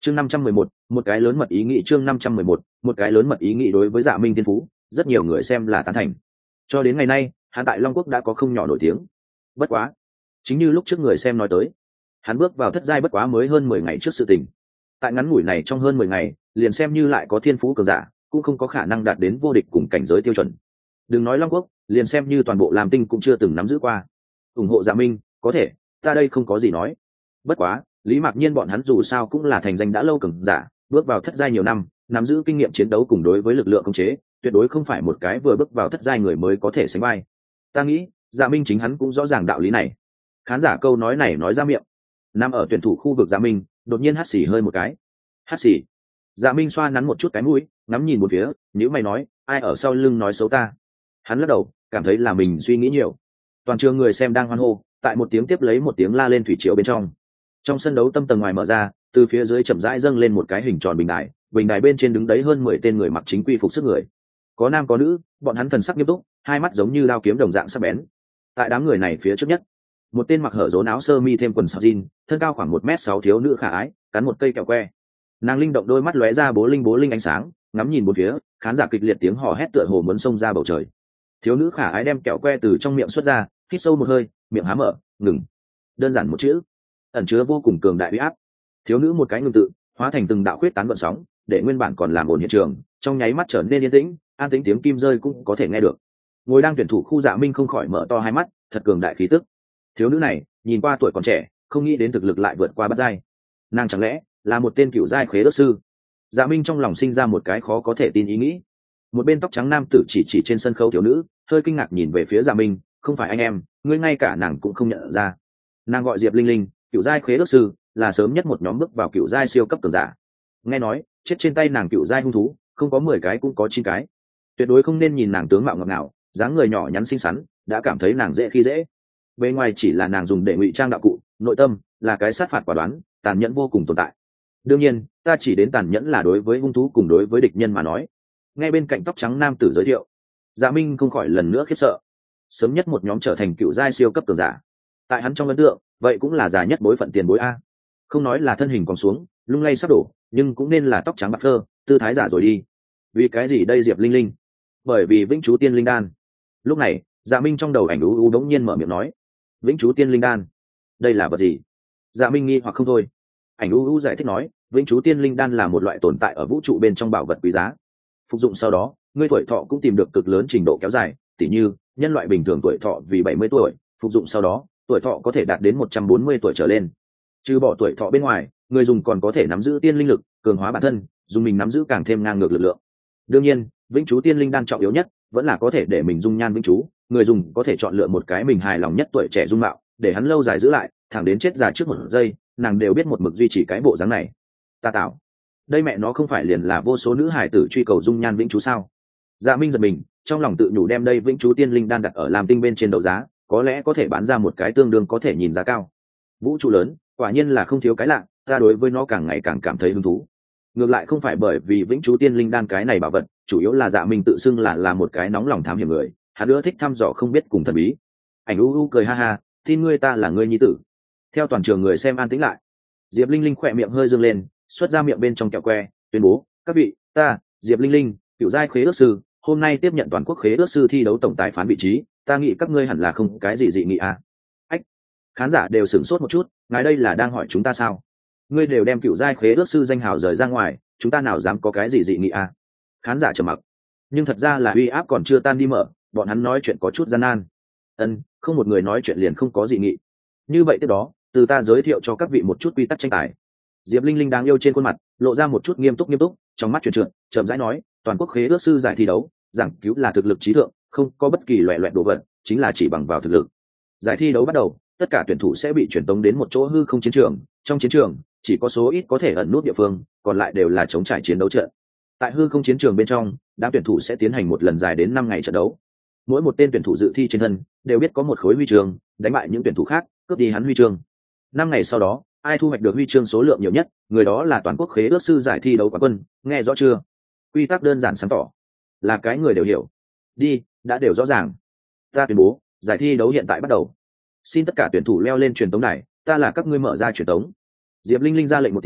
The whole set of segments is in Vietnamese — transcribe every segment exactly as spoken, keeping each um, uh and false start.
chương năm trăm mười một, một cái lớn mật ý nghĩ chương năm trăm mười một, một cái lớn mật ý nghĩ đối với Dạ Minh thiên phú, rất nhiều người xem là tán thành. Cho đến ngày nay, hắn tại Long Quốc đã có không nhỏ nổi tiếng. Bất quá, chính như lúc trước người xem nói tới, hắn bước vào thất giai bất quá mới hơn mười ngày trước sự tình. Tại ngắn ngủi này trong hơn mười ngày, liền xem như lại có thiên phú cường giả, cũng không có khả năng đạt đến vô địch cùng cảnh giới tiêu chuẩn. Đừng nói Long Quốc, liền xem như toàn bộ Lam Tinh cũng chưa từng nắm giữ qua. Ủng hộ Dạ Minh, có thể, ta đây không có gì nói. Bất quá, Lý Mạc Nhiên bọn hắn dù sao cũng là thành danh đã lâu cường giả, bước vào thất giai nhiều năm, nắm giữ kinh nghiệm chiến đấu cùng đối với lực lượng khống chế, tuyệt đối không phải một cái vừa bước vào thất giai người mới có thể sánh vai. Ta nghĩ, Dạ Minh chính hắn cũng rõ ràng đạo lý này. Khán giả câu nói này nói ra miệng. Nằm ở tuyển thủ khu vực Dạ Minh, đột nhiên hắt xì hơi một cái. Hắt xì. Dạ Minh xoa nắn một chút cái mũi, ngắm nhìn một phía, nếu mày nói, ai ở sau lưng nói xấu ta? Hắn lắc đầu, cảm thấy là mình suy nghĩ nhiều. Toàn trường người xem đang hoan hô, tại một tiếng tiếp lấy một tiếng la lên thủy triều bên trong. Trong sân đấu tâm tầng ngoài mở ra, từ phía dưới chậm rãi dâng lên một cái hình tròn bình đài, bình đài bên trên đứng đấy hơn mười tên người mặc chính quy phục sức người. Có nam có nữ, bọn hắn thần sắc nghiêm túc, hai mắt giống như dao kiếm đồng dạng sắc bén. Tại đám người này phía trước nhất, một tên mặc hở rốn áo sơ mi thêm quần sọc jean, thân cao khoảng một mét sáu thiếu nữ khả ái, cắn một cây kẹo que. Nàng linh động đôi mắt lóe ra bố linh bố linh ánh sáng, ngắm nhìn bốn phía, khán giả kịch liệt tiếng hò hét tựa hồ muốn xông ra bầu trời. Thiếu nữ khả ái đem kẹo que từ trong miệng xuất ra, hít sâu một hơi, miệng há mở, ngừng. Đơn giản một chữ, ẩn chứa vô cùng cường đại uy áp. Thiếu nữ một cái ngưng tự, hóa thành từng đạo khuyết tán gợn sóng, để nguyên bản còn làm ổn hiện trường, trong nháy mắt trở nên yên tĩnh, an tĩnh tiếng kim rơi cũng có thể nghe được. Ngồi đang tuyển thủ khu Dạ Minh không khỏi mở to hai mắt, thật cường đại khí tức. Thiếu nữ này, nhìn qua tuổi còn trẻ, không nghĩ đến thực lực lại vượt qua bát giai. Nàng chẳng lẽ là một tên cựu giai khế ước sư? Dạ Minh trong lòng sinh ra một cái khó có thể tin ý nghĩ. Một bên tóc trắng nam tử chỉ chỉ trên sân khấu thiếu nữ, hơi kinh ngạc nhìn về phía Dạ Minh, không phải anh em, ngươi ngay cả nàng cũng không nhận ra. Nàng gọi Diệp Linh Linh, cựu giai khế ước sư, là sớm nhất một nhóm bước vào cựu giai siêu cấp cường giả. Nghe nói, chết trên tay nàng cựu giai hung thú, không có mười cái cũng có chín cái. Tuyệt đối không nên nhìn nàng tướng mạo ngọt ngào, dáng người nhỏ nhắn xinh xắn, đã cảm thấy nàng dễ khi dễ. Bề ngoài chỉ là nàng dùng để ngụy trang đạo cụ, nội tâm là cái sát phạt quả đoán, tàn nhẫn vô cùng tồn tại. Đương nhiên, ta chỉ đến tàn nhẫn là đối với hung thú cùng đối với địch nhân mà nói. Ngay bên cạnh tóc trắng nam tử giới thiệu, Dạ Minh không khỏi lần nữa khiếp sợ. Sớm nhất một nhóm trở thành cựu giai siêu cấp cường giả, tại hắn trong ấn tượng, vậy cũng là già nhất bối phận tiền bối a. Không nói là thân hình còn xuống, lung lay sắp đổ, nhưng cũng nên là tóc trắng bạc phơ, tư thái giả rồi đi. Vì cái gì đây Diệp Linh Linh? Bởi vì vĩnh chú tiên linh đan. Lúc này, Dạ Minh trong đầu ảnh u u đống nhiên mở miệng nói, vĩnh chú tiên linh đan, đây là vật gì? Dạ Minh nghi hoặc không thôi. Ảnh u u giải thích nói, vĩnh chú tiên linh đan là một loại tồn tại ở vũ trụ bên trong bảo vật quý giá. Phục dụng sau đó, ngươi tuổi thọ cũng tìm được cực lớn trình độ kéo dài, tỉ như nhân loại bình thường tuổi thọ vì bảy mươi tuổi, phục dụng sau đó, tuổi thọ có thể đạt đến một trăm bốn mươi tuổi trở lên. Trừ bỏ tuổi thọ bên ngoài, người dùng còn có thể nắm giữ tiên linh lực, cường hóa bản thân, dùng mình nắm giữ càng thêm ngang ngược lực lượng. Đương nhiên, vĩnh chú tiên linh đan trọng yếu nhất vẫn là có thể để mình dung nhan vĩnh chú, người dùng có thể chọn lựa một cái mình hài lòng nhất tuổi trẻ dung mạo, để hắn lâu dài giữ lại, thẳng đến chết già trước một giây, nàng đều biết một mực duy trì cái bộ dáng này. Ta tạo, đây mẹ nó không phải liền là vô số nữ hài tử truy cầu dung nhan vĩnh chú sao? Dạ Minh giật mình, trong lòng tự nhủ đem đây vĩnh chú tiên linh đan đặt ở Lam Tinh bên trên đấu giá, có lẽ có thể bán ra một cái tương đương có thể nhìn giá cao. Vũ trụ lớn, quả nhiên là không thiếu cái lạ, ta đối với nó càng ngày càng cảm thấy hứng thú. Ngược lại không phải bởi vì vĩnh chú tiên linh đan cái này bảo vật, chủ yếu là Dạ Minh tự xưng là là một cái nóng lòng thám hiểm người, hắn ưa thích thăm dò không biết cùng thần bí. Ảnh u u cười ha ha, tin ngươi ta là ngươi nhi tử. Theo toàn trường người xem an tĩnh lại, Diệp Linh Linh khỏe miệng hơi dương lên, xuất ra miệng bên trong kẹo que, tuyên bố, các vị, ta, Diệp Linh Linh, cựu giai khế ước sư, hôm nay tiếp nhận toàn quốc khế ước sư thi đấu tổng tài phán vị trí, ta nghĩ các ngươi hẳn là không cái gì dị nghị à. Ách, khán giả đều sửng sốt một chút, ngài đây là đang hỏi chúng ta sao? Ngươi đều đem cựu giai khế ước sư danh hào rời ra ngoài, chúng ta nào dám có cái gì dị nghị à? Khán giả trầm mặc, nhưng thật ra là uy áp còn chưa tan đi mở, bọn hắn nói chuyện có chút gian nan. Ân, không một người nói chuyện liền không có dị nghị. Như vậy tiếp đó, từ ta giới thiệu cho các vị một chút quy tắc tranh tài. Diệp Linh Linh đáng yêu trên khuôn mặt lộ ra một chút nghiêm túc nghiêm túc, trong mắt chuyển trượt, chậm rãi nói, toàn quốc khế ước sư giải thi đấu, giảng cứu là thực lực trí thượng, không có bất kỳ loẻ loẹt đồ vật, chính là chỉ bằng vào thực lực. Giải thi đấu bắt đầu, tất cả tuyển thủ sẽ bị chuyển tống đến một chỗ hư không chiến trường, trong chiến trường chỉ có số ít có thể ẩn nút địa phương, còn lại đều là chống trải chiến đấu trận. Tại hư không chiến trường bên trong, đám tuyển thủ sẽ tiến hành một lần dài đến năm ngày trận đấu. Mỗi một tên tuyển thủ dự thi trên thân đều biết có một khối huy chương, đánh bại những tuyển thủ khác, cướp đi hắn huy chương. Năm ngày sau đó, ai thu hoạch được huy chương số lượng nhiều nhất, người đó là toàn quốc khế ước sư giải thi đấu quán quân, nghe rõ chưa? Quy tắc đơn giản sáng tỏ, là cái người đều hiểu. Đi, đã đều rõ ràng. Ta tuyên bố, giải thi đấu hiện tại bắt đầu. Xin tất cả tuyển thủ leo lên truyền tống đài, ta là các ngươi mở ra truyền tống. Diệp Linh Linh ra lệnh một tiếng,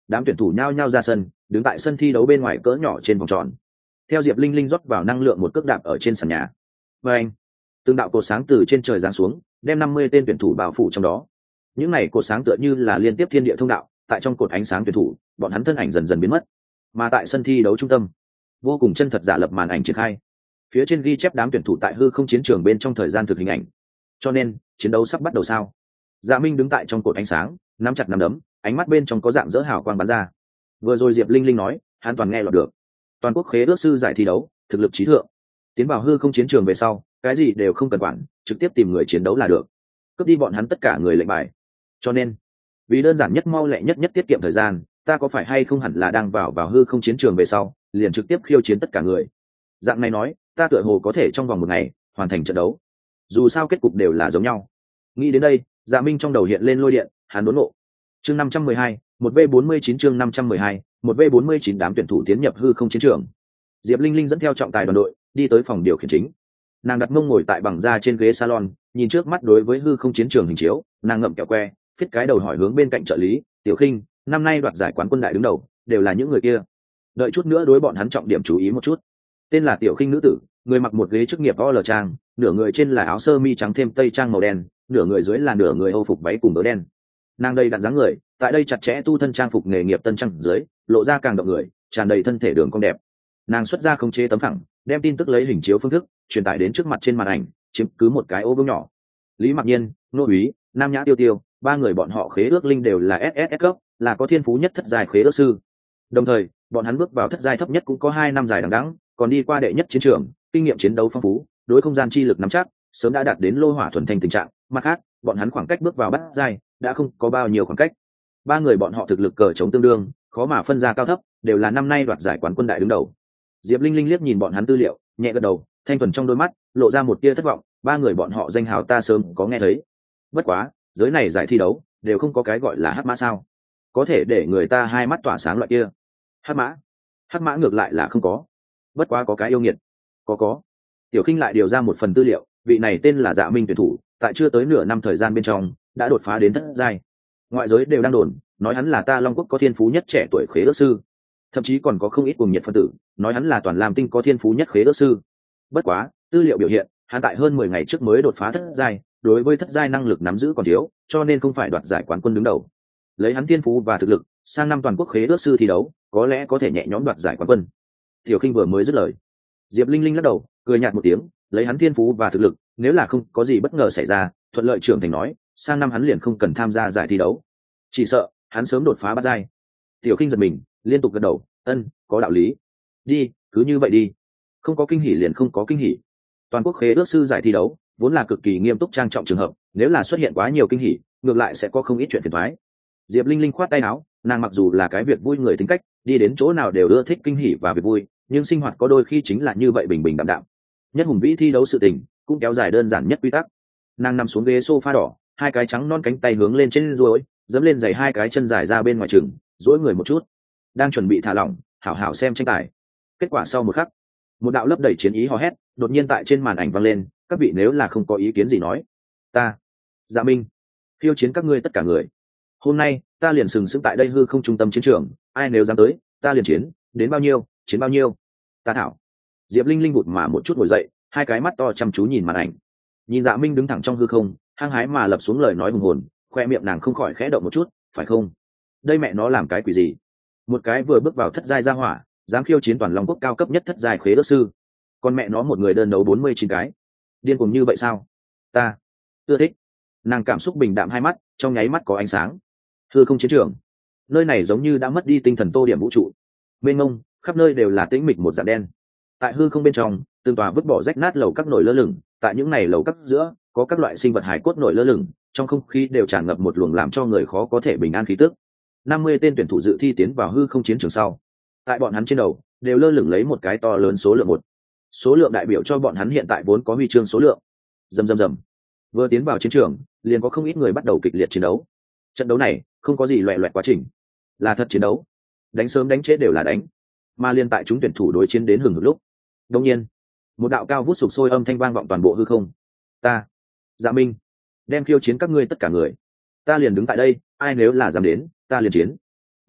đám tuyển thủ nhao nhao ra sân, đứng tại sân thi đấu bên ngoài cỡ nhỏ trên vòng tròn. Theo Diệp Linh Linh rót vào năng lượng một cước đạp ở trên sàn nhà. Và anh, từng đạo cột sáng từ trên trời giáng xuống, đem năm mươi tên tuyển thủ bao phủ trong đó. Những này cột sáng tựa như là liên tiếp thiên địa thông đạo, tại trong cột ánh sáng tuyển thủ, bọn hắn thân ảnh dần dần biến mất. Mà tại sân thi đấu trung tâm, vô cùng chân thật giả lập màn ảnh triển khai. Phía trên ghi chép đám tuyển thủ tại hư không chiến trường bên trong thời gian thực hình ảnh. Cho nên, chiến đấu sắp bắt đầu sao? Dạ Minh đứng tại trong cột ánh sáng, nắm chặt nắm đấm, ánh mắt bên trong có dạng dỡ hào quang bắn ra. Vừa rồi Diệp Linh Linh nói, hắn toàn nghe lọt được. Toàn quốc khế ước sư giải thi đấu, thực lực trí thượng. Tiến vào hư không chiến trường về sau, cái gì đều không cần quản, trực tiếp tìm người chiến đấu là được. Cướp đi bọn hắn tất cả người lệnh bài. Cho nên, vì đơn giản nhất mau lẹ nhất nhất tiết kiệm thời gian, ta có phải hay không hẳn là đang vào vào hư không chiến trường về sau, liền trực tiếp khiêu chiến tất cả người. Dạng này nói, ta tựa hồ có thể trong vòng một ngày hoàn thành trận đấu. Dù sao kết cục đều là giống nhau. Nghĩ đến đây, Dạ Minh trong đầu hiện lên lôi điện, hắn đốn ngộ. Chương năm trăm mười hai, một v bốn mươi chín chương năm trăm mười hai, một v bốn mươi chín đám tuyển thủ tiến nhập hư không chiến trường. Diệp Linh Linh dẫn theo trọng tài đoàn đội, đi tới phòng điều khiển chính. Nàng đặt mông ngồi tại bằng da trên ghế salon, nhìn trước mắt đối với hư không chiến trường hình chiếu, nàng ngậm kẹo que, phết cái đầu hỏi hướng bên cạnh trợ lý, "Tiểu Khinh, năm nay đoạt giải quán quân đại đứng đầu, đều là những người kia. Đợi chút nữa đối bọn hắn trọng điểm chú ý một chút." Tên là Tiểu Khinh nữ tử, người mặc một ghế chức nghiệp o lờ trang, nửa người trên là áo sơ mi trắng thêm tây trang màu đen, nửa người dưới là nửa người Âu phục váy cùng bớ đen. Nàng đây đặn dáng người, tại đây chặt chẽ tu thân trang phục nghề nghiệp tân trang dưới, lộ ra càng động người, tràn đầy thân thể đường cong đẹp. Nàng xuất ra khống chế tấm phẳng, đem tin tức lấy hình chiếu phương thức truyền tải đến trước mặt trên màn ảnh, chiếm cứ một cái ô vuông nhỏ. Lý Mặc Nhiên, Nô Úy, Nam Nhã Tiêu Tiêu, ba người bọn họ khế ước linh đều là ét ét ét cấp, là có thiên phú nhất thất giai khế ước sư. Đồng thời, bọn hắn bước vào thất giai thấp nhất cũng có hai năm dài đằng đẵng, còn đi qua đệ nhất chiến trường, kinh nghiệm chiến đấu phong phú, đối không gian chi lực nắm chắc, sớm đã đạt đến lô hỏa thuần thành tình trạng. Mặt khác, bọn hắn khoảng cách bước vào bát giai đã không có bao nhiêu khoảng cách. Ba người bọn họ thực lực cờ chống tương đương, khó mà phân ra cao thấp, đều là năm nay đoạt giải quán quân đại đứng đầu. Diệp Linh Linh liếc nhìn bọn hắn tư liệu, nhẹ gật đầu, thanh thuần trong đôi mắt lộ ra một tia thất vọng. Ba người bọn họ danh hào ta sớm có nghe thấy, bất quá giới này giải thi đấu đều không có cái gọi là hắc mã sao? Có thể để người ta hai mắt tỏa sáng loại kia. Hắc mã, hắc mã ngược lại là không có, bất quá có cái yêu nghiệt. Có có. Tiểu Khinh lại điều ra một phần tư liệu, vị này tên là Dạ Minh tuyển thủ, tại chưa tới nửa năm thời gian bên trong đã đột phá đến thất giai. Ngoại giới đều đang đồn nói hắn là ta Long Quốc có thiên phú nhất trẻ tuổi khế ước sư, thậm chí còn có không ít cuồng nhiệt phân tử nói hắn là toàn lam tinh có thiên phú nhất khế ước sư. Bất quá tư liệu biểu hiện hắn tại hơn mười ngày trước mới đột phá thất giai, đối với thất giai năng lực nắm giữ còn thiếu, cho nên không phải đoạt giải quán quân đứng đầu. Lấy hắn thiên phú và thực lực, sang năm toàn quốc khế ước sư thi đấu có lẽ có thể nhẹ nhõm đoạt giải quán quân. Tiểu Khinh vừa mới dứt lời, Diệp Linh Linh lắc đầu, cười nhạt một tiếng, lấy hắn thiên phú và thực lực, nếu là không có gì bất ngờ xảy ra, thuận lợi trưởng thành nói, sang năm hắn liền không cần tham gia giải thi đấu, chỉ sợ hắn sớm đột phá bát giai. Tiểu Khinh giật mình, liên tục gật đầu, ân, có đạo lý. Đi, cứ như vậy đi. Không có kinh hỉ liền không có kinh hỉ. Toàn quốc khế ước sư giải thi đấu vốn là cực kỳ nghiêm túc trang trọng trường hợp, nếu là xuất hiện quá nhiều kinh hỉ, ngược lại sẽ có không ít chuyện phiền toái. Diệp Linh Linh khoát tay áo, nàng mặc dù là cái việc vui người tính cách, đi đến chỗ nào đều ưa thích kinh hỉ và việc vui, nhưng sinh hoạt có đôi khi chính là như vậy bình bình đạm đạm. Nhất hùng vĩ thi đấu sự tình cũng kéo dài đơn giản nhất quy tắc. Nàng nằm xuống ghế sofa đỏ, hai cái trắng non cánh tay hướng lên trên duỗi, dẫm lên giày hai cái chân dài ra bên ngoài chừng, duỗi người một chút, đang chuẩn bị thả lỏng, hảo hảo xem tranh tài. Kết quả sau một khắc, một đạo lấp đầy chiến ý hò hét đột nhiên tại trên màn ảnh vang lên, các vị nếu là không có ý kiến gì nói, ta Dạ Minh khiêu chiến các ngươi tất cả người. Hôm nay ta liền sừng sững tại đây hư không trung tâm chiến trường, ai nếu dám tới, ta liền chiến, đến bao nhiêu chiến bao nhiêu. Ta thảo. Diệp Linh Linh vụt mà một chút ngồi dậy, hai cái mắt to chăm chú nhìn màn ảnh, nhìn Dạ Minh đứng thẳng trong hư không, hăng hái mà lập xuống lời nói hùng hồn, khoe miệng nàng không khỏi khẽ động một chút, phải không? Đây mẹ nó làm cái quỷ gì? Một cái vừa bước vào thất giai gia hỏa, dám khiêu chiến toàn Long Quốc cao cấp nhất thất giai khế ước sư, còn mẹ nó một người đơn đấu bốn mươi chín cái, điên cuồng như vậy sao? Ta ưa thích. Nàng cảm xúc bình đạm, hai mắt trong nháy mắt có ánh sáng. Hư không chiến trường, nơi này giống như đã mất đi tinh thần tô điểm vũ trụ, mênh mông khắp nơi đều là tĩnh mịch một dạng đen. Tại hư không bên trong, từng tòa vứt bỏ rách nát lầu các nổi lơ lửng, tại những này lầu các giữa có các loại sinh vật hải cốt nổi lơ lửng, trong không khí đều tràn ngập một luồng làm cho người khó có thể bình an khí tức. năm mươi tên tuyển thủ dự thi tiến vào hư không chiến trường sau, tại bọn hắn trên đầu đều lơ lửng lấy một cái to lớn số lượng một, số lượng đại biểu cho bọn hắn hiện tại vốn có huy chương số lượng. Rầm rầm rầm, vừa tiến vào chiến trường liền có không ít người bắt đầu kịch liệt chiến đấu. Trận đấu này không có gì loẹ loẹt quá trình, là thật chiến đấu, đánh sớm đánh chết đều là đánh. Mà liên tại chúng tuyển thủ đối chiến đến hừng hực lúc, đột nhiên một đạo cao vút sục sôi âm thanh vang vọng toàn bộ hư không. Ta Dạ Minh đem khiêu chiến các ngươi tất cả người, ta liền đứng tại đây, ai nếu là dám đến, ta liền chiến.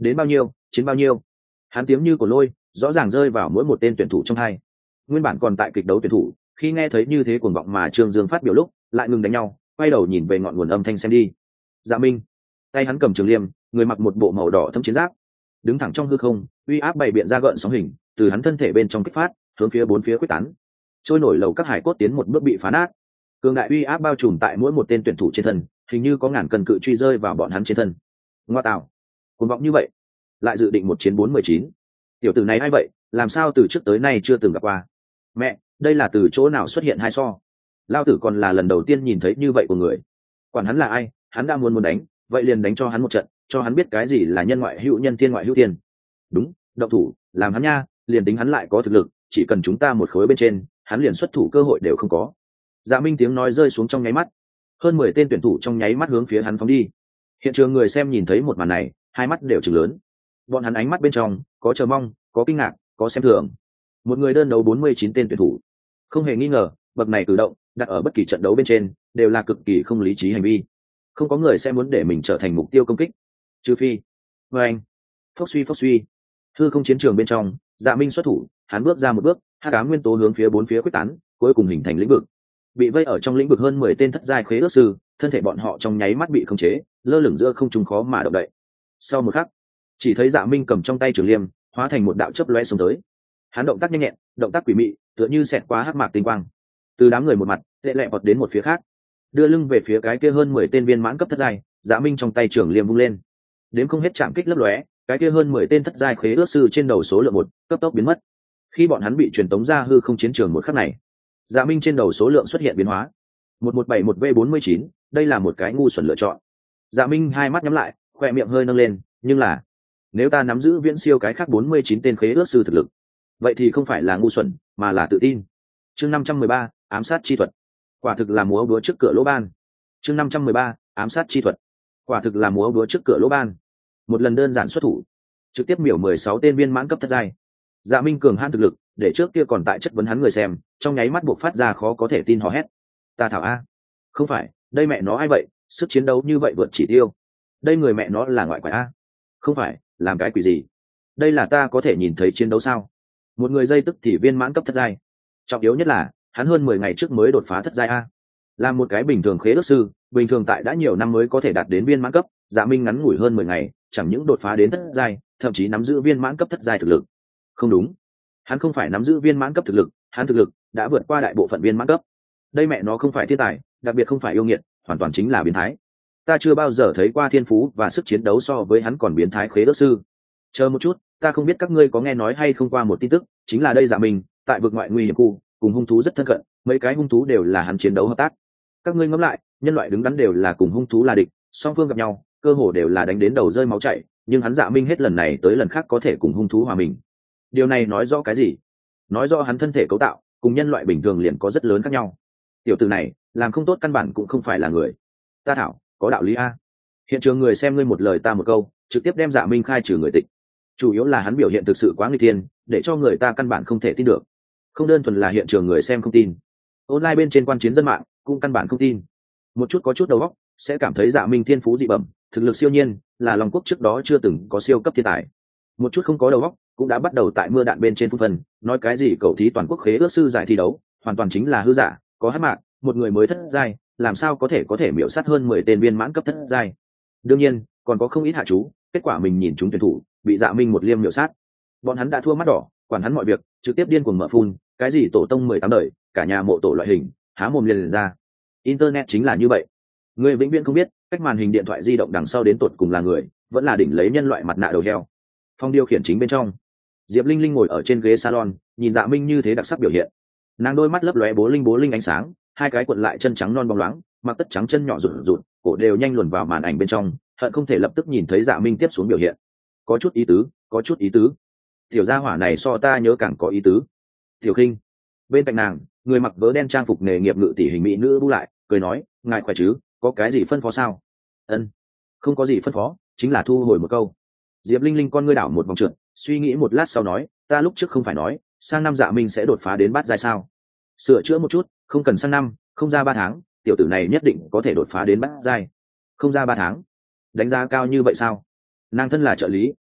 Đến bao nhiêu chiến bao nhiêu. Hắn tiếng như của lôi rõ ràng rơi vào mỗi một tên tuyển thủ trong hai. Nguyên bản còn tại kịch đấu tuyển thủ khi nghe thấy như thế cuồng vọng mà Trương Dương phát biểu lúc lại ngừng đánh nhau, quay đầu nhìn về ngọn nguồn âm thanh xem đi. Dạ Minh, tay hắn cầm trường liêm, người mặc một bộ màu đỏ thâm chiến giáp, đứng thẳng trong hư không, uy áp bày biện ra gợn sóng hình từ hắn thân thể bên trong kích phát, hướng phía bốn phía quyết tán. Trôi nổi lầu các hải cốt tiến một bước bị phá nát, cường đại uy áp bao trùm tại mỗi một tên tuyển thủ trên thân, hình như có ngàn cân cự truy rơi vào bọn hắn trên thân. Ngoa tạo, cuồng vọng như vậy, lại dự định một chiến bốn mươi chín. Tiểu tử này ai vậy, làm sao từ trước tới nay chưa từng gặp qua. Mẹ, đây là từ chỗ nào xuất hiện hai so. Lao tử còn là lần đầu tiên nhìn thấy như vậy của người. Quản hắn là ai, hắn đã muốn muốn đánh, vậy liền đánh cho hắn một trận, cho hắn biết cái gì là nhân ngoại hữu nhân, thiên ngoại hữu thiên. Đúng, động thủ làm hắn nha, liền tính hắn lại có thực lực, chỉ cần chúng ta một khối bên trên, hắn liền xuất thủ cơ hội đều không có. Dạ Minh tiếng nói rơi xuống trong nháy mắt, hơn mười tên tuyển thủ trong nháy mắt hướng phía hắn phóng đi. Hiện trường người xem nhìn thấy một màn này, hai mắt đều trừng lớn. Bọn hắn ánh mắt bên trong có chờ mong, có kinh ngạc, có xem thường. Một người đơn đấu bốn mươi chín tên tuyển thủ, không hề nghi ngờ, bậc này cử động đặt ở bất kỳ trận đấu bên trên đều là cực kỳ không lý trí hành vi. Không có người sẽ muốn để mình trở thành mục tiêu công kích, trừ phi với anh phốc suy phốc suy hư không chiến trường bên trong. Dạ Minh xuất thủ, hắn bước ra một bước, hắc ám nguyên tố hướng phía bốn phía quyết tán, cuối cùng hình thành lĩnh vực. Bị vây ở trong lĩnh vực hơn mười tên thất giai khế ước sư, thân thể bọn họ trong nháy mắt bị khống chế, lơ lửng giữa không trung khó mà động đậy. Sau một khắc, chỉ thấy Dạ Minh cầm trong tay trường liêm, hóa thành một đạo chớp lóe xông tới. Hắn động tác nhanh nhẹn, động tác quỷ mị, tựa như xẹt qua hắc mạc tinh quang. Từ đám người một mặt, lẹ lẹ vọt đến một phía khác, đưa lưng về phía cái kia hơn mười tên viên mãn cấp thất giai. Dạ Minh trong tay trường liêm vung lên, đến không hết chạm kích lấp lóe, cái kia hơn mười tên thất giai khế ước sư trên đầu số lượng một cấp tốc biến mất. Khi bọn hắn bị truyền tống ra hư không chiến trường một khắc này, Dạ Minh trên đầu số lượng xuất hiện biến hóa. một một bảy một v bốn mươi chín, đây là một cái ngu xuẩn lựa chọn. Dạ Minh hai mắt nhắm lại, khoe miệng hơi nâng lên, nhưng là nếu ta nắm giữ viễn siêu cái khác bốn mươi chín tên khế ước sư thực lực, vậy thì không phải là ngu xuẩn mà là tự tin. Chương năm trăm mười ba, ám sát chi thuật. Quả thực là múa búa trước cửa lỗ ban. Chương năm trăm mười ba, ám sát chi thuật. Quả thực là múa búa trước cửa lỗ ban. Một lần đơn giản xuất thủ, trực tiếp miểu mười sáu tên viên mãn cấp thất giai. Dạ Minh cường hãn thực lực, để trước kia còn tại chất vấn hắn người xem, trong nháy mắt buộc phát ra khó có thể tin hò hét. Ta thảo a, không phải, đây mẹ nó ai vậy, sức chiến đấu như vậy vượt chỉ tiêu. Đây người mẹ nó là ngoại quái a. Không phải, làm cái quỷ gì? Đây là ta có thể nhìn thấy chiến đấu sao? Một người dây tức thì viên mãn cấp thất giai. Trọng yếu nhất là, hắn hơn mười ngày trước mới đột phá thất giai a. Là một cái bình thường khế ước sư, bình thường tại đã nhiều năm mới có thể đạt đến viên mãn cấp. Dạ Minh ngắn ngủi hơn mười ngày, chẳng những đột phá đến thất giai, thậm chí nắm giữ viên mãn cấp thất giai thực lực. Không đúng, hắn không phải nắm giữ viên mãn cấp thực lực, hắn thực lực đã vượt qua đại bộ phận viên mãn cấp. Đây mẹ nó không phải thiên tài, đặc biệt không phải yêu nghiệt, hoàn toàn chính là biến thái. Ta chưa bao giờ thấy qua thiên phú và sức chiến đấu so với hắn còn biến thái khế ước sư. Chờ một chút, ta không biết các ngươi có nghe nói hay không qua một tin tức, chính là đây Dạ Minh tại vực ngoại nguy hiểm khu cùng hung thú rất thân cận, mấy cái hung thú đều là hắn chiến đấu hợp tác. Các ngươi ngẫm lại, nhân loại đứng đắn đều là cùng hung thú là địch, song phương gặp nhau cơ hồ đều là đánh đến đầu rơi máu chảy, nhưng hắn Dạ Minh hết lần này tới lần khác có thể cùng hung thú hòa mình. Điều này nói rõ cái gì? Nói rõ hắn thân thể cấu tạo cùng nhân loại bình thường liền có rất lớn khác nhau. Tiểu tử này làm không tốt căn bản cũng không phải là người. Ta thảo, có đạo lý a. Hiện trường người xem ngươi một lời ta một câu, trực tiếp đem Dạ Minh khai trừ người tịch. Chủ yếu là hắn biểu hiện thực sự quá nguy tiên, để cho người ta căn bản không thể tin được. Không đơn thuần là hiện trường người xem không tin, online bên trên quan chiến dân mạng cũng căn bản không tin. Một chút có chút đầu óc sẽ cảm thấy Dạ Minh thiên phú dị bẩm, thực lực siêu nhiên, là Long Quốc trước đó chưa từng có siêu cấp thiên tài. Một chút không có đầu óc cũng đã bắt đầu tại mưa đạn bên trên phun phân, nói cái gì cầu thí toàn quốc khế ước sư giải thi đấu, hoàn toàn chính là hư giả, có hát mạc, một người mới thất giai, làm sao có thể có thể miểu sát hơn mười tên viên mãn cấp thất giai. Đương nhiên, còn có không ít hạ chú, kết quả mình nhìn chúng tuyển thủ, bị Dạ Minh một liêm miểu sát. Bọn hắn đã thua mắt đỏ, quản hắn mọi việc, trực tiếp điên cuồng mở phun, cái gì tổ tông mười tám đời, cả nhà mộ tổ loại hình, há mồm liền, liền ra. Internet chính là như vậy. Người vĩnh viễn không biết, cách màn hình điện thoại di động đằng sau đến tột cùng là người, vẫn là đỉnh lấy nhân loại mặt nạ đầu heo. Phong điều khiển chính bên trong, Diệp Linh Linh ngồi ở trên ghế salon, nhìn Dạ Minh như thế đặc sắc biểu hiện. Nàng đôi mắt lấp lóe bố linh bố linh ánh sáng, hai cái cuộn lại chân trắng non bóng loáng, mặc tất trắng chân nhỏ rụt rụt, cổ đều nhanh luồn vào màn ảnh bên trong, hận không thể lập tức nhìn thấy Dạ Minh tiếp xuống biểu hiện. Có chút ý tứ, có chút ý tứ. Tiểu gia hỏa này so ta nhớ càng có ý tứ. Tiểu Khinh, bên cạnh nàng, người mặc vớ đen trang phục nghề nghiệp ngự tỷ hình mỹ nữ bu lại, cười nói, ngài khỏe chứ, có cái gì phân phó sao? Ân, không có gì phân phó, chính là thu hồi một câu. Diệp Linh Linh con ngươi đảo một vòng trượt, suy nghĩ một lát sau nói, ta lúc trước không phải nói, sang năm Dạ Minh sẽ đột phá đến bát giai sao? Sửa chữa một chút, không cần sang năm, không ra ba tháng, tiểu tử này nhất định có thể đột phá đến bát giai. Không ra ba tháng, đánh giá cao như vậy sao? Nàng thân là trợ lý,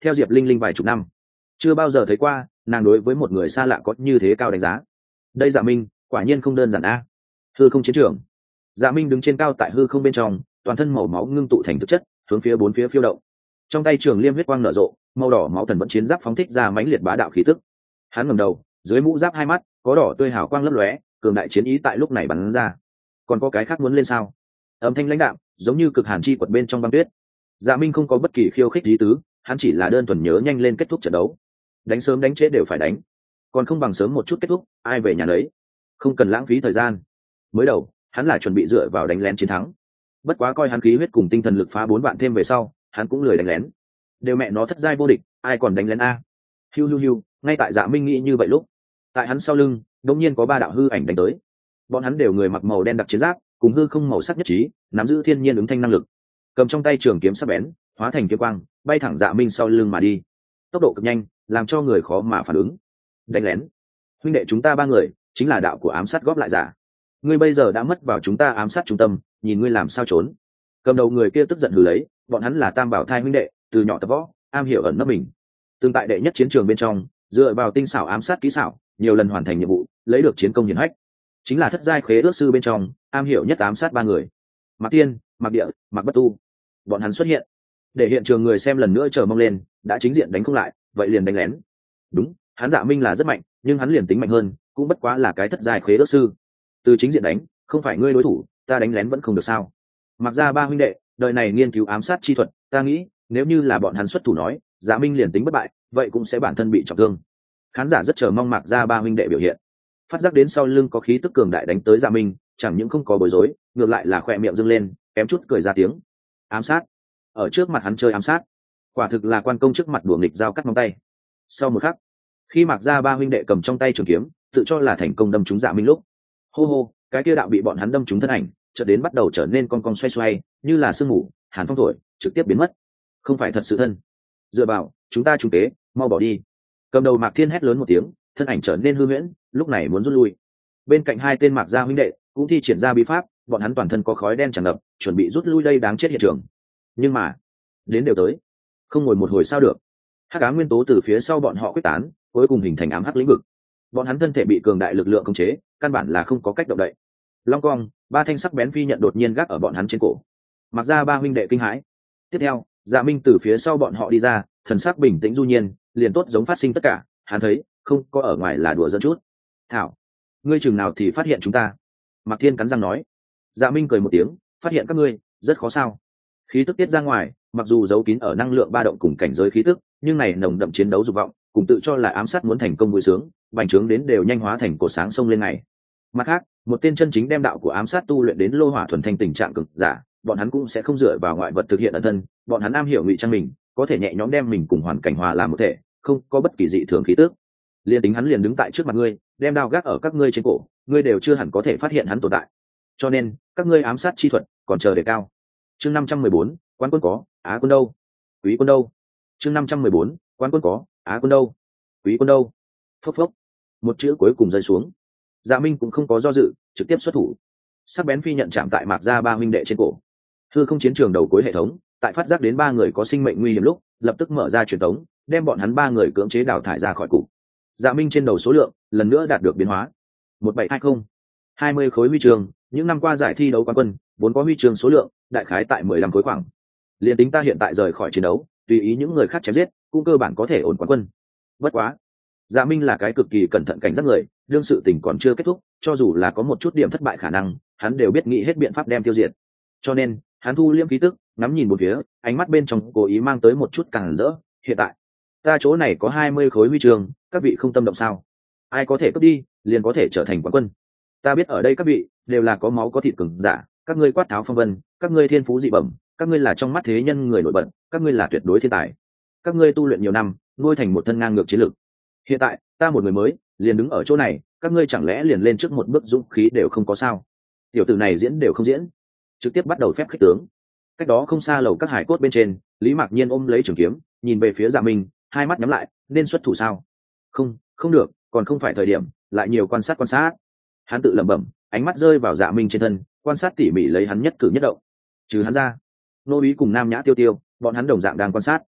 theo diệp linh linh vài chục năm, chưa bao giờ thấy qua nàng đối với một người xa lạ có như thế cao đánh giá. Đây Dạ Minh quả nhiên không đơn giản a. Hư không chiến trường, Dạ Minh đứng trên cao tại hư không bên trong, toàn thân màu máu ngưng tụ thành thực chất, hướng phía bốn phía phiêu động. Trong tay trường liêm huyết quang nở rộ, màu đỏ máu thần vẫn chiến giáp phóng thích ra mãnh liệt bá đạo khí tức. Hắn ngẩng đầu, dưới mũ giáp hai mắt có đỏ tươi hào quang lấp lóe, cường đại chiến ý tại lúc này bắn ra. Còn có cái khác muốn lên sao? Âm thanh lãnh đạm, giống như cực hàn chi quật bên trong băng tuyết. Dạ Minh không có bất kỳ khiêu khích ý tứ, hắn chỉ là đơn thuần nhớ nhanh lên kết thúc trận đấu. Đánh sớm đánh trễ đều phải đánh, còn không bằng sớm một chút kết thúc, ai về nhà nấy, không cần lãng phí thời gian. Mới đầu, hắn là chuẩn bị dựa vào đánh lén chiến thắng. Bất quá coi hắn khí huyết cùng tinh thần lực phá bốn vạn thêm về sau, hắn cũng lười đánh lén. Đều mẹ nó thất giai vô địch, ai còn đánh lén a? Hiu hiu hiu, ngay tại Dạ Minh nghĩ như vậy lúc, tại hắn sau lưng, đột nhiên có ba đạo hư ảnh đánh tới. Bọn hắn đều người mặc màu đen đặc chiến giáp, cùng hư không màu sắc nhất trí, nắm giữ thiên nhiên ứng thanh năng lực. Cầm trong tay trường kiếm sắc bén, hóa thành kiếm quang, bay thẳng Dạ Minh sau lưng mà đi. Tốc độ cực nhanh, làm cho người khó mà phản ứng. Đánh lén, huynh đệ chúng ta ba người, chính là đạo của ám sát góp lại giả. Ngươi bây giờ đã mất vào chúng ta ám sát trung tâm, nhìn ngươi làm sao trốn. Cầm đầu người kia tức giận hừ lấy, bọn hắn là Tam Bảo thai huynh đệ, từ nhỏ tập võ, am hiểu ẩn nấp mình. Tương tại đệ nhất chiến trường bên trong, dựa vào tinh xảo ám sát kỹ xảo, nhiều lần hoàn thành nhiệm vụ, lấy được chiến công hiển hách. Chính là thất giai khế ước sư bên trong, am hiểu nhất ám sát ba người. Mạc Tiên, Mạc Địa, Mạc Bất Tu. Bọn hắn xuất hiện, để hiện trường người xem lần nữa chờ mong lên, đã chính diện đánh không lại, vậy liền đánh lén. Đúng, hắn Dạ Minh là rất mạnh, nhưng hắn liền tính mạnh hơn, cũng bất quá là cái thất giai khế ước sư. Từ chính diện đánh, không phải ngươi đối thủ, ta đánh lén vẫn không được sao? Mặc ra ba huynh đệ, đời này nghiên cứu ám sát chi thuật, ta nghĩ, nếu như là bọn hắn xuất thủ nói, Dạ Minh liền tính bất bại, vậy cũng sẽ bản thân bị trọng thương. Khán giả rất chờ mong Mạc ra ba huynh đệ biểu hiện. Phát giác đến sau lưng có khí tức cường đại đánh tới Dạ Minh, chẳng những không có bối rối, ngược lại là khỏe miệng dâng lên, kém chút cười ra tiếng. Ám sát, ở trước mặt hắn chơi ám sát, quả thực là quan công trước mặt đùa nghịch dao cắt móng tay. Sau một khắc, khi Mạc ra ba huynh đệ cầm trong tay trường kiếm, tự cho là thành công đâm trúng Dạ Minh lúc, hô hô, cái kia đạo bị bọn hắn đâm trúng thân ảnh, chợt đến bắt đầu trở nên con con xoay xoay, như là sương mù, hàn phong thổi, trực tiếp biến mất. Không phải thật sự thân. Dựa vào, chúng ta trúng kế, mau bỏ đi. Cầm đầu Mạc Thiên hét lớn một tiếng, thân ảnh trở nên hư huyễn, lúc này muốn rút lui. Bên cạnh hai tên Mạc gia huynh đệ cũng thi triển ra bí pháp, bọn hắn toàn thân có khói đen tràn ngập, chuẩn bị rút lui đây đáng chết hiện trường. Nhưng mà, đến đều tới, không ngồi một hồi sao được. Hắc ám nguyên tố từ phía sau bọn họ quyết tán, cuối cùng hình thành ám hắc lĩnh vực. Bọn hắn thân thể bị cường đại lực lượng khống chế, căn bản là không có cách động đậy. Long cong, ba thanh sắc bén phi nhận đột nhiên gác ở bọn hắn trên cổ. Mặc ra ba huynh đệ kinh hãi. Tiếp theo, Dạ Minh từ phía sau bọn họ đi ra, thần sắc bình tĩnh du nhiên, liền tốt giống phát sinh tất cả. Hắn thấy, không có ở ngoài là đùa giỡn chút. Thảo, ngươi chừng nào thì phát hiện chúng ta? Mạc Thiên cắn răng nói. Dạ Minh cười một tiếng, phát hiện các ngươi, rất khó sao? Khí tức tiết ra ngoài, mặc dù giấu kín ở năng lượng ba động cùng cảnh giới khí tức, nhưng này nồng đậm chiến đấu dục vọng, cùng tự cho là ám sát muốn thành công vui sướng, bành trướng đến đều nhanh hóa thành cổ sáng sông lên ngày. Mặt khác, một tên chân chính đem đạo của ám sát tu luyện đến lô hỏa thuần thanh tình trạng cực giả, bọn hắn cũng sẽ không dựa vào ngoại vật thực hiện ẩn thân, bọn hắn am hiểu ngụy trang mình, có thể nhẹ nhõm đem mình cùng hoàn cảnh hòa làm một thể, không có bất kỳ dị thường khí tức. Liên tính hắn liền đứng tại trước mặt ngươi, đem đao gác ở các ngươi trên cổ, ngươi đều chưa hẳn có thể phát hiện hắn tồn tại. Cho nên, các ngươi ám sát chi thuật còn chờ đề cao. Chương năm trăm mười bốn, Quán quân có, Á quân đâu? Quý quân đâu? Chương năm trăm mười bốn, Quán quân có, Á quân đâu? Quý quân đâu? Phốc phốc. Một chữ cuối cùng rơi xuống. Dạ Minh cũng không có do dự, trực tiếp xuất thủ. Sắc bén phi nhận chạm tại Mạc gia ba huynh đệ trên cổ. Hư không chiến trường đầu cuối hệ thống, tại phát giác đến ba người có sinh mệnh nguy hiểm lúc, lập tức mở ra truyền tống, đem bọn hắn ba người cưỡng chế đào thải ra khỏi cục. Dạ Minh trên đầu số lượng lần nữa đạt được biến hóa. một bảy hai không, hai mươi khối huy chương, những năm qua giải thi đấu quán quân, vốn có huy chương số lượng, đại khái tại mười lăm khối khoảng. Liên tính ta hiện tại rời khỏi chiến đấu, tùy ý những người khác chém giết, cũng cơ bản có thể ổn quán quân. Bất quá, Dạ Minh là cái cực kỳ cẩn thận cảnh giác người, đương sự tình còn chưa kết thúc, cho dù là có một chút điểm thất bại khả năng, hắn đều biết nghĩ hết biện pháp đem tiêu diệt. Cho nên, hắn thu liêm khí tức, ngắm nhìn một phía, ánh mắt bên trong cố ý mang tới một chút càng rỡ. Hiện tại, ta chỗ này có hai mươi khối huy chương, các vị không tâm động sao? Ai có thể cướp đi, liền có thể trở thành quán quân. Ta biết ở đây các vị đều là có máu có thịt cường giả, các ngươi quát tháo phong vân, các ngươi thiên phú dị bẩm, các ngươi là trong mắt thế nhân người nổi bật, các ngươi là tuyệt đối thiên tài. Các ngươi tu luyện nhiều năm, nuôi thành một thân ngang ngược chiến lược. Hiện tại, ta một người mới, liền đứng ở chỗ này, các ngươi chẳng lẽ liền lên trước một bước dũng khí đều không có sao? Tiểu tử này diễn đều không diễn, trực tiếp bắt đầu phép khích tướng. Cách đó không xa lầu các hải cốt bên trên, Lý Mạc Nhiên ôm lấy trường kiếm, nhìn về phía Dạ Minh, hai mắt nhắm lại, nên xuất thủ sao? Không, không được, còn không phải thời điểm, lại nhiều quan sát quan sát. Hắn tự lẩm bẩm, ánh mắt rơi vào Dạ Minh trên thân, quan sát tỉ mỉ lấy hắn nhất cử nhất động. Trừ hắn ra, nô úy cùng Nam Nhã Tiêu Tiêu, bọn hắn đồng dạng đang quan sát.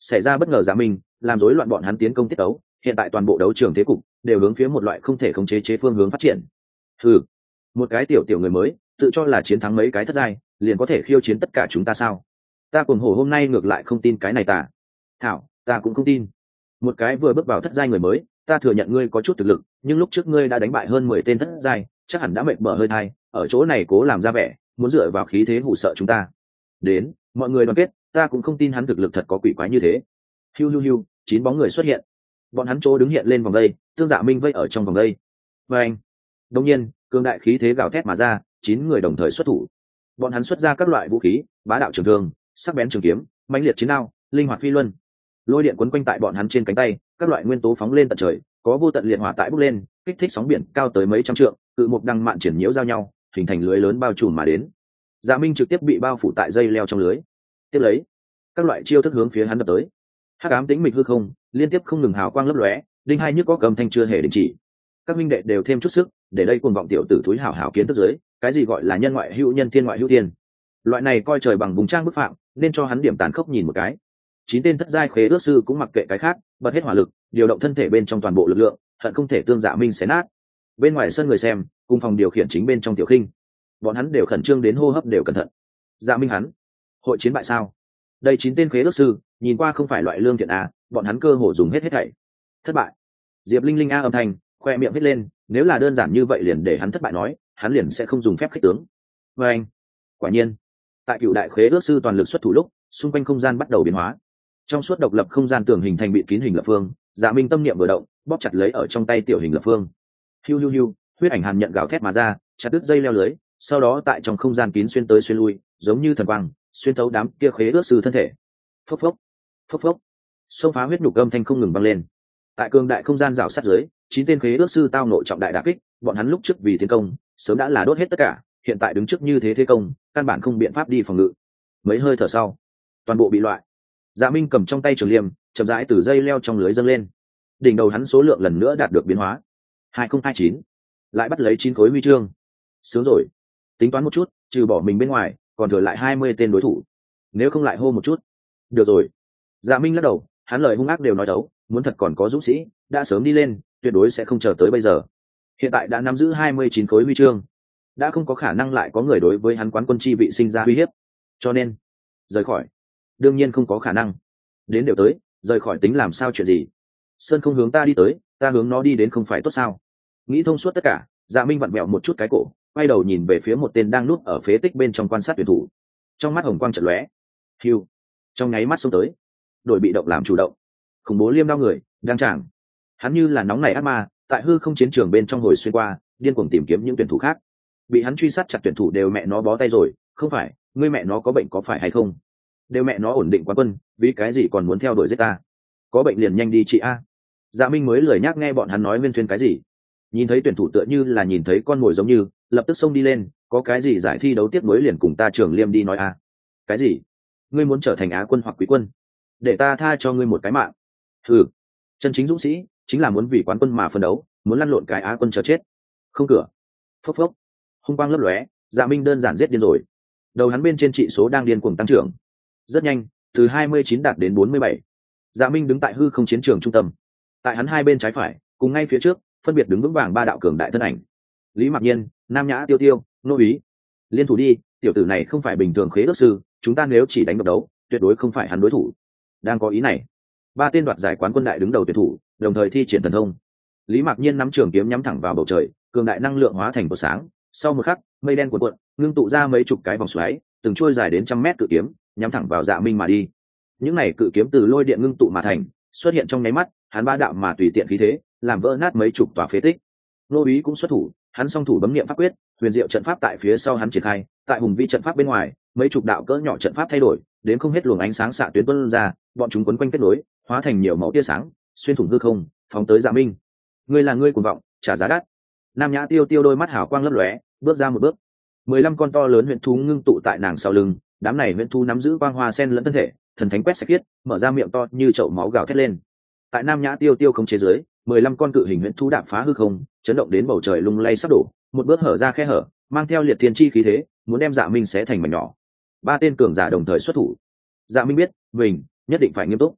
xảy ra bất ngờ dạ minh làm rối loạn bọn hắn tiến công tiết đấu, hiện tại toàn bộ đấu trường thế cục đều hướng phía một loại không thể khống chế chế phương hướng phát triển. Ừ, một cái tiểu tiểu người mới tự cho là chiến thắng mấy cái thất giai liền có thể khiêu chiến tất cả chúng ta sao? Ta cuồng hổ hôm nay ngược lại không tin cái này ta. Thảo, ta cũng không tin. Một cái vừa bước vào thất giai người mới, ta thừa nhận ngươi có chút thực lực, nhưng lúc trước ngươi đã đánh bại hơn mười tên thất giai, chắc hẳn đã mệt mỏi hơi thai, ở chỗ này cố làm ra vẻ, muốn dựa vào khí thế hù sợ chúng ta. Đến, mọi người đoàn kết, ta cũng không tin hắn thực lực thật có quỷ quái như thế. Hiu hiu hiu, chín bóng người xuất hiện. Bọn hắn chỗ đứng hiện lên vòng đây, tương Dạ Minh vây ở trong vòng đây. Và anh, đột nhiên, cường đại khí thế gào thét mà ra, chín người đồng thời xuất thủ. Bọn hắn xuất ra các loại vũ khí, bá đạo trường thương, sắc bén trường kiếm, mãnh liệt chiến đao, linh hoạt phi luân. Lôi điện quấn quanh tại bọn hắn trên cánh tay, các loại nguyên tố phóng lên tận trời, có vô tận liệt hỏa tại bốc lên, kích thích sóng biển cao tới mấy trăm trượng, cự mục đăng mạn triển nhiễu giao nhau, hình thành lưới lớn bao trùm mà đến. Dạ Minh trực tiếp bị bao phủ tại dây leo trong lưới. Tiếp lấy, các loại chiêu thức hướng phía hắn đập tới. Hắc ám tĩnh mịch hư không, liên tiếp không ngừng hào quang lấp lóe, đinh hai nhức có cầm thanh chưa hề đình chỉ. Các minh đệ đều thêm chút sức, để đây cuồng vọng tiểu tử túi hảo hảo kiến thức dưới, cái gì gọi là nhân ngoại hữu nhân thiên ngoại hữu thiên. Loại này coi trời bằng vùng trang bức phạm, nên cho hắn điểm tàn khốc nhìn một cái. Chín tên thất giai khế ước sư cũng mặc kệ cái khác, bật hết hỏa lực, điều động thân thể bên trong toàn bộ lực lượng, hận không thể tương Dạ Minh xé nát. Bên ngoài sân người xem, cùng phòng điều khiển chính bên trong tiểu khinh, bọn hắn đều khẩn trương đến hô hấp đều cẩn thận. Dạ Minh hắn, hội chiến bại sao? Đây chín tên khế ước sư, nhìn qua không phải loại lương thiện à, bọn hắn cơ hồ dùng hết hết thảy. Thất bại. Diệp Linh Linh a âm thanh, khoe miệng hết lên, nếu là đơn giản như vậy liền để hắn thất bại nói, hắn liền sẽ không dùng phép khích tướng. Và anh, quả nhiên, tại cựu đại khế ước sư toàn lực xuất thủ lúc, xung quanh không gian bắt đầu biến hóa. Trong suốt độc lập không gian tường hình thành bị kín hình lập phương, Dạ Minh tâm niệm vừa động, bóp chặt lấy ở trong tay tiểu hình lập phương. Hiu hiu hiu, huyết ảnh hàn nhận gào thét mà ra, chặt đứt dây leo lưới, sau đó tại trong không gian kín xuyên tới xuyên lui, giống như thần quang, xuyên thấu đám kia khế ước sư thân thể. Phốc phốc, phốc phốc, xông phá huyết nhục âm thanh không ngừng vang lên. Tại cường đại không gian rào sát dưới, chín tên khế ước sư tao nội trọng đại đả kích, bọn hắn lúc trước vì tiến công, sớm đã là đốt hết tất cả, hiện tại đứng trước như thế thế công, căn bản không biện pháp đi phòng ngự. Mấy hơi thở sau, toàn bộ bị loại. Dạ Minh cầm trong tay trường liềm, chậm rãi từ dây leo trong lưới dâng lên. Đỉnh đầu hắn số lượng lần nữa đạt được biến hóa. hai không hai chín, lại bắt lấy chín khối huy chương. Sướng rồi. Tính toán một chút, trừ bỏ mình bên ngoài, còn thừa lại hai mươi tên đối thủ. Nếu không lại hô một chút. Được rồi. Dạ Minh lắc đầu, hắn lời hung ác đều nói đấu, muốn thật còn có dũng sĩ, đã sớm đi lên, tuyệt đối sẽ không chờ tới bây giờ. Hiện tại đã nắm giữ hai mươi chín khối huy chương, đã không có khả năng lại có người đối với hắn quán quân chi vị sinh ra uy hiếp. Cho nên, rời khỏi, đương nhiên không có khả năng. Đến đều tới, rời khỏi tính làm sao chuyện gì? Sơn không hướng ta đi tới, ta hướng nó đi đến không phải tốt sao? Nghĩ thông suốt tất cả, Dạ Minh vặn vẹo một chút cái cổ, quay đầu nhìn về phía một tên đang núp ở phế tích bên trong quan sát tuyển thủ. Trong mắt hồng quang chợt lóe, hiu, trong nháy mắt xông tới, đổi bị động làm chủ động. Khủng bố liêm đao người, đang chẳng. Hắn như là nóng nảy ác ma, tại hư không chiến trường bên trong hồi xuyên qua, điên cuồng tìm kiếm những tuyển thủ khác. Bị hắn truy sát chặt tuyển thủ đều mẹ nó bó tay rồi, không phải, ngươi mẹ nó có bệnh có phải hay không? Đều mẹ nó ổn định quán quân, vì cái gì còn muốn theo đuổi giết ta? Có bệnh liền nhanh đi chị a. Dạ Minh mới lười nhắc nghe bọn hắn nói viên thuyên cái gì. Nhìn thấy tuyển thủ tựa như là nhìn thấy con mồi giống như, lập tức xông đi lên, có cái gì giải thi đấu tiếp nối liền cùng ta Trường Liêm đi nói a. Cái gì? Ngươi muốn trở thành Á quân hoặc quý quân? Để ta tha cho ngươi một cái mạng. Ừ, chân chính dũng sĩ chính là muốn vì quán quân mà phân đấu, muốn lăn lộn cái Á quân chờ chết. Không cửa. Phốc phốc. Hung quang lấp lóe, Dạ Minh đơn giản giết điên rồi. Đầu hắn bên trên trị số đang điên cuồng tăng trưởng. Rất nhanh, từ hai mươi chín đạt đến bốn mươi bảy. Dạ Minh đứng tại hư không chiến trường trung tâm. Tại hắn hai bên trái phải, cùng ngay phía trước, phân biệt đứng vững vàng ba đạo cường đại thân ảnh. Lý Mặc Nhiên, Nam Nhã Tiêu Tiêu, Nô Úy. Liên thủ đi, tiểu tử này không phải bình thường khế ước sư, chúng ta nếu chỉ đánh độc đấu, tuyệt đối không phải hắn đối thủ. Đang có ý này, ba tên đoạt giải quán quân đại đứng đầu tuyển thủ, đồng thời thi triển thần thông. Lý Mặc Nhiên nắm trường kiếm nhắm thẳng vào bầu trời, cường đại năng lượng hóa thành cột sáng. Sau một khắc, mây đen cuộn cuộn, ngưng tụ ra mấy chục cái vòng xoáy, từng trôi dài đến trăm mét cự kiếm, nhắm thẳng vào Dạ Minh mà đi. Những này cự kiếm từ lôi điện ngưng tụ mà thành, xuất hiện trong nháy mắt, hắn ba đạo mà tùy tiện khí thế, làm vỡ nát mấy chục tòa phế tích. Nô Úy cũng xuất thủ, hắn song thủ bấm niệm pháp quyết, huyền diệu trận pháp tại phía sau hắn triển khai, tại hùng vĩ trận pháp bên ngoài, mấy chục đạo cỡ nhỏ trận pháp thay đổi, đến không hết luồng ánh sáng xạ tuyến tuôn ra, bọn chúng quấn quanh kết nối, hóa thành nhiều màu tia sáng, xuyên thủng hư không, phóng tới Dạ Minh. Ngươi là ngươi cuồng vọng, trả giá đắt. Nam Nhã Tiêu Tiêu đôi mắt hào quang lấp lóe, bước ra một bước. Mười lăm con to lớn huyền thú ngưng tụ tại nàng sau lưng, đám này huyền thú nắm giữ quang hoa sen lẫn thân thể, thần thánh quét sạch khiết, mở ra miệng to như chậu máu gào thét lên. Tại Nam Nhã Tiêu Tiêu không chế giới, mười lăm con cự hình huyền thú đạp phá hư không, chấn động đến bầu trời lung lay sắp đổ, một bước hở ra khe hở, mang theo liệt thiên chi khí thế, muốn đem Dạ Minh xé thành mảnh nhỏ. Ba tên cường giả đồng thời xuất thủ. Dạ Minh biết, mình nhất định phải nghiêm túc.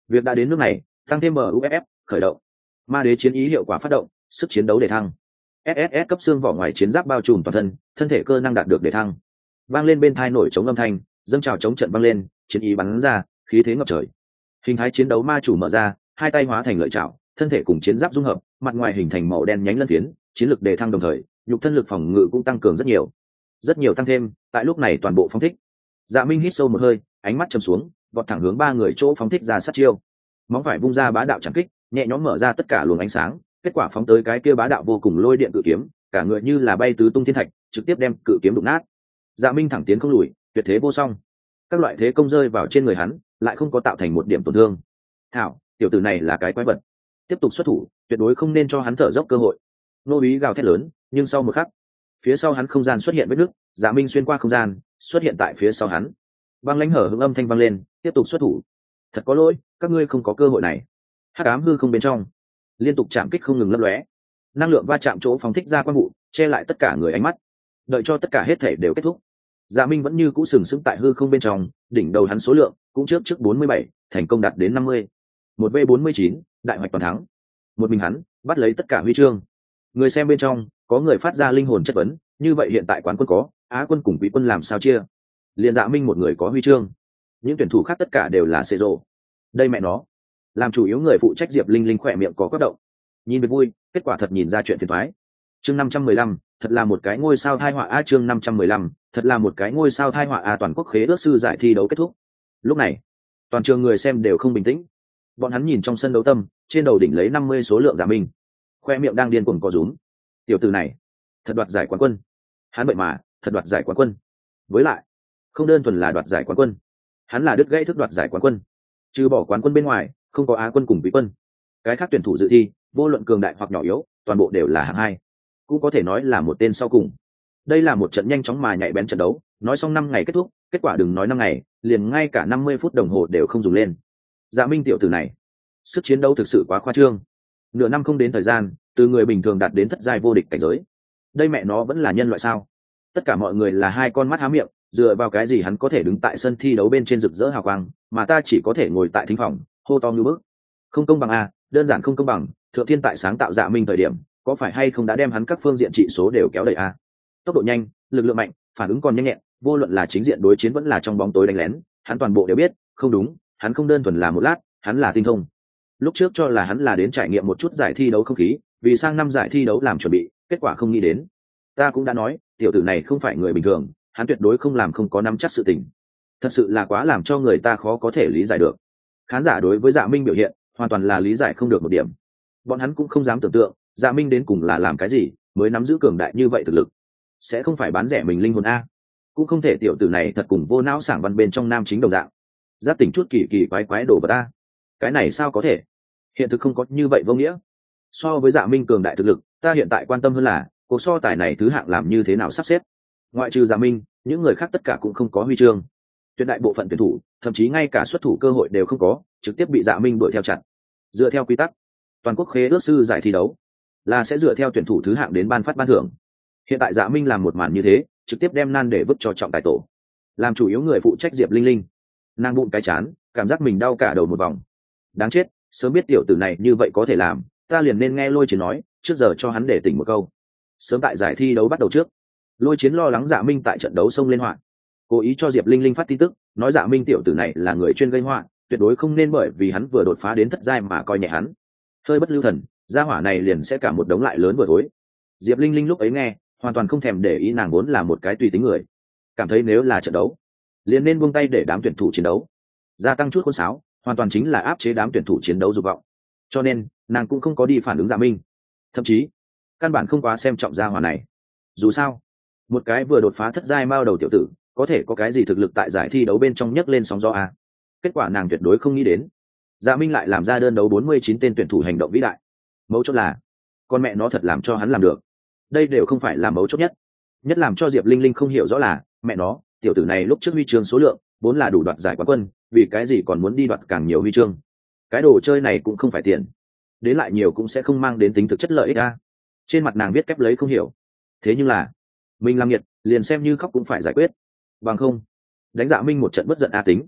Việc đã đến nước này, tăng thêm em u ép ép khởi động, ma đế chiến ý hiệu quả phát động, sức chiến đấu đề thăng. ét ét ét cấp xương vỏ ngoài chiến giáp bao trùm toàn thân, thân thể cơ năng đạt được đề thăng. Vang lên bên thai nổi chống âm thanh, dâng trào chống trận vang lên, chiến ý bắn ra, khí thế ngập trời. Hình thái chiến đấu ma chủ mở ra, hai tay hóa thành lợi chảo, thân thể cùng chiến giáp dung hợp, mặt ngoài hình thành màu đen nhánh lân phiến, chiến lực đề thăng đồng thời, nhục thân lực phòng ngự cũng tăng cường rất nhiều. Rất nhiều tăng thêm, tại lúc này toàn bộ phóng thích. Dạ Minh hít sâu một hơi, ánh mắt trầm xuống, vọt thẳng hướng ba người chỗ phóng thích ra sát chiêu. Móng phải vung ra bá đạo chẳng kích, nhẹ nhõm mở ra tất cả luồng ánh sáng, kết quả phóng tới cái kia bá đạo vô cùng lôi điện cự kiếm, cả người như là bay tứ tung thiên thạch, trực tiếp đem cự kiếm đụng nát. Dạ Minh thẳng tiến không lùi, tuyệt thế vô song. Các loại thế công rơi vào trên người hắn, lại không có tạo thành một điểm tổn thương. Thảo, tiểu tử này là cái quái vật. Tiếp tục xuất thủ, tuyệt đối không nên cho hắn thở dốc cơ hội. Nô Bí gào thét lớn, nhưng sau một khắc, phía sau hắn không gian xuất hiện vết nứt, Dạ Minh xuyên qua không gian, xuất hiện tại phía sau hắn. Băng lãnh hở hững âm thanh vang lên, tiếp tục xuất thủ. Thật có lỗi, các ngươi không có cơ hội này. Hắc ám hư không bên trong, liên tục chạm kích không ngừng lấp lóe, năng lượng va chạm chỗ phóng thích ra quang vụ, che lại tất cả người ánh mắt. Đợi cho tất cả hết thể đều kết thúc, Dạ Minh vẫn như cũ sừng sững tại hư không bên trong, đỉnh đầu hắn số lượng cũng trước trước bốn mươi bảy, thành công đạt đến năm mươi. Một v bốn mươi chín, đại hoạch toàn thắng. Một mình hắn bắt lấy tất cả huy chương. Người xem bên trong có người phát ra linh hồn chất vấn, như vậy hiện tại quán quân có, Á quân cùng Quý quân làm sao chia? Liền Dạ Minh một người có huy chương, những tuyển thủ khác tất cả đều là xê rô. Đây mẹ nó, làm chủ yếu người phụ trách Diệp Linh Linh khỏe miệng có quắc động. Nhìn về vui, kết quả thật nhìn ra chuyện phiền toái. Chương năm trăm mười lăm, thật là một cái ngôi sao thai họa a. Chương năm trăm mười lăm, thật là một cái ngôi sao thai họa a. Toàn quốc khế ước sư giải thi đấu kết thúc. Lúc này, toàn trường người xem đều không bình tĩnh. Bọn hắn nhìn trong sân đấu tâm, trên đầu đỉnh lấy năm mươi số lượng Dạ Minh, khoe miệng đang điên cuồng co rúm. Tiểu tử này, thật đoạt giải quán quân. Hắn vậy mà, thật đoạt giải quán quân. Với lại, không đơn thuần là đoạt giải quán quân, hắn là đứt gãy thức đoạt giải quán quân. Trừ bỏ quán quân bên ngoài, không có Á quân cùng Quý quân. Cái khác tuyển thủ dự thi, vô luận cường đại hoặc nhỏ yếu, toàn bộ đều là hạng hai, cũng có thể nói là một tên sau cùng. Đây là một trận nhanh chóng mà nhạy bén trận đấu, nói xong năm ngày kết thúc, kết quả đừng nói năm ngày, liền ngay cả năm mươi phút đồng hồ đều không dùng lên. Dạ Minh tiểu tử này, sức chiến đấu thực sự quá khoa trương. Nửa năm không đến thời gian, từ người bình thường đạt đến thất giai vô địch cảnh giới. Đây mẹ nó vẫn là nhân loại sao? Tất cả mọi người là hai con mắt há miệng, dựa vào cái gì hắn có thể đứng tại sân thi đấu bên trên rực rỡ hào quang, mà ta chỉ có thể ngồi tại thính phòng, hô to như bức. Không công bằng a, đơn giản không công bằng. Thượng Thiên tại sáng tạo Dạ Minh thời điểm, có phải hay không đã đem hắn các phương diện trị số đều kéo đẩy a? Tốc độ nhanh, lực lượng mạnh, phản ứng còn nhanh nhẹn, vô luận là chính diện đối chiến vẫn là trong bóng tối đánh lén, hắn toàn bộ đều biết. Không đúng, hắn không đơn thuần là một lát, hắn là tinh thông. Lúc trước cho là hắn là đến trải nghiệm một chút giải thi đấu không khí, vì sang năm giải thi đấu làm chuẩn bị, kết quả không nghĩ đến. Ta cũng đã nói, tiểu tử này không phải người bình thường, hắn tuyệt đối không làm không có nắm chắc sự tình. Thật sự là quá làm cho người ta khó có thể lý giải được. Khán giả đối với Dạ Minh biểu hiện, hoàn toàn là lý giải không được một điểm. Bọn hắn cũng không dám tưởng tượng, Dạ Minh đến cùng là làm cái gì, mới nắm giữ cường đại như vậy thực lực. Sẽ không phải bán rẻ mình linh hồn a? Cũng không thể tiểu tử này thật cùng vô não sảng văn bên trong nam chính đồng dạng. Giác tỉnh chút kỳ kỳ quái quái đồ vật a. Cái này sao có thể? Hiện thực không có như vậy vô nghĩa. So với Dạ Minh cường đại thực lực, ta hiện tại quan tâm hơn là cuộc so tài này thứ hạng làm như thế nào sắp xếp. Ngoại trừ Dạ Minh, những người khác tất cả cũng không có huy chương. Tuyệt đại bộ phận tuyển thủ, thậm chí ngay cả xuất thủ cơ hội đều không có, trực tiếp bị Dạ Minh đuổi theo chặt. Dựa theo quy tắc, toàn quốc khế ước sư giải thi đấu là sẽ dựa theo tuyển thủ thứ hạng đến ban phát ban thưởng. Hiện tại Dạ Minh làm một màn như thế, trực tiếp đem nan để vứt cho trọng tài tổ. Làm chủ yếu người phụ trách Diệp Linh Linh, nàng bụng cái chán, cảm giác mình đau cả đầu một vòng. Đáng chết, sớm biết tiểu tử này như vậy có thể làm, ta liền nên nghe Lôi Chiến nói, trước giờ cho hắn để tỉnh một câu. Sớm tại giải thi đấu bắt đầu trước, Lôi Chiến lo lắng Dạ Minh tại trận đấu xông lên họa, cố ý cho Diệp Linh Linh phát tin tức, nói Dạ Minh tiểu tử này là người chuyên gây họa, tuyệt đối không nên bởi vì hắn vừa đột phá đến thất giai mà coi nhẹ hắn. Hơi bất lưu thần, gia hỏa này liền sẽ cả một đống lại lớn vừa thối. Diệp Linh Linh lúc ấy nghe, hoàn toàn không thèm để ý, nàng vốn là một cái tùy tính người, cảm thấy nếu là trận đấu, liền nên buông tay để đám tuyển thủ chiến đấu, gia tăng chút khôn sáo, hoàn toàn chính là áp chế đám tuyển thủ chiến đấu dục vọng. Cho nên nàng cũng không có đi phản ứng Dạ Minh, thậm chí căn bản không quá xem trọng gia hỏa này. Dù sao, một cái vừa đột phá thất giai mao đầu tiểu tử, có thể có cái gì thực lực tại giải thi đấu bên trong nhấc lên sóng gió à? Kết quả nàng tuyệt đối không nghĩ đến, Dạ Minh lại làm ra đơn đấu bốn mươi chín tên tuyển thủ hành động vĩ đại. Mấu chốt là, con mẹ nó thật làm cho hắn làm được. Đây đều không phải là mấu chốt nhất. Nhất làm cho Diệp Linh Linh không hiểu rõ là, mẹ nó, tiểu tử này lúc trước huy chương số lượng vốn là đủ đoạt giải quán quân, vì cái gì còn muốn đi đoạt càng nhiều huy chương? Cái đồ chơi này cũng không phải tiền, đến lại nhiều cũng sẽ không mang đến tính thực chất lợi ích a. Trên mặt nàng viết kép lấy không hiểu. Thế nhưng là, mình làm nhiệt, liền xem như khóc cũng phải giải quyết. Bằng không, đánh Dạ Minh một trận bất giận a tính.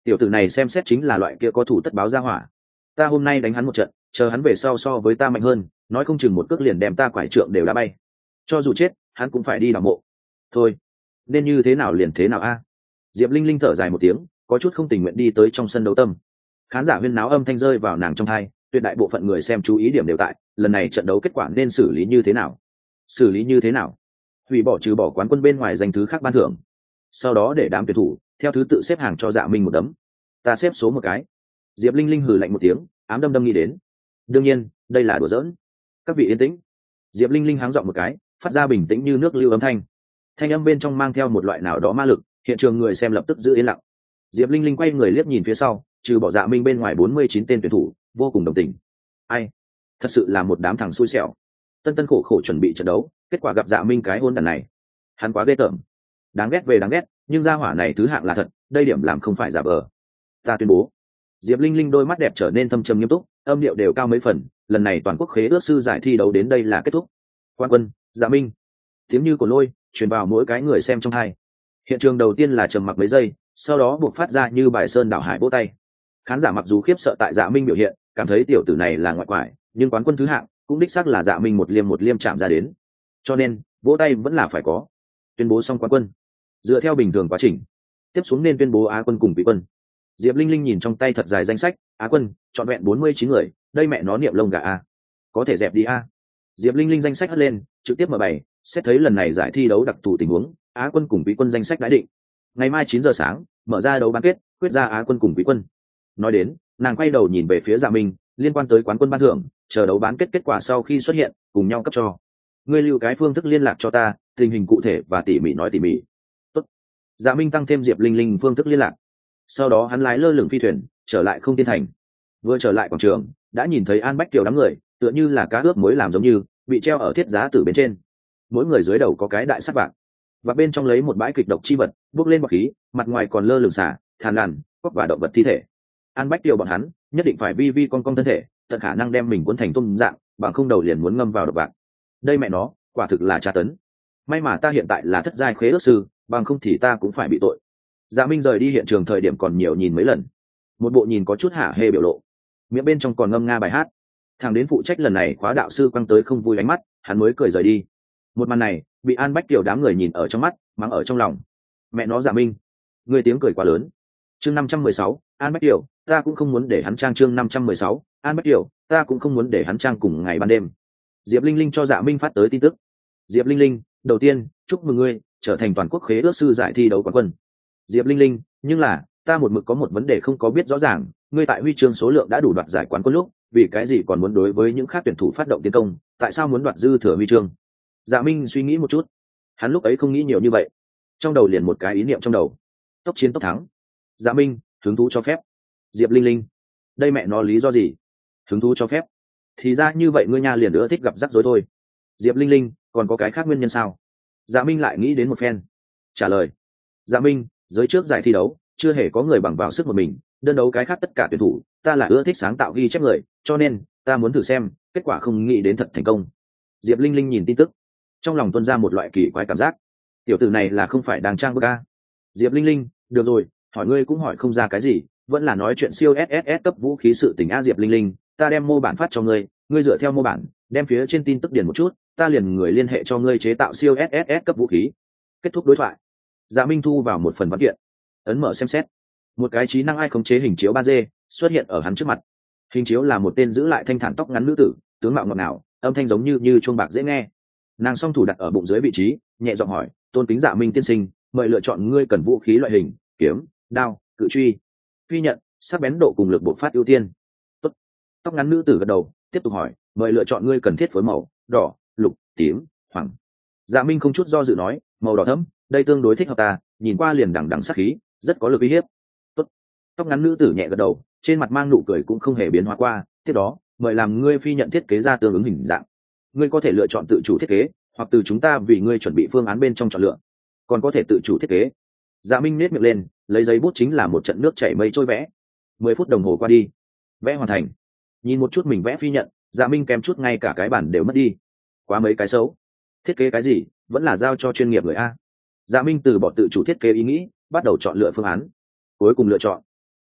tiểu tử này xem xét chính là loại kia có thủ tất báo ra hỏa. Ta hôm nay đánh hắn một trận, chờ hắn về sau so với ta mạnh hơn, nói không chừng một cước liền đem ta quải trượng đều đã bay. Cho dù chết hắn cũng phải đi đào mộ. Thôi, nên như thế nào liền thế nào a. Diệp Linh Linh thở dài một tiếng, có chút không tình nguyện đi tới trong sân đấu tâm. Khán giả huyên náo âm thanh rơi vào nàng trong tai, tuyệt đại bộ phận người xem chú ý điểm đều tại lần này trận đấu kết quả nên xử lý như thế nào. Xử lý như thế nào? Hủy bỏ trừ bỏ quán quân bên ngoài danh thứ khác ban thưởng, sau đó để đám tuyển thủ theo thứ tự xếp hàng cho Dạ Minh một đấm. Ta xếp số một cái. Diệp Linh Linh hừ lạnh một tiếng, ám đâm đâm nghĩ đến. Đương nhiên, đây là đùa giỡn. Các vị yên tĩnh. Diệp Linh Linh háng giọng một cái, phát ra bình tĩnh như nước lưu âm thanh. Thanh âm bên trong mang theo một loại nào đó ma lực, hiện trường người xem lập tức giữ yên lặng. Diệp Linh Linh quay người liếc nhìn phía sau, trừ bỏ Dạ Minh bên ngoài bốn mươi chín tên tuyển thủ, vô cùng đồng tình. Ai? Thật sự là một đám thằng xui xẻo. Tân tân khổ khổ chuẩn bị trận đấu, kết quả gặp Dạ Minh cái hôn đàn này. Hắn quá ghê tởm. Đáng ghét về đáng ghét, nhưng gia hỏa này thứ hạng là thật, đây điểm làm không phải giả vờ. Ta tuyên bố. Diệp Linh Linh đôi mắt đẹp trở nên thâm trầm nghiêm túc, âm điệu đều cao mấy phần, lần này toàn quốc khế ước sư giải thi đấu đến đây là kết thúc. Quan quân, Dạ Minh. Tiếng như của lôi truyền vào mỗi cái người xem trong hai. Hiện trường đầu tiên là trầm mặc mấy giây, sau đó buộc phát ra như bài sơn đảo hải vỗ tay. Khán giả mặc dù khiếp sợ tại Dạ Minh biểu hiện, cảm thấy tiểu tử này là ngoại quải, nhưng quán quân thứ hạng cũng đích xác là Dạ Minh một liêm một liêm chạm ra đến, cho nên vỗ tay vẫn là phải có. Tuyên bố xong quán quân, dựa theo bình thường quá trình, tiếp xuống nên tuyên bố á quân cùng vị quân. Diệp Linh Linh nhìn trong tay thật dài danh sách, á quân chọn vẹn bốn mươi chín người, đây mẹ nó niệm lông gà a, có thể dẹp đi a. Diệp Linh Linh danh sách hất lên, trực tiếp mở bày, xét thấy lần này giải thi đấu đặc thù tình huống, á quân cùng vị quân danh sách đã định. Ngày mai chín giờ sáng mở ra đấu bán kết, quyết ra á quân cùng vị quân. Nói đến, nàng quay đầu nhìn về phía Dạ Minh, liên quan tới quán quân ban thưởng, chờ đấu bán kết kết quả sau khi xuất hiện, cùng nhau cấp cho. Ngươi lưu cái phương thức liên lạc cho ta, tình hình cụ thể và tỉ mỉ nói tỉ mỉ. Tốt. Dạ Minh tăng thêm Diệp Linh Linh phương thức liên lạc. Sau đó hắn lái lơ lửng phi thuyền trở lại Không Tiên Thành. Vừa trở lại quảng trường, đã nhìn thấy An Bách Kiều đám người, tựa như là cá ướp muối làm giống như bị treo ở thiết giá tử bên trên. Mỗi người dưới đầu có cái đại sắt vạc, và bên trong lấy một bãi kịch độc chi vật, bốc lên bọt khí, mặt ngoài còn lơ lửng xả, than lằn, cóc và động vật thi thể. An Bách Kiều bọn hắn nhất định phải vi vi con con thân thể, tận khả năng đem mình cuốn thành tôm dạng, bằng không đầu liền muốn ngâm vào độc vạc. Đây mẹ nó, quả thực là tra tấn. May mà ta hiện tại là thất giai khế ước sư, bằng không thì ta cũng phải bị tội. Dạ Minh rời đi hiện trường thời điểm còn nhiều nhìn mấy lần, một bộ nhìn có chút hả hê biểu lộ, miệng bên trong còn ngâm nga bài hát. Thằng đến phụ trách lần này khóa đạo sư quăng tới không vui ánh mắt, hắn mới cười rời đi. Một màn này bị An Bách Kiều đám người nhìn ở trong mắt, mắng ở trong lòng. Mẹ nó Dạ Minh, người tiếng cười quá lớn. Chương năm trăm mười sáu, An Bách Kiều, ta cũng không muốn để hắn trang. Chương năm trăm mười sáu, An Bách Kiều, ta cũng không muốn để hắn trang. Cùng ngày ban đêm, Diệp Linh Linh cho Dạ Minh phát tới tin tức. Diệp Linh Linh, đầu tiên chúc mừng ngươi trở thành toàn quốc khế ước sư giải thi đấu quán quân. Diệp Linh Linh, nhưng là ta một mực có một vấn đề không có biết rõ ràng, ngươi tại huy chương số lượng đã đủ đoạt giải quán quân lúc, vì cái gì còn muốn đối với những khác tuyển thủ phát động tiến công, tại sao muốn đoạt dư thừa huy chương? Dạ Minh suy nghĩ một chút, hắn lúc ấy không nghĩ nhiều như vậy, trong đầu liền một cái ý niệm trong đầu: tốc chiến tốc thắng. Dạ Minh, hứng thú cho phép. Diệp Linh Linh, đây mẹ nó lý do gì? Hứng thú cho phép? Thì ra như vậy, ngươi nha liền nữa thích gặp rắc rối thôi. Diệp Linh Linh, còn có cái khác nguyên nhân sao? Dạ Minh lại nghĩ đến một phen, trả lời: Dạ Minh, giới trước giải thi đấu chưa hề có người bằng vào sức một mình đơn đấu cái khác tất cả tuyển thủ, ta là ưa thích sáng tạo ghi chép người, cho nên ta muốn thử xem, kết quả không nghĩ đến thật thành công. Diệp Linh Linh nhìn tin tức, trong lòng tuôn ra một loại kỳ quái cảm giác, tiểu tử này là không phải đang trang bức a. Diệp Linh Linh, được rồi, hỏi ngươi cũng hỏi không ra cái gì, vẫn là nói chuyện siêu ét ét ét cấp vũ khí sự tình a. Diệp Linh Linh, ta đem mô bản phát cho ngươi, ngươi dựa theo mô bản đem phía trên tin tức điền một chút, ta liền người liên hệ cho ngươi chế tạo siêu ét ét ét cấp vũ khí. Kết thúc đối thoại, Dạ Minh thu vào một phần văn kiện, ấn mở xem xét. Một cái trí năng ai khống chế hình chiếu ba D xuất hiện ở hắn trước mặt. Hình chiếu là một tên giữ lại thanh thản tóc ngắn nữ tử, tướng mạo ngọt ngào, âm thanh giống như như chuông bạc dễ nghe. Nàng song thủ đặt ở bụng dưới vị trí, nhẹ giọng hỏi: tôn kính Dạ Minh tiên sinh, mời lựa chọn ngươi cần vũ khí loại hình: kiếm, đao, cự truy, phi nhận, sắc bén độ cùng lực bộc phát ưu tiên. Tốt. Tóc ngắn nữ tử gật đầu, tiếp tục hỏi: mời lựa chọn ngươi cần thiết phối màu: đỏ, lục, tím, hoàng. Dạ Minh không chút do dự nói: màu đỏ thẫm, đây tương đối thích hợp ta, nhìn qua liền đằng đằng sát khí, rất có lực uy hiếp. Tốt. Tóc ngắn nữ tử nhẹ gật đầu, trên mặt mang nụ cười cũng không hề biến hóa qua. Tiếp đó, mời làm ngươi phi nhận thiết kế ra tương ứng hình dạng. Ngươi có thể lựa chọn tự chủ thiết kế, hoặc từ chúng ta vì ngươi chuẩn bị phương án bên trong chọn lựa, còn có thể tự chủ thiết kế. Dạ Minh nét miệng lên, lấy giấy bút chính là một trận nước chảy mây trôi vẽ. Mười phút đồng hồ qua đi, vẽ hoàn thành. Nhìn một chút mình vẽ phi nhận, Dạ Minh kém chút ngay cả cái bản đều mất đi. Quá mấy cái xấu, thiết kế cái gì vẫn là giao cho chuyên nghiệp người a. Dạ Minh từ bỏ tự chủ thiết kế ý nghĩ, bắt đầu chọn lựa phương án. Cuối cùng lựa chọn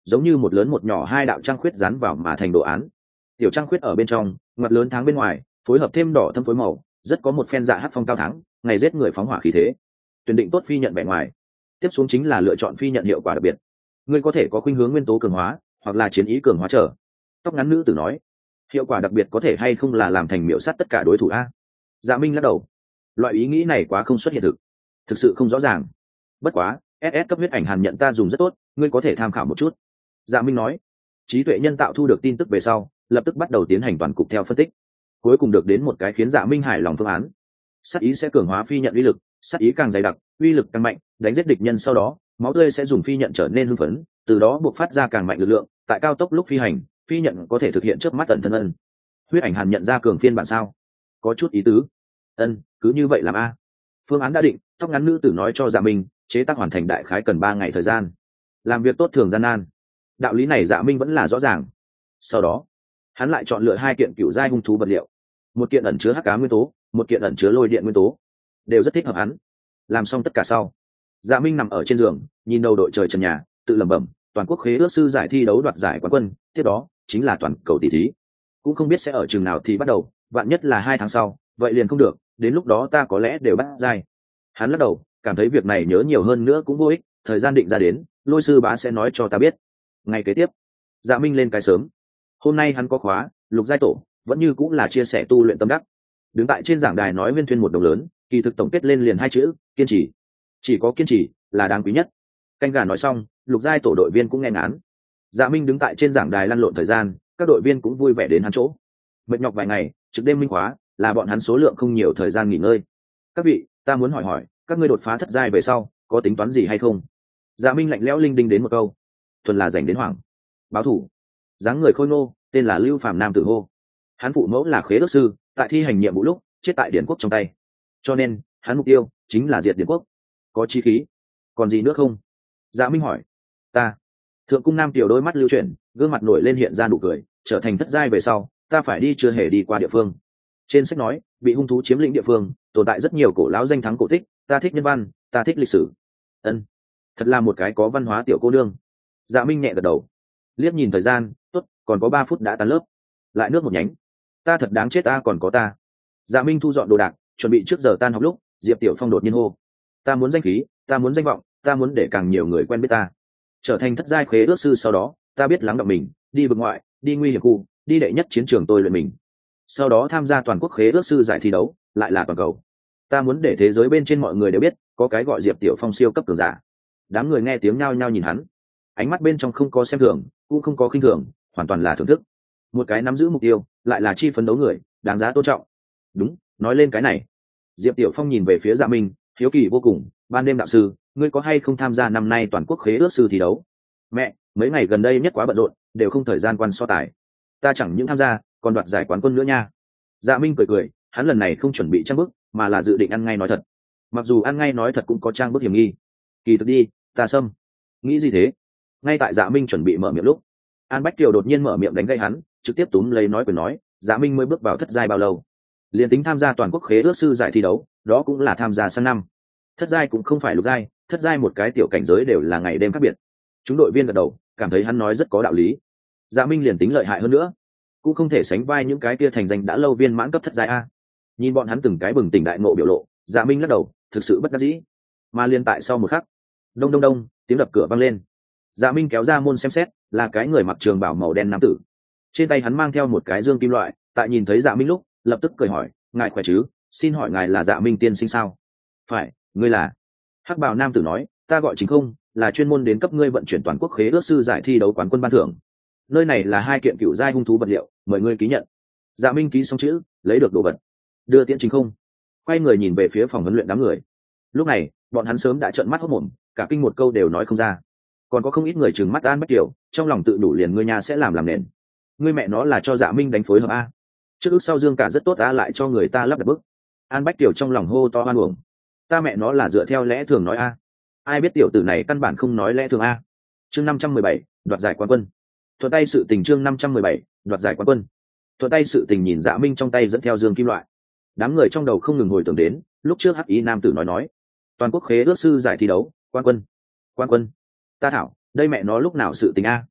giống như một lớn một nhỏ hai đạo trăng khuyết dán vào mà thành đồ án. Tiểu trăng khuyết ở bên trong, ngoặt lớn tháng bên ngoài, phối hợp thêm đỏ thâm phối màu, rất có một phen dạ hát phong cao thắng, ngày giết người phóng hỏa khí thế. Tuyển định tốt phi nhận vẻ ngoài, tiếp xuống chính là lựa chọn phi nhận hiệu quả đặc biệt. Ngươi có thể có khuynh hướng nguyên tố cường hóa, hoặc là chiến ý cường hóa trở. Tóc ngắn nữ tử nói, hiệu quả đặc biệt có thể hay không là làm thành miểu sát tất cả đối thủ a? Dạ Minh lắc đầu, loại ý nghĩ này quá không xuất hiện thực, thực sự không rõ ràng. Bất quá, ét ét cấp huyết ảnh hàn nhận ta dùng rất tốt, ngươi có thể tham khảo một chút. Dạ Minh nói, trí tuệ nhân tạo thu được tin tức về sau, lập tức bắt đầu tiến hành toàn cục theo phân tích, cuối cùng được đến một cái khiến Dạ Minh hài lòng phương án. Sát ý sẽ cường hóa phi nhận uy lực, sát ý càng dày đặc, uy lực càng mạnh, đánh giết địch nhân sau đó, máu tươi sẽ dùng phi nhận trở nên hưng phấn, từ đó buộc phát ra càng mạnh lực lượng, tại cao tốc lúc phi hành, phi nhận có thể thực hiện chớp mắt tận thân ân. Huyết ảnh hàn nhận ra cường phiên bản sao? Có chút ý tứ. Ân, cứ như vậy làm a. Phương án đã định, tóc ngắn nữ tử nói cho Dạ Minh, chế tác hoàn thành đại khái cần ba ngày thời gian. Làm việc tốt thường gian nan. Đạo lý này Dạ Minh vẫn là rõ ràng. Sau đó, hắn lại chọn lựa hai kiện cựu giai hung thú vật liệu, một kiện ẩn chứa hắc ám nguyên tố, một kiện ẩn chứa lôi điện nguyên tố, đều rất thích hợp hắn. Làm xong tất cả sau, Dạ Minh nằm ở trên giường, nhìn đầu đội trời trần nhà, tự lẩm bẩm, toàn quốc khế ước sư giải thi đấu đoạt giải quán quân, tiếp đó chính là toàn cầu tỷ thí. Cũng không biết sẽ ở trường nào thì bắt đầu, vạn nhất là hai tháng sau, vậy liền không được, đến lúc đó ta có lẽ đều bắt giai. Hắn lắc đầu, cảm thấy việc này nhớ nhiều hơn nữa cũng vô ích, thời gian định ra đến, Lôi sư bá sẽ nói cho ta biết. Ngày kế tiếp, Dạ Minh lên cái sớm. Hôm nay hắn có khóa, lục giai tổ, vẫn như cũng là chia sẻ tu luyện tâm đắc. Đứng tại trên giảng đài nói viên thuyên một đồng lớn, kỳ thực tổng kết lên liền hai chữ, kiên trì. Chỉ có kiên trì là đáng quý nhất. Canh gà nói xong, lục giai tổ đội viên cũng nghe ngán. Dạ Minh đứng tại trên giảng đài lăn lộn thời gian, các đội viên cũng vui vẻ đến hắn chỗ. Mệt nhọc vài ngày, trực đêm minh khóa, là bọn hắn số lượng không nhiều thời gian nghỉ ngơi. Các vị, ta muốn hỏi hỏi, các ngươi đột phá thất giai về sau, có tính toán gì hay không? Dạ Minh lạnh lẽo linh đinh đến một câu, thuần là dành đến hoảng. Báo thủ. Dáng người khôi ngô, tên là Lưu Phàm nam tử hô. Hắn phụ mẫu là khế ước sư, tại thi hành nhiệm vụ lúc chết tại Điển quốc trong tay, cho nên hắn mục tiêu chính là diệt Điển quốc. Có chí khí, còn gì nữa không? Dạ Minh hỏi. Ta. Thượng cung nam tiểu đôi mắt lưu chuyển, gương mặt nổi lên hiện ra nụ cười, trở thành thất giai về sau, ta phải đi chưa hề đi qua địa phương. Trên sách nói, bị hung thú chiếm lĩnh địa phương, tồn tại rất nhiều cổ lão danh thắng cổ tích, ta thích nhân văn, ta thích lịch sử. Ân, thật là một cái có văn hóa tiểu cô nương. Dạ Minh nhẹ gật đầu, liếc nhìn thời gian, tốt, còn có ba phút đã tan lớp, lại nước một nhánh. Ta thật đáng chết, ta còn có ta. Dạ Minh thu dọn đồ đạc, chuẩn bị trước giờ tan học lúc, Diệp Tiểu Phong đột nhiên hô, ta muốn danh khí, ta muốn danh vọng, ta muốn để càng nhiều người quen biết ta, trở thành thất giai khế ước sư. Sau đó ta biết lắng động mình, đi vực ngoại, đi nguy hiểm khu, đi đệ nhất chiến trường tôi luyện mình, sau đó tham gia toàn quốc khế ước sư giải thi đấu, lại là toàn cầu. Ta muốn để thế giới bên trên mọi người đều biết có cái gọi Diệp Tiểu Phong siêu cấp cường giả. Đám người nghe tiếng nhao nhao nhìn hắn, ánh mắt bên trong không có xem thường, cũng không có khinh thường, hoàn toàn là thưởng thức. Một cái nắm giữ mục tiêu, lại là chi phấn đấu người, đáng giá tôn trọng. Đúng, nói lên cái này, Diệp Tiểu Phong nhìn về phía Dạ Minh, hiếu kỳ vô cùng, ban đêm đạo sư, ngươi có hay không tham gia năm nay toàn quốc khế ước sư thi đấu? Mẹ, mấy ngày gần đây nhất quá bận rộn, đều không thời gian quan so tài. Ta chẳng những tham gia, còn đoạt giải quán quân nữa nha. Dạ Minh cười cười, hắn lần này không chuẩn bị trang bức, mà là dự định ăn ngay nói thật. Mặc dù ăn ngay nói thật cũng có trang bức hiểm nghi. Kỳ thực đi, ta Sâm. Nghĩ gì thế? Ngay tại Dạ Minh chuẩn bị mở miệng lúc, An Bách Kiều đột nhiên mở miệng đánh gây hắn, trực tiếp túm lấy nói quyền nói, Dạ Minh mới bước vào thất giai bao lâu? Liên tính tham gia toàn quốc khế ước sư giải thi đấu, đó cũng là tham gia sang năm. Thất giai cũng không phải lục giai, thất giai một cái tiểu cảnh giới đều là ngày đêm khác biệt. Chúng đội viên gật đầu, cảm thấy hắn nói rất có đạo lý. Dạ Minh liền tính lợi hại hơn nữa, cũng không thể sánh vai những cái kia thành danh đã lâu viên mãn cấp thất giai a. Nhìn bọn hắn từng cái bừng tỉnh đại ngộ biểu lộ, Dạ Minh lắc đầu, thực sự bất đắc dĩ. Mà liên tại sau một khắc, đông đông đông, tiếng đập cửa vang lên. Dạ Minh kéo ra môn xem xét, là cái người mặc trường bào màu đen nam tử. Trên tay hắn mang theo một cái dương kim loại, tại nhìn thấy Dạ Minh lúc, lập tức cười hỏi, ngài khỏe chứ, xin hỏi ngài là Dạ Minh tiên sinh sao? Phải, ngươi là? Hắc bào nam tử nói, ta gọi chính không, là chuyên môn đến cấp ngươi vận chuyển toàn quốc khế ước sư giải thi đấu quán quân ban thưởng. Nơi này là hai kiện cựu giai hung thú vật liệu, mời ngươi ký nhận. Dạ Minh ký xong chữ, lấy được đồ vật, đưa tiễn chính không, quay người nhìn về phía phòng huấn luyện đám người. Lúc này bọn hắn sớm đã trợn mắt hốt mồm, cả kinh một câu đều nói không ra. Còn có không ít người trừng mắt An Bách Kiều, trong lòng tự đủ liền ngươi nhà sẽ làm làm nền. Ngươi mẹ nó là cho Dạ Minh đánh phối hợp a? Trước ước sau dương cả rất tốt, a lại cho người ta lắp đặt bức. An Bách Kiều trong lòng hô to oan uổng. Ta mẹ nó là dựa theo lẽ thường nói a, ai biết tiểu tử này căn bản không nói lẽ thường a. Chương năm trăm mười bảy, đoạt giải quán quân. Thuận tay sự tình chương năm trăm mười bảy, đoạt giải quán quân. Thuận tay sự tình nhìn Dạ Minh trong tay dẫn theo dương kim loại. Đám người trong đầu không ngừng hồi tưởng đến, lúc trước Hắc Ý nam tử nói nói, toàn quốc khế ước sư giải thi đấu, quán quân. Quán quân. Ta thảo, đây mẹ nó lúc nào sự tình a?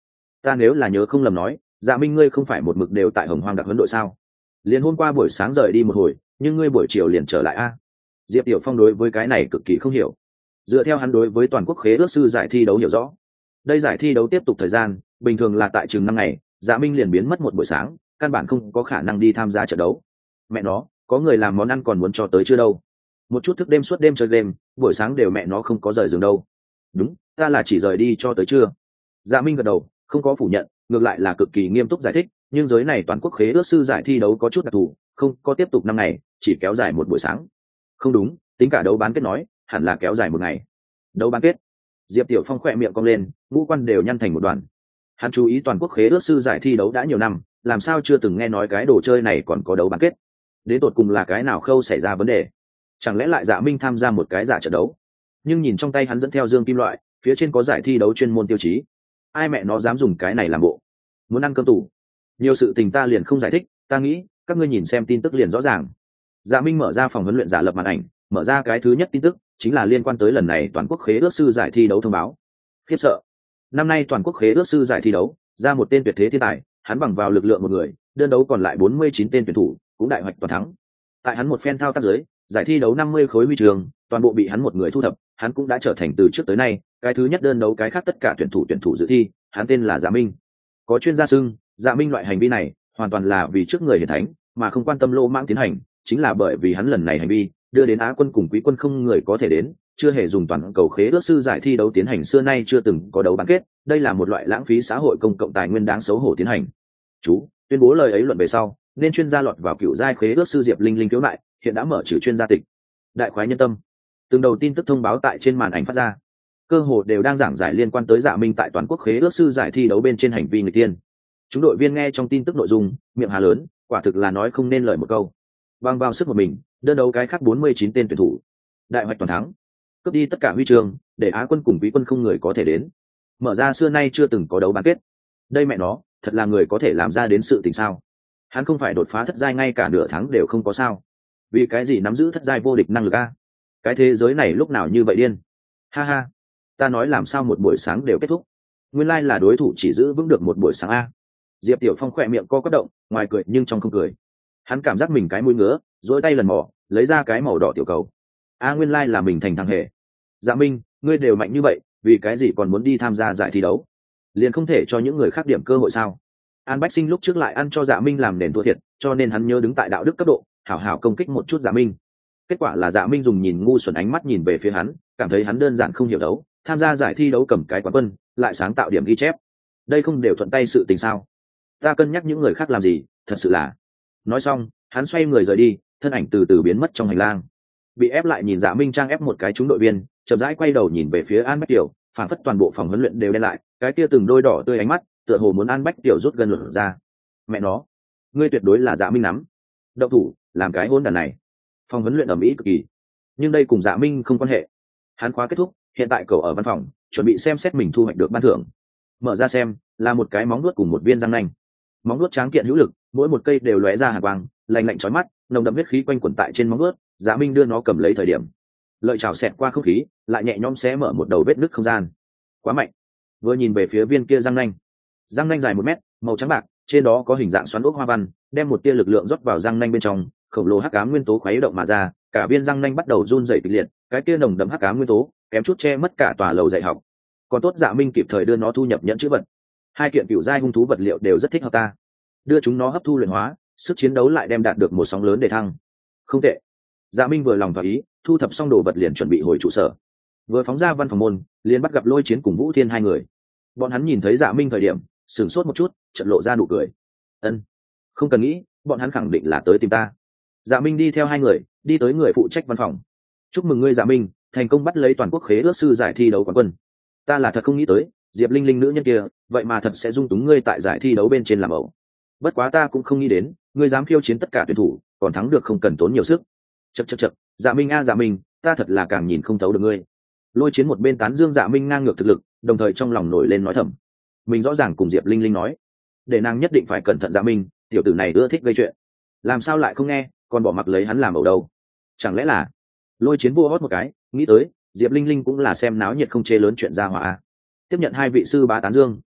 ta nếu là nhớ không lầm nói, Dạ Minh ngươi không phải một mực đều tại Hồng Hoang đặc huấn đội sao? Liền hôm qua buổi sáng rời đi một hồi, nhưng ngươi buổi chiều liền trở lại a? Diệp Tiểu Phong đối với cái này cực kỳ không hiểu. Dựa theo hắn đối với toàn quốc khế ước sư giải thi đấu hiểu rõ, đây giải thi đấu tiếp tục thời gian bình thường là tại chừng năm ngày, Dạ Minh liền biến mất một buổi sáng, căn bản không có khả năng đi tham gia trận đấu. Mẹ nó, có người làm món ăn còn muốn cho tới chưa đâu. Một chút thức đêm suốt đêm chơi game, buổi sáng đều mẹ nó không có rời giường đâu. Đúng, ta là chỉ rời đi cho tới chưa. Dạ Minh gật đầu, không có phủ nhận, ngược lại là cực kỳ nghiêm túc giải thích, nhưng giới này toàn quốc khế ước sư giải thi đấu có chút đặc thù, không có tiếp tục năm ngày, chỉ kéo dài một buổi sáng. Không đúng, tính cả đấu bán kết nói, hẳn là kéo dài một ngày. Đấu bán kết? Diệp Tiểu Phong khỏe miệng cong lên, ngũ quan đều nhăn thành một đoàn. Hắn chú ý toàn quốc khế ước sư giải thi đấu đã nhiều năm, làm sao chưa từng nghe nói cái đồ chơi này còn có đấu bán kết? Đến tột cùng là cái nào khâu xảy ra vấn đề? Chẳng lẽ lại Dạ Minh tham gia một cái giả trận đấu? Nhưng nhìn trong tay hắn dẫn theo dương kim loại, phía trên có giải thi đấu chuyên môn tiêu chí. Ai mẹ nó dám dùng cái này làm bộ? Muốn ăn cơm tủ? Nhiều sự tình ta liền không giải thích, ta nghĩ các ngươi nhìn xem tin tức liền rõ ràng. Dạ Minh mở ra phòng huấn luyện giả lập màn ảnh, mở ra cái thứ nhất tin tức chính là liên quan tới lần này toàn quốc khế ước sư giải thi đấu thông báo. Khiếp sợ, năm nay toàn quốc khế ước sư giải thi đấu ra một tên tuyệt thế thiên tài, hắn bằng vào lực lượng một người đơn đấu còn lại bốn mươi chín tên tuyển thủ cũng đại hoạch toàn thắng. Tại hắn một phen thao tác dưới, giải thi đấu năm mươi khối huy chương toàn bộ bị hắn một người thu thập, hắn cũng đã trở thành từ trước tới nay cái thứ nhất đơn đấu cái khác tất cả tuyển thủ tuyển thủ dự thi. Hắn tên là Dạ Minh. Có chuyên gia xưng Dạ Minh loại hành vi này hoàn toàn là vì trước người hiển thánh mà không quan tâm lô mãng tiến hành, chính là bởi vì hắn lần này hành vi đưa đến Á quân cùng Quý quân không người có thể đến, chưa hề dùng toàn cầu khế ước sư giải thi đấu tiến hành xưa nay chưa từng có đấu bán kết, đây là một loại lãng phí xã hội công cộng tài nguyên đáng xấu hổ tiến hành. Chú tuyên bố lời ấy luận về sau, nên chuyên gia lọt vào cựu giai khế ước sư Diệp Linh Linh khiếu nại, hiện đã mở trừ chuyên gia tịch. Đại khoái nhân tâm. Từng đầu tin tức thông báo tại trên màn ảnh phát ra, cơ hồ đều đang giảng giải liên quan tới Dạ Minh tại toàn quốc khế ước sư giải thi đấu bên trên hành vi người tiên. Chúng đội viên nghe trong tin tức nội dung, miệng hà lớn, quả thực là nói không nên lời một câu. Bằng vào sức một mình, đơn đấu cái khác bốn mươi chín tên tuyển thủ, đại hoạch toàn thắng, cướp đi tất cả huy chương, để Á quân cùng Quý quân không người có thể đến, mở ra xưa nay chưa từng có đấu bán kết. Đây mẹ nó, thật là người có thể làm ra đến sự tình sao? Hắn không phải đột phá thất giai ngay cả nửa tháng đều không có sao? Vì cái gì nắm giữ thất giai vô địch năng lực a? Cái thế giới này lúc nào như vậy điên? Ha ha, ta nói làm sao một buổi sáng đều kết thúc? Nguyên lai là đối thủ chỉ giữ vững được một buổi sáng a. Diệp Tiểu Phong khỏe miệng co quắp động, ngoài cười nhưng trong không cười. Hắn cảm giác mình cái mũi ngứa, duỗi tay lần mò, lấy ra cái màu đỏ tiểu cầu. A nguyên lai là mình thành thằng hề. Dạ Minh, ngươi đều mạnh như vậy, vì cái gì còn muốn đi tham gia giải thi đấu? Liền không thể cho những người khác điểm cơ hội sao? An Bách Sinh lúc trước lại ăn cho Dạ Minh làm nền thua thiệt, cho nên hắn nhớ đứng tại đạo đức cấp độ, hảo hảo công kích một chút Dạ Minh. Kết quả là Dạ Minh dùng nhìn ngu xuẩn ánh mắt nhìn về phía hắn, cảm thấy hắn đơn giản không hiểu đấu, tham gia giải thi đấu cầm cái quán quân, lại sáng tạo điểm ghi chép. Đây không đều thuận tay sự tình sao? Ta cân nhắc những người khác làm gì, thật sự là. Nói xong, hắn xoay người rời đi, thân ảnh từ từ biến mất trong hành lang. Bị ép lại nhìn Dạ Minh trang ép một cái trúng đội viên, chậm rãi quay đầu nhìn về phía An Bách Tiểu, phản phất toàn bộ phòng huấn luyện đều đen lại, cái kia từng đôi đỏ tươi ánh mắt, tựa hồ muốn An Bách Tiểu rút gần lửa ra. Mẹ nó, ngươi tuyệt đối là Dạ Minh nắm. Động thủ, làm cái hỗn đản này. Phòng huấn luyện ầm ĩ cực kỳ, nhưng đây cùng Dạ Minh không quan hệ. Hắn khóa kết thúc, hiện tại cậu ở văn phòng, chuẩn bị xem xét mình thu hoạch được ban thưởng. Mở ra xem, là một cái móng vuốt cùng một viên răng nanh. Móng vuốt tráng kiện hữu lực, mỗi một cây đều lóe ra hàn quang, lạnh lạnh chói mắt, nồng đậm huyết khí quanh quẩn tại trên móng vuốt. Dạ Minh đưa nó cầm lấy thời điểm, lợi chảo xẹt qua không khí, lại nhẹ nhõm xé mở một đầu vết nứt không gian. Quá mạnh. Vừa nhìn về phía viên kia răng nanh, răng nanh dài một mét, màu trắng bạc, trên đó có hình dạng xoắn ốc hoa văn, đem một tia lực lượng rót vào răng nanh bên trong, khổng lồ hắc ám nguyên tố khuấy động mà ra, cả viên răng nanh bắt đầu run rẩy kịch liệt, cái kia nồng đậm hắc ám nguyên tố kém chút che mất cả tòa lầu dạy học. Còn tốt Dạ Minh kịp thời đưa nó thu nhập nhận chữ vật. Hai kiện cựu giai hung thú vật liệu đều rất thích hợp ta, đưa chúng nó hấp thu luyện hóa, sức chiến đấu lại đem đạt được một sóng lớn để thăng. Không tệ. Dạ Minh vừa lòng thỏa ý, thu thập xong đồ vật liền chuẩn bị hồi trụ sở. Vừa phóng ra văn phòng môn, liền bắt gặp Lôi Chiến cùng Vũ Thiên hai người. Bọn hắn nhìn thấy Dạ Minh thời điểm, sửng sốt một chút, chợt lộ ra nụ cười. Ân, không cần nghĩ, bọn hắn khẳng định là tới tìm ta. Dạ Minh đi theo hai người, đi tới người phụ trách văn phòng. Chúc mừng ngươi Dạ Minh, thành công bắt lấy toàn quốc khế ước sư giải thi đấu quán quân. Ta là thật không nghĩ tới, Diệp Linh Linh nữ nhân kia, vậy mà thật sẽ dung túng ngươi tại giải thi đấu bên trên làm ẩu. Bất quá ta cũng không nghĩ đến, ngươi dám khiêu chiến tất cả tuyển thủ, còn thắng được không cần tốn nhiều sức. Chậc chậc chậc, Dạ Minh a Dạ Minh, ta thật là càng nhìn không thấu được ngươi. Lôi Chiến một bên tán dương Dạ Minh ngang ngược thực lực, đồng thời trong lòng nổi lên nói thầm. Mình rõ ràng cùng Diệp Linh Linh nói, để nàng nhất định phải cẩn thận Dạ Minh, tiểu tử này ưa thích gây chuyện. Làm sao lại không nghe, còn bỏ mặc lấy hắn làm ẩu đâu? Chẳng lẽ là? Lôi Chiến vua hót một cái, nghĩ tới, Diệp Linh Linh cũng là xem náo nhiệt không chê lớn chuyện ra hỏa. Tiếp nhận hai vị sư bá tán dương,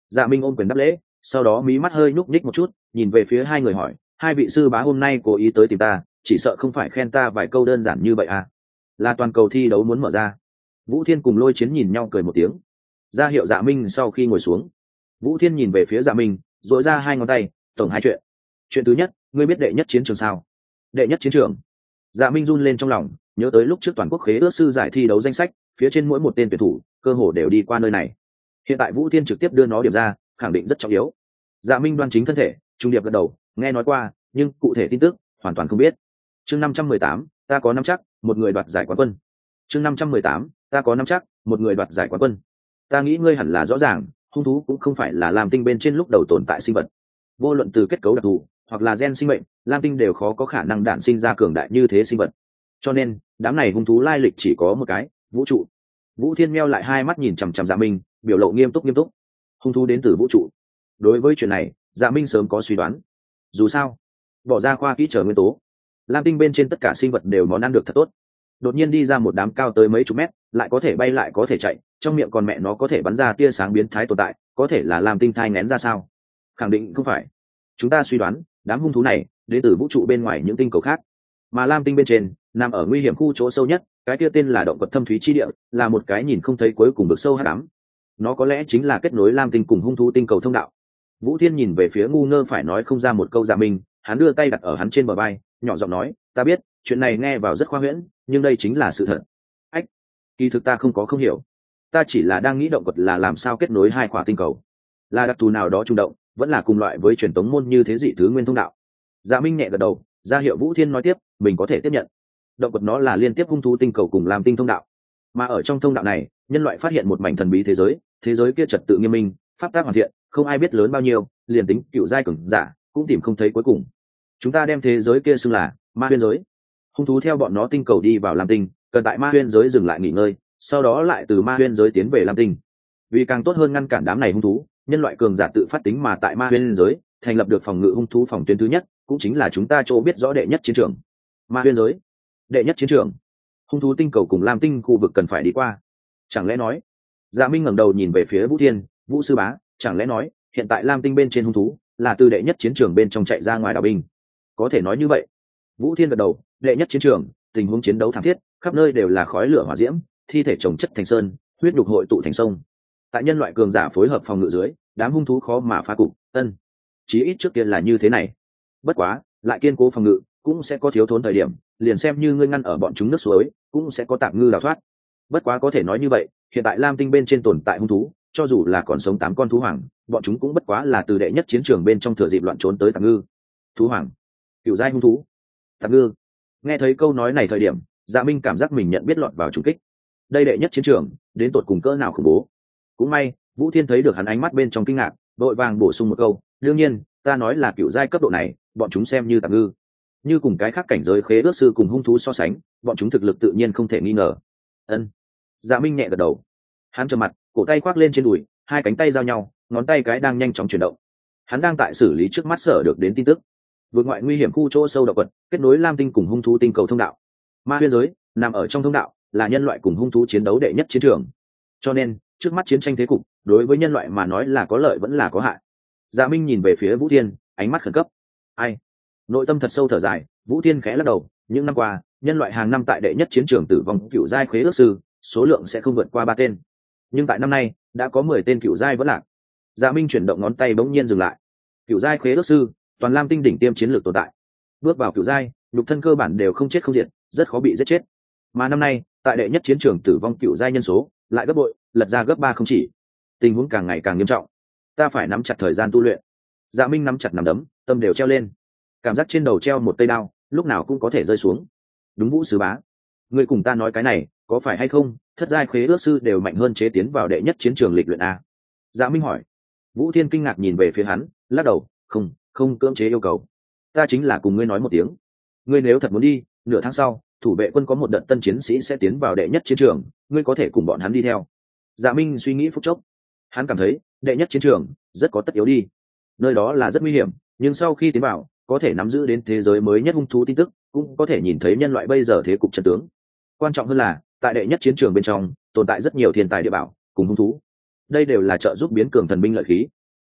Dạ Minh ôm quyền đáp lễ, sau đó mí mắt hơi nhúc nhích một chút, nhìn về phía hai người hỏi, hai vị sư bá hôm nay cố ý tới tìm ta, chỉ sợ không phải khen ta vài câu đơn giản như vậy à? Là toàn cầu thi đấu muốn mở ra. Vũ Thiên cùng Lôi Chiến nhìn nhau cười một tiếng, ra hiệu Dạ Minh sau khi ngồi xuống. Vũ Thiên nhìn về phía Dạ Minh, duỗi ra hai ngón tay, tổng hai chuyện. Chuyện thứ nhất, ngươi biết đệ nhất chiến trường sao? Đệ nhất chiến trường. Dạ Minh run lên trong lòng, nhớ tới lúc trước toàn quốc khế ước sư giải thi đấu danh sách, phía trên mỗi một tên tuyển thủ cơ hồ đều đi qua nơi này. Hiện tại Vũ Thiên trực tiếp đưa nó điểm ra, khẳng định rất trọng yếu. Dạ Minh đoan chính thân thể, trung điệp gật đầu, nghe nói qua, nhưng cụ thể tin tức hoàn toàn không biết. Chương năm trăm mười tám, ta có nắm chắc, một người đoạt giải quán quân. Chương năm trăm mười tám, ta có nắm chắc, một người đoạt giải quán quân. Ta nghĩ ngươi hẳn là rõ ràng, hung thú cũng không phải là lam tinh bên trên lúc đầu tồn tại sinh vật. Vô luận từ kết cấu đặc thù hoặc là gen sinh mệnh, lam tinh đều khó có khả năng đản sinh ra cường đại như thế sinh vật. Cho nên, đám này hung thú lai lịch chỉ có một cái, vũ trụ. Vũ Thiên meo lại hai mắt nhìn chằm chằm Dạ Minh, biểu lộ nghiêm túc nghiêm túc. Hung thú đến từ vũ trụ. Đối với chuyện này, Dạ Minh sớm có suy đoán. Dù sao, bỏ ra khoa kỹ trở nguyên tố, lam tinh bên trên tất cả sinh vật đều món ăn được thật tốt. Đột nhiên đi ra một đám cao tới mấy chục mét, lại có thể bay lại có thể chạy, trong miệng còn mẹ nó có thể bắn ra tia sáng biến thái tồn tại, có thể là lam tinh thai nén ra sao? Khẳng định không phải. Chúng ta suy đoán, đám hung thú này đến từ vũ trụ bên ngoài những tinh cầu khác, mà lam tinh bên trên nằm ở nguy hiểm khu chỗ sâu nhất, cái kia tên là động vật thâm thúy chi địa, là một cái nhìn không thấy cuối cùng vực sâu hắc ám. Nó có lẽ chính là kết nối lam tinh cùng hung thú tinh cầu thông đạo. Vũ Thiên nhìn về phía ngu ngơ phải nói không ra một câu. Dạ Minh, hắn đưa tay đặt ở hắn trên bờ vai, nhỏ giọng nói, ta biết chuyện này nghe vào rất khoa huyễn, nhưng đây chính là sự thật. Ách, kỳ thực ta không có không hiểu, ta chỉ là đang nghĩ động vật là làm sao kết nối hai khỏa tinh cầu, là đặc thù nào đó trung động, vẫn là cùng loại với truyền tống môn như thế dị thứ nguyên thông đạo. Dạ Minh nhẹ gật đầu, ra hiệu Vũ Thiên nói tiếp, mình có thể tiếp nhận. Động vật nó là liên tiếp hung thú tinh cầu cùng làm tinh thông đạo, mà ở trong thông đạo này, nhân loại phát hiện một mảnh thần bí thế giới, thế giới kia trật tự nghiêm minh, pháp tác hoàn thiện, không ai biết lớn bao nhiêu, liền tính cựu giai cường giả cũng tìm không thấy cuối cùng. Chúng ta đem thế giới kia xưng là ma huyên giới. Hung thú theo bọn nó tinh cầu đi vào lam tinh, cần tại ma huyên giới dừng lại nghỉ ngơi, sau đó lại từ ma huyên giới tiến về lam tinh. Vì càng tốt hơn ngăn cản đám này hung thú, nhân loại cường giả tự phát tính mà tại ma huyên giới thành lập được phòng ngự hung thú phòng tuyến thứ nhất, cũng chính là chúng ta chỗ biết rõ đệ nhất chiến trường. Ma huyên giới, đệ nhất chiến trường. Hung thú tinh cầu cùng lam tinh khu vực cần phải đi qua. Chẳng lẽ nói? Dạ Minh ngẩng đầu nhìn về phía Vũ Thiên, Vũ sư bá, chẳng lẽ nói hiện tại lam tinh bên trên hung thú là từ đệ nhất chiến trường bên trong chạy ra ngoài đảo binh? Có thể nói như vậy. Vũ Thiên gật đầu, đệ nhất chiến trường, tình huống chiến đấu thảm thiết, khắp nơi đều là khói lửa hỏa diễm, thi thể chồng chất thành sơn, huyết nhục hội tụ thành sông. Tại nhân loại cường giả phối hợp phòng ngự dưới, đám hung thú khó mà phá cục. Ân, chí ít trước kia là như thế này. Bất quá, lại kiên cố phòng ngự, cũng sẽ có thiếu thốn thời điểm, liền xem như ngươi ngăn ở bọn chúng nước suối, cũng sẽ có tạm ngư đào thoát. Bất quá có thể nói như vậy, hiện tại lam tinh bên trên tồn tại hung thú, cho dù là còn sống tám con thú hoàng, bọn chúng cũng bất quá là từ đệ nhất chiến trường bên trong thừa dịp loạn trốn tới tạm ngư. Thú hoàng, cựu giai hung thú, tạm ngư. Nghe thấy câu nói này thời điểm, Dạ Minh cảm giác mình nhận biết lọt vào trùng kích. Đây đệ nhất chiến trường, đến tột cùng cỡ nào khủng bố. Cũng may, Vũ Thiên thấy được hắn ánh mắt bên trong kinh ngạc, vội vàng bổ sung một câu, đương nhiên, ta nói là cựu giai cấp độ này, bọn chúng xem như tạm ngư. Như cùng cái khác cảnh giới khế ước sư cùng hung thú so sánh, bọn chúng thực lực tự nhiên không thể nghi ngờ. Ân. Dạ Minh nhẹ gật đầu. Hắn trầm mặt, cổ tay khoác lên trên đùi, hai cánh tay giao nhau, ngón tay cái đang nhanh chóng chuyển động. Hắn đang tại xử lý trước mắt sở được đến tin tức. Vượt ngoại nguy hiểm khu chỗ sâu động vật, kết nối lam tinh cùng hung thú tinh cầu thông đạo. Ma huyên giới nằm ở trong thông đạo, là nhân loại cùng hung thú chiến đấu đệ nhất chiến trường. Cho nên, trước mắt chiến tranh thế cục, đối với nhân loại mà nói là có lợi vẫn là có hại. Dạ Minh nhìn về phía Vũ Thiên, ánh mắt khẩn cấp. Ai? Nội tâm thật sâu thở dài, Vũ Thiên khẽ lắc đầu, những năm qua, nhân loại hàng năm tại đệ nhất chiến trường tử vong cựu giai khế ước sư, số lượng sẽ không vượt qua ba tên. Nhưng tại năm nay, đã có mười tên cựu giai vẫn lạc. Dạ Minh chuyển động ngón tay bỗng nhiên dừng lại. Cựu giai khế ước sư, toàn lam tinh đỉnh tiêm chiến lược tồn tại. Bước vào cựu giai, nhục thân cơ bản đều không chết không diệt, rất khó bị giết chết. Mà năm nay, tại đệ nhất chiến trường tử vong cựu giai nhân số lại gấp bội, lật ra gấp ba không chỉ. Tình huống càng ngày càng nghiêm trọng. Ta phải nắm chặt thời gian tu luyện. Dạ Minh nắm chặt nắm đấm, tâm đều treo lên. Cảm giác trên đầu treo một cây đao, lúc nào cũng có thể rơi xuống. Đúng, Vũ sứ bá, ngươi cùng ta nói cái này, có phải hay không? Thất giai khế ước sư đều mạnh hơn chế tiến vào đệ nhất chiến trường lịch luyện a? Dạ Minh hỏi. Vũ Thiên kinh ngạc nhìn về phía hắn, lắc đầu, không, không cưỡng chế yêu cầu. Ta chính là cùng ngươi nói một tiếng. Ngươi nếu thật muốn đi, nửa tháng sau, thủ vệ quân có một đợt tân chiến sĩ sẽ tiến vào đệ nhất chiến trường, ngươi có thể cùng bọn hắn đi theo. Dạ Minh suy nghĩ phút chốc, hắn cảm thấy đệ nhất chiến trường rất có tất yếu đi. Nơi đó là rất nguy hiểm, nhưng sau khi tiến vào, có thể nắm giữ đến thế giới mới nhất hung thú tin tức, cũng có thể nhìn thấy nhân loại bây giờ thế cục chân tướng. Quan trọng hơn là, tại đệ nhất chiến trường bên trong tồn tại rất nhiều thiên tài địa bảo cùng hung thú, đây đều là trợ giúp biến cường thần binh lợi khí.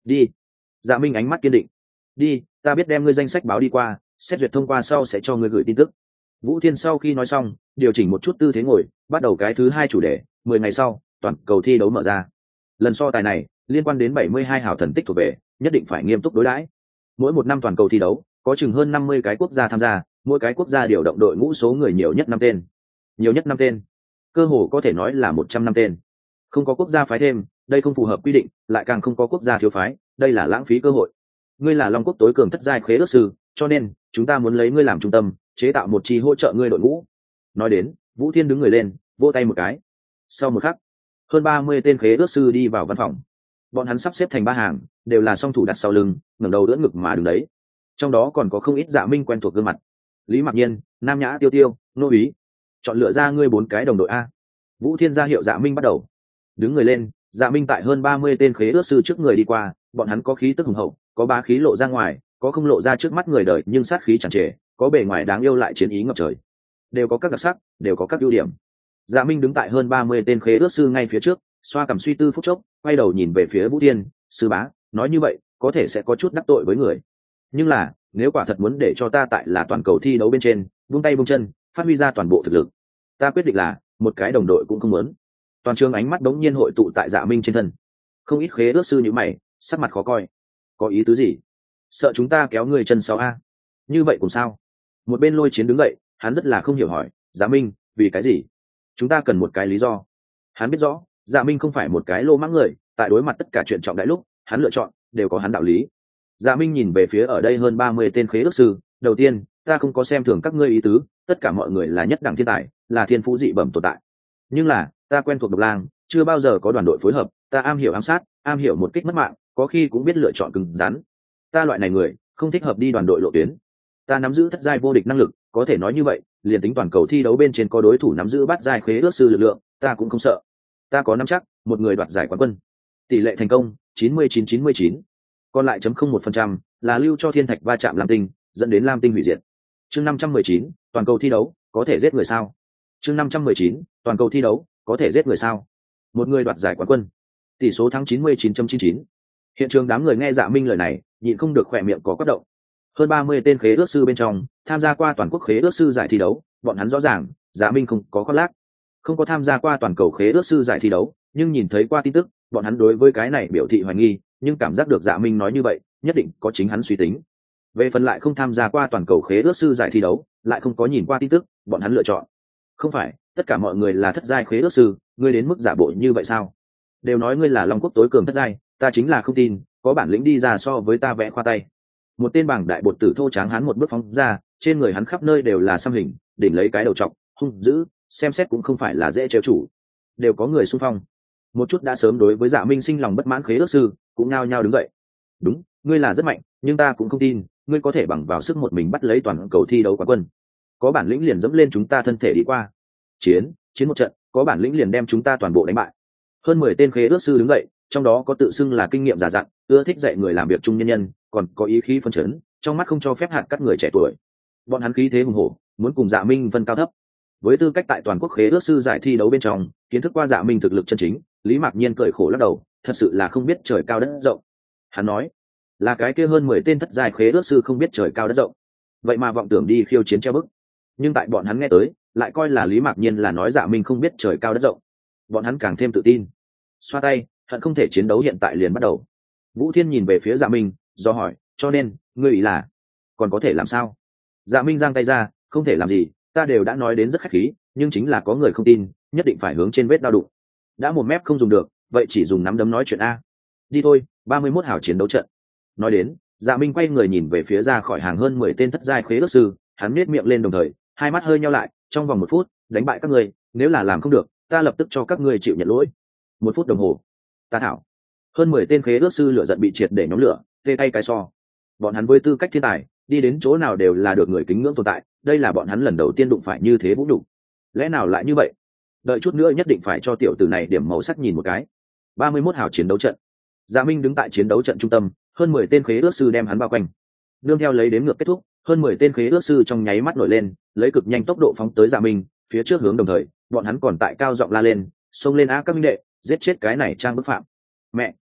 Đi. Dạ minh ánh mắt kiên định. Đi, ta biết đem ngươi danh sách báo đi qua, xét duyệt thông qua sau sẽ cho ngươi gửi tin tức. Vũ Thiên sau khi nói xong, điều chỉnh một chút tư thế ngồi, bắt đầu cái thứ hai chủ đề. Mười ngày sau, toàn cầu thi đấu mở ra. Lần so tài này liên quan đến bảy mươi hai hào thần tích thuộc về, nhất định phải nghiêm túc đối đãi. Mỗi một năm toàn cầu thi đấu có chừng hơn năm mươi cái quốc gia tham gia, mỗi cái quốc gia điều động đội ngũ số người nhiều nhất năm tên. Nhiều nhất năm tên, cơ hồ có thể nói là một trăm năm tên. Không có quốc gia phái thêm, đây không phù hợp quy định, lại càng không có quốc gia thiếu phái, đây là lãng phí cơ hội. Ngươi là Long Quốc tối cường thất giai khế ước sư, cho nên chúng ta muốn lấy ngươi làm trung tâm, chế tạo một chi hỗ trợ ngươi đội ngũ. Nói đến, Vũ Thiên đứng người lên, vỗ tay một cái. Sau một khắc, hơn ba mươi tên khế ước sư đi vào văn phòng. Bọn hắn sắp xếp thành ba hàng, đều là song thủ đặt sau lưng, ngẩng đầu đỡ ngực mà đứng đấy. Trong đó còn có không ít Dạ Minh quen thuộc gương mặt. Lý Mặc Nhiên, Nam Nhã Tiêu Tiêu, Nô Úy. Chọn lựa ra ngươi bốn cái đồng đội a. Vũ Thiên ra hiệu Dạ Minh bắt đầu. Đứng người lên, Dạ Minh tại hơn ba mươi tên khế ước sư trước người đi qua, bọn hắn có khí tức hùng hậu, có bá khí lộ ra ngoài, có không lộ ra trước mắt người đời nhưng sát khí tràn trề, có bề ngoài đáng yêu lại chiến ý ngập trời. Đều có các đặc sắc, đều có các ưu điểm. Dạ Minh đứng tại hơn ba mươi tên khế ước sư ngay phía trước, xoa cằm suy tư phút chốc, quay đầu nhìn về phía Vũ Thiên, sư bá, nói như vậy, có thể sẽ có chút đắc tội với người. Nhưng là, nếu quả thật muốn để cho ta tại là toàn cầu thi đấu bên trên, vung tay vung chân, phát huy ra toàn bộ thực lực, ta quyết định là một cái đồng đội cũng không muốn. Toàn trường ánh mắt đống nhiên hội tụ tại Dạ Minh trên thân. Không ít khế ước sư như mày, sắc mặt khó coi. Có ý tứ gì? Sợ chúng ta kéo người chân sau a? Như vậy cũng sao? Một bên Lôi Chiến đứng dậy, hắn rất là không hiểu hỏi, Dạ Minh, vì cái gì? Chúng ta cần một cái lý do. Hắn biết rõ, Dạ Minh không phải một cái lô mãng người, tại đối mặt tất cả chuyện trọng đại lúc, hắn lựa chọn đều có hắn đạo lý. Dạ Minh nhìn về phía ở đây hơn ba mươi tên khế ước sư, đầu tiên, ta không có xem thường các ngươi ý tứ, tất cả mọi người là nhất đẳng thiên tài, là thiên phú dị bẩm tồn tại. Nhưng là, ta quen thuộc Độc Lang, chưa bao giờ có đoàn đội phối hợp, ta am hiểu ám sát, am hiểu một kích mất mạng, có khi cũng biết lựa chọn cứng rắn. Ta loại này người, không thích hợp đi đoàn đội lộ tuyến. Ta nắm giữ thất giai vô địch năng lực, có thể nói như vậy, liền tính toàn cầu thi đấu bên trên có đối thủ nắm giữ bát giai khế ước sư lực lượng, ta cũng không sợ. Ta có nắm chắc, một người đoạt giải quán quân. Tỷ lệ thành công chín mươi chín chín mươi chín. Còn lại chấm không một phần trăm là lưu cho thiên thạch va chạm lam tinh, dẫn đến lam tinh hủy diệt. Chương năm trăm mười chín, toàn cầu thi đấu, có thể giết người sao? Chương năm trăm mười chín, toàn cầu thi đấu, có thể giết người sao? Một người đoạt giải quán quân. Tỷ số thắng chín mươi chín chấm chín chín. Hiện trường đám người nghe Dạ Minh lời này, nhịn không được khỏe miệng có quát động. Hơn ba mươi tên khế ước sư bên trong, tham gia qua toàn quốc khế ước sư giải thi đấu, bọn hắn rõ ràng, Dạ Minh không có khoác lác. Không có tham gia qua toàn cầu khế ước sư giải thi đấu, nhưng nhìn thấy qua tin tức, bọn hắn đối với cái này biểu thị hoài nghi, nhưng cảm giác được Dạ Minh nói như vậy, nhất định có chính hắn suy tính. Về phần lại không tham gia qua toàn cầu khế ước sư giải thi đấu, lại không có nhìn qua tin tức, bọn hắn lựa chọn. Không phải, tất cả mọi người là thất giai khế ước sư, ngươi đến mức giả bộ như vậy sao? Đều nói ngươi là Long Quốc tối cường thất giai, ta chính là không tin, có bản lĩnh đi ra so với ta vẽ khoa tay. Một tên bảng đại bột tử thô tráng hắn một bước phóng ra, trên người hắn khắp nơi đều là xăm hình, đỉnh lấy cái đầu trọc, hung dữ, xem xét cũng không phải là dễ trêu chủ. Đều có người xung phong. Một chút đã sớm đối với Dạ Minh sinh lòng bất mãn khế ước sư, cũng nhao nhao đứng dậy. Đúng, ngươi là rất mạnh, nhưng ta cũng không tin, ngươi có thể bằng vào sức một mình bắt lấy toàn cầu thi đấu quán quân. Có bản lĩnh liền dẫm lên chúng ta thân thể đi qua. Chiến, chiến một trận, có bản lĩnh liền đem chúng ta toàn bộ đánh bại. Hơn mười tên khế ước sư đứng dậy, trong đó có tự xưng là kinh nghiệm già dặn, ưa thích dạy người làm việc trung nhân nhân, còn có ý khí phân chấn, trong mắt không cho phép hạt cắt người trẻ tuổi. Bọn hắn khí thế hùng hổ, muốn cùng Dạ Minh phân cao thấp. Với tư cách tại toàn quốc khế ước sư giải thi đấu bên trong, kiến thức qua Dạ Minh thực lực chân chính, Lý Mạc Nhiên cười khổ lắc đầu, thật sự là không biết trời cao đất rộng. Hắn nói, là cái kia hơn mười tên thất giai khế ước sư không biết trời cao đất rộng, vậy mà vọng tưởng đi khiêu chiến treo bức. Nhưng tại bọn hắn nghe tới, lại coi là Lý Mạc Nhiên là nói Dạ Minh không biết trời cao đất rộng. Bọn hắn càng thêm tự tin. Xoa tay, hận không thể chiến đấu hiện tại liền bắt đầu. Vũ Thiên nhìn về phía Dạ Minh, do hỏi, cho nên, ngươi ý là, còn có thể làm sao? Dạ Minh giang tay ra, không thể làm gì, ta đều đã nói đến rất khách khí, nhưng chính là có người không tin, nhất định phải hướng trên vết đao đụng. Đã một mép không dùng được, vậy chỉ dùng nắm đấm nói chuyện a. Đi thôi, ba mươi mốt hảo chiến đấu trận. Nói đến, Dạ Minh quay người nhìn về phía ra khỏi hàng hơn mười tên thất giai khế ước sư, hắn nhếch miệng lên đồng thời, hai mắt hơi nheo lại, trong vòng một phút, đánh bại các ngươi, nếu là làm không được, ta lập tức cho các ngươi chịu nhận lỗi. Một phút đồng hồ. Ta thảo. Hơn mười tên khế ước sư lửa giận bị triệt để nhóm lửa, tê tay cái so. Bọn hắn với tư cách thiên tài, đi đến chỗ nào đều là được người kính ngưỡng tồn tại, đây là bọn hắn lần đầu tiên đụng phải như thế vũ nhục. Lẽ nào lại như vậy? Đợi chút nữa nhất định phải cho tiểu tử này điểm màu sắc nhìn một cái. ba mươi mốt hào chiến đấu trận. Dạ Minh đứng tại chiến đấu trận trung tâm, hơn mười tên khế ước sư đem hắn bao quanh. Nương theo lấy đếm ngược kết thúc, hơn mười tên khế ước sư trong nháy mắt nổi lên, lấy cực nhanh tốc độ phóng tới Dạ Minh, phía trước hướng đồng thời, bọn hắn còn tại cao giọng la lên, xông lên á các minh đệ, giết chết cái này trang bức phạm. Mẹ,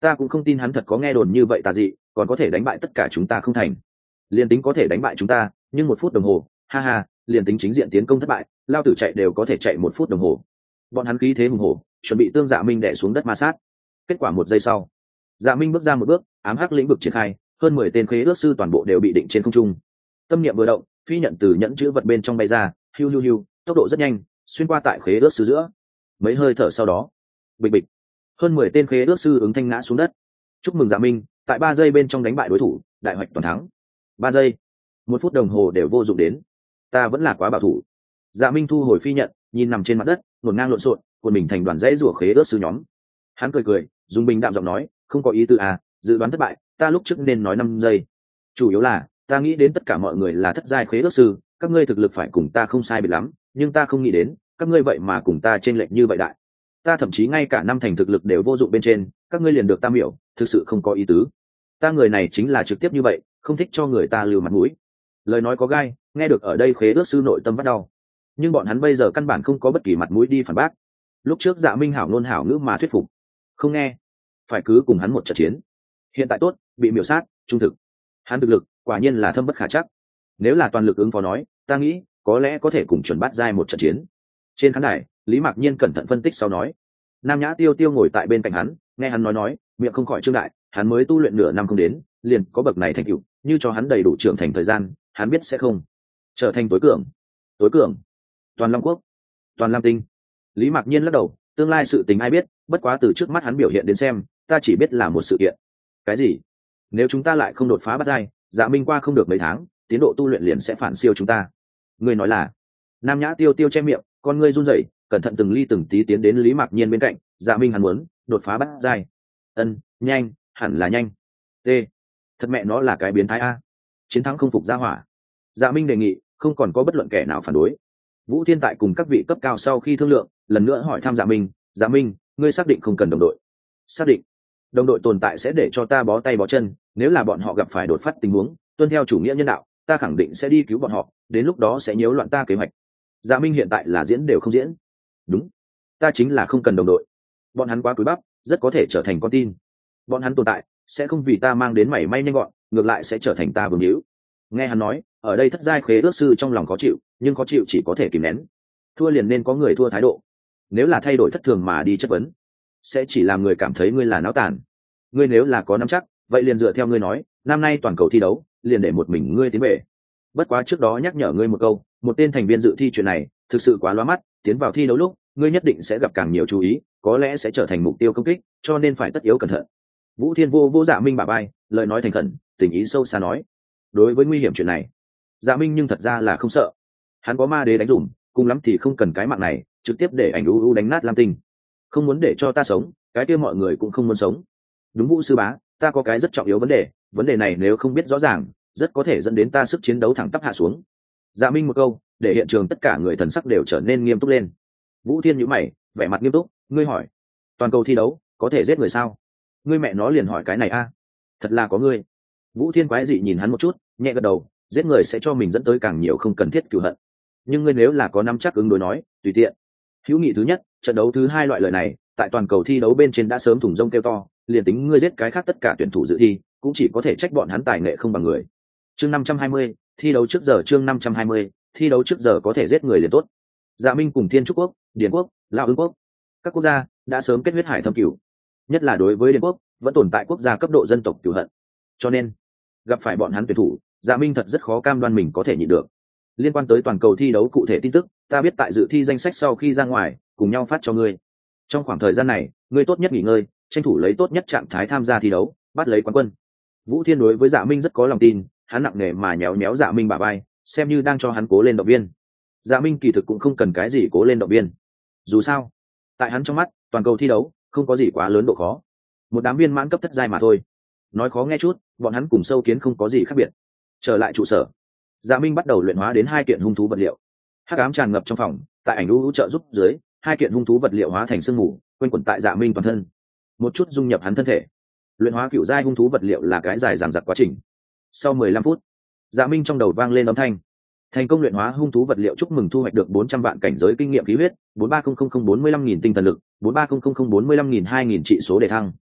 ta cũng không tin hắn thật có nghe đồn như vậy tà dị còn có thể đánh bại tất cả chúng ta không thành. Liền tính có thể đánh bại chúng ta nhưng một phút đồng hồ, ha ha, liền tính chính diện tiến công thất bại lao tử chạy đều có thể chạy một phút đồng hồ. Bọn hắn khí thế hùng hổ chuẩn bị tương Dạ Minh đè xuống đất ma sát. Kết quả một giây sau, Dạ Minh bước ra một bước, ám hắc lĩnh vực triển khai, hơn mười tên khế ước sư toàn bộ đều bị định trên không trung. Tâm niệm vừa động, phi nhận từ nhẫn chữ vật bên trong bay ra, hiu hiu hiu, tốc độ rất nhanh, xuyên qua tại khế ước sư giữa. Mấy hơi thở sau đó, bịch bịch, hơn mười tên khế ước sư ứng thanh ngã xuống đất. Chúc mừng Dạ Minh, tại ba giây bên trong đánh bại đối thủ, đại hoạch toàn thắng. Ba giây, một phút đồng hồ đều vô dụng đến. Ta vẫn là quá bảo thủ. Dạ Minh thu hồi phi nhận, nhìn nằm trên mặt đất, ngổn ngang lộn xộn, cuộn mình thành đoàn dãy rủa khế ước sư nhóm. Hắn cười cười, dùng bình đạm giọng nói, không có ý tư à, dự đoán thất bại, ta lúc trước nên nói năm giây. Chủ yếu là, ta nghĩ đến tất cả mọi người là thất giai khế ước sư, các ngươi thực lực phải cùng ta không sai biệt lắm, nhưng ta không nghĩ đến, các ngươi vậy mà cùng ta chênh lệch như vậy đại. Ta thậm chí ngay cả năm thành thực lực đều vô dụng bên trên, các ngươi liền được tam hiểu, thực sự không có ý tứ. Ta người này chính là trực tiếp như vậy, không thích cho người ta lưu mặt mũi. Lời nói có gai, nghe được ở đây khế ước sư nội tâm bắt đau. Nhưng bọn hắn bây giờ căn bản không có bất kỳ mặt mũi đi phản bác. Lúc trước Dạ Minh hảo ngôn hảo ngữ mà thuyết phục, không nghe, phải cứ cùng hắn một trận chiến. Hiện tại tốt, bị miểu sát, trung thực. Hắn thực lực quả nhiên là thâm bất khả chắc. Nếu là toàn lực ứng phó nói, ta nghĩ có lẽ có thể cùng chuẩn bắt giai một trận chiến. Trên khán đài, Lý Mạc Nhiên cẩn thận phân tích sau nói. Nam Nhã Tiêu Tiêu ngồi tại bên cạnh hắn, nghe hắn nói nói, miệng không khỏi trương đại, hắn mới tu luyện nửa năm không đến, liền có bậc này thành tựu, như cho hắn đầy đủ trưởng thành thời gian, hắn biết sẽ không trở thành tối cường. Tối cường. Toàn Long Quốc, Toàn Lam Tinh. Lý Mạc Nhiên lắc đầu, tương lai sự tình ai biết, bất quá từ trước mắt hắn biểu hiện đến xem, ta chỉ biết là một sự kiện. Cái gì? Nếu chúng ta lại không đột phá bắt giai, Dạ Minh qua không được mấy tháng, tiến độ tu luyện liền sẽ phản siêu chúng ta. Ngươi nói là? Nam Nhã Tiêu Tiêu che miệng, con ngươi run rẩy, cẩn thận từng ly từng tí tiến đến Lý Mạc Nhiên bên cạnh. Dạ Minh hắn muốn đột phá bắt giai. Ân, nhanh, hẳn là nhanh. T. Thật mẹ nó là cái biến thái a. Chiến thắng không phục gia hỏa. Dạ Minh đề nghị, không còn có bất luận kẻ nào phản đối. Vũ Thiên tại cùng các vị cấp cao sau khi thương lượng, lần nữa hỏi thăm Dạ Minh, Dạ Minh, ngươi xác định không cần đồng đội? Xác định. Đồng đội tồn tại sẽ để cho ta bó tay bó chân, nếu là bọn họ gặp phải đột phát tình huống, tuân theo chủ nghĩa nhân đạo, ta khẳng định sẽ đi cứu bọn họ, đến lúc đó sẽ nhiễu loạn ta kế hoạch. Dạ Minh hiện tại là diễn đều không diễn. Đúng, ta chính là không cần đồng đội. Bọn hắn quá cúi bắp, rất có thể trở thành con tin. Bọn hắn tồn tại sẽ không vì ta mang đến mảy may nhanh gọn, ngược lại sẽ trở thành ta vương hữu. Nghe hắn nói, ở đây thất giai khế ước sư trong lòng khó chịu, nhưng khó chịu chỉ có thể kìm nén. Thua liền nên có người thua thái độ. Nếu là thay đổi thất thường mà đi chất vấn, sẽ chỉ làm người cảm thấy ngươi là náo tàn. Ngươi nếu là có nắm chắc, vậy liền dựa theo ngươi nói, năm nay toàn cầu thi đấu, liền để một mình ngươi tiến về. Bất quá trước đó nhắc nhở ngươi một câu, một tên thành viên dự thi chuyện này, thực sự quá lóa mắt, tiến vào thi đấu lúc, ngươi nhất định sẽ gặp càng nhiều chú ý, có lẽ sẽ trở thành mục tiêu công kích, cho nên phải tất yếu cẩn thận. Vũ Thiên vô vô Dạ Minh bả vai, lời nói thành khẩn, tình ý sâu xa nói. Đối với nguy hiểm chuyện này, Dạ Minh nhưng thật ra là không sợ. Hắn có ma đế đánh dùm, cùng lắm thì không cần cái mạng này, trực tiếp để ảnh u u đánh nát Lam Tinh. Không muốn để cho ta sống, cái kia mọi người cũng không muốn sống. Đúng Vũ sư bá, ta có cái rất trọng yếu vấn đề, vấn đề này nếu không biết rõ ràng, rất có thể dẫn đến ta sức chiến đấu thẳng tắp hạ xuống. Dạ Minh một câu, để hiện trường tất cả người thần sắc đều trở nên nghiêm túc lên. Vũ Thiên nhíu mày, vẻ mặt nghiêm túc, ngươi hỏi, toàn cầu thi đấu có thể giết người sao? Ngươi mẹ nó liền hỏi cái này a? Thật là có ngươi. Vũ Thiên quái dị nhìn hắn một chút, nhẹ gật đầu, giết người sẽ cho mình dẫn tới càng nhiều không cần thiết cừu hận. Nhưng ngươi nếu là có nắm chắc ứng đối nói, tùy tiện. Hữu nghị thứ nhất, trận đấu thứ hai loại lời này, tại toàn cầu thi đấu bên trên đã sớm thủng rông kêu to, liền tính ngươi giết cái khác tất cả tuyển thủ dự thi, cũng chỉ có thể trách bọn hắn tài nghệ không bằng người. Chương năm trăm hai mươi, thi đấu trước giờ chương năm trăm hai mươi, thi đấu trước giờ có thể giết người liền tốt. Dạ Minh cùng Thiên Trúc Quốc, Điền Quốc, Lão Ưng Quốc, các quốc gia đã sớm kết huyết hải thâm cửu, nhất là đối với Điền Quốc, vẫn tồn tại quốc gia cấp độ dân tộc cửu hận. Cho nên, gặp phải bọn hắn tuyển thủ, Dạ Minh thật rất khó cam đoan mình có thể nhịn được. Liên quan tới toàn cầu thi đấu cụ thể tin tức, ta biết tại dự thi danh sách sau khi ra ngoài, cùng nhau phát cho ngươi. Trong khoảng thời gian này, ngươi tốt nhất nghỉ ngơi, tranh thủ lấy tốt nhất trạng thái tham gia thi đấu, bắt lấy quán quân. Vũ Thiên đối với Dạ Minh rất có lòng tin, hắn nặng nề mà nhéo nhéo Dạ Minh bả vai, xem như đang cho hắn cố lên động viên. Dạ Minh kỳ thực cũng không cần cái gì cố lên động viên. Dù sao, tại hắn trong mắt, toàn cầu thi đấu không có gì quá lớn độ khó, một đám viên mãn cấp thất giai mà thôi. Nói khó nghe chút, bọn hắn cùng sâu kiến không có gì khác biệt. Trở lại trụ sở, Dạ Minh bắt đầu luyện hóa đến hai kiện hung thú vật liệu. Hắc ám tràn ngập trong phòng, tại ảnh u trợ giúp dưới, hai kiện hung thú vật liệu hóa thành sương mù, quanh quẩn tại Dạ Minh toàn thân, một chút dung nhập hắn thân thể. Luyện hóa cựu giai hung thú vật liệu là cái dài dằng dặc quá trình. Sau mười lăm phút, Dạ Minh trong đầu vang lên âm thanh. Thành công luyện hóa hung thú vật liệu, chúc mừng thu hoạch được bốn trăm vạn cảnh giới kinh nghiệm khí huyết, bốn ba không không không bốn mươi lăm nghìn tinh thần lực, bốn ba không không không bốn mươi lăm nghìn hai nghìn trị số đề thăng.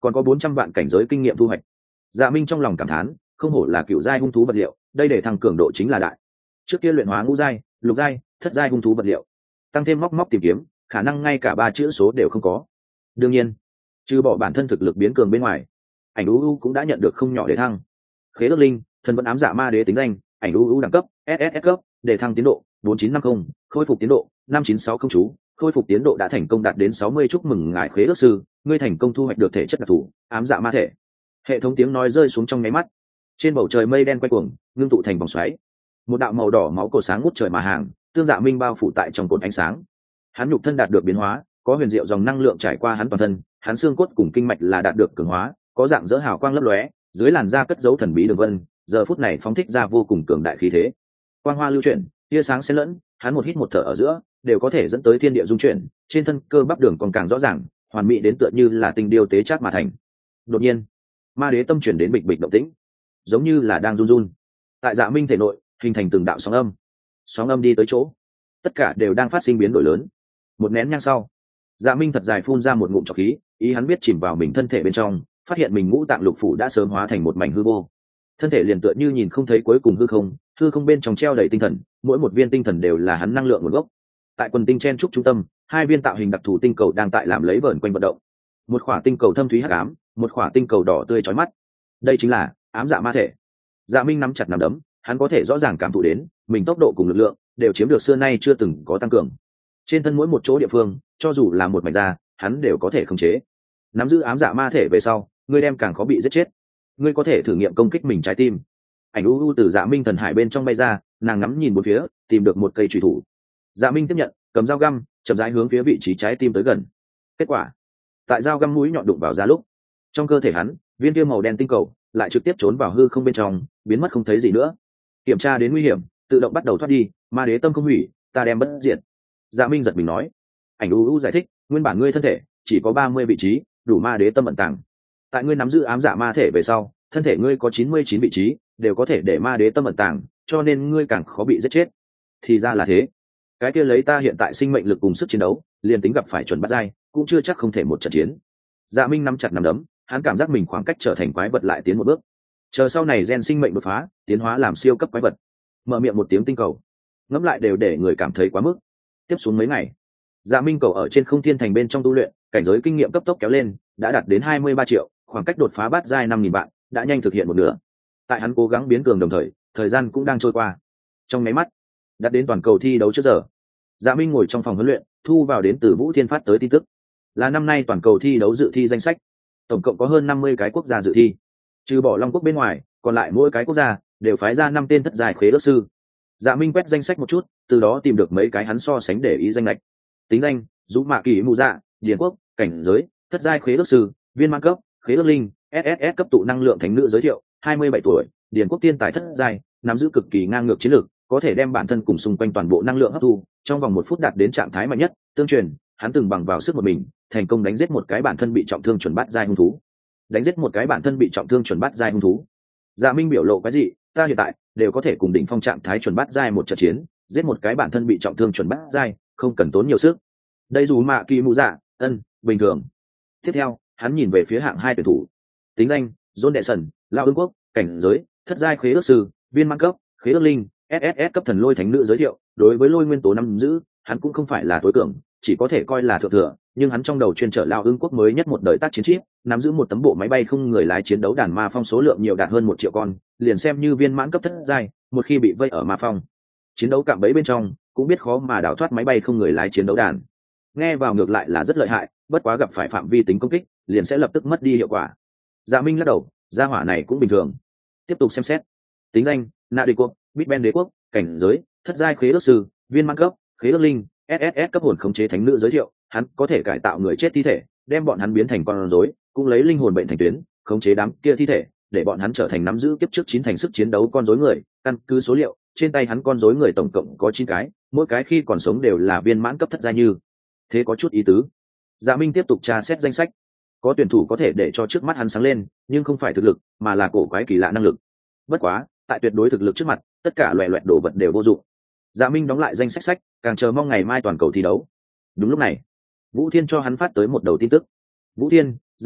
còn có bốn trăm vạn cảnh giới kinh nghiệm thu hoạch. Dạ Minh trong lòng cảm thán, không hổ là cựu giai hung thú vật liệu, đây để thăng cường độ chính là đại. Trước kia luyện hóa ngũ giai, lục giai, thất giai hung thú vật liệu, tăng thêm móc móc tìm kiếm, khả năng ngay cả ba chữ số đều không có. Đương nhiên, trừ bỏ bản thân thực lực biến cường bên ngoài, ảnh u u cũng đã nhận được không nhỏ để thăng. Khế ước linh, thần vẫn ám dạ ma đế tính danh, ảnh u u đẳng cấp ét ét ét cấp, để thăng tiến độ bốn chín năm không, khôi phục tiến độ năm chín sáu không chú, khôi phục tiến độ đã thành công đạt đến sáu mươi. Chúc mừng ngài khế ước sư, ngươi thành công thu hoạch được thể chất đặc thù ám dạ ma thể. Hệ thống tiếng nói rơi xuống trong nháy mắt, trên bầu trời mây đen quay cuồng, ngưng tụ thành vòng xoáy, một đạo màu đỏ máu cổ sáng ngút trời mà hàng, tương dạ minh bao phủ tại trong cột ánh sáng. Hắn nhục thân đạt được biến hóa, có huyền diệu dòng năng lượng trải qua hắn toàn thân, hắn xương cốt cùng kinh mạch là đạt được cường hóa, có dạng dỡ hào quang lấp lóe, dưới làn da cất dấu thần bí đường vân, giờ phút này phóng thích ra vô cùng cường đại khí thế. Quang hoa lưu chuyển, tia sáng xen lẫn, hắn một hít một thở ở giữa, đều có thể dẫn tới thiên địa dung chuyển, trên thân cơ bắp đường còn càng rõ ràng, hoàn mỹ đến tựa như là tinh điêu tế chát mà thành. Đột nhiên, ma đế tâm chuyển đến bịch bịch động tĩnh, giống như là đang run run. Tại Dạ Minh thể nội, hình thành từng đạo sóng âm. Sóng âm đi tới chỗ, tất cả đều đang phát sinh biến đổi lớn. Một nén nhang sau, Dạ Minh thật dài phun ra một ngụm trọc khí, ý hắn biết chìm vào mình thân thể bên trong, phát hiện mình ngũ tạng lục phủ đã sớm hóa thành một mảnh hư vô. Thân thể liền tựa như nhìn không thấy cuối cùng hư không, hư không bên trong treo đầy tinh thần, mỗi một viên tinh thần đều là hắn năng lượng nguồn gốc. Tại quần tinh chen trúc trung tâm, hai viên tạo hình đặc thù tinh cầu đang tại làm lấy vờn quanh vận động. Một khỏa tinh cầu thâm thúy hắc ám, một khỏa tinh cầu đỏ tươi chói mắt. Đây chính là ám dạ ma thể. Dạ Minh nắm chặt nắm đấm, hắn có thể rõ ràng cảm thụ đến, mình tốc độ cùng lực lượng đều chiếm được xưa nay chưa từng có tăng cường. Trên thân mỗi một chỗ địa phương, cho dù là một mảnh da, hắn đều có thể khống chế. Nắm giữ ám dạ ma thể về sau, ngươi đem càng khó bị giết chết. Ngươi có thể thử nghiệm công kích mình trái tim. Ảnh u u từ Dạ Minh thần hải bên trong bay ra, nàng ngắm nhìn bốn phía, tìm được một cây chùy thủ. Dạ Minh tiếp nhận, cầm dao găm, chậm rãi hướng phía vị trí trái tim tới gần. Kết quả, tại dao găm mũi nhọn đụng vào da lúc, trong cơ thể hắn, viên kia màu đen tinh cầu lại trực tiếp trốn vào hư không bên trong, biến mất không thấy gì nữa. Kiểm tra đến nguy hiểm, tự động bắt đầu thoát đi, ma đế tâm không hủy, ta đem bất diệt. Dạ Minh giật mình nói. Ảnh u u giải thích, nguyên bản ngươi thân thể chỉ có ba mươi vị trí, đủ ma đế tâm ẩn tàng. Tại ngươi nắm giữ ám dạ ma thể về sau, thân thể ngươi có chín mươi chín vị trí, đều có thể để ma đế tâm ẩn tàng, cho nên ngươi càng khó bị giết chết. Thì ra là thế. Cái kia lấy ta hiện tại sinh mệnh lực cùng sức chiến đấu, liền tính gặp phải chuẩn bắt dai, cũng chưa chắc không thể một trận chiến. Dạ Minh nắm chặt nắm đấm, hắn cảm giác mình khoảng cách trở thành quái vật lại tiến một bước. Chờ sau này gen sinh mệnh đột phá, tiến hóa làm siêu cấp quái vật. Mở miệng một tiếng tinh cầu, ngẫm lại đều để người cảm thấy quá mức. Tiếp xuống mấy ngày, Dạ Minh cầu ở trên không thiên thành bên trong tu luyện, cảnh giới kinh nghiệm cấp tốc kéo lên, đã đạt đến hai mươi ba triệu, khoảng cách đột phá bát giai năm nghìn vạn, đã nhanh thực hiện một nửa. Tại hắn cố gắng biến cường đồng thời, thời gian cũng đang trôi qua. Trong mấy mắt, đạt đến toàn cầu thi đấu trước giờ. Dạ Minh ngồi trong phòng huấn luyện, thu vào đến từ Vũ Thiên phát tới tin tức. Là năm nay toàn cầu thi đấu dự thi danh sách, tổng cộng có hơn năm mươi cái quốc gia dự thi. Trừ bỏ Long Quốc bên ngoài, còn lại mỗi cái quốc gia đều phái ra năm tên thất giai khế ước sư. Dạ Minh quét danh sách một chút, từ đó tìm được mấy cái hắn so sánh để ý danh lệch. Tính danh: Dũ Mạ Kỳ Mù Dạ, Điền Quốc, cảnh giới: thất giai khế ước sư, viên mãn cấp, khế ước linh, ét ét ét cấp tụ năng lượng thánh nữ giới thiệu, hai mươi bảy tuổi, Điền Quốc tiên tài thất giai, nắm giữ cực kỳ ngang ngược chiến lược, có thể đem bản thân cùng xung quanh toàn bộ năng lượng hấp thu, trong vòng một phút đạt đến trạng thái mạnh nhất. Tương truyền, hắn từng bằng vào sức một mình, thành công đánh giết một cái bản thân bị trọng thương chuẩn bát giai hung thú. Đánh giết một cái bản thân bị trọng thương chuẩn bát giai hung thú. Dạ Minh biểu lộ cái gì, ta hiện tại đều có thể cùng đỉnh phong trạng thái chuẩn bát giai một trận chiến, giết một cái bản thân bị trọng thương chuẩn bát giai, không cần tốn nhiều sức. Đây dù Mạ Kỳ Mù Dạ, ân, bình thường. Tiếp theo, hắn nhìn về phía hạng hai tuyển thủ. Tính danh: John Đệ Sần, Lao Ưng Quốc, cảnh giới: thất giai khế ước sư, viên mãn cấp, khế ước linh, ét ét ét cấp thần lôi thánh nữ giới thiệu. Đối với lôi nguyên tố nắm giữ, hắn cũng không phải là tối cường, chỉ có thể coi là thượng thừa, nhưng hắn trong đầu chuyên trở Lao Ưng Quốc mới nhất một đời tác chiến chip, nắm giữ một tấm bộ máy bay không người lái chiến đấu đàn ma phong số lượng nhiều đạt hơn một triệu con, liền xem như viên mãn cấp thất giai, một khi bị vây ở ma phong chiến đấu cạm bẫy bên trong, cũng biết khó mà đào thoát máy bay không người lái chiến đấu đàn. Nghe vào ngược lại là rất lợi hại, bất quá gặp phải phạm vi tính công kích, liền sẽ lập tức mất đi hiệu quả. Dạ Minh lắc đầu, gia hỏa này cũng bình thường. Tiếp tục xem xét. Tính danh: Nạ Đế Quốc, Big Ben Đế Quốc, cảnh giới: thất giai khế ước sư, viên mãn cấp, khế ước linh, ét ét ét cấp hồn khống chế thánh nữ giới thiệu. Hắn có thể cải tạo người chết thi thể, đem bọn hắn biến thành con rối, cũng lấy linh hồn bệnh thành tuyến, khống chế đám kia thi thể, để bọn hắn trở thành nắm giữ kiếp trước chín thành sức chiến đấu con rối người. Căn cứ số liệu, trên tay hắn con rối người tổng cộng có chín cái, mỗi cái khi còn sống đều là viên mãn cấp thất giai như. Thế có chút ý tứ. Dạ Minh tiếp tục tra xét danh sách. Có tuyển thủ có thể để cho trước mắt hắn sáng lên, nhưng không phải thực lực, mà là cổ quái kỳ lạ năng lực. Bất quá, tại tuyệt đối thực lực trước mặt, tất cả loẻ loẹt đồ vật đều vô dụng. Dạ Minh đóng lại danh sách sách, càng chờ mong ngày mai toàn cầu thi đấu. Đúng lúc này, Vũ Thiên cho hắn phát tới một đầu tin tức. Vũ Thiên: Dạ Minh,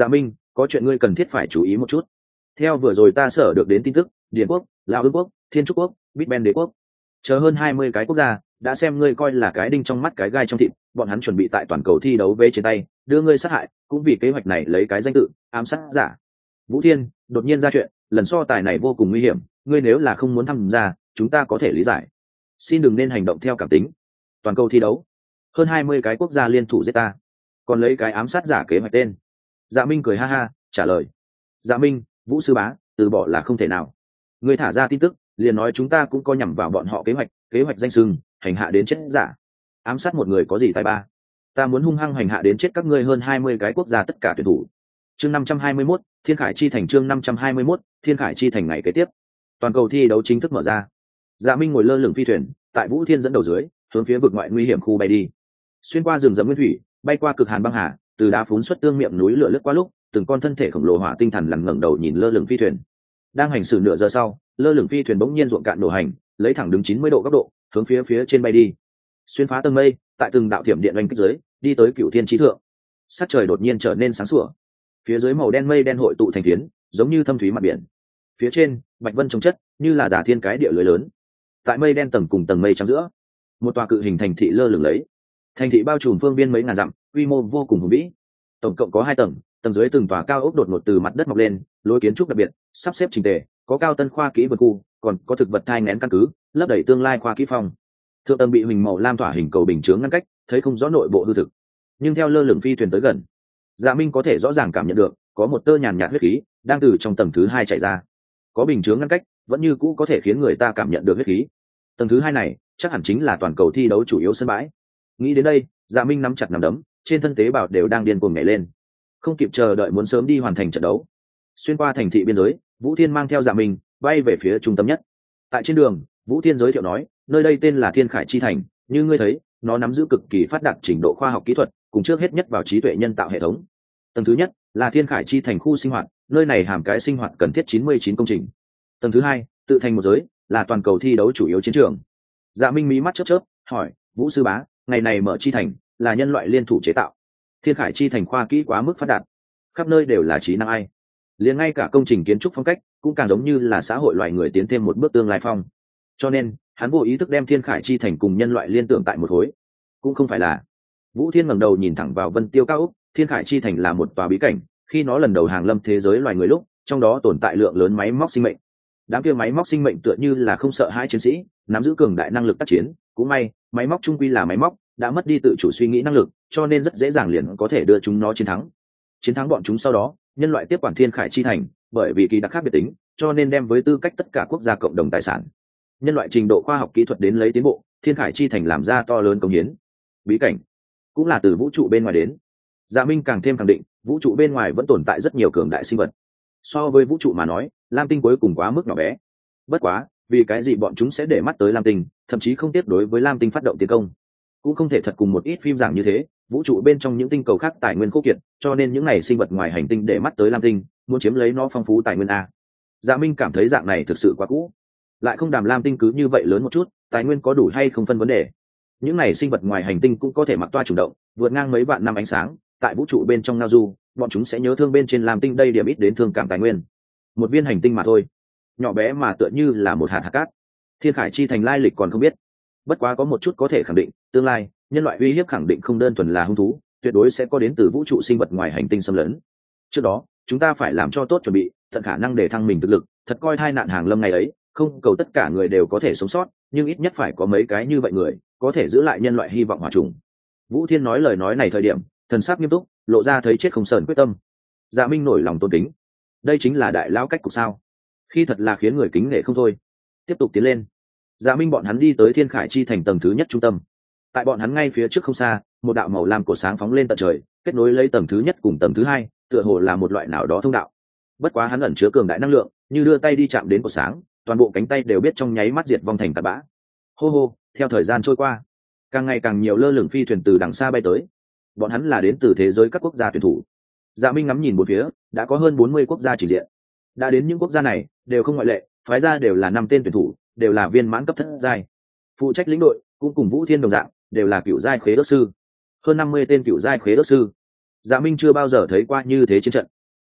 có chuyện ngươi cần thiết phải chú ý một chút. Theo vừa rồi ta sở được đến tin tức, Điền quốc, Lào Ưng quốc, Thiên Trúc quốc, Big Ben đế quốc, chờ hơn hai mươi cái quốc gia đã xem ngươi coi là cái đinh trong mắt cái gai trong thịt, bọn hắn chuẩn bị tại toàn cầu thi đấu vế trên tay đưa ngươi sát hại, cũng vì kế hoạch này lấy cái danh tự ám sát giả. Vũ Thiên đột nhiên ra chuyện, lần so tài này vô cùng nguy hiểm, ngươi nếu là không muốn tham gia chúng ta có thể lý giải, xin đừng nên hành động theo cảm tính. Toàn cầu thi đấu, hơn hai mươi cái quốc gia liên thủ giết ta, còn lấy cái ám sát giả kế hoạch tên. Dạ Minh cười ha ha trả lời. Dạ Minh, Vũ sư bá, từ bỏ là không thể nào. Ngươi thả ra tin tức liền nói chúng ta cũng có nhằm vào bọn họ kế hoạch, kế hoạch danh sừng hành hạ đến chết giả, ám sát một người có gì tài ba. Ta muốn hung hăng hành hạ đến chết các ngươi hơn hai mươi cái quốc gia tất cả tuyển thủ. Chương năm trăm hai mươi mốt, Thiên Khải chi thành. Chương năm trăm hai mươi mốt, Thiên Khải chi thành. Ngày kế tiếp, toàn cầu thi đấu chính thức mở ra. Dạ Minh ngồi lơ lửng phi thuyền tại Vũ Thiên dẫn đầu dưới hướng phía vực ngoại nguy hiểm khu bay đi, xuyên qua rừng rậm nguyên thủy, bay qua cực hàn băng hà, từ đá phún xuất tương miệng núi lửa lướt qua lúc từng con thân thể khổng lồ hỏa tinh thần lằn ngẩng đầu nhìn lơ lửng phi thuyền. Đang hành xử nửa giờ sau, lơ lửng phi thuyền bỗng nhiên ruộng cạn nổ hành, lấy thẳng đứng chín mươi độ góc độ hướng phía phía trên bay đi, xuyên phá tầng mây, tại từng đạo thiểm điện oanh kích dưới đi tới cửu thiên chí thượng. Sắc trời đột nhiên trở nên sáng sủa, phía dưới màu đen mây đen hội tụ thành phiến, giống như thâm thúy mặt biển. Phía trên bạch vân trồng chất như là giả thiên cái địa lưới lớn. Tại mây đen tầng cùng tầng mây trắng giữa, một tòa cự hình thành thị lơ lửng lấy. Thành thị bao trùm phương viên mấy ngàn dặm, quy mô vô cùng hùng vĩ. Tổng cộng có hai tầng, tầng dưới từng tòa cao ốc đột ngột từ mặt đất mọc lên, lối kiến trúc đặc biệt, sắp xếp chỉnh tề, có cao tân khoa kỹ vật khu, còn có thực vật thai nghén căn cứ, lấp đầy tương lai khoa kỹ phong. Thượng tầng bị huỳnh màu lam tỏa hình cầu bình chướng ngăn cách, thấy không rõ nội bộ hư thực. Nhưng theo lơ lửng phi thuyền tới gần, Dạ Minh có thể rõ ràng cảm nhận được có một tơ nhàn nhạt huyết khí đang từ trong tầng thứ hai chảy ra. Có bình chướng ngăn cách, vẫn như cũ có thể khiến người ta cảm nhận được huyết khí. Tầng thứ hai này chắc hẳn chính là toàn cầu thi đấu chủ yếu sân bãi. Nghĩ đến đây, Dạ Minh nắm chặt nắm đấm, trên thân tế bào đều đang điên cuồng nhảy lên, không kịp chờ đợi muốn sớm đi hoàn thành trận đấu. Xuyên qua thành thị biên giới, Vũ Thiên mang theo Dạ Minh bay về phía trung tâm nhất. Tại trên đường, Vũ Thiên giới thiệu nói, nơi đây tên là Thiên Khải chi thành, như ngươi thấy, nó nắm giữ cực kỳ phát đạt trình độ khoa học kỹ thuật, cùng trước hết nhất vào trí tuệ nhân tạo hệ thống. Tầng thứ nhất là Thiên Khải chi thành khu sinh hoạt, nơi này hàm cái sinh hoạt cần thiết chín mươi chín công trình. Tầng thứ hai, tự thành một giới, là toàn cầu thi đấu chủ yếu chiến trường. Dạ Minh mí mắt chớp chớp, hỏi, Vũ sư bá, ngày này mở chi thành là nhân loại liên thủ chế tạo. Thiên Khải chi thành khoa kỹ quá mức phát đạt, khắp nơi đều là trí năng ai, liền ngay cả công trình kiến trúc phong cách cũng càng giống như là xã hội loài người tiến thêm một bước tương lai phong. Cho nên hắn vô ý thức đem Thiên Khải chi thành cùng nhân loại liên tưởng tại một khối. Cũng không phải là. Vũ Thiên ngẩng đầu nhìn thẳng vào vân tiêu cao ốc. Thiên Khải chi thành là một tòa bí cảnh, khi nó lần đầu hàng lâm thế giới loài người lúc, trong đó tồn tại lượng lớn máy móc sinh mệnh. Đám kia máy móc sinh mệnh tựa như là không sợ hãi chiến sĩ, nắm giữ cường đại năng lực tác chiến. Cũng may, máy móc trung quy là máy móc, đã mất đi tự chủ suy nghĩ năng lực, cho nên rất dễ dàng liền có thể đưa chúng nó chiến thắng. Chiến thắng bọn chúng sau đó, nhân loại tiếp quản Thiên Khải chi thành, bởi vì kỳ đặc khác biệt tính, cho nên đem với tư cách tất cả quốc gia cộng đồng tài sản. Nhân loại trình độ khoa học kỹ thuật đến lấy tiến bộ, Thiên Khải chi thành làm ra to lớn công hiến. Bí cảnh cũng là từ vũ trụ bên ngoài đến. Dạ Minh càng thêm khẳng định, vũ trụ bên ngoài vẫn tồn tại rất nhiều cường đại sinh vật. So với vũ trụ mà nói, Lam Tinh cuối cùng quá mức nhỏ bé. Bất quá, vì cái gì bọn chúng sẽ để mắt tới Lam Tinh, thậm chí không tiếp đối với Lam Tinh phát động tiến công? Cũng không thể thật cùng một ít phim giảng như thế, vũ trụ bên trong những tinh cầu khác tài nguyên khô kiệt, cho nên những này sinh vật ngoài hành tinh để mắt tới Lam Tinh, muốn chiếm lấy nó phong phú tài nguyên a. Dạ Minh cảm thấy dạng này thực sự quá cũ, lại không đàm Lam Tinh cứ như vậy lớn một chút, tài nguyên có đủ hay không phân vấn đề. Những này sinh vật ngoài hành tinh cũng có thể mặc toa chủ động, vượt ngang mấy vạn năm ánh sáng, tại vũ trụ bên trong ngao du, bọn chúng sẽ nhớ thương bên trên Lam Tinh đây điểm ít đến thương cảm tài nguyên. Một viên hành tinh mà thôi, nhỏ bé mà tựa như là một hạt hạt cát. Thiên Khải chi thành lai lịch còn không biết, bất quá có một chút có thể khẳng định, tương lai nhân loại uy hiếp khẳng định không đơn thuần là hung thú, tuyệt đối sẽ có đến từ vũ trụ sinh vật ngoài hành tinh xâm lấn. Trước đó chúng ta phải làm cho tốt chuẩn bị, tận khả năng để thăng mình thực lực, thật coi tai nạn hàng lâm ngày ấy, không cầu tất cả người đều có thể sống sót, nhưng ít nhất phải có mấy cái như vậy người có thể giữ lại nhân loại hy vọng hòa trùng. Vũ Thiên nói lời nói này thời điểm thần sắc nghiêm túc, lộ ra thấy chết không sờn quyết tâm. Dạ Minh nổi lòng tôn kính, đây chính là đại lão cách cục sao? Khi thật là khiến người kính nể không thôi. Tiếp tục tiến lên, Dạ Minh bọn hắn đi tới Thiên Khải chi thành tầng thứ nhất trung tâm. Tại bọn hắn ngay phía trước không xa, một đạo màu lam cổ sáng phóng lên tận trời, kết nối lấy tầng thứ nhất cùng tầng thứ hai, tựa hồ là một loại nào đó thông đạo. Bất quá hắn ẩn chứa cường đại năng lượng, như đưa tay đi chạm đến cổ sáng, toàn bộ cánh tay đều biết trong nháy mắt diệt vong thành tạt bã. Hô hô, theo thời gian trôi qua, càng ngày càng nhiều lơ lửng phi thuyền từ đằng xa bay tới. Bọn hắn là đến từ thế giới các quốc gia tuyển thủ. Dạ Minh ngắm nhìn bốn phía, đã có hơn bốn mươi quốc gia trình diện. Đã đến những quốc gia này, đều không ngoại lệ, phái ra đều là năm tên tuyển thủ, đều là viên mãn cấp thất giai. Phụ trách lĩnh đội, cũng cùng Vũ Thiên đồng dạng, đều là cựu giai khế đốc sư. Hơn năm mươi tên cựu giai khế đốc sư. Dạ Minh chưa bao giờ thấy qua như thế chiến trận.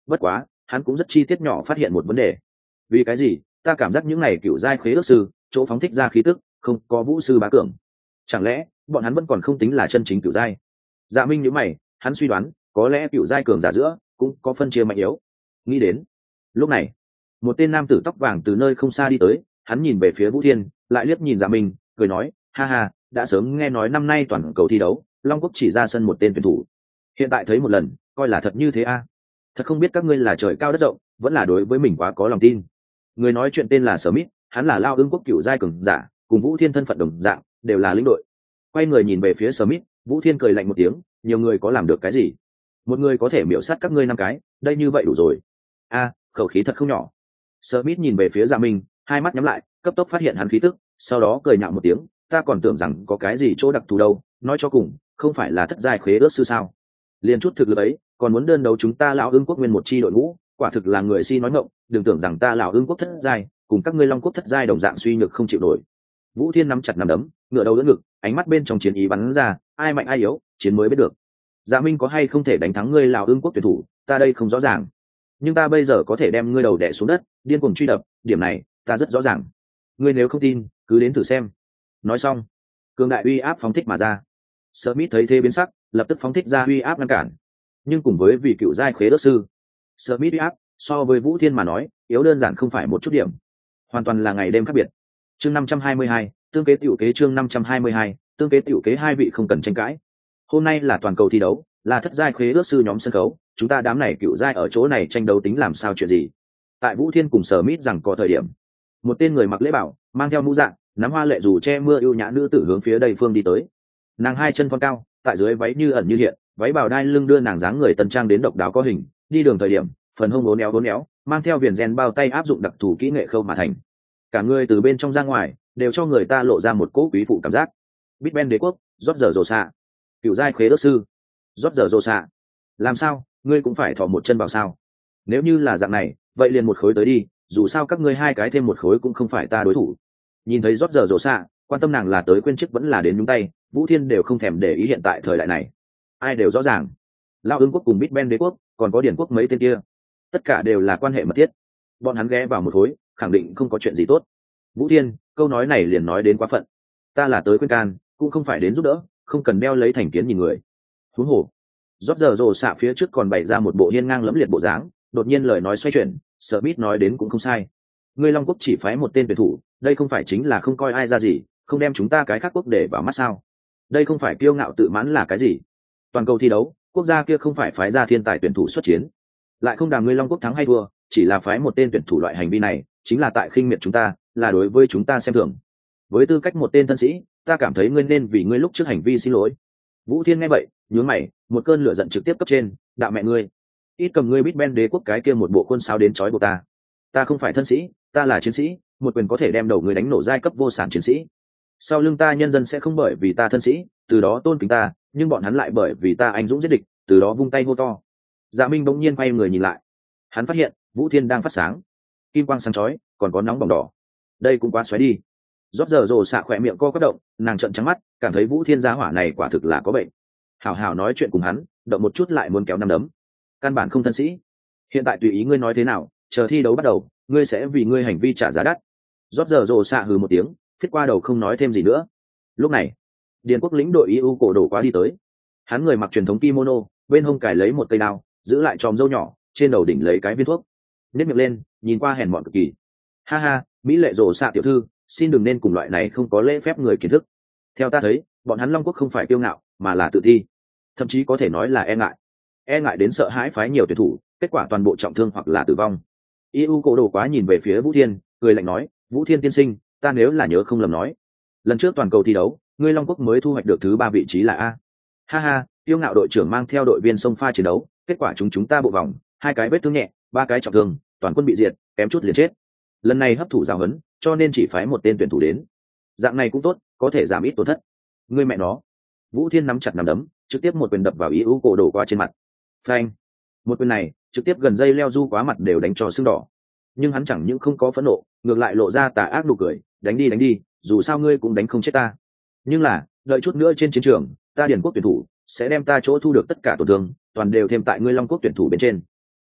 Bất quá hắn cũng rất chi tiết nhỏ phát hiện một vấn đề. Vì cái gì ta cảm giác những này cựu giai khế ước sư chỗ phóng thích ra khí tức không có vũ sư bá cường? Chẳng lẽ bọn hắn vẫn còn không tính là chân chính cựu giai? Dạ Minh nhíu mày, hắn suy đoán có lẽ cựu giai cường giả giữa cũng có phân chia mạnh yếu. Nghĩ đến lúc này, một tên nam tử tóc vàng từ nơi không xa đi tới, hắn nhìn về phía Vũ Thiên, lại liếc nhìn Dạ Minh, cười nói, ha ha, đã sớm nghe nói năm nay toàn cầu thi đấu Long Quốc chỉ ra sân một tên tuyển thủ, hiện tại thấy một lần coi là thật như thế a. Thật không biết các ngươi là trời cao đất rộng vẫn là đối với mình quá có lòng tin. Người nói chuyện tên là Smith, hắn là Lao Ưng Quốc cựu giai cường giả, cùng Vũ Thiên thân phận đồng dạng, đều là lĩnh đội. Quay người nhìn về phía Smith, Vũ Thiên cười lạnh một tiếng, nhiều người có làm được cái gì? Một người có thể miểu sát các ngươi năm cái, đây như vậy đủ rồi. A, khẩu khí thật không nhỏ. Smith nhìn về phía Dạ Minh, hai mắt nhắm lại, cấp tốc phát hiện hắn khí tức, sau đó cười nhạo một tiếng, ta còn tưởng rằng có cái gì chỗ đặc thù đâu, nói cho cùng, không phải là thất giai khế ước sư sao? Liên chút thực lực ấy, còn muốn đơn đấu chúng ta Lão Ưng Quốc nguyên một chi đội ngũ, quả thực là người si nói ngọng, đừng tưởng rằng ta Lão Ưng Quốc thất giai, cùng các ngươi Long Quốc thất giai đồng dạng suy nhược không chịu nổi. Vũ Thiên nắm chặt nắm đấm, ngửa đầu đỡ ngực, ánh mắt bên trong chiến ý bắn ra, ai mạnh ai yếu, chiến mới biết được. Dạ Minh có hay không thể đánh thắng ngươi Lão Ưng Quốc tuyển thủ, ta đây không rõ ràng, nhưng ta bây giờ có thể đem ngươi đầu đè xuống đất, điên cuồng truy đập, điểm này ta rất rõ ràng. Ngươi nếu không tin, cứ đến thử xem. Nói xong, cường đại uy áp phóng thích mà ra. Smith thấy thế biến sắc, lập tức phóng thích ra uy áp ngăn cản. Nhưng cùng với vị cựu giai khế ước sư, Smith uy áp so với Vũ Thiên mà nói, yếu đơn giản không phải một chút điểm, hoàn toàn là ngày đêm khác biệt. Chương năm trăm hai mươi hai, tương kế tiểu kế chương năm trăm hai mươi hai, tương kế tiểu kế hai vị không cần tranh cãi. Hôm nay là toàn cầu thi đấu, là thất giai khế ước sư nhóm sân khấu, chúng ta đám này cựu giai ở chỗ này tranh đấu tính làm sao chuyện gì? Tại Vũ Thiên cùng Smith rằng có thời điểm, một tên người mặc lễ bảo, mang theo mũ dạng, nắm hoa lệ dù che mưa ưu nhã nữ tử hướng phía đây phương đi tới. Nàng hai chân thon cao, tại dưới váy như ẩn như hiện, váy bào đai lưng đưa nàng dáng người tân trang đến độc đáo có hình, đi đường thời điểm phần hông uốn éo uốn éo, mang theo viền ren bao tay áp dụng đặc thù kỹ nghệ khâu mà thành. Cả người từ bên trong ra ngoài đều cho người ta lộ ra một cỗ quý phụ cảm giác. Big Ben đế quốc, rót giờ rồ xạ, cựu giai khế ước sư, rót giờ rồ xạ. Làm sao, ngươi cũng phải thò một chân vào sao? Nếu như là dạng này, vậy liền một khối tới đi, dù sao các ngươi hai cái thêm một khối cũng không phải ta đối thủ. Nhìn thấy rót giờ rồ xạ, quan tâm nàng là tới quên chức vẫn là đến nhúng tay, Vũ Thiên đều không thèm để ý hiện tại thời đại này. Ai đều rõ ràng, Lao Ưng Quốc cùng Big Ben đế quốc, còn có Điển Quốc mấy tên kia, tất cả đều là quan hệ mật thiết. Bọn hắn ghé vào một khối, khẳng định không có chuyện gì tốt. Vũ Thiên, câu nói này liền nói đến quá phận. Ta là tới khuyên can, cũng không phải đến giúp đỡ, không cần đeo lấy thành kiến nhìn người. Huống hồ, rót giờ rồ xạ phía trước còn bày ra một bộ hiên ngang lẫm liệt bộ dáng, đột nhiên lời nói xoay chuyển, Smith nói đến cũng không sai. Ngươi Long Quốc chỉ phái một tên tuyển thủ, đây không phải chính là không coi ai ra gì, không đem chúng ta cái khác quốc để vào mắt sao? Đây không phải kiêu ngạo tự mãn là cái gì? Toàn cầu thi đấu, quốc gia kia không phải phái ra thiên tài tuyển thủ xuất chiến, lại không đàm ngươi Long Quốc thắng hay thua, chỉ là phái một tên tuyển thủ, loại hành vi này chính là tại khinh miệt chúng ta, là đối với chúng ta xem thường. Với tư cách một tên thân sĩ, ta cảm thấy ngươi nên vì ngươi lúc trước hành vi xin lỗi. Vũ Thiên nghe vậy, nhướng mày, một cơn lửa giận trực tiếp cấp trên, đạo mẹ ngươi, ít cầm ngươi Big Ben đế quốc cái kia một bộ khuôn sáo đến chói buộc ta. Ta không phải thân sĩ, ta là chiến sĩ, một quyền có thể đem đầu người đánh nổ giai cấp vô sản chiến sĩ. Sau lưng ta nhân dân sẽ không bởi vì ta thân sĩ, từ đó tôn kính ta, nhưng bọn hắn lại bởi vì ta anh dũng giết địch, từ đó vung tay hô to. Dạ Minh bỗng nhiên quay người nhìn lại, hắn phát hiện Vũ Thiên đang phát sáng, kim quang sáng chói, còn có nóng bỏng đỏ. Đây cũng quá xoáy đi. Rót giờ rồ xạ khỏe miệng co quắp động, nàng trợn trắng mắt, cảm thấy Vũ Thiên gia hỏa này quả thực là có bệnh. Hảo hảo nói chuyện cùng hắn, động một chút lại muốn kéo năm đấm, căn bản không thân sĩ. Hiện tại tùy ý ngươi nói thế nào, chờ thi đấu bắt đầu, ngươi sẽ vì ngươi hành vi trả giá đắt. Rót giờ rồ xạ hừ một tiếng, thiết qua đầu không nói thêm gì nữa. Lúc này, Điền Quốc lĩnh đội e u cổ đổ quá đi tới. Hắn người mặc truyền thống kimono, bên hông cài lấy một cây đao, giữ lại tròm râu nhỏ, trên đầu đỉnh lấy cái viên thuốc, nhếch miệng lên, nhìn qua hèn mọn cực kỳ. Ha ha, mỹ lệ rồ xạ tiểu thư, xin đừng nên cùng loại này không có lễ phép người kiến thức. Theo ta thấy, bọn hắn Long Quốc không phải kiêu ngạo, mà là tự ti, thậm chí có thể nói là e ngại, e ngại đến sợ hãi phái nhiều tuyển thủ, kết quả toàn bộ trọng thương hoặc là tử vong. e u cổ đồ quá nhìn về phía Vũ Thiên, cười lạnh nói, Vũ Thiên tiên sinh, ta nếu là nhớ không lầm nói, lần trước toàn cầu thi đấu, ngươi Long Quốc mới thu hoạch được thứ ba vị trí là a. Ha ha, tiêu ngạo đội trưởng mang theo đội viên sông pha chiến đấu, kết quả chúng chúng ta bộ vòng, hai cái vết thương nhẹ, ba cái trọng thương, toàn quân bị diệt, kém chút liền chết. Lần này hấp thụ giáo huấn, cho nên chỉ phái một tên tuyển thủ đến. Dạng này cũng tốt, có thể giảm ít tổn thất. Ngươi mẹ nó. Vũ Thiên nắm chặt nắm đấm, trực tiếp một quyền đập vào e u cổ đồ qua trên mặt. Phanh. Một quyền này, trực tiếp gần dây leo du quá mặt đều đánh cho sưng đỏ. Nhưng hắn chẳng những không có phẫn nộ, ngược lại lộ ra tà ác nụ cười, đánh đi đánh đi, dù sao ngươi cũng đánh không chết ta. Nhưng là, đợi chút nữa trên chiến trường, ta Điền Quốc tuyển thủ sẽ đem ta chỗ thu được tất cả tổn thương, toàn đều thêm tại ngươi Long Quốc tuyển thủ bên trên.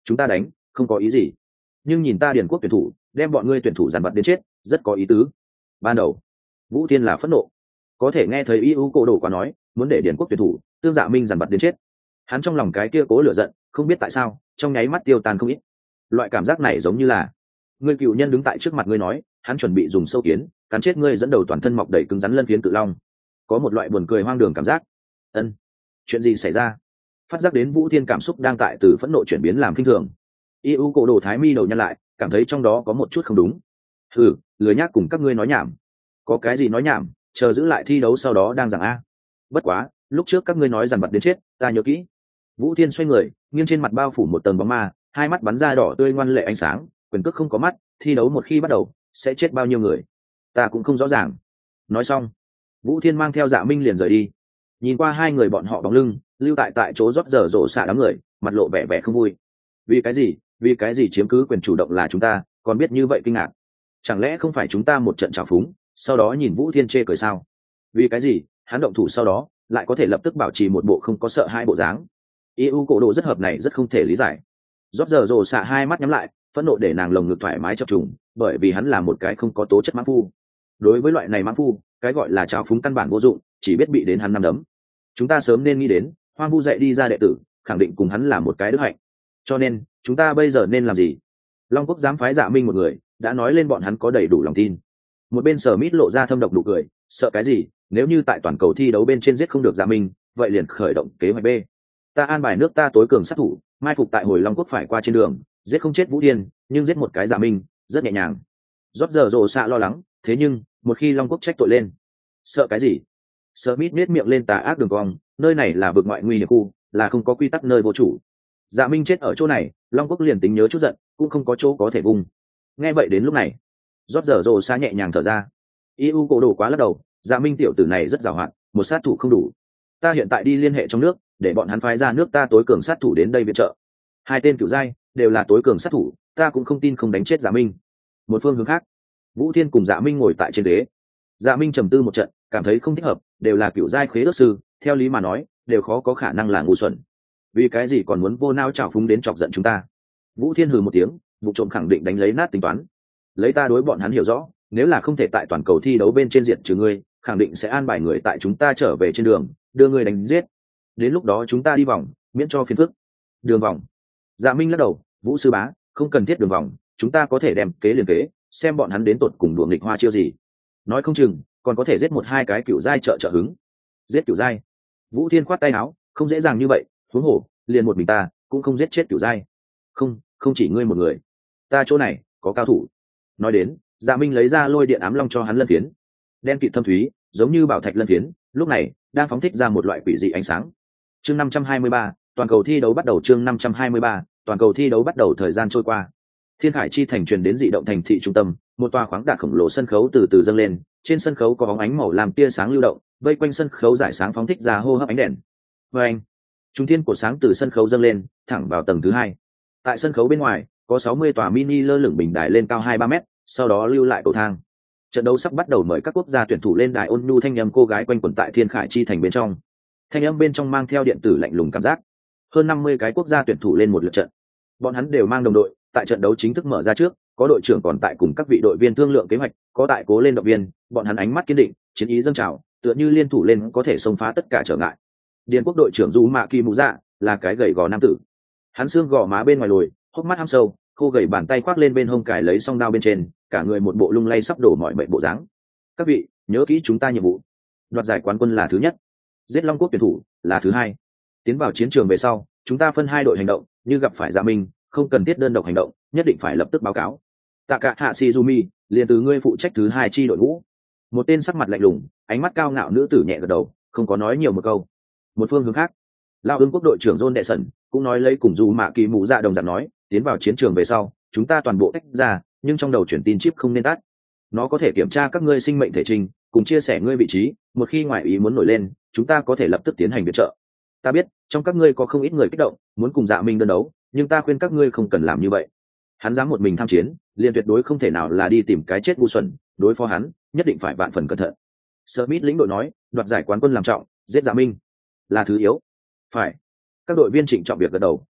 chúng ta đánh không có ý gì, nhưng nhìn ta điền quốc tuyển thủ đem bọn ngươi tuyển thủ dàn vặt đến chết rất có ý tứ. Ban đầu Vũ Thiên là phẫn nộ, có thể nghe thấy yu cổ đồ quá nói muốn để điền quốc tuyển thủ tương dạ minh dàn vặt đến chết, hắn trong lòng cái kia cố lửa giận không biết tại sao trong nháy mắt tiêu tan không ít. Loại cảm giác này giống như là ngươi cựu nhân đứng tại trước mặt ngươi nói hắn chuẩn bị dùng sâu kiến cắn chết ngươi, dẫn đầu toàn thân mọc đầy cứng rắn lân phiến cự long, có một loại buồn cười hoang đường cảm giác. Ân, chuyện gì xảy ra? Phát giác đến Vũ Thiên cảm xúc đang tại từ phẫn nộ chuyển biến làm kinh thường, yu cổ đồ thái mi đầu nhăn lại, cảm thấy trong đó có một chút không đúng. Ừ, lười nhác cùng các ngươi nói nhảm. Có cái gì nói nhảm, chờ giữ lại thi đấu sau đó đang rằng a. Bất quá lúc trước các ngươi nói dằn vặt đến chết ta nhớ kỹ. Vũ Thiên xoay người nghiêng trên mặt bao phủ một tầng bóng ma, hai mắt bắn ra đỏ tươi ngoan lệ ánh sáng, quyền cước không có mắt, thi đấu một khi bắt đầu sẽ chết bao nhiêu người ta cũng không rõ ràng. Nói xong Vũ Thiên mang theo Dạ Minh liền rời đi, nhìn qua hai người bọn họ bóng lưng lưu tại tại chỗ rót giờ rổ xạ đám người, mặt lộ vẻ vẻ không vui. Vì cái gì vì cái gì chiếm cứ quyền chủ động là chúng ta, còn biết như vậy kinh ngạc? Chẳng lẽ không phải chúng ta một trận trào phúng sau đó nhìn Vũ Thiên chê cười sao? Vì cái gì hắn động thủ sau đó lại có thể lập tức bảo trì một bộ không có sợ hai bộ dáng? yu cổ độ rất hợp này rất không thể lý giải. Rót giờ rồ xạ hai mắt nhắm lại, phẫn nộ để nàng lồng ngực thoải mái chập trùng, bởi vì hắn là một cái không có tố chất mãng phu. Đối với loại này mãng phu, cái gọi là trào phúng căn bản vô dụng, chỉ biết bị đến hắn nắm đấm. Chúng ta sớm nên nghĩ đến Hoang Vu dạy đi ra đệ tử khẳng định cùng hắn là một cái đức hạnh, cho nên chúng ta bây giờ nên làm gì? Long Quốc dám phái Dạ Minh một người đã nói lên bọn hắn có đầy đủ lòng tin. Một bên Sở Mít lộ ra thâm độc nụ cười, sợ cái gì, nếu như tại toàn cầu thi đấu bên trên giết không được Dạ Minh, vậy liền khởi động kế hoạch B. Ta an bài nước ta tối cường sát thủ mai phục tại hồi Long Quốc phải qua trên đường, giết không chết Vũ Thiên nhưng giết một cái Dạ Minh rất nhẹ nhàng. Rót giờ rồ xạ lo lắng, thế nhưng một khi Long Quốc trách tội lên, sợ cái gì? Smith nét miệng lên tà ác đường cong, nơi này là vực ngoại nguy hiểm khu, là không có quy tắc nơi vô chủ. Dạ Minh chết ở chỗ này, Long Quốc liền tính nhớ chút giận cũng không có chỗ có thể vùng. Nghe vậy đến lúc này rót giờ rồ xạ nhẹ nhàng thở ra. yu cổ đồ quá lắc đầu, Dạ Minh tiểu tử này rất giàu hạn, một sát thủ không đủ. Ta hiện tại đi liên hệ trong nước để bọn hắn phái ra nước ta tối cường sát thủ đến đây viện trợ. Hai tên cửu giai đều là tối cường sát thủ, ta cũng không tin không đánh chết Dạ Minh. Một phương hướng khác, Vũ Thiên cùng Dạ Minh ngồi tại trên ghế. Dạ Minh trầm tư một trận, cảm thấy không thích hợp, đều là cửu giai khế ước sư, theo lý mà nói đều khó có khả năng là ngu xuẩn, vì cái gì còn muốn vô nao trào phúng đến chọc giận chúng ta? Vũ Thiên hừ một tiếng, vụ trộm khẳng định đánh lấy nát tính toán. Lấy ta đối bọn hắn hiểu rõ, nếu là không thể tại toàn cầu thi đấu bên trên diện trừ ngươi, khẳng định sẽ an bài người tại chúng ta trở về trên đường đưa ngươi đánh giết, đến lúc đó chúng ta đi vòng miễn cho phiền phức. Đường vòng? Dạ Minh lắc đầu, Vũ sư bá không cần thiết đường vòng, chúng ta có thể đem kế liền kế, xem bọn hắn đến tột cùng đùa nghịch hoa chiêu gì, nói không chừng còn có thể giết một hai cái cựu giai trợ trợ hứng. Giết cựu giai? Vũ Thiên khoát tay áo, không dễ dàng như vậy, huống hồ liền một mình ta cũng không giết chết cựu giai. Không, không chỉ ngươi một người, ta chỗ này có cao thủ. Nói đến, Dạ Minh lấy ra lôi điện ám long cho hắn lân phiến, đen kịt thâm thúy giống như bảo thạch lân phiến lúc này đang phóng thích ra một loại quỷ dị ánh sáng. Chương năm trăm hai mươi ba, toàn cầu thi đấu bắt đầu. Chương năm trăm hai mươi ba, toàn cầu thi đấu bắt đầu. Thời gian trôi qua, Thiên Khải chi thành truyền đến dị động thành thị trung tâm, một tòa khoáng đạt khổng lồ sân khấu từ từ dâng lên, trên sân khấu có bóng ánh màu làm tia sáng lưu động, vây quanh sân khấu rải sáng phóng thích ra hô hấp ánh đèn. Và anh, trung thiên của sáng từ sân khấu dâng lên, thẳng vào tầng thứ hai. Tại sân khấu bên ngoài, có sáu mươi tòa mini lơ lửng bình đài lên cao hai ba mét, sau đó lưu lại cầu thang. Trận đấu sắp bắt đầu, mời các quốc gia tuyển thủ lên đài. Ôn nhu thanh âm cô gái quanh quẩn tại Thiên Khải chi thành bên trong. Thanh âm bên trong mang theo điện tử lạnh lùng cảm giác. Hơn năm mươi cái quốc gia tuyển thủ lên một lượt trận. Bọn hắn đều mang đồng đội, tại trận đấu chính thức mở ra trước, có đội trưởng còn tại cùng các vị đội viên thương lượng kế hoạch, có tại cố lên động viên, bọn hắn ánh mắt kiên định, chiến ý dâng trào, tựa như liên thủ lên có thể xông phá tất cả trở ngại. Điền quốc đội trưởng Du Mạ Kỳ Mù Dạ là cái gầy gò nam tử. Hắn xương gò má bên ngoài lồi, hốc mắt hăm sâu, khô gầy bàn tay khoác lên bên hông cài lấy song đao bên trên, cả người một bộ lung lay sắp đổ mọi mệnh bộ dáng. Các vị nhớ kỹ chúng ta nhiệm vụ, đoạt giải quán quân là thứ nhất, giết Long Quốc tuyển thủ là thứ hai. Tiến vào chiến trường về sau, chúng ta phân hai đội hành động, như gặp phải Dạ Minh không cần thiết đơn độc hành động, nhất định phải lập tức báo cáo. Tạ Cả Hạ Shizumi, liền từ ngươi phụ trách thứ hai chi đội ngũ. Một tên sắc mặt lạnh lùng, ánh mắt cao ngạo nữ tử nhẹ gật đầu, không có nói nhiều một câu. Một phương hướng khác, Lao Ưng quốc đội trưởng John Đệ Sẩn cũng nói lấy cùng Du Mạ Kỳ Mù Dạ đồng dạng nói, tiến vào chiến trường về sau, chúng ta toàn bộ tách ra, nhưng trong đầu truyền tin chip không nên tắt. Nó có thể kiểm tra các ngươi sinh mệnh thể trình, cùng chia sẻ ngươi vị trí, một khi ngoại ý muốn nổi lên, chúng ta có thể lập tức tiến hành viện trợ. Ta biết, trong các ngươi có không ít người kích động, muốn cùng Dạ Minh đơn đấu, nhưng ta khuyên các ngươi không cần làm như vậy. Hắn dám một mình tham chiến, liền tuyệt đối không thể nào là đi tìm cái chết ngu xuẩn, đối phó hắn, nhất định phải vạn phần cẩn thận. Smith lĩnh đội nói, đoạt giải quán quân làm trọng, giết Dạ Minh là thứ yếu. Phải. Các đội viên trịnh trọng việc gật đầu.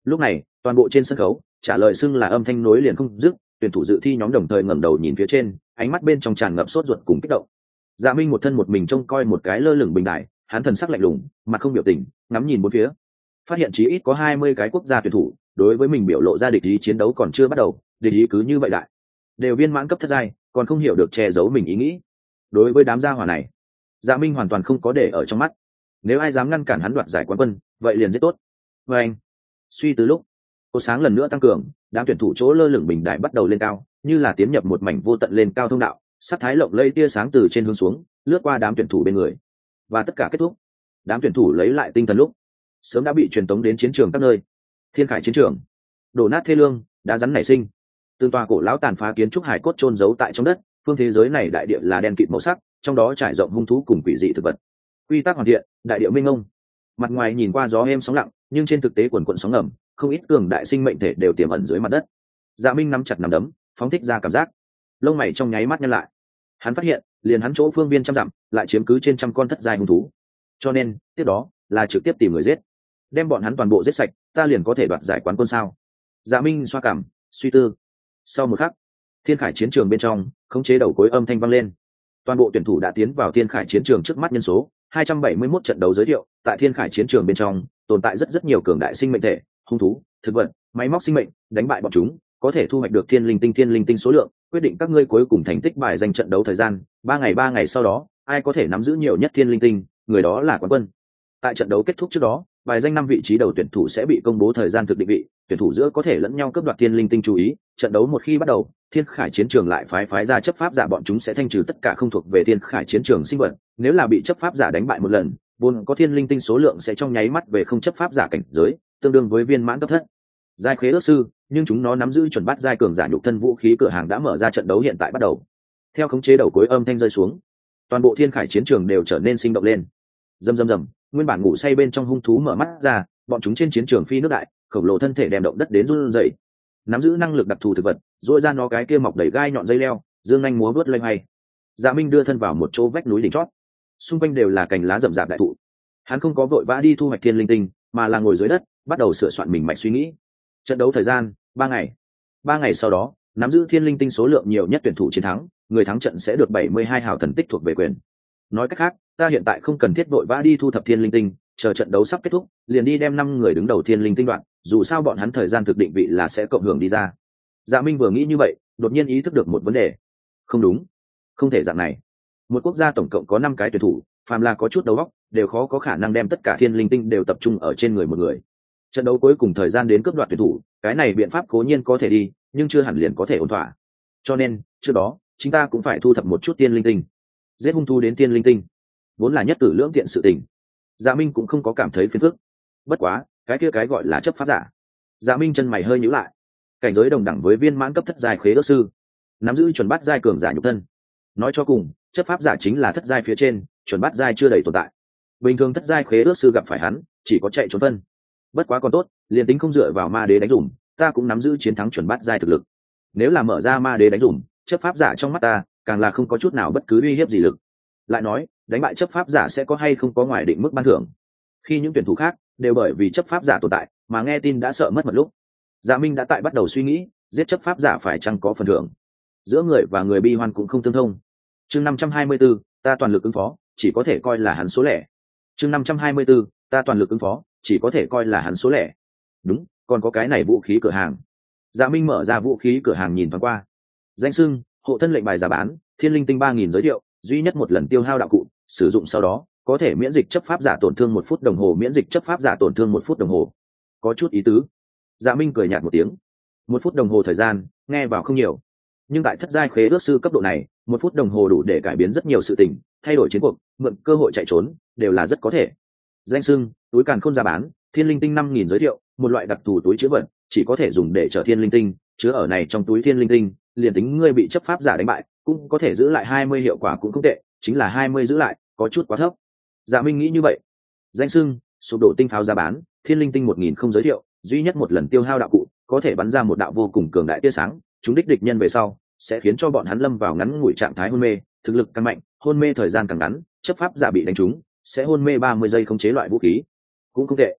Lúc này toàn bộ trên sân khấu trả lời xưng là âm thanh nối liền không dứt, tuyển thủ dự thi nhóm đồng thời ngẩng đầu nhìn phía trên, ánh mắt bên trong tràn ngập sốt ruột cùng kích động. Dạ Minh một thân một mình trông coi một cái lơ lửng bình đài, hắn thần sắc lạnh lùng, mặt không biểu tình, ngắm nhìn bốn phía, phát hiện chí ít có hai mươi cái quốc gia tuyển thủ đối với mình biểu lộ ra địch ý chiến đấu còn chưa bắt đầu, địch ý cứ như vậy đại, đều viên mãn cấp thất giai, còn không hiểu được che giấu mình ý nghĩ. Đối với đám gia hỏa này, Dạ Minh hoàn toàn không có để ở trong mắt. Nếu ai dám ngăn cản hắn đoạt giải quán quân, vậy liền giết tốt. Và anh, suy từ lúc cô sáng lần nữa tăng cường, đám tuyển thủ chỗ lơ lửng bình đài bắt đầu lên cao, như là tiến nhập một mảnh vô tận lên cao thông đạo, sắc thái lộng lẫy tia sáng từ trên hướng xuống, lướt qua đám tuyển thủ bên người. Và tất cả kết thúc, đám tuyển thủ lấy lại tinh thần lúc sớm đã bị truyền tống đến chiến trường các nơi. Thiên Khải chiến trường, đổ nát thê lương, đá rắn nảy sinh, từng tòa cổ lão tàn phá kiến trúc hải cốt chôn giấu tại trong đất. Phương thế giới này đại địa là đen kịt màu sắc, trong đó trải rộng hung thú cùng quỷ dị thực vật. Quy tắc hoàn thiện, đại địa minh ngông. Mặt ngoài nhìn qua gió êm sóng lặng, nhưng trên thực tế quần quần sóng ngầm, không ít cường đại sinh mệnh thể đều tiềm ẩn dưới mặt đất. Dạ Minh nắm chặt nắm đấm, phóng thích ra cảm giác, lông mày trong nháy mắt nhăn lại. Hắn phát hiện, liền hắn chỗ phương viên trăm dặm, lại chiếm cứ trên trăm con thất giai hung thú. Cho nên, tiếp đó là trực tiếp tìm người giết, đem bọn hắn toàn bộ giết sạch, ta liền có thể đoạt giải quán quân sao? Dạ Minh xoa cảm, suy tư. Sau một khắc, Thiên Khải chiến trường bên trong, khống chế đầu cối âm thanh vang lên. Toàn bộ tuyển thủ đã tiến vào Thiên Khải chiến trường trước mắt nhân số hai trăm bảy mươi mốt trận đấu giới thiệu. Tại Thiên Khải chiến trường bên trong, tồn tại rất rất nhiều cường đại sinh mệnh thể, hung thú, thực vật, máy móc sinh mệnh, đánh bại bọn chúng, có thể thu hoạch được thiên linh tinh thiên linh tinh số lượng, quyết định các ngươi cuối cùng thành tích bài danh trận đấu thời gian. Ba ngày ba ngày sau đó, ai có thể nắm giữ nhiều nhất thiên linh tinh, người đó là quán quân. Tại trận đấu kết thúc trước đó, bài danh năm vị trí đầu tuyển thủ sẽ bị công bố thời gian thực định vị, tuyển thủ giữa có thể lẫn nhau cướp đoạt thiên linh tinh. Chú ý, trận đấu một khi bắt đầu, Thiên Khải chiến trường lại phái phái ra chấp pháp giả, bọn chúng sẽ thanh trừ tất cả không thuộc về Thiên Khải chiến trường sinh vật. Nếu là bị chấp pháp giả đánh bại một lần, vốn có thiên linh tinh số lượng sẽ trong nháy mắt về không chấp pháp giả cảnh giới, tương đương với viên mãn cấp thất giai khế ước sư, nhưng chúng nó nắm giữ chuẩn bát giai cường giả nhục thân vũ khí. Cửa hàng đã mở ra, trận đấu hiện tại bắt đầu. Theo khống chế đầu cuối âm thanh rơi xuống, toàn bộ Thiên Khải chiến trường đều trở nên sinh động lên. Rầm rầm rầm, nguyên bản ngủ say bên trong hung thú mở mắt ra, bọn chúng trên chiến trường phi nước đại, khổng lồ thân thể đem động đất đến run rẩy. Nắm giữ năng lực đặc thù thực vật, duỗi ra nó cái kia mọc đầy gai nhọn dây leo, dương nhanh múa vớt loay hoay. Dạ Minh đưa thân vào một chỗ vách núi đỉnh chót, xung quanh đều là cành lá rậm rạp đại thụ. Hắn không có vội vã đi thu hoạch thiên linh tinh, mà là ngồi dưới đất, bắt đầu sửa soạn mình mạch suy nghĩ. Trận đấu thời gian ba ngày. Ba ngày sau đó, nắm giữ thiên linh tinh số lượng nhiều nhất tuyển thủ chiến thắng, người thắng trận sẽ được bảy mươi hai hào thần tích thuộc về quyền. Nói cách khác, ta hiện tại không cần thiết vội vã đi thu thập thiên linh tinh, chờ trận đấu sắp kết thúc, liền đi đem năm người đứng đầu thiên linh tinh đoạn, dù sao bọn hắn thời gian thực định vị là sẽ cộng hưởng đi ra. Dạ Minh vừa nghĩ như vậy, đột nhiên ý thức được một vấn đề. Không đúng, không thể dạng này. Một quốc gia tổng cộng có năm cái tuyển thủ, phàm là có chút đầu óc, đều khó có khả năng đem tất cả thiên linh tinh đều tập trung ở trên người một người. Trận đấu cuối cùng thời gian đến cướp đoạt tuyển thủ, cái này biện pháp cố nhiên có thể đi, nhưng chưa hẳn liền có thể ổn thỏa. Cho nên, trước đó, chúng ta cũng phải thu thập một chút thiên linh tinh. Giết hung thú đến thiên linh tinh, vốn là nhất cử lưỡng tiện sự tình. Dạ Minh cũng không có cảm thấy phiền phức. Bất quá, cái kia cái gọi là chấp pháp giả. Dạ Minh chân mày hơi nhíu lại. Cảnh giới đồng đẳng với viên mãn cấp thất giai khế ước sư, nắm giữ chuẩn bát giai cường giả nhục thân. Nói cho cùng, chấp pháp giả chính là thất giai phía trên, chuẩn bát giai chưa đầy tồn tại. Bình thường thất giai khế ước sư gặp phải hắn, chỉ có chạy trốn phân. Bất quá còn tốt, liền tính không dựa vào ma đế đánh dùm, ta cũng nắm giữ chiến thắng chuẩn bát giai thực lực. Nếu là mở ra ma đế đánh dùm, chấp pháp giả trong mắt ta, càng là không có chút nào bất cứ uy hiếp gì lực. Lại nói, đánh bại chấp pháp giả sẽ có hay không có ngoài định mức ban thưởng. Khi những tuyển thủ khác đều bởi vì chấp pháp giả tồn tại mà nghe tin đã sợ mất một lúc, Dạ Minh đã tại bắt đầu suy nghĩ, giết chấp pháp giả phải chăng có phần thưởng. Giữa người và người bi hoan cũng không tương thông. Chương năm trăm hai mươi 524, ta toàn lực ứng phó, chỉ có thể coi là hắn số lẻ. Chương năm trăm hai mươi 524, ta toàn lực ứng phó, chỉ có thể coi là hắn số lẻ. Đúng, còn có cái này vũ khí cửa hàng. Dạ Minh mở ra vũ khí cửa hàng nhìn thoáng qua. Danh xưng, hộ thân lệnh bài giá bán, thiên linh tinh ba nghìn giới thiệu, duy nhất một lần tiêu hao đạo cụ, sử dụng sau đó có thể miễn dịch chấp pháp giả tổn thương một phút đồng hồ, miễn dịch chấp pháp giả tổn thương một phút đồng hồ. Có chút ý tứ. Dạ Minh cười nhạt một tiếng. Một phút đồng hồ thời gian, nghe vào không nhiều, nhưng tại thất giai khế ước sư cấp độ này, một phút đồng hồ đủ để cải biến rất nhiều sự tình, thay đổi chiến cuộc, mượn cơ hội chạy trốn, đều là rất có thể. Danh xưng, túi càn khôn giá bán, thiên linh tinh năm nghìn giới thiệu, một loại đặc thù túi chứa vật, chỉ có thể dùng để chở thiên linh tinh, chứa ở này trong túi thiên linh tinh, liền tính ngươi bị chấp pháp giả đánh bại, cũng có thể giữ lại hai mươi, hiệu quả cũng không tệ, chính là hai mươi giữ lại, có chút quá thấp. Dạ Minh nghĩ như vậy. Danh xưng, sụp đổ tinh pháo giá bán, thiên linh tinh một nghìn không giới thiệu, duy nhất một lần tiêu hao đạo cụ, có thể bắn ra một đạo vô cùng cường đại tia sáng, chúng đích địch nhân về sau, sẽ khiến cho bọn hắn lâm vào ngắn ngủi trạng thái hôn mê, thực lực càng mạnh, hôn mê thời gian càng ngắn, chấp pháp giả bị đánh trúng, sẽ hôn mê ba mươi giây, khống chế loại vũ khí. Cũng không tệ.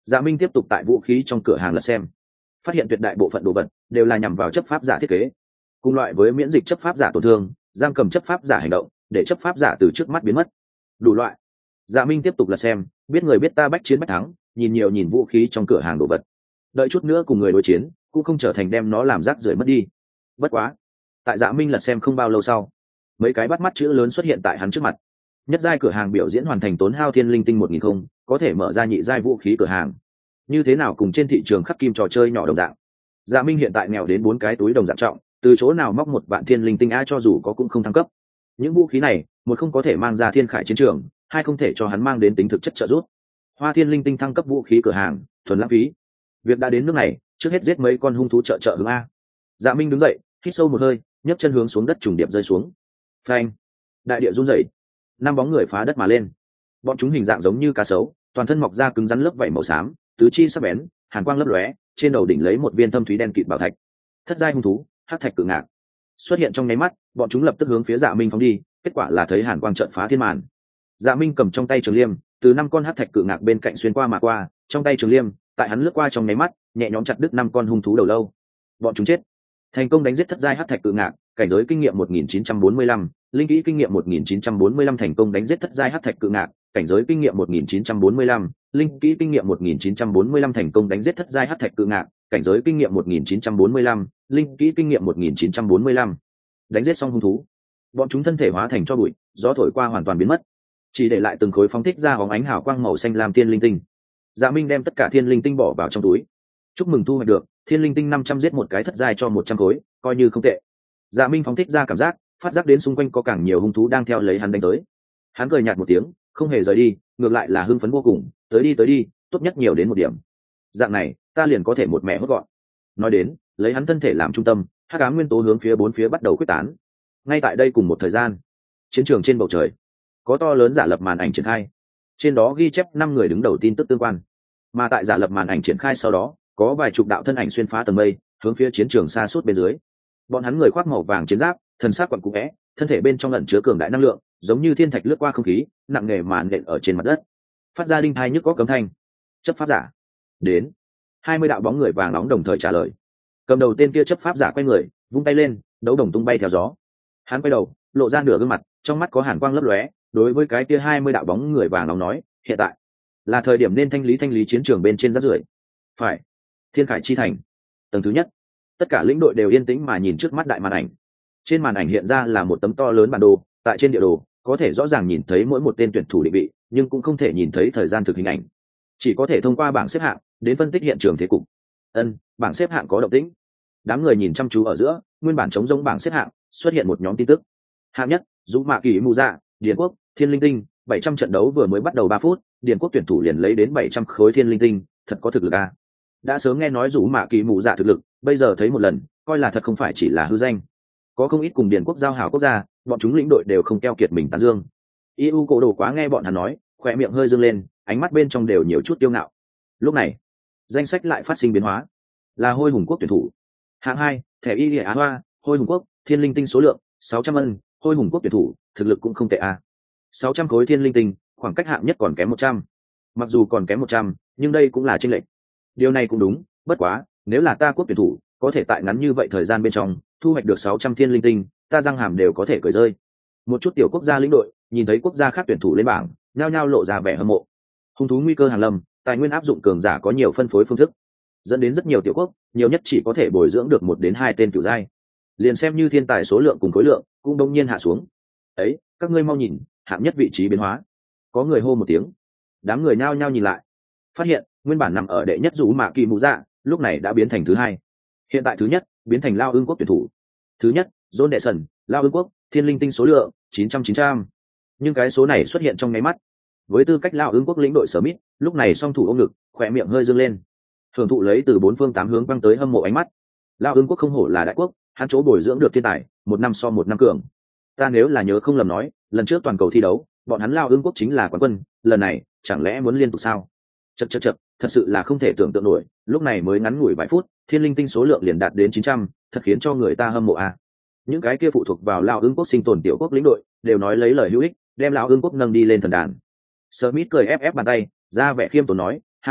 Dạ Minh tiếp tục tại vũ khí trong cửa hàng lật xem, phát hiện tuyệt đại bộ phận đồ vật đều là nhằm vào chấp pháp giả thiết kế, cùng loại với miễn dịch chấp pháp giả tổn thương, giam cầm chấp pháp giả hành động, để chấp pháp giả từ trước mắt biến mất, đủ loại. Dạ Minh tiếp tục lật xem, biết người biết ta, bách chiến bách thắng, nhìn nhiều nhìn vũ khí trong cửa hàng đồ vật, đợi chút nữa cùng người đối chiến cũng không trở thành đem nó làm rác rưởi mất đi. Bất quá, tại Dạ Minh lật xem không bao lâu sau, mấy cái bắt mắt chữ lớn xuất hiện tại hắn trước mặt. Nhất giai cửa hàng biểu diễn hoàn thành, tốn hao thiên linh tinh một nghìn không, có thể mở ra nhị giai vũ khí cửa hàng. Như thế nào cùng trên thị trường khắc kim trò chơi nhỏ đồng dạng. Dạ Minh hiện tại nghèo đến bốn cái túi đồng dạng trọng, từ chỗ nào móc một vạn thiên linh tinh a, cho dù có cũng không thăng cấp. Những vũ khí này, một không có thể mang ra thiên khải chiến trường, hai không thể cho hắn mang đến tính thực chất trợ giúp. Hoa thiên linh tinh thăng cấp vũ khí cửa hàng, thuần lãng phí. Việc đã đến nước này, trước hết giết mấy con hung thú trợ trợ hướng a. Dạ Minh đứng dậy, hít sâu một hơi, nhấc chân hướng xuống đất trùng điệp rơi xuống. Phanh! Đại địa rung rẩy, năm bóng người phá đất mà lên. Bọn chúng hình dạng giống như cá sấu, toàn thân mọc ra cứng rắn lớp vảy màu xám, tứ chi sắc bén, hàn quang lấp lóe, trên đầu đỉnh lấy một viên thâm thúy đen kịt bảo thạch. Thất giai hung thú, hắc thạch cự ngạc xuất hiện trong nháy mắt, bọn chúng lập tức hướng phía Dạ Minh phóng đi, kết quả là thấy hàn quang trợn phá thiên màn. Dạ Minh cầm trong tay trường liêm, từ năm con hắc thạch cự ngạc bên cạnh xuyên qua mà qua, trong tay trường liêm, tại hắn lướt qua trong nháy mắt, nhẹ nhõm chặt đứt năm con hung thú đầu lâu. Bọn chúng chết. Thành công đánh giết thất giai hắc thạch cự ngạc, cảnh giới kinh nghiệm một nghìn chín trăm bốn mươi lăm, linh kỹ kinh nghiệm một nghìn chín trăm bốn mươi lăm. Thành công đánh giết thất giai hắc thạch cự ngạc, cảnh giới kinh nghiệm một nghìn chín trăm bốn mươi lăm, linh kỹ kinh nghiệm một nghìn chín trăm bốn mươi lăm. Thành công đánh giết thất giai hắc thạch cự ngạc, cảnh giới kinh nghiệm một nghìn chín trăm bốn mươi lăm, linh kỹ kinh nghiệm một nghìn chín trăm bốn mươi lăm. Đánh giết xong hung thú, bọn chúng thân thể hóa thành tro bụi, gió thổi qua hoàn toàn biến mất, chỉ để lại từng khối phóng thích ra hóng ánh hào quang màu xanh lam thiên linh tinh. Dạ Minh đem tất cả thiên linh tinh bỏ vào trong túi. Chúc mừng thu hoạch được thiên linh tinh năm trăm, giết một cái thất giai cho một trăm khối, coi như không tệ. Dạ Minh phóng thích ra cảm giác, phát giác đến xung quanh có càng nhiều hung thú đang theo lấy hắn đánh tới. Hắn cười nhạt một tiếng, không hề rời đi, ngược lại là hưng phấn vô cùng, tới đi tới đi, tốt nhất nhiều đến một điểm. Dạng này, ta liền có thể một mẹ hốt gọn. Nói đến, lấy hắn thân thể làm trung tâm, hắc ám nguyên tố hướng phía bốn phía bắt đầu quyết tán. Ngay tại đây cùng một thời gian, chiến trường trên bầu trời có to lớn giả lập màn ảnh triển khai, trên đó ghi chép năm người đứng đầu tin tức tương quan. Mà tại giả lập màn ảnh triển khai sau đó, có vài chục đạo thân ảnh xuyên phá tầng mây, hướng phía chiến trường xa suốt bên dưới. Bọn hắn người khoác màu vàng chiến giáp, thân xác quặn cũ vẽ, thân thể bên trong ẩn chứa cường đại năng lượng, giống như thiên thạch lướt qua không khí, nặng nề màn nện ở trên mặt đất, phát ra đinh tai nhức góc cấm thanh. Chấp pháp giả đến. Hai mươi đạo bóng người vàng nóng đồng thời trả lời. Cầm đầu tên kia chấp pháp giả quay người, vung tay lên, đấu đồng tung bay theo gió. Hắn quay đầu, lộ ra nửa gương mặt, trong mắt có hàn quang lấp lóe, đối với cái kia hai mươi đạo bóng người vàng nóng nói, hiện tại là thời điểm nên thanh lý thanh lý chiến trường bên trên rác rưởi. Phải. Thiên Khải chi thành, tầng thứ nhất. Tất cả lĩnh đội đều yên tĩnh mà nhìn trước mắt đại màn ảnh. Trên màn ảnh hiện ra là một tấm to lớn bản đồ, tại trên địa đồ có thể rõ ràng nhìn thấy mỗi một tên tuyển thủ định vị, nhưng cũng không thể nhìn thấy thời gian thực hình ảnh, chỉ có thể thông qua bảng xếp hạng đến phân tích hiện trường thế cục. Ân, bảng xếp hạng có động tĩnh. Đám người nhìn chăm chú ở giữa, nguyên bản trống rỗng bảng xếp hạng xuất hiện một nhóm tin tức. Hạng nhất, Dũng Mạ Kỳ Mù Dạ, Điền Quốc, Thiên Linh Tinh, bảy trăm trận đấu vừa mới bắt đầu ba phút, Điền Quốc tuyển thủ liền lấy đến bảy trăm khối Thiên Linh Tinh, thật có thực lực à? Đã sớm nghe nói Dũng Mạ Kỳ Mù Dạ thực lực, bây giờ thấy một lần, coi là thật không phải chỉ là hư danh. Có không ít cùng Điền Quốc giao hảo quốc gia, bọn chúng lĩnh đội đều không keo kiệt mình tán dương. i u cổ đồ quá nghe bọn hắn nói, khỏe miệng hơi dương lên, ánh mắt bên trong đều nhiều chút tiêu ngạo. Lúc này, danh sách lại phát sinh biến hóa, là Hôi Hùng Quốc tuyển thủ. Hạng hai, thẻ y lìa á hoa, Hôi Hùng Quốc, Thiên Linh Tinh số lượng sáu trăm ân, Hôi Hùng Quốc tuyển thủ, thực lực cũng không tệ à. sáu trăm khối Thiên Linh Tinh, khoảng cách hạng nhất còn kém một trăm. Mặc dù còn kém một trăm, nhưng đây cũng là chênh lệch. Điều này cũng đúng, bất quá, nếu là ta quốc tuyển thủ, có thể tại ngắn như vậy thời gian bên trong thu hoạch được sáu trăm Thiên Linh Tinh, ta răng hàm đều có thể cười rơi. Một chút tiểu quốc gia lĩnh đội, nhìn thấy quốc gia khác tuyển thủ lên bảng, nhao nhao lộ ra vẻ hâm mộ. Hung thú nguy cơ hàng lâm, tài nguyên áp dụng cường giả có nhiều phân phối phương thức, dẫn đến rất nhiều tiểu quốc, nhiều nhất chỉ có thể bồi dưỡng được một đến hai tên cửu giai. Liền xem như thiên tài số lượng cùng khối lượng, cũng đông nhiên hạ xuống. Ấy, các ngươi mau nhìn, hạng nhất vị trí biến hóa. Có người hô một tiếng, đám người nhao nhao nhìn lại, phát hiện nguyên bản nằm ở đệ nhất Dũng Mạ Kỳ Mù Dạ, lúc này đã biến thành thứ hai. Hiện tại thứ nhất biến thành Lao Ưng Quốc tuyển thủ. Thứ nhất, John Đệ Sần, Lao Ưng Quốc, Thiên Linh Tinh số lượng chín trăm chín trăm. Nhưng cái số này xuất hiện trong nháy mắt. Với tư cách Lao Ưng Quốc lĩnh đội sở mít, lúc này song thủ ôm ngực, khỏe miệng hơi dương lên. Thường thụ lấy từ bốn phương tám hướng quăng tới hâm mộ ánh mắt. Lao Ưng Quốc không hổ là đại quốc, hắn chỗ bồi dưỡng được thiên tài, một năm so một năm cường. Ta nếu là nhớ không lầm nói, lần trước toàn cầu thi đấu, bọn hắn Lao Ưng Quốc chính là quán quân, lần này chẳng lẽ muốn liên tục sao? Chậc chậc chậc, thật sự là không thể tưởng tượng nổi, lúc này mới ngắn ngủi vài phút, Thiên Linh Tinh số lượng liền đạt đến chín trăm, thật khiến cho người ta hâm mộ à. Những cái kia phụ thuộc vào Lao Ưng Quốc sinh tồn tiểu quốc lĩnh đội, đều nói lấy lời hữu ích, đem Lao Ưng Quốc nâng đi lên thần đàn. Smith cười ép ép bàn tay, ra vẻ khiêm tốn nói, ha ha,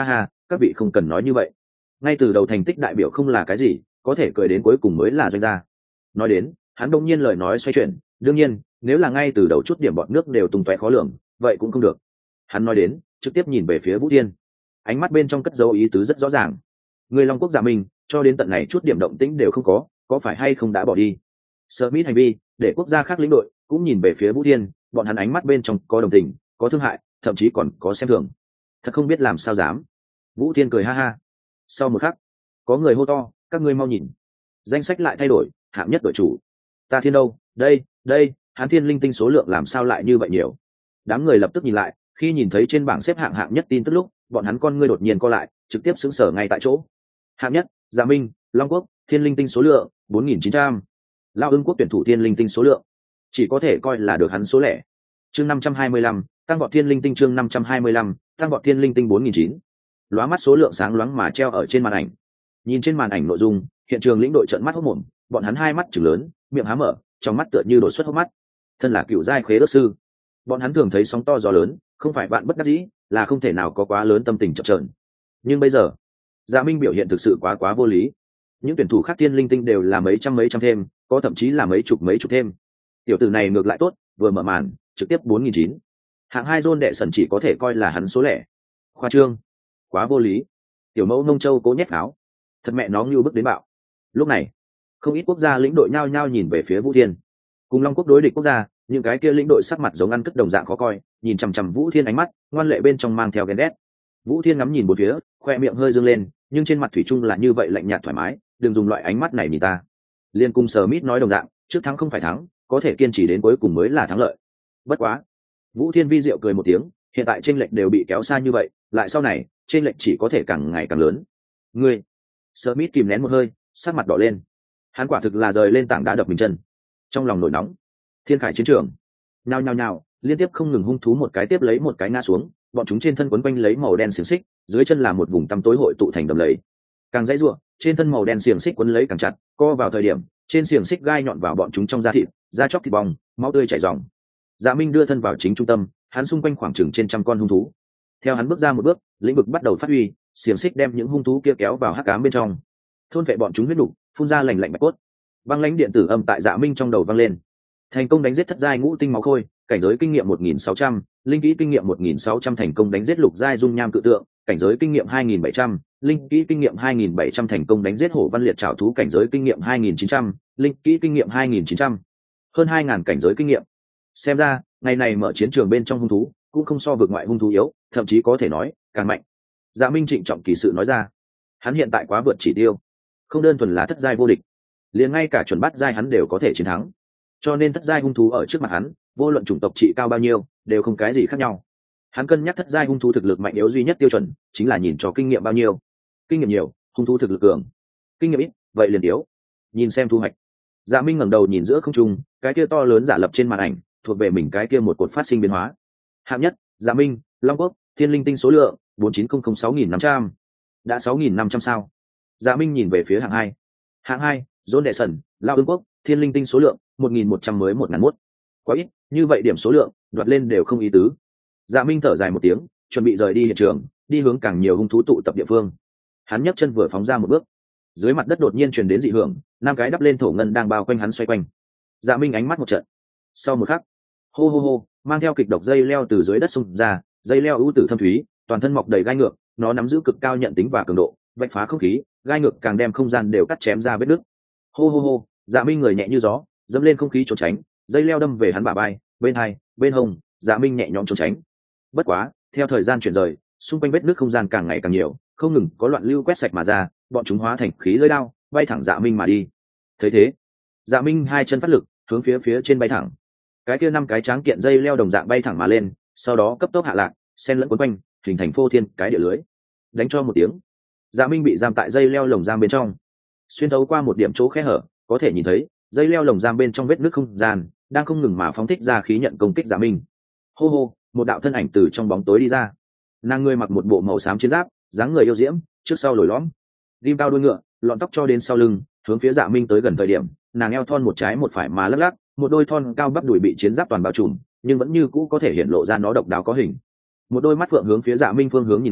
các vị không cần nói như vậy. Ngay từ đầu thành tích đại biểu không là cái gì, có thể cười đến cuối cùng mới là doanh gia. Nói đến, hắn đông nhiên lời nói xoay chuyển, đương nhiên nếu là ngay từ đầu chút điểm bọn nước đều tung tóe khó lường, vậy cũng không được. Hắn nói đến, trực tiếp nhìn về phía Vũ Thiên, ánh mắt bên trong cất dấu ý tứ rất rõ ràng. Người Long Quốc Dạ Minh cho đến tận này chút điểm động tĩnh đều không có, có phải hay không đã bỏ đi? Smith hành vi để quốc gia khác lĩnh đội cũng nhìn về phía Vũ Thiên, bọn hắn ánh mắt bên trong có đồng tình, có thương hại, thậm chí còn có xem thường. Thật không biết làm sao dám. Vũ Thiên cười ha ha. Sau một khắc, có người hô to, các ngươi mau nhìn, danh sách lại thay đổi, hạng nhất đội chủ. Ta Thiên đâu? Đây, đây, hắn Thiên linh tinh số lượng làm sao lại như vậy nhiều? Đám người lập tức nhìn lại, khi nhìn thấy trên bảng xếp hạng hạng nhất tin tức lúc, bọn hắn con ngươi đột nhiên co lại, trực tiếp sững sờ ngay tại chỗ. Hạng nhất, Dạ Minh, Long Quốc, Thiên linh tinh số lượng bốn nghìn chín trăm. Lao Ưng Quốc tuyển thủ Thiên linh tinh số lượng chỉ có thể coi là được hắn số lẻ. Chương năm trăm hai mươi lăm, tăng vọt Thiên linh tinh chương năm trăm hai mươi lăm, tăng vọt Thiên linh tinh bốn nghìn chín. Lóa mắt số lượng sáng loáng mà treo ở trên màn ảnh. Nhìn trên màn ảnh nội dung, hiện trường lĩnh đội trợn mắt hốt mồm, bọn hắn hai mắt trừng lớn, miệng há mở, trong mắt tựa như đổ xuất hốc mắt. Thân là cựu giai khế ước sư, bọn hắn thường thấy sóng to gió lớn, không phải bạn bất đắc dĩ, là không thể nào có quá lớn tâm tình chập chờn. Nhưng bây giờ, Dạ Minh biểu hiện thực sự quá quá vô lý. Những tuyển thủ khác Thiên linh tinh đều là mấy trăm mấy trăm thêm, có thậm chí là mấy chục mấy chục thêm. Tiểu tử này ngược lại tốt, vừa mở màn, trực tiếp bốn nghìn chín. Hạng hai John đệ sần chỉ có thể coi là hắn số lẻ. Khoa trương, quá vô lý. Tiểu mẫu nông châu cố nhét pháo, thật mẹ nó như bức đến bạo. Lúc này, không ít quốc gia lĩnh đội nhao nhao nhìn về phía Vũ Thiên. Cùng Long Quốc đối địch quốc gia, những cái kia lĩnh đội sắc mặt giống ăn cất đồng dạng khó coi, nhìn chằm chằm Vũ Thiên ánh mắt ngoan lệ bên trong mang theo ghen ghét. Vũ Thiên ngắm nhìn bốn phía, khoe miệng hơi dương lên, nhưng trên mặt thủy chung là như vậy lạnh nhạt thoải mái, đừng dùng loại ánh mắt này nhìn ta. Liên cung Smith nói đồng dạng, trước thắng không phải thắng, có thể kiên trì đến cuối cùng mới là thắng lợi. Bất quá, Vũ Thiên vi diệu cười một tiếng, hiện tại chênh lệch đều bị kéo xa như vậy, lại sau này, chênh lệch chỉ có thể càng ngày càng lớn. Ngươi, Smith kìm nén một hơi, sắc mặt đỏ lên. Hắn quả thực là rời lên tảng đá đập mình chân. Trong lòng nổi nóng, thiên khải chiến trường, nhao nhao nhao, liên tiếp không ngừng hung thú một cái tiếp lấy một cái ngã xuống, bọn chúng trên thân quấn quanh lấy màu đen xiềng xích, dưới chân là một vùng tăm tối hội tụ thành đầm lầy. Càng dãy rủa, trên thân màu đen xiềng xích quấn lấy càng chặt, co vào thời điểm, trên xiềng xích gai nhọn vào bọn chúng trong da thịt, da chóc thịt bong, máu tươi chảy ròng. Dạ Minh đưa thân vào chính trung tâm, hắn xung quanh khoảng chừng trên trăm con hung thú. Theo hắn bước ra một bước, lĩnh vực bắt đầu phát huy, xiềng xích đem những hung thú kia kéo vào hắc ám bên trong, thôn vệ bọn chúng huyết đủ, phun ra lạnh lạnh bạch cốt. Băng lãnh điện tử âm tại Dạ Minh trong đầu vang lên. Thành công đánh giết thất giai ngũ tinh máu khôi, cảnh giới kinh nghiệm một nghìn sáu trăm, linh kỹ kinh nghiệm một nghìn sáu trăm thành công đánh giết lục giai dung nham cự tượng, cảnh giới kinh nghiệm hai nghìn bảy trăm, linh kỹ kinh nghiệm hai nghìn bảy trăm thành công đánh giết hổ văn liệt trảo thú, cảnh giới kinh nghiệm hai nghìn chín trăm, linh kỹ kinh nghiệm hai nghìn chín trăm. Hơn hai nghìn cảnh giới kinh nghiệm. Xem ra, ngày này mở chiến trường bên trong hung thú, cũng không so vượt ngoại hung thú yếu, thậm chí có thể nói, càng mạnh. Dạ Minh trịnh trọng kỳ sự nói ra. Hắn hiện tại quá vượt chỉ tiêu, không đơn thuần là thất giai vô địch, liền ngay cả chuẩn bát giai hắn đều có thể chiến thắng. Cho nên thất giai hung thú ở trước mặt hắn, vô luận chủng tộc trị cao bao nhiêu, đều không cái gì khác nhau. Hắn cân nhắc thất giai hung thú thực lực mạnh yếu duy nhất tiêu chuẩn, chính là nhìn cho kinh nghiệm bao nhiêu. Kinh nghiệm nhiều, hung thú thực lực cường; kinh nghiệm ít, vậy liền yếu. Nhìn xem thu hoạch. Dạ Minh ngẩng đầu nhìn giữa không trung, cái kia to lớn giả lập trên màn ảnh, thuộc về mình cái kia một cột phát sinh biến hóa. Hạng nhất, Dạ Minh, Long Quốc, Thiên linh tinh số lượng bốn chín không không sáu nghìn năm trăm. Đã sáu nghìn năm trăm sao? Dạ Minh nhìn về phía hạng hai. Hạng hai, John đệ sần, Lao Ưng Quốc, Thiên linh tinh số lượng một nghìn một trăm mới một ngàn mốt. Quá ít, như vậy điểm số lượng đoạt lên đều không ý tứ. Dạ Minh thở dài một tiếng, chuẩn bị rời đi hiện trường, đi hướng càng nhiều hung thú tụ tập địa phương. Hắn nhấc chân vừa phóng ra một bước, dưới mặt đất đột nhiên truyền đến dị hưởng, năm cái đắp lên thổ ngân đang bao quanh hắn xoay quanh. Dạ Minh ánh mắt một trận. Sau một khắc, hô hô hô, mang theo kịch độc dây leo từ dưới đất xung ra, dây leo ưu tử thâm thúy, toàn thân mọc đầy gai ngược, nó nắm giữ cực cao nhận tính và cường độ, vạch phá không khí, gai ngược càng đem không gian đều cắt chém ra vết nứt. Hô hô hô, Dạ Minh người nhẹ như gió, dẫm lên không khí trốn tránh, dây leo đâm về hắn bả vai, bên hai, bên hông, Dạ Minh nhẹ nhõm trốn tránh. Bất quá, theo thời gian chuyển rời, xung quanh vết nứt không gian càng ngày càng nhiều, không ngừng có loạn lưu quét sạch mà ra, bọn chúng hóa thành khí lưỡi đao, bay thẳng Dạ Minh mà đi. Thấy thế, Dạ Minh hai chân phát lực, hướng phía phía trên bay thẳng. Cái kia năm cái tráng kiện dây leo đồng dạng bay thẳng mà lên, sau đó cấp tốc hạ lạc, xen lẫn quấn quanh, hình thành phô thiên cái địa lưới. Đánh cho một tiếng, Dạ Minh bị giam tại dây leo lồng giam bên trong. Xuyên thấu qua một điểm chỗ khe hở, có thể nhìn thấy dây leo lồng giam bên trong vết nứt không gian đang không ngừng mà phóng thích ra khí nhận công kích Dạ Minh. Hô hô, một đạo thân ảnh từ trong bóng tối đi ra. Nàng người mặc một bộ màu xám chiến giáp, dáng người yêu diễm, trước sau lồi lõm, rim cao đuôi ngựa, lọn tóc cho đến sau lưng, hướng phía Dạ Minh tới gần thời điểm, nàng eo thon một trái một phải mà lắc lắc, một đôi thon cao bắp đùi bị chiến giáp toàn bao trùm, nhưng vẫn như cũ có thể hiện lộ ra nó độc đáo có hình. Một đôi mắt phượng hướng phía Dạ Minh phương hướng nhìn lại,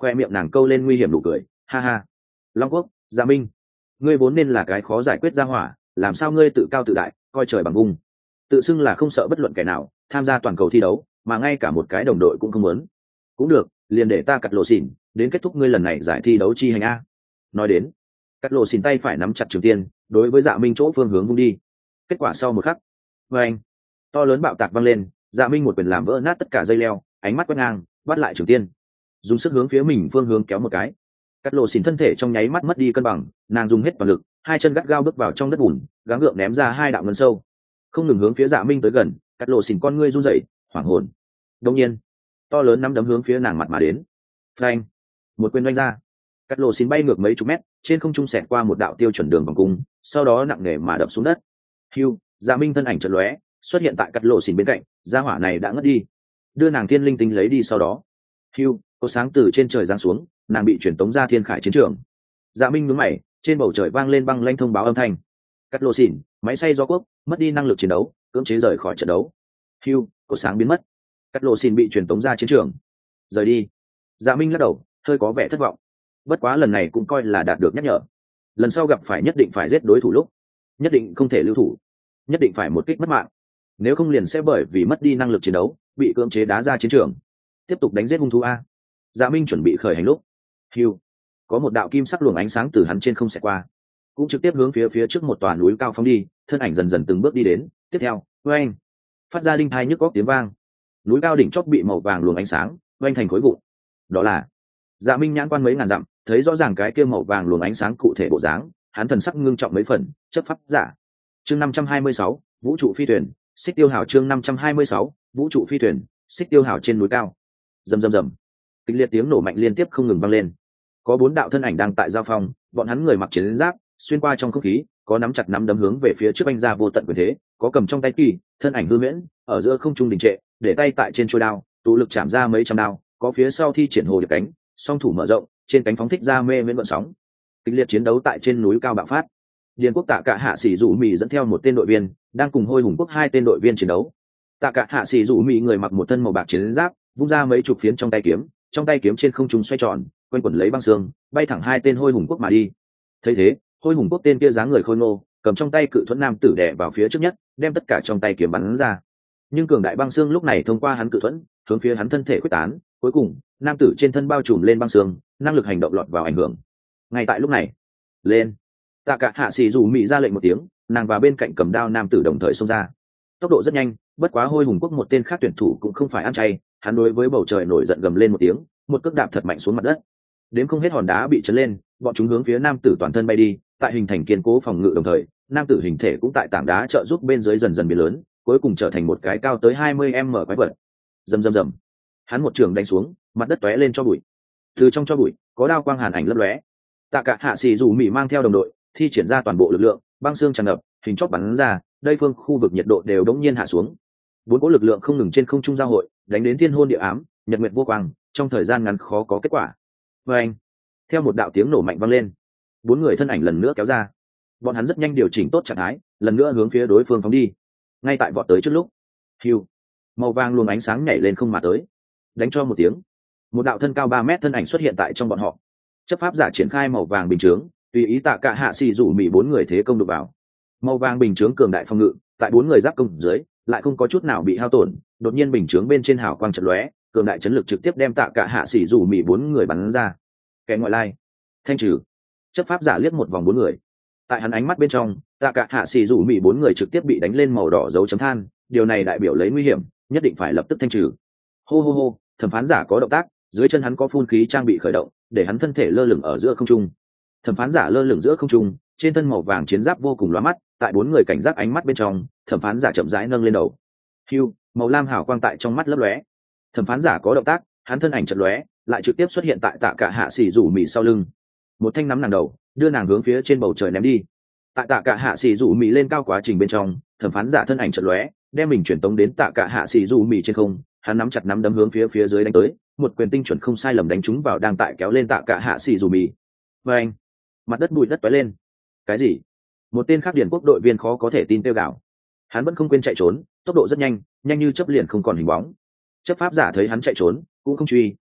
khoe miệng nàng câu lên nguy hiểm nụ cười, ha ha. Long Quốc, Dạ Minh, ngươi vốn nên là cái khó giải quyết ra hỏa, làm sao ngươi tự cao tự đại, coi trời bằng vùng, tự xưng là không sợ bất luận kẻ nào tham gia toàn cầu thi đấu, mà ngay cả một cái đồng đội cũng không muốn. Cũng được, liền để ta cắt lộ xỉn đến kết thúc ngươi lần này giải thi đấu chi hành a. Nói đến, cắt lộ xỉn tay phải nắm chặt trường tiên, đối với Dạ Minh chỗ phương hướng vung đi. Kết quả sau một khắc, vê anh, to lớn bạo tạc vang lên, Dạ Minh một quyền làm vỡ nát tất cả dây leo, ánh mắt quét ngang, bắt lại trường tiên, dùng sức hướng phía mình phương hướng kéo một cái. Cắt lộ xỉn thân thể trong nháy mắt mất đi cân bằng, nàng dùng hết toàn lực, hai chân gắt gao bước vào trong đất bùn, gắng gượng ném ra hai đạo ngân sâu, không ngừng hướng phía Dạ Minh tới gần. Cắt lộ xỉn con ngươi run rẩy, hoảng hồn. Đột nhiên, to lớn nắm đấm hướng phía nàng mặt mà đến. Phanh, một quyền đánh ra, Cắt lộ xỉn bay ngược mấy chục mét, trên không trung xẹt qua một đạo tiêu chuẩn đường vòng cung, sau đó nặng nề mà đập xuống đất. Hưu, Dạ Minh thân ảnh chợt lóe, xuất hiện tại Cắt lộ xỉn bên cạnh, gia hỏa này đã ngất đi, đưa nàng thiên linh tinh lấy đi. Sau đó, Hưu, có sáng từ trên trời giáng xuống, nàng bị chuyển tống ra thiên khải chiến trường. Dạ Minh nhướng mày, trên bầu trời vang lên băng lanh thông báo âm thanh. Cắt lộ xỉn, máy xay gió quốc, mất đi năng lực chiến đấu, cưỡng chế rời khỏi trận đấu. Hưu, có sáng biến mất. Cắt lộ xỉn bị chuyển tống ra chiến trường. Rời đi. Dạ Minh lắc đầu, hơi có vẻ thất vọng. Bất quá lần này cũng coi là đạt được nhắc nhở. Lần sau gặp phải nhất định phải giết đối thủ lúc, nhất định không thể lưu thủ, nhất định phải một kích mất mạng, nếu không liền sẽ bởi vì mất đi năng lực chiến đấu bị cưỡng chế đá ra chiến trường. Tiếp tục đánh giết hung thú a. Dạ Minh chuẩn bị khởi hành lúc, Hưu, có một đạo kim sắc luồng ánh sáng từ hắn trên không xẹt qua, cũng trực tiếp hướng phía phía trước một tòa núi cao phóng đi, thân ảnh dần dần từng bước đi đến. Tiếp theo, oeng, phát ra đinh tai nhức óc tiếng vang, núi cao đỉnh chót bị màu vàng luồng ánh sáng oanh thành khối vụn. Đó là Dạ Minh nhãn quan mấy ngàn dặm, thấy rõ ràng cái kia màu vàng luồng ánh sáng cụ thể bộ dáng, hắn thần sắc ngưng trọng mấy phần. Chấp pháp giả. Chương năm trăm hai mươi sáu, vũ trụ phi thuyền, xích tiêu hào. Chương năm trăm hai mươi sáu, vũ trụ phi thuyền, xích tiêu hào. Trên núi cao, rầm rầm rầm, kịch liệt tiếng nổ mạnh liên tiếp không ngừng vang lên. Có bốn đạo thân ảnh đang tại giao phong, bọn hắn người mặc chiến giáp, xuyên qua trong không khí, có nắm chặt nắm đấm hướng về phía trước anh ra vô tận quyền thế, có cầm trong tay kỳ, thân ảnh hư huyễn, ở giữa không trung đình trệ, để tay tại trên chuôi đao, tụ lực chạm ra mấy trăm đao, có phía sau thi triển hồ điệp cánh, song thủ mở rộng, trên cánh phóng thích ra mê miễn gợn sóng. Kịch liệt chiến đấu tại trên núi cao bạo phát. Điền Quốc Tạ Cả Hạ Sĩ Dụ Mị dẫn theo một tên đội viên, đang cùng Hôi Hùng Quốc hai tên đội viên chiến đấu. Tạ Cả Hạ Sĩ Dụ Mị người mặc một thân màu bạc chiến giáp, vung ra mấy chục phiến trong tay kiếm, trong tay kiếm trên không trung xoay tròn, quanh quẩn lấy băng xương, bay thẳng hai tên Hôi Hùng Quốc mà đi. Thấy thế, Hôi Hùng Quốc tên kia dáng người khôi ngô, cầm trong tay cự thuẫn nam tử đè vào phía trước nhất, đem tất cả trong tay kiếm bắn ra. Nhưng cường đại băng xương lúc này thông qua hắn cự thuẫn, hướng phía hắn thân thể quyết tán, cuối cùng, nam tử trên thân bao trùm lên băng xương, năng lực hành động lọt vào ảnh hưởng. Ngay tại lúc này, lên. Tạ Cả Hạ Sĩ Dụ Mị ra lệnh một tiếng, nàng và bên cạnh cầm đao nam tử đồng thời xông ra. Tốc độ rất nhanh, bất quá Hôi Hùng Quốc một tên khác tuyển thủ cũng không phải ăn chay, hắn đối với bầu trời nổi giận gầm lên một tiếng, một cước đạp thật mạnh xuống mặt đất. Đến không hết hòn đá bị chấn lên, bọn chúng hướng phía nam tử toàn thân bay đi, tại hình thành kiên cố phòng ngự đồng thời, nam tử hình thể cũng tại tảng đá trợ giúp bên dưới dần dần biến lớn, cuối cùng trở thành một cái cao tới hai mươi mét quái vật. Rầm rầm rầm. Hắn một trường đánh xuống, mặt đất tóe lên cho bụi. Từ trong cho bụi, có đao quang hàn ảnh lấp lóe. Tạ Cả Hạ Sĩ Dụ Mị mang theo đồng đội, thi triển ra toàn bộ lực lượng, băng xương tràn ngập, hình chóp bắn ra, đây phương khu vực nhiệt độ đều đống nhiên hạ xuống. Bốn cỗ lực lượng không ngừng trên không trung giao hội, đánh đến thiên hôn địa ám, nhật nguyệt vô quang, trong thời gian ngắn khó có kết quả. Và anh, theo một đạo tiếng nổ mạnh vang lên, bốn người thân ảnh lần nữa kéo ra. Bọn hắn rất nhanh điều chỉnh tốt trạng thái, lần nữa hướng phía đối phương phóng đi. Ngay tại vọt tới trước lúc, hiu, màu vàng luồng ánh sáng nhảy lên không mà tới, đánh cho một tiếng, một đạo thân cao ba mét thân ảnh xuất hiện tại trong bọn họ. Chấp pháp giả triển khai màu vàng bình chướng, tùy ý Tạ Cả Hạ Sĩ Dụ Mị bốn người thế công đục vào. Màu vàng bình chướng cường đại phòng ngự, tại bốn người giáp công dưới, lại không có chút nào bị hao tổn. Đột nhiên bình chướng bên trên hào quang chợt lóe, cường đại chấn lực trực tiếp đem Tạ Cả Hạ Sĩ Dụ Mị bốn người bắn ra. Kẻ ngoại lai, thanh trừ. Chấp pháp giả liếc một vòng bốn người, tại hắn ánh mắt bên trong, Tạ Cả Hạ Sĩ Dụ Mị bốn người trực tiếp bị đánh lên màu đỏ dấu chấm than, điều này đại biểu lấy nguy hiểm, nhất định phải lập tức thanh trừ. Hô hô hô, thẩm phán giả có động tác, dưới chân hắn có phun khí trang bị khởi động, để hắn thân thể lơ lửng ở giữa không trung. Thẩm phán giả lơ lửng giữa không trung, trên thân màu vàng chiến giáp vô cùng lóa mắt, tại bốn người cảnh giác ánh mắt bên trong, thẩm phán giả chậm rãi nâng lên đầu. Hưu, màu lam hào quang tại trong mắt lấp lóe. Thẩm phán giả có động tác, hắn thân ảnh chợt lóe, lại trực tiếp xuất hiện tại Tạ Cả Hạ Sĩ Dụ Mị sau lưng. Một thanh nắm nàng đầu, đưa nàng hướng phía trên bầu trời ném đi. Tại Tạ Cả Hạ Sĩ Dụ Mị lên cao quá trình bên trong, thẩm phán giả thân ảnh chợt lóe, đem mình chuyển tống đến Tạ Cả Hạ Sĩ Dụ Mị trên không, hắn nắm chặt nắm đấm hướng phía phía dưới đánh tới, một quyền tinh chuẩn không sai lầm đánh trúng vào đang tại kéo lên Tạ Cả Hạ Sĩ Dụ Mị. Và anh, mặt đất bụi đất tóe lên. Cái gì? Một tên khác Điền Quốc đội viên khó có thể tin kêu gào. Hắn vẫn không quên chạy trốn, tốc độ rất nhanh, nhanh như chớp liền không còn hình bóng. Chấp pháp giả thấy hắn chạy trốn, cũng không truy,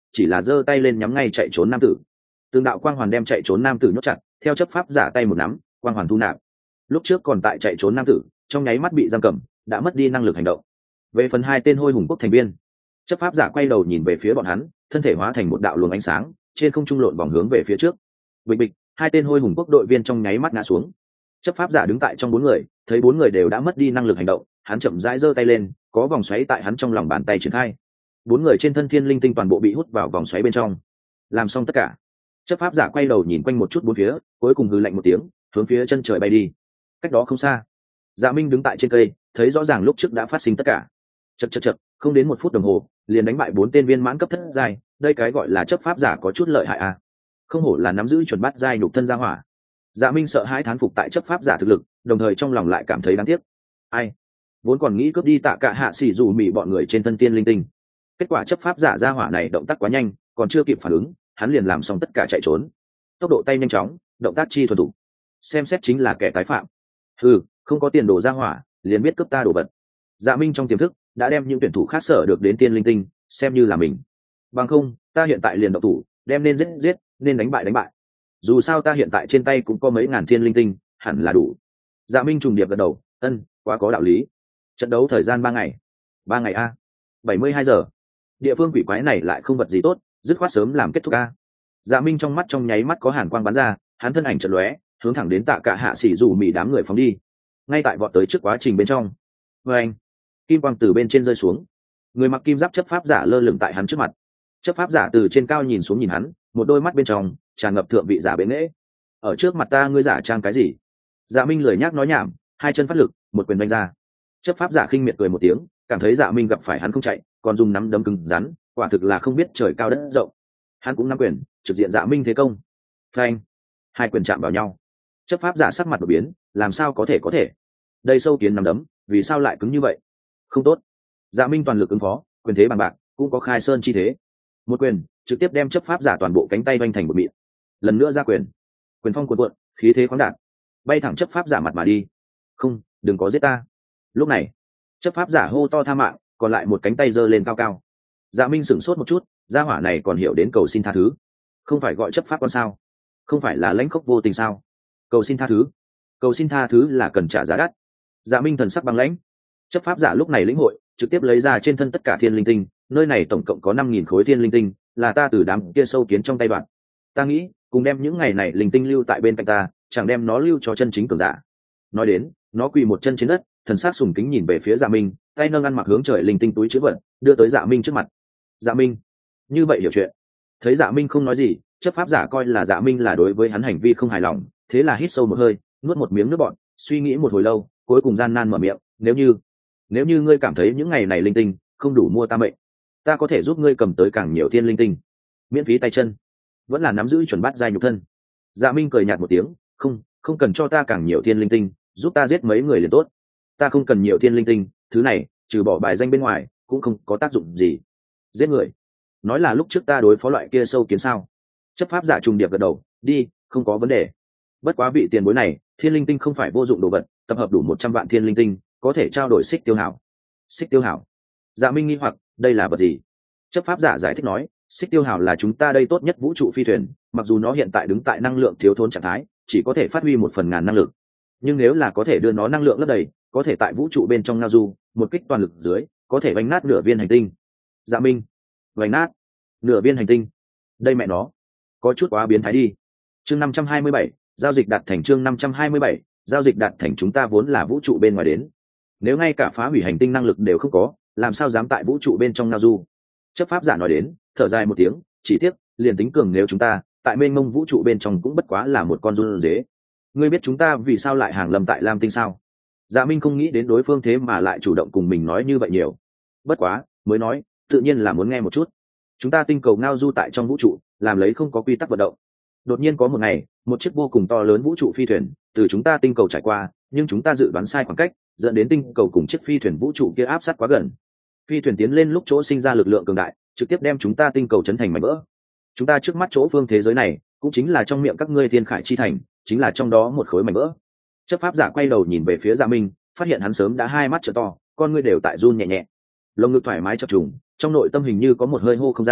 chỉ là giơ tay lên nhắm ngay chạy trốn nam tử. Từng đạo quang hoàn đem chạy trốn nam tử nhốt chặt, theo chấp pháp giả tay một nắm, quang hoàn thu nạp. Lúc trước còn tại chạy trốn nam tử, trong nháy mắt bị giam cầm, đã mất đi năng lực hành động. Về phần hai tên hôi hùng quốc thành viên, chấp pháp giả quay đầu nhìn về phía bọn hắn, thân thể hóa thành một đạo luồng ánh sáng, trên không trung lộn vòng hướng về phía trước. Bịch bịch, hai tên hôi hùng quốc đội viên trong nháy mắt ngã xuống. Chấp pháp giả đứng tại trong bốn người, thấy bốn người đều đã mất đi năng lực hành động, hắn chậm rãi giơ tay lên, có vòng xoáy tại hắn trong lòng bàn tay triển khai. Bốn người trên thân thiên linh tinh toàn bộ bị hút vào vòng xoáy bên trong. Làm xong tất cả, chấp pháp giả quay đầu nhìn quanh một chút bốn phía, cuối cùng hừ lạnh một tiếng, hướng phía chân trời bay đi. Cách đó không xa, Dạ Minh đứng tại trên cây, thấy rõ ràng lúc trước đã phát sinh tất cả. Chậc chậc chậc, không đến một phút đồng hồ, liền đánh bại bốn tên viên mãn cấp thất giai, đây cái gọi là chấp pháp giả có chút lợi hại à? Không hổ là nắm giữ chuẩn bát giai nhục thân gia hỏa. Dạ Minh sợ hãi thán phục tại chấp pháp giả thực lực, đồng thời trong lòng lại cảm thấy đáng tiếc. Ai, vốn còn nghĩ cướp đi Tạ Cả Hạ Sĩ dù mỉ bọn người trên thân tiên linh tinh. Kết quả chấp pháp giả gia hỏa này động tác quá nhanh, còn chưa kịp phản ứng, hắn liền làm xong tất cả chạy trốn. Tốc độ tay nhanh chóng, động tác chi thuần thục, xem xét chính là kẻ tái phạm. Ừ, không có tiền đồ gia hỏa, liền biết cướp ta đồ vật. Dạ Minh trong tiềm thức đã đem những tuyển thủ khác sở được đến tiên linh tinh xem như là mình. Bằng không, ta hiện tại liền động thủ, đem nên giết giết, nên đánh bại đánh bại. Dù sao ta hiện tại trên tay cũng có mấy ngàn thiên linh tinh, hẳn là đủ. Dạ Minh trùng điệp gật đầu, ân, quá có đạo lý. Trận đấu thời gian ba ngày. Ba ngày a, bảy mươi hai giờ. Địa phương quỷ quái này lại không vật gì tốt, dứt khoát sớm làm kết thúc a. Dạ Minh trong mắt trong nháy mắt có hàn quang bắn ra, hắn thân ảnh chợt lóe, hướng thẳng đến Tạ Cả Hạ Sĩ dù mỉ đám người phóng đi. Ngay tại vọt tới trước quá trình bên trong, vê anh, kim quang từ bên trên rơi xuống, người mặc kim giáp chấp pháp giả lơ lửng tại hắn trước mặt. Chấp pháp giả từ trên cao nhìn xuống nhìn hắn, một đôi mắt bên trong tràn ngập thượng vị giả bệ nghễ. Ở trước mặt ta ngươi giả trang cái gì? Dạ Minh lười nhác nói nhảm, hai chân phát lực, một quyền đánh ra. Chấp pháp giả khinh miệt cười một tiếng, cảm thấy Dạ Minh gặp phải hắn không chạy, còn dùng nắm đấm cứng rắn, quả thực là không biết trời cao đất rộng. Hắn cũng nắm quyền, trực diện Dạ Minh thế công. Phanh, hai quyền chạm vào nhau. Chấp pháp giả sắc mặt đổi biến, làm sao có thể có thể? Đây sâu kiến nắm đấm, vì sao lại cứng như vậy? Không tốt. Dạ Minh toàn lực ứng phó, quyền thế bằng bạc, cũng có khai sơn chi thế. Một quyền trực tiếp đem chấp pháp giả toàn bộ cánh tay vanh thành một mịn. Lần nữa ra quyền, quyền phong cuộn cuộn, khí thế khoáng đạt, bay thẳng chấp pháp giả mặt mà đi. Không, đừng có giết ta. Lúc này, chấp pháp giả hô to tha mạng, còn lại một cánh tay giơ lên cao cao. Dạ Minh sửng sốt một chút, gia hỏa này còn hiểu đến cầu xin tha thứ. Không phải gọi chấp pháp con sao? Không phải là lãnh khốc vô tình sao? Cầu xin tha thứ, cầu xin tha thứ là cần trả giá đắt. Dạ Minh thần sắc băng lãnh. Chấp pháp giả lúc này lĩnh hội, trực tiếp lấy ra trên thân tất cả thiên linh tinh, nơi này tổng cộng có năm nghìn khối thiên linh tinh, là ta từ đám kia sâu kiến trong tay đoạn. Ta nghĩ, cùng đem những ngày này linh tinh lưu tại bên cạnh ta, chẳng đem nó lưu cho chân chính cường giả. Nói đến, nó quỳ một chân trên đất, thần sắc sùng kính nhìn về phía Dạ Minh, tay nâng ăn mặc hướng trời linh tinh túi chứa vật, đưa tới Dạ Minh trước mặt. Dạ Minh, như vậy hiểu chuyện. Thấy Dạ Minh không nói gì, chấp pháp giả coi là Dạ Minh là đối với hắn hành vi không hài lòng, thế là hít sâu một hơi, nuốt một miếng nước bọt, suy nghĩ một hồi lâu, cuối cùng gian nan mở miệng, nếu như nếu như ngươi cảm thấy những ngày này linh tinh không đủ mua ta mệnh, ta có thể giúp ngươi cầm tới càng nhiều thiên linh tinh, miễn phí tay chân, vẫn là nắm giữ chuẩn bát giai nhục thân. Dạ Minh cười nhạt một tiếng, không không cần cho ta càng nhiều thiên linh tinh, giúp ta giết mấy người liền tốt. Ta không cần nhiều thiên linh tinh, thứ này trừ bỏ bài danh bên ngoài cũng không có tác dụng gì. Giết người? Nói là lúc trước ta đối phó loại kia sâu kiến sao? Chấp pháp giả trùng điệp gật đầu, đi, không có vấn đề. Bất quá vị tiền bối này, thiên linh tinh không phải vô dụng đồ vật, tập hợp đủ một trăm vạn thiên linh tinh có thể trao đổi xích tiêu hảo. Xích tiêu hảo? Dạ Minh nghi hoặc, đây là vật gì? Chấp pháp giả giải thích nói, xích tiêu hảo là chúng ta đây tốt nhất vũ trụ phi thuyền, mặc dù nó hiện tại đứng tại năng lượng thiếu thốn trạng thái, chỉ có thể phát huy một phần ngàn năng lực, nhưng nếu là có thể đưa nó năng lượng lấp đầy, có thể tại vũ trụ bên trong ngao du, một kích toàn lực dưới có thể vánh nát nửa viên hành tinh. Dạ Minh, vánh nát nửa viên hành tinh, đây mẹ nó có chút quá biến thái đi. Chương năm trăm hai mươi bảy, giao dịch đạt thành. Chương năm trăm hai mươi bảy, giao dịch đạt thành. Chúng ta vốn là vũ trụ bên ngoài đến, nếu ngay cả phá hủy hành tinh năng lực đều không có, làm sao dám tại vũ trụ bên trong ngao du? Chấp pháp giả nói đến, thở dài một tiếng, chỉ tiếc liền tính cường nếu chúng ta tại mênh mông vũ trụ bên trong cũng bất quá là một con run dế. Ngươi biết chúng ta vì sao lại hàng lâm tại Lam Tinh sao? Dạ Minh không nghĩ đến đối phương thế mà lại chủ động cùng mình nói như vậy nhiều. Bất quá mới nói, tự nhiên là muốn nghe một chút. Chúng ta tinh cầu ngao du tại trong vũ trụ, làm lấy không có quy tắc vận động. Đột nhiên có một ngày, một chiếc vô cùng to lớn vũ trụ phi thuyền từ chúng ta tinh cầu trải qua, nhưng chúng ta dự đoán sai khoảng cách, dẫn đến tinh cầu cùng chiếc phi thuyền vũ trụ kia áp sát quá gần. Phi thuyền tiến lên lúc chỗ sinh ra lực lượng cường đại, trực tiếp đem chúng ta tinh cầu chấn thành mảnh vỡ. Chúng ta trước mắt chỗ phương thế giới này, cũng chính là trong miệng các ngươi thiên khải chi thành, chính là trong đó một khối mảnh vỡ. Chấp pháp giả quay đầu nhìn về phía Dạ Minh, phát hiện hắn sớm đã hai mắt trợ to, con ngươi đều tại run nhẹ nhẹ, lồng ngực thoải mái chập trùng, trong nội tâm hình như có một hơi hô không ra.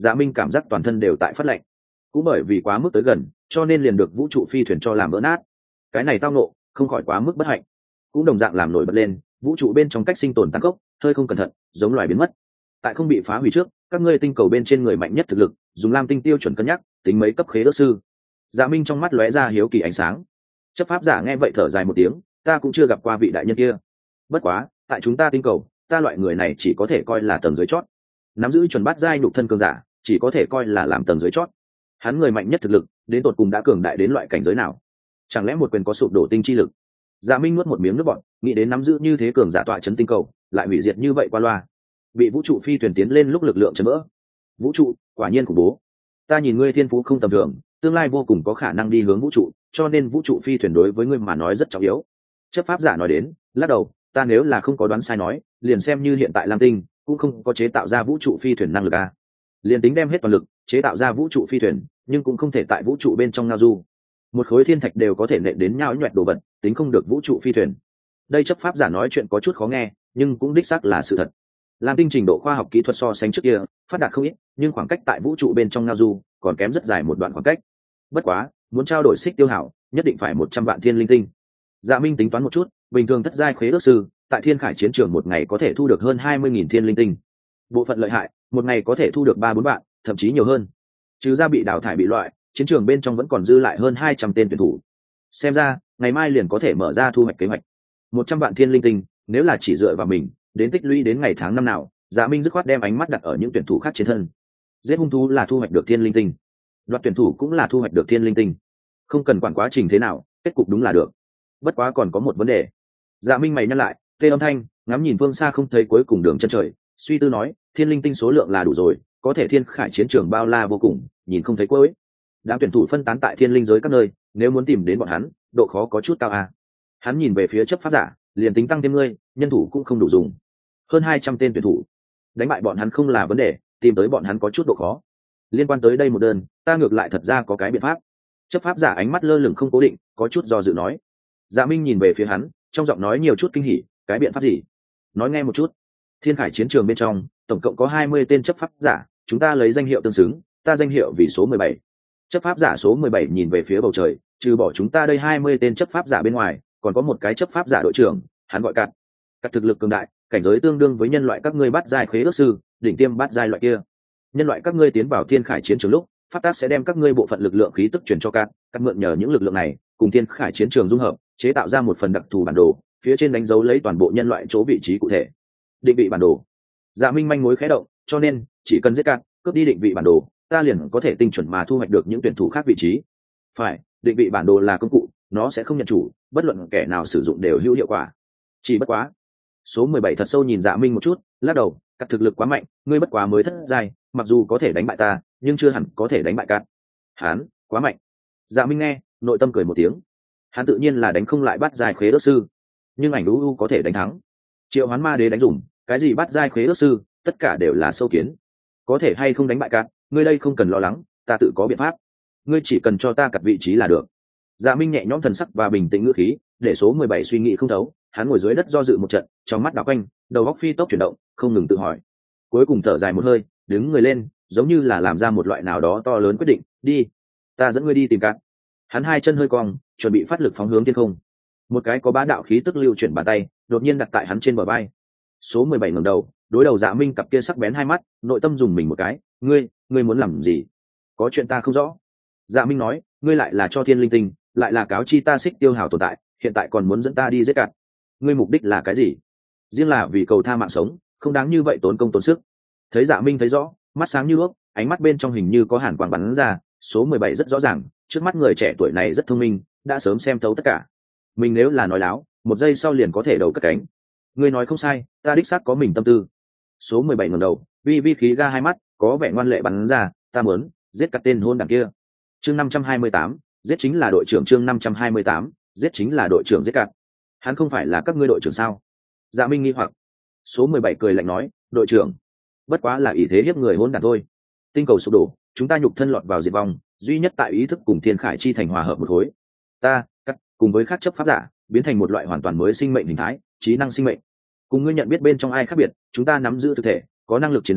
Dạ Minh cảm giác toàn thân đều tại phát lạnh, cũng bởi vì quá mức tới gần cho nên liền được vũ trụ phi thuyền cho làm vỡ nát. Cái này tao nộ không khỏi quá mức bất hạnh, cũng đồng dạng làm nổi bật lên vũ trụ bên trong cách sinh tồn tăng cốc, hơi không cẩn thận giống loài biến mất. Tại không bị phá hủy trước, các ngươi tinh cầu bên trên người mạnh nhất thực lực dùng lam tinh tiêu chuẩn cân nhắc tính mấy cấp khế ước sư. Dạ Minh trong mắt lóe ra hiếu kỳ ánh sáng. Chấp pháp giả nghe vậy thở dài một tiếng, ta cũng chưa gặp qua vị đại nhân kia. Bất quá tại chúng ta tinh cầu, ta loại người này chỉ có thể coi là tầng dưới chót, nắm giữ chuẩn bát giai nhục thân cường giả chỉ có thể coi là làm tầng dưới chót. Hắn người mạnh nhất thực lực đến tột cùng đã cường đại đến loại cảnh giới nào? Chẳng lẽ một quyền có sụp đổ tinh chi lực? Dạ Minh nuốt một miếng nước bọt, nghĩ đến nắm giữ như thế cường giả tọa chấn tinh cầu lại hủy diệt như vậy qua loa, bị vũ trụ phi thuyền tiến lên lúc lực lượng chấn vỡ. Vũ trụ quả nhiên khủng bố, ta nhìn ngươi thiên phú không tầm thường, tương lai vô cùng có khả năng đi hướng vũ trụ, cho nên vũ trụ phi thuyền đối với ngươi mà nói rất trọng yếu. Chấp pháp giả nói đến, lắc đầu, ta nếu là không có đoán sai nói, liền xem như hiện tại lam tinh cũng không có chế tạo ra vũ trụ phi thuyền năng lực a. Liền tính đem hết toàn lực chế tạo ra vũ trụ phi thuyền, nhưng cũng không thể tại vũ trụ bên trong ngao du. Một khối thiên thạch đều có thể nện đến nhão nhoẹt đồ vật, tính không được vũ trụ phi thuyền. Đây chấp pháp giả nói chuyện có chút khó nghe, nhưng cũng đích xác là sự thật. Lam tinh trình độ khoa học kỹ thuật so sánh trước kia phát đạt không ít, nhưng khoảng cách tại vũ trụ bên trong ngao du còn kém rất dài một đoạn khoảng cách. Bất quá muốn trao đổi xích tiêu hảo, nhất định phải một trăm vạn thiên linh tinh. Dạ Minh tính toán một chút, bình thường thất giai khế ước sư tại thiên khải chiến trường một ngày có thể thu được hơn hai mươi nghìn thiên linh tinh. Bộ phận lợi hại một ngày có thể thu được ba bốn vạn, thậm chí nhiều hơn. Trừ ra bị đào thải bị loại, chiến trường bên trong vẫn còn dư lại hơn hai trăm tên tuyển thủ. Xem ra ngày mai liền có thể mở ra thu hoạch kế hoạch. Một trăm vạn thiên linh tinh, nếu là chỉ dựa vào mình đến tích lũy đến ngày tháng năm nào, Dạ Minh dứt khoát đem ánh mắt đặt ở những tuyển thủ khác trên thân. Giết hung thú là thu hoạch được thiên linh tinh, đoạt tuyển thủ cũng là thu hoạch được thiên linh tinh, không cần quản quá trình thế nào, kết cục đúng là được. Bất quá còn có một vấn đề. Dạ Minh mày nhắc lại, tê âm thanh ngắm nhìn phương xa không thấy cuối cùng đường chân trời, suy tư nói, thiên linh tinh số lượng là đủ rồi, có thể thiên khải chiến trường bao la vô cùng, nhìn không thấy cuối. Đám tuyển thủ phân tán tại thiên linh giới các nơi, nếu muốn tìm đến bọn hắn độ khó có chút cao à. Hắn nhìn về phía chấp pháp giả, liền tính tăng thêm ngươi, nhân thủ cũng không đủ dùng. Hơn hai trăm tên tuyển thủ, đánh bại bọn hắn không là vấn đề, tìm tới bọn hắn có chút độ khó. Liên quan tới đây một đơn, ta ngược lại thật ra có cái biện pháp. Chấp pháp giả ánh mắt lơ lửng không cố định, có chút do dự nói. Dạ Minh nhìn về phía hắn, trong giọng nói nhiều chút kinh hỉ, cái biện pháp gì? Nói nghe một chút. Thiên khải chiến trường bên trong tổng cộng có hai mươi tên chấp pháp giả, chúng ta lấy danh hiệu tương xứng, ta danh hiệu vì số mười bảy. Chấp pháp giả số mười bảy nhìn về phía bầu trời, trừ bỏ chúng ta đây hai mươi tên chấp pháp giả bên ngoài, còn có một cái chấp pháp giả đội trưởng, hắn gọi Cát. Cát thực lực cường đại, cảnh giới tương đương với nhân loại các ngươi bắt giai khế ước sư, đỉnh tiêm bắt giai loại kia. Nhân loại các ngươi tiến vào thiên khải chiến trường lúc, pháp tác sẽ đem các ngươi bộ phận lực lượng khí tức truyền cho Cát, Cát mượn nhờ những lực lượng này, cùng thiên khải chiến trường dung hợp, chế tạo ra một phần đặc thù bản đồ, phía trên đánh dấu lấy toàn bộ nhân loại chỗ vị trí cụ thể. Định vị bản đồ. Dạ Minh manh mối khẽ động, cho nên chỉ cần giết Cát, cướp đi định vị bản đồ, ta liền có thể tinh chuẩn mà thu hoạch được những tuyển thủ khác vị trí. Phải, định vị bản đồ là công cụ, nó sẽ không nhận chủ, bất luận kẻ nào sử dụng đều hữu hiệu quả. Chỉ bất quá, số mười bảy thật sâu nhìn Dạ Minh một chút, lắc đầu, Cát thực lực quá mạnh, ngươi bất quá mới thất giai, mặc dù có thể đánh bại ta, nhưng chưa hẳn có thể đánh bại Cát. Hắn quá mạnh. Dạ Minh nghe, nội tâm cười một tiếng. Hắn tự nhiên là đánh không lại bắt giai khế ước sư, nhưng ảnh u u có thể đánh thắng. Triệu Hoán Ma Đế đánh dùng, cái gì bắt giai khế ước sư, tất cả đều là sâu kiến. Có thể hay không đánh bại Cát, ngươi đây không cần lo lắng, ta tự có biện pháp. Ngươi chỉ cần cho ta cặt vị trí là được. Dạ Minh nhẹ nhõm thần sắc và bình tĩnh ngữ khí, để số mười bảy suy nghĩ không thấu, hắn ngồi dưới đất do dự một trận, trong mắt đảo quanh, đầu óc phi tốc chuyển động, không ngừng tự hỏi. Cuối cùng thở dài một hơi, đứng người lên, giống như là làm ra một loại nào đó to lớn quyết định, đi, ta dẫn ngươi đi tìm Cát. Hắn hai chân hơi cong, chuẩn bị phát lực phóng hướng thiên không. Một cái có bá đạo khí tức lưu chuyển bàn tay, đột nhiên đặt tại hắn trên bờ vai. Số mười bảy ngẩng đầu, đối đầu Dạ Minh cặp kia sắc bén hai mắt, nội tâm dùng mình một cái, ngươi, ngươi muốn làm gì? Có chuyện ta không rõ. Dạ Minh nói, ngươi lại là cho thiên linh tinh, lại là cáo chi ta xích tiêu hào tồn tại, hiện tại còn muốn dẫn ta đi giết Cát. Ngươi mục đích là cái gì? Riêng là vì cầu tha mạng sống, không đáng như vậy tốn công tốn sức. Thấy Dạ Minh thấy rõ, mắt sáng như đuốc, ánh mắt bên trong hình như có hàn quang bắn ra. Số mười bảy rất rõ ràng, trước mắt người trẻ tuổi này rất thông minh, đã sớm xem thấu tất cả. Mình nếu là nói láo, một giây sau liền có thể đầu cất cánh. Ngươi nói không sai, ta đích xác có mình tâm tư. Số mười bảy ngẩng đầu, vi vi khí ga hai mắt, có vẻ ngoan lệ bắn ra, ta muốn giết Cát tên hôn đảng kia. Chương năm trăm hai mươi tám, giết chính là đội trưởng. Chương năm trăm hai mươi tám, giết chính là đội trưởng giết Cát. Hắn không phải là các ngươi đội trưởng sao? Dạ Minh nghi hoặc. Số mười bảy cười lạnh nói, đội trưởng, bất quá là ý thế hiếp người hôn đảng thôi. Tinh cầu sụp đổ, chúng ta nhục thân lọt vào diệt vong, duy nhất tại ý thức cùng thiên khải chi thành hòa hợp một khối. Ta, Cát, cùng với khác chấp pháp giả, biến thành một loại hoàn toàn mới sinh mệnh hình thái, trí năng sinh mệnh. Cùng ngươi nhận biết bên trong ai khác biệt, chúng ta nắm giữ thực thể, có năng lực chiến đấu,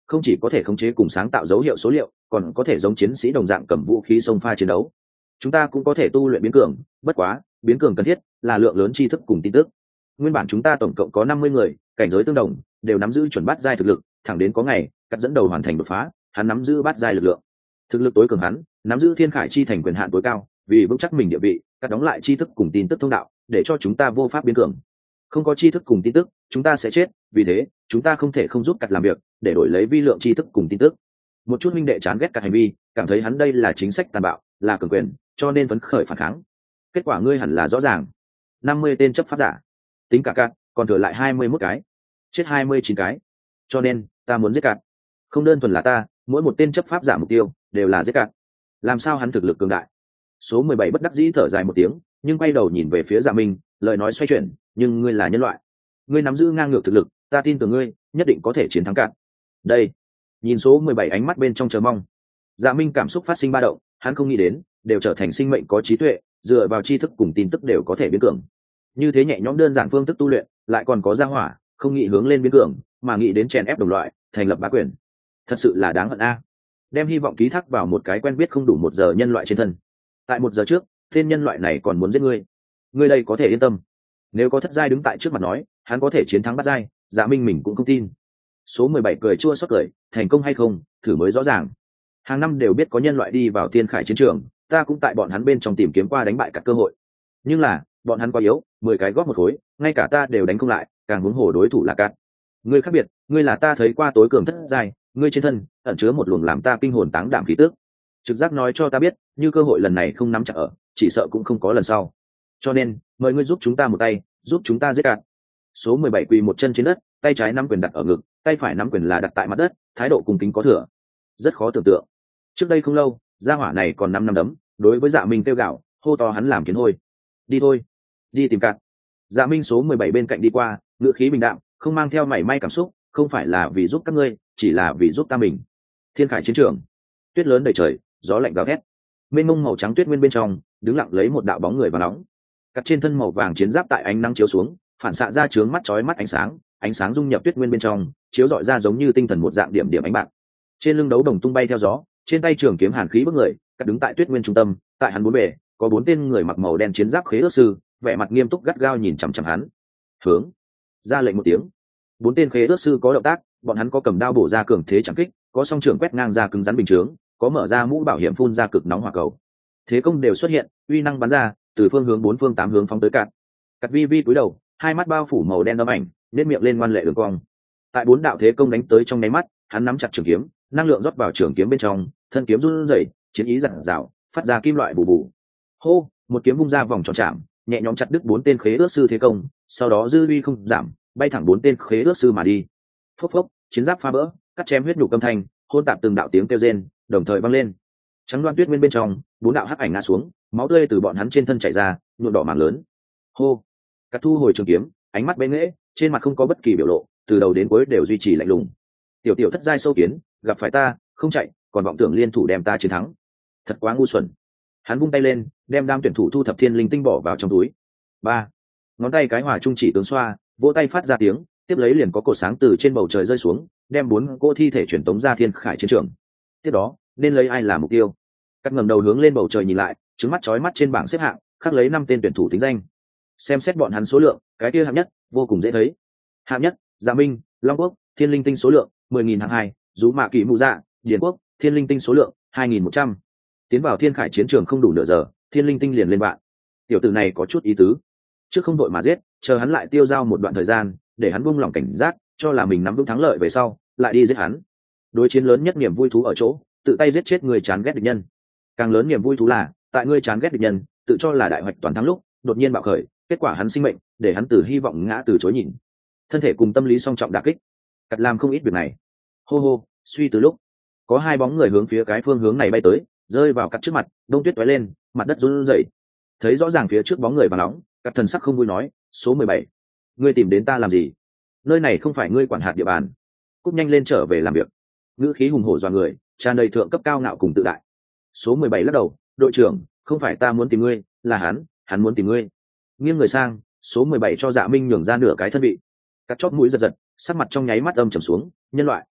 không chỉ có thể khống chế cùng sáng tạo dấu hiệu số liệu, còn có thể giống chiến sĩ đồng dạng cầm vũ khí xông pha chiến đấu. Chúng ta cũng có thể tu luyện biến cường, bất quá biến cường cần thiết là lượng lớn tri thức cùng tin tức. Nguyên bản chúng ta tổng cộng có năm mươi người, cảnh giới tương đồng, đều nắm giữ chuẩn bát giai thực lực, thẳng đến có ngày cắt dẫn đầu hoàn thành đột phá, hắn nắm giữ bát giai lực lượng. Thực lực tối cường hắn nắm giữ thiên khải chi thành quyền hạn tối cao, vì vững chắc mình địa vị, cắt đóng lại tri thức cùng tin tức thông đạo, để cho chúng ta vô pháp biến cường. Không có tri thức cùng tin tức, chúng ta sẽ chết, vì thế chúng ta không thể không giúp cắt làm việc để đổi lấy vi lượng tri thức cùng tin tức. Một chút minh đệ chán ghét cắt hành vi, cảm thấy hắn đây là chính sách tàn bạo, là cường quyền, cho nên phấn khởi phản kháng. Kết quả ngươi hẳn là rõ ràng, năm mươi tên chấp pháp giả, tính cả cắt còn thừa lại hai mươi mốt cái, chết hai mươi chín cái, cho nên ta muốn giết cắt. Không đơn thuần là ta, mỗi một tên chấp pháp giả mục tiêu đều là giết cắt. Làm sao hắn thực lực cường đại? Số mười bảy bất đắc dĩ thở dài một tiếng, nhưng quay đầu nhìn về phía Dạ Minh, lời nói xoay chuyển, nhưng ngươi là nhân loại, ngươi nắm giữ ngang ngược thực lực, ta tin tưởng ngươi nhất định có thể chiến thắng cạn. Đây, nhìn số mười bảy ánh mắt bên trong chờ mong. Dạ Minh cảm xúc phát sinh ba động, hắn không nghĩ đến đều trở thành sinh mệnh có trí tuệ, dựa vào tri thức cùng tin tức đều có thể biến cường. Như thế nhẹ nhõm đơn giản phương thức tu luyện, lại còn có gia hỏa không nghĩ hướng lên biến cường, mà nghĩ đến chèn ép đồng loại, thành lập bá quyền. Thật sự là đáng hận a. Đem hy vọng ký thác vào một cái quen biết không đủ một giờ nhân loại trên thân. Tại một giờ trước, tên nhân loại này còn muốn giết ngươi. Ngươi đây có thể yên tâm. Nếu có thất giai đứng tại trước mặt nói, hắn có thể chiến thắng bát giai, Dạ Minh mình cũng không tin. Số mười bảy cười chua xót cười, thành công hay không, thử mới rõ ràng. Hàng năm đều biết có nhân loại đi vào thiên khải chiến trường, ta cũng tại bọn hắn bên trong tìm kiếm qua đánh bại các cơ hội. Nhưng là, bọn hắn quá yếu, mười cái góp một khối, ngay cả ta đều đánh không lại, càng huống hồ đối thủ là cát. Ngươi khác biệt, ngươi là ta thấy qua tối cường thất giai, ngươi trên thân ẩn chứa một luồng làm ta kinh hồn táng đảm khí tức. Trực giác nói cho ta biết, như cơ hội lần này không nắm chặt ở, chỉ sợ cũng không có lần sau. Cho nên, mời ngươi giúp chúng ta một tay, giúp chúng ta giết cát. Số mười bảy quỳ một chân trên đất, tay trái nắm quyền đặt ở ngực, tay phải nắm quyền là đặt tại mặt đất, thái độ cung kính có thừa. Rất khó tưởng tượng. Trước đây không lâu, gia hỏa này còn năm năm đấm, đối với Dạ Minh kêu gạo, hô to hắn làm kiến hôi. Đi thôi, đi tìm cạn. Dạ Minh số mười bảy bên cạnh đi qua, ngữ khí bình đạm, không mang theo mảy may cảm xúc, không phải là vì giúp các ngươi, chỉ là vì giúp ta mình. Thiên khải chiến trường, tuyết lớn đầy trời, gió lạnh gào thét. Mênh mông màu trắng tuyết nguyên bên trong, đứng lặng lấy một đạo bóng người và nóng. Cắt trên thân màu vàng chiến giáp tại ánh nắng chiếu xuống, phản xạ ra chướng mắt chói mắt ánh sáng, ánh sáng dung nhập tuyết nguyên bên trong, chiếu rọi ra giống như tinh thần một dạng điểm điểm ánh bạc. Trên lưng đấu đồng tung bay theo gió, trên tay trường kiếm hàn khí bức người, cắt đứng tại tuyết nguyên trung tâm, tại hắn bốn bề có bốn tên người mặc màu đen chiến giáp khế ước sư, vẻ mặt nghiêm túc gắt gao nhìn chằm chằm hắn. Hướng ra lệnh một tiếng, bốn tên khế ước sư có động tác, bọn hắn có cầm đao bổ ra cường thế chẳng kích, có song trường quét ngang ra cứng rắn bình chướng, có mở ra mũ bảo hiểm phun ra cực nóng hỏa cầu. Thế công đều xuất hiện, uy năng bắn ra từ phương hướng bốn phương tám hướng phóng tới cạn. Cắt vi vi cúi đầu, hai mắt bao phủ màu đen đâm ảnh, nét miệng lên ngoan lệ đường cong. Tại bốn đạo thế công đánh tới trong nháy mắt, hắn nắm chặt trường kiếm, năng lượng rót vào trường kiếm bên trong, thân kiếm run rẩy, chiến ý dạt dào, phát ra kim loại bù bù. Hô, một kiếm vung ra vòng tròn chạm, nhẹ nhõm chặt đứt bốn tên khế ước sư thế công, sau đó dư uy không giảm, bay thẳng bốn tên khế ước sư mà đi. Phốc phốc, chiến giáp phá bỡ, cắt chém huyết nhục âm thanh, hôn tạp từng đạo tiếng kêu rên, đồng thời vang lên. Trắng đoan tuyết nguyên bên trong, bốn đạo hắc ảnh ngã xuống, máu tươi từ bọn hắn trên thân chảy ra, nhuộm đỏ mảng lớn. Hô, cắt thu hồi trường kiếm, ánh mắt bẽ nghễ, trên mặt không có bất kỳ biểu lộ, từ đầu đến cuối đều duy trì lạnh lùng. Tiểu tiểu thất giai sâu kiến, gặp phải ta, không chạy, còn vọng tưởng liên thủ đem ta chiến thắng. Thật quá ngu xuẩn. Hắn vung tay lên, đem đam tuyển thủ thu thập thiên linh tinh bỏ vào trong túi. Ba, ngón tay cái hòa trung chỉ tướng xoa, vỗ tay phát ra tiếng, tiếp lấy liền có cột sáng từ trên bầu trời rơi xuống, đem bốn cô thi thể chuyển tống ra thiên khải chiến trường. Tiếp đó, nên lấy ai làm mục tiêu? Cắt ngẩng đầu hướng lên bầu trời nhìn lại, trứng mắt chói mắt trên bảng xếp hạng, khắc lấy năm tên tuyển thủ tính danh. Xem xét bọn hắn số lượng, cái kia hạng nhất vô cùng dễ thấy. Hạng nhất, Dạ Minh, Long Quốc, thiên linh tinh số lượng mười nghìn. Hạng hai, Dú Mạ Kỳ Mụ Dạ, Điền Quốc, thiên linh tinh số lượng hai nghìn một trăm. Tiến vào thiên khải chiến trường không đủ nửa giờ, thiên linh tinh liền lên bạn. Tiểu tử này có chút ý tứ. Trước không đội mà giết, chờ hắn lại tiêu dao một đoạn thời gian, để hắn buông lỏng cảnh giác, cho là mình nắm vững thắng lợi về sau, lại đi giết hắn. Đối chiến lớn nhất niềm vui thú ở chỗ, tự tay giết chết người chán ghét địch nhân. Càng lớn niềm vui thú là, tại ngươi chán ghét địch nhân, tự cho là đại hoạch toàn thắng lúc, đột nhiên bạo khởi, kết quả hắn sinh mệnh, để hắn từ hy vọng ngã từ chối nhìn. Thân thể cùng tâm lý song trọng đả kích. Cắt làm không ít việc này. Hô hô, suy từ lúc, có hai bóng người hướng phía cái phương hướng này bay tới, rơi vào cắt trước mặt, đông tuyết tóe lên, mặt đất run rẩy. Thấy rõ ràng phía trước bóng người và nóng, cắt thần sắc không vui nói, số mười bảy, ngươi tìm đến ta làm gì? Nơi này không phải ngươi quản hạt địa bàn, cúp nhanh lên trở về làm việc. Ngữ khí hùng hổ dọa người, tràn đầy thượng cấp cao ngạo cùng tự đại. Số mười bảy lắc đầu, đội trưởng, không phải ta muốn tìm ngươi, là hắn, hắn muốn tìm ngươi. Nghiêng người sang, số mười bảy cho Dạ Minh nhường ra nửa cái thân vị. Cắt chót mũi giật giật, sắc mặt trong nháy mắt âm trầm xuống, nhân loại.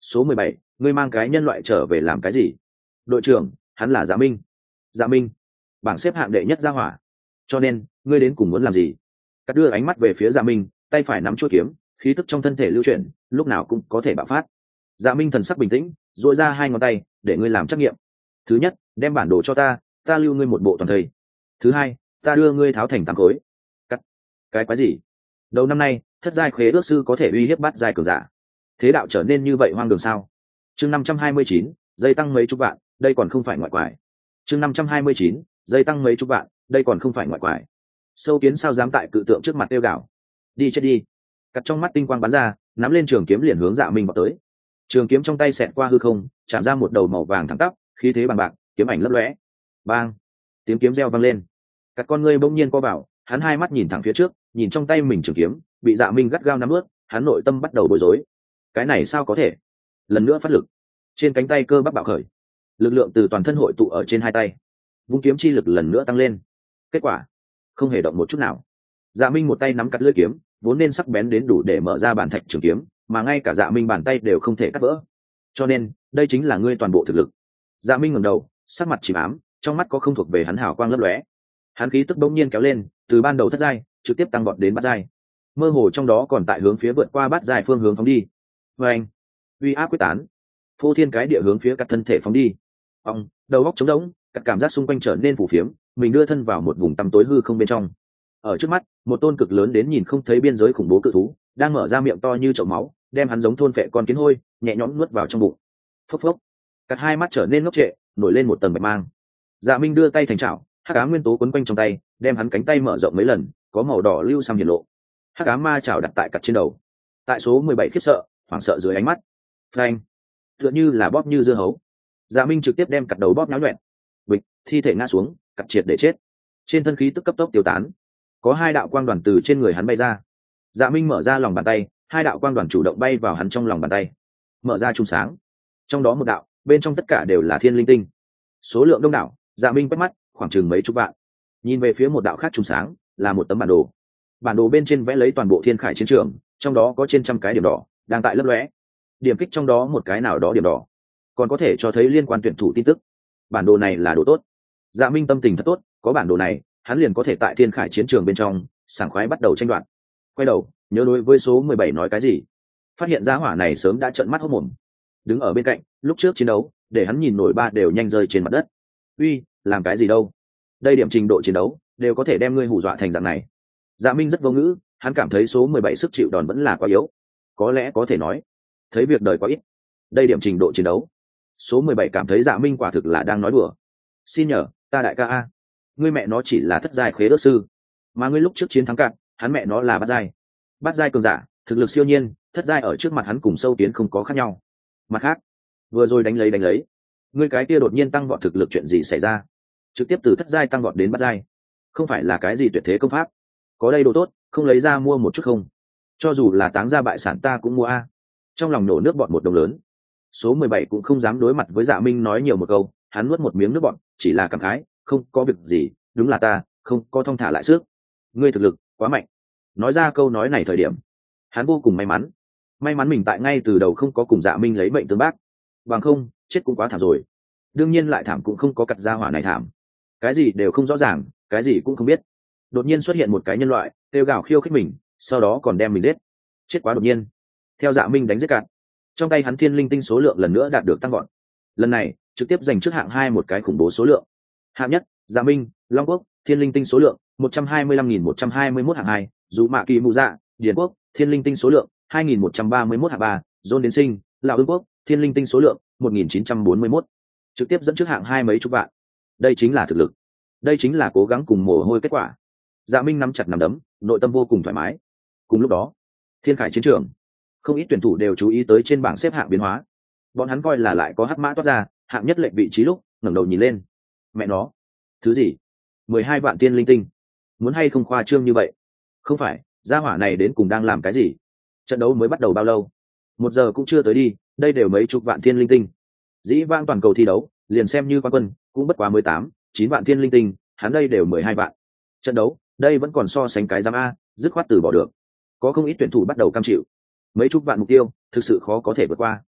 Số mười bảy, ngươi mang cái nhân loại trở về làm cái gì? Đội trưởng, hắn là Dạ Minh. Dạ Minh, bảng xếp hạng đệ nhất gia hỏa. Cho nên, ngươi đến cùng muốn làm gì? Cắt đưa ánh mắt về phía Dạ Minh, tay phải nắm chuôi kiếm, khí tức trong thân thể lưu chuyển, lúc nào cũng có thể bạo phát. Dạ Minh thần sắc bình tĩnh, duỗi ra hai ngón tay, để ngươi làm trắc nghiệm. Thứ nhất, đem bản đồ cho ta, ta lưu ngươi một bộ toàn thây. Thứ hai, ta đưa ngươi tháo thành tám khối. Cắt. Cái quái gì? Đầu năm nay, thất giai khế ước sư có thể uy hiếp bát giai cường giả. Thế đạo trở nên như vậy hoang đường sao? Chương năm trăm hai mươi chín, dây tăng mấy chục vạn, đây còn không phải ngoại quải. Chương năm trăm hai mươi chín, dây tăng mấy chục vạn, đây còn không phải ngoại quải. Sâu kiến sao dám tại cự tượng trước mặt tiêu gạo? Đi chết đi. Cắt trong mắt tinh quang bắn ra, nắm lên trường kiếm liền hướng Dạ Minh vào tới. Trường kiếm trong tay xẹt qua hư không, chạm ra một đầu màu vàng thẳng tắp, khí thế bằng bạc, kiếm ảnh lấp lóe. Bang! Tiếng kiếm reo vang lên. Cắt con ngươi bỗng nhiên co vào, hắn hai mắt nhìn thẳng phía trước, nhìn trong tay mình trường kiếm, bị Dạ Minh gắt gao nắm ướt, hắn nội tâm bắt đầu bối rối. Cái này sao có thể? Lần nữa phát lực, trên cánh tay cơ bắp bạo khởi, lực lượng từ toàn thân hội tụ ở trên hai tay, vung kiếm chi lực lần nữa tăng lên. Kết quả không hề động một chút nào. Dạ Minh một tay nắm cắt lưỡi kiếm, vốn nên sắc bén đến đủ để mở ra bản thạch trường kiếm, mà ngay cả Dạ Minh bàn tay đều không thể cắt vỡ. Cho nên đây chính là ngươi toàn bộ thực lực. Dạ Minh ngẩng đầu, sắc mặt chìm ám, trong mắt có không thuộc về hắn hào quang lấp lóe. Hắn khí tức bỗng nhiên kéo lên, từ ban đầu thất giai trực tiếp tăng vọt đến bát giai, mơ hồ trong đó còn tại hướng phía vượt qua bát giai phương hướng phóng đi. Và anh, uy áp quyết tán, phô thiên cái địa hướng phía cắt thân thể phóng đi. Ông đầu góc trống rỗng, cắt cảm giác xung quanh trở nên phủ phiếm, mình đưa thân vào một vùng tăm tối hư không bên trong. Ở trước mắt, một tôn cực lớn đến nhìn không thấy biên giới khủng bố cự thú đang mở ra miệng to như chậu máu, đem hắn giống thôn phệ con kiến hôi nhẹ nhõm nuốt vào trong bụng. Phốc phốc, cắt hai mắt trở nên ngốc trệ, nổi lên một tầng bạch mang. Dạ Minh đưa tay thành chảo, hắc ám nguyên tố quấn quanh trong tay, đem hắn cánh tay mở rộng mấy lần, có màu đỏ lưu sang hiển lộ. Hắc ám ma chảo đặt tại cặt trên đầu. Tại số mười bảy khiếp sợ, hoảng sợ dưới ánh mắt. Phanh, tựa như là bóp như dưa hấu. Dạ Minh trực tiếp đem cặt đầu bóp nháo nhuyễn. Bịch, thi thể ngã xuống, cặt triệt để chết. Trên thân khí tức cấp tốc tiêu tán, có hai đạo quang đoàn từ trên người hắn bay ra. Dạ Minh mở ra lòng bàn tay, hai đạo quang đoàn chủ động bay vào hắn trong lòng bàn tay, mở ra chung sáng. Trong đó một đạo, bên trong tất cả đều là thiên linh tinh, số lượng đông đảo. Dạ Minh quét mắt, khoảng chừng mấy chục vạn. Nhìn về phía một đạo khác chung sáng, là một tấm bản đồ. Bản đồ bên trên vẽ lấy toàn bộ thiên khải chiến trường, trong đó có trên trăm cái điểm đỏ đang tại lấp lóe. Điểm kích trong đó một cái nào đó điểm đỏ, còn có thể cho thấy liên quan tuyển thủ tin tức. Bản đồ này là đồ tốt. Dạ Minh tâm tình thật tốt, có bản đồ này, hắn liền có thể tại thiên khải chiến trường bên trong sảng khoái bắt đầu tranh đoạt. Quay đầu nhớ đối với số mười bảy nói cái gì, phát hiện ra hỏa này sớm đã trợn mắt hốt mồm. Đứng ở bên cạnh, lúc trước chiến đấu để hắn nhìn nổi ba đều nhanh rơi trên mặt đất. Uy, làm cái gì đâu, đây điểm trình độ chiến đấu đều có thể đem ngươi hù dọa thành dạng này. Dạ Minh rất vô ngữ, hắn cảm thấy số mười bảy sức chịu đòn vẫn là quá yếu. Có lẽ có thể nói thấy việc đời quá ít, đây điểm trình độ chiến đấu. Số mười bảy cảm thấy Dạ Minh quả thực là đang nói đùa. Xin nhờ, ta đại ca a, ngươi mẹ nó chỉ là thất giai khế ước sư, mà ngươi lúc trước chiến thắng cạn, hắn mẹ nó là bát giai. Bát giai cường giả, thực lực siêu nhiên, thất giai ở trước mặt hắn cùng sâu kiến không có khác nhau. Mặt khác, vừa rồi đánh lấy đánh lấy, ngươi cái kia đột nhiên tăng vọt thực lực chuyện gì xảy ra? Trực tiếp từ thất giai tăng vọt đến bát giai, không phải là cái gì tuyệt thế công pháp? Có đây đồ tốt, không lấy ra mua một chút không? Cho dù là táng ra bại sản ta cũng mua a. Trong lòng nổ nước bọt một đồng lớn. Số mười bảy cũng không dám đối mặt với Dạ Minh nói nhiều một câu, hắn nuốt một miếng nước bọt, chỉ là cảm khái, không có việc gì, đúng là ta không có thong thả lại sức. Ngươi thực lực quá mạnh. Nói ra câu nói này thời điểm, hắn vô cùng may mắn. May mắn mình tại ngay từ đầu không có cùng Dạ Minh lấy bệnh tương bác, bằng không chết cũng quá thảm rồi. Đương nhiên lại thảm cũng không có cặt ra hỏa này thảm. Cái gì đều không rõ ràng, cái gì cũng không biết. Đột nhiên xuất hiện một cái nhân loại, kêu gào khiêu khích mình, sau đó còn đem mình giết. Chết quá đột nhiên. Theo Dạ Minh đánh giết cạn, trong tay hắn thiên linh tinh số lượng lần nữa đạt được tăng gọn. Lần này trực tiếp giành trước hạng hai một cái khủng bố số lượng. Hạng nhất, Dạ Minh, Long Quốc, thiên linh tinh số lượng một trăm hai mươi lăm nghìn một trăm hai mươi mốt. Hạng hai, Dụ Mạ Kỳ Mù Dạ, Điền Quốc, thiên linh tinh số lượng hai nghìn một trăm ba mươi mốt. Hạng ba, Dôn Đến Sinh, Lào Ưng Quốc, thiên linh tinh số lượng một nghìn chín trăm bốn mươi mốt. Trực tiếp dẫn trước hạng hai mấy chục vạn. Đây chính là thực lực, đây chính là cố gắng cùng mồ hôi kết quả. Dạ Minh nắm chặt nắm đấm, nội tâm vô cùng thoải mái. Cùng lúc đó, thiên khải chiến trường, không ít tuyển thủ đều chú ý tới trên bảng xếp hạng biến hóa. Bọn hắn coi là lại có hắc mã toát ra hạng nhất lệnh vị trí lúc ngẩng đầu nhìn lên, mẹ nó, thứ gì? mười hai vạn tiên linh tinh, muốn hay không khoa trương như vậy? Không phải, gia hỏa này đến cùng đang làm cái gì? Trận đấu mới bắt đầu bao lâu? Một giờ cũng chưa tới đi, đây đều mấy chục vạn tiên linh tinh. Dĩ vãng toàn cầu thi đấu, liền xem như quán quân, cũng bất quá mười tám, chín vạn tiên linh tinh, hắn đây đều mười hai vạn. Trận đấu, đây vẫn còn so sánh cái giám a, dứt khoát từ bỏ được. Có không ít tuyển thủ bắt đầu cam chịu. Mấy chục vạn mục tiêu, thực sự khó có thể vượt qua.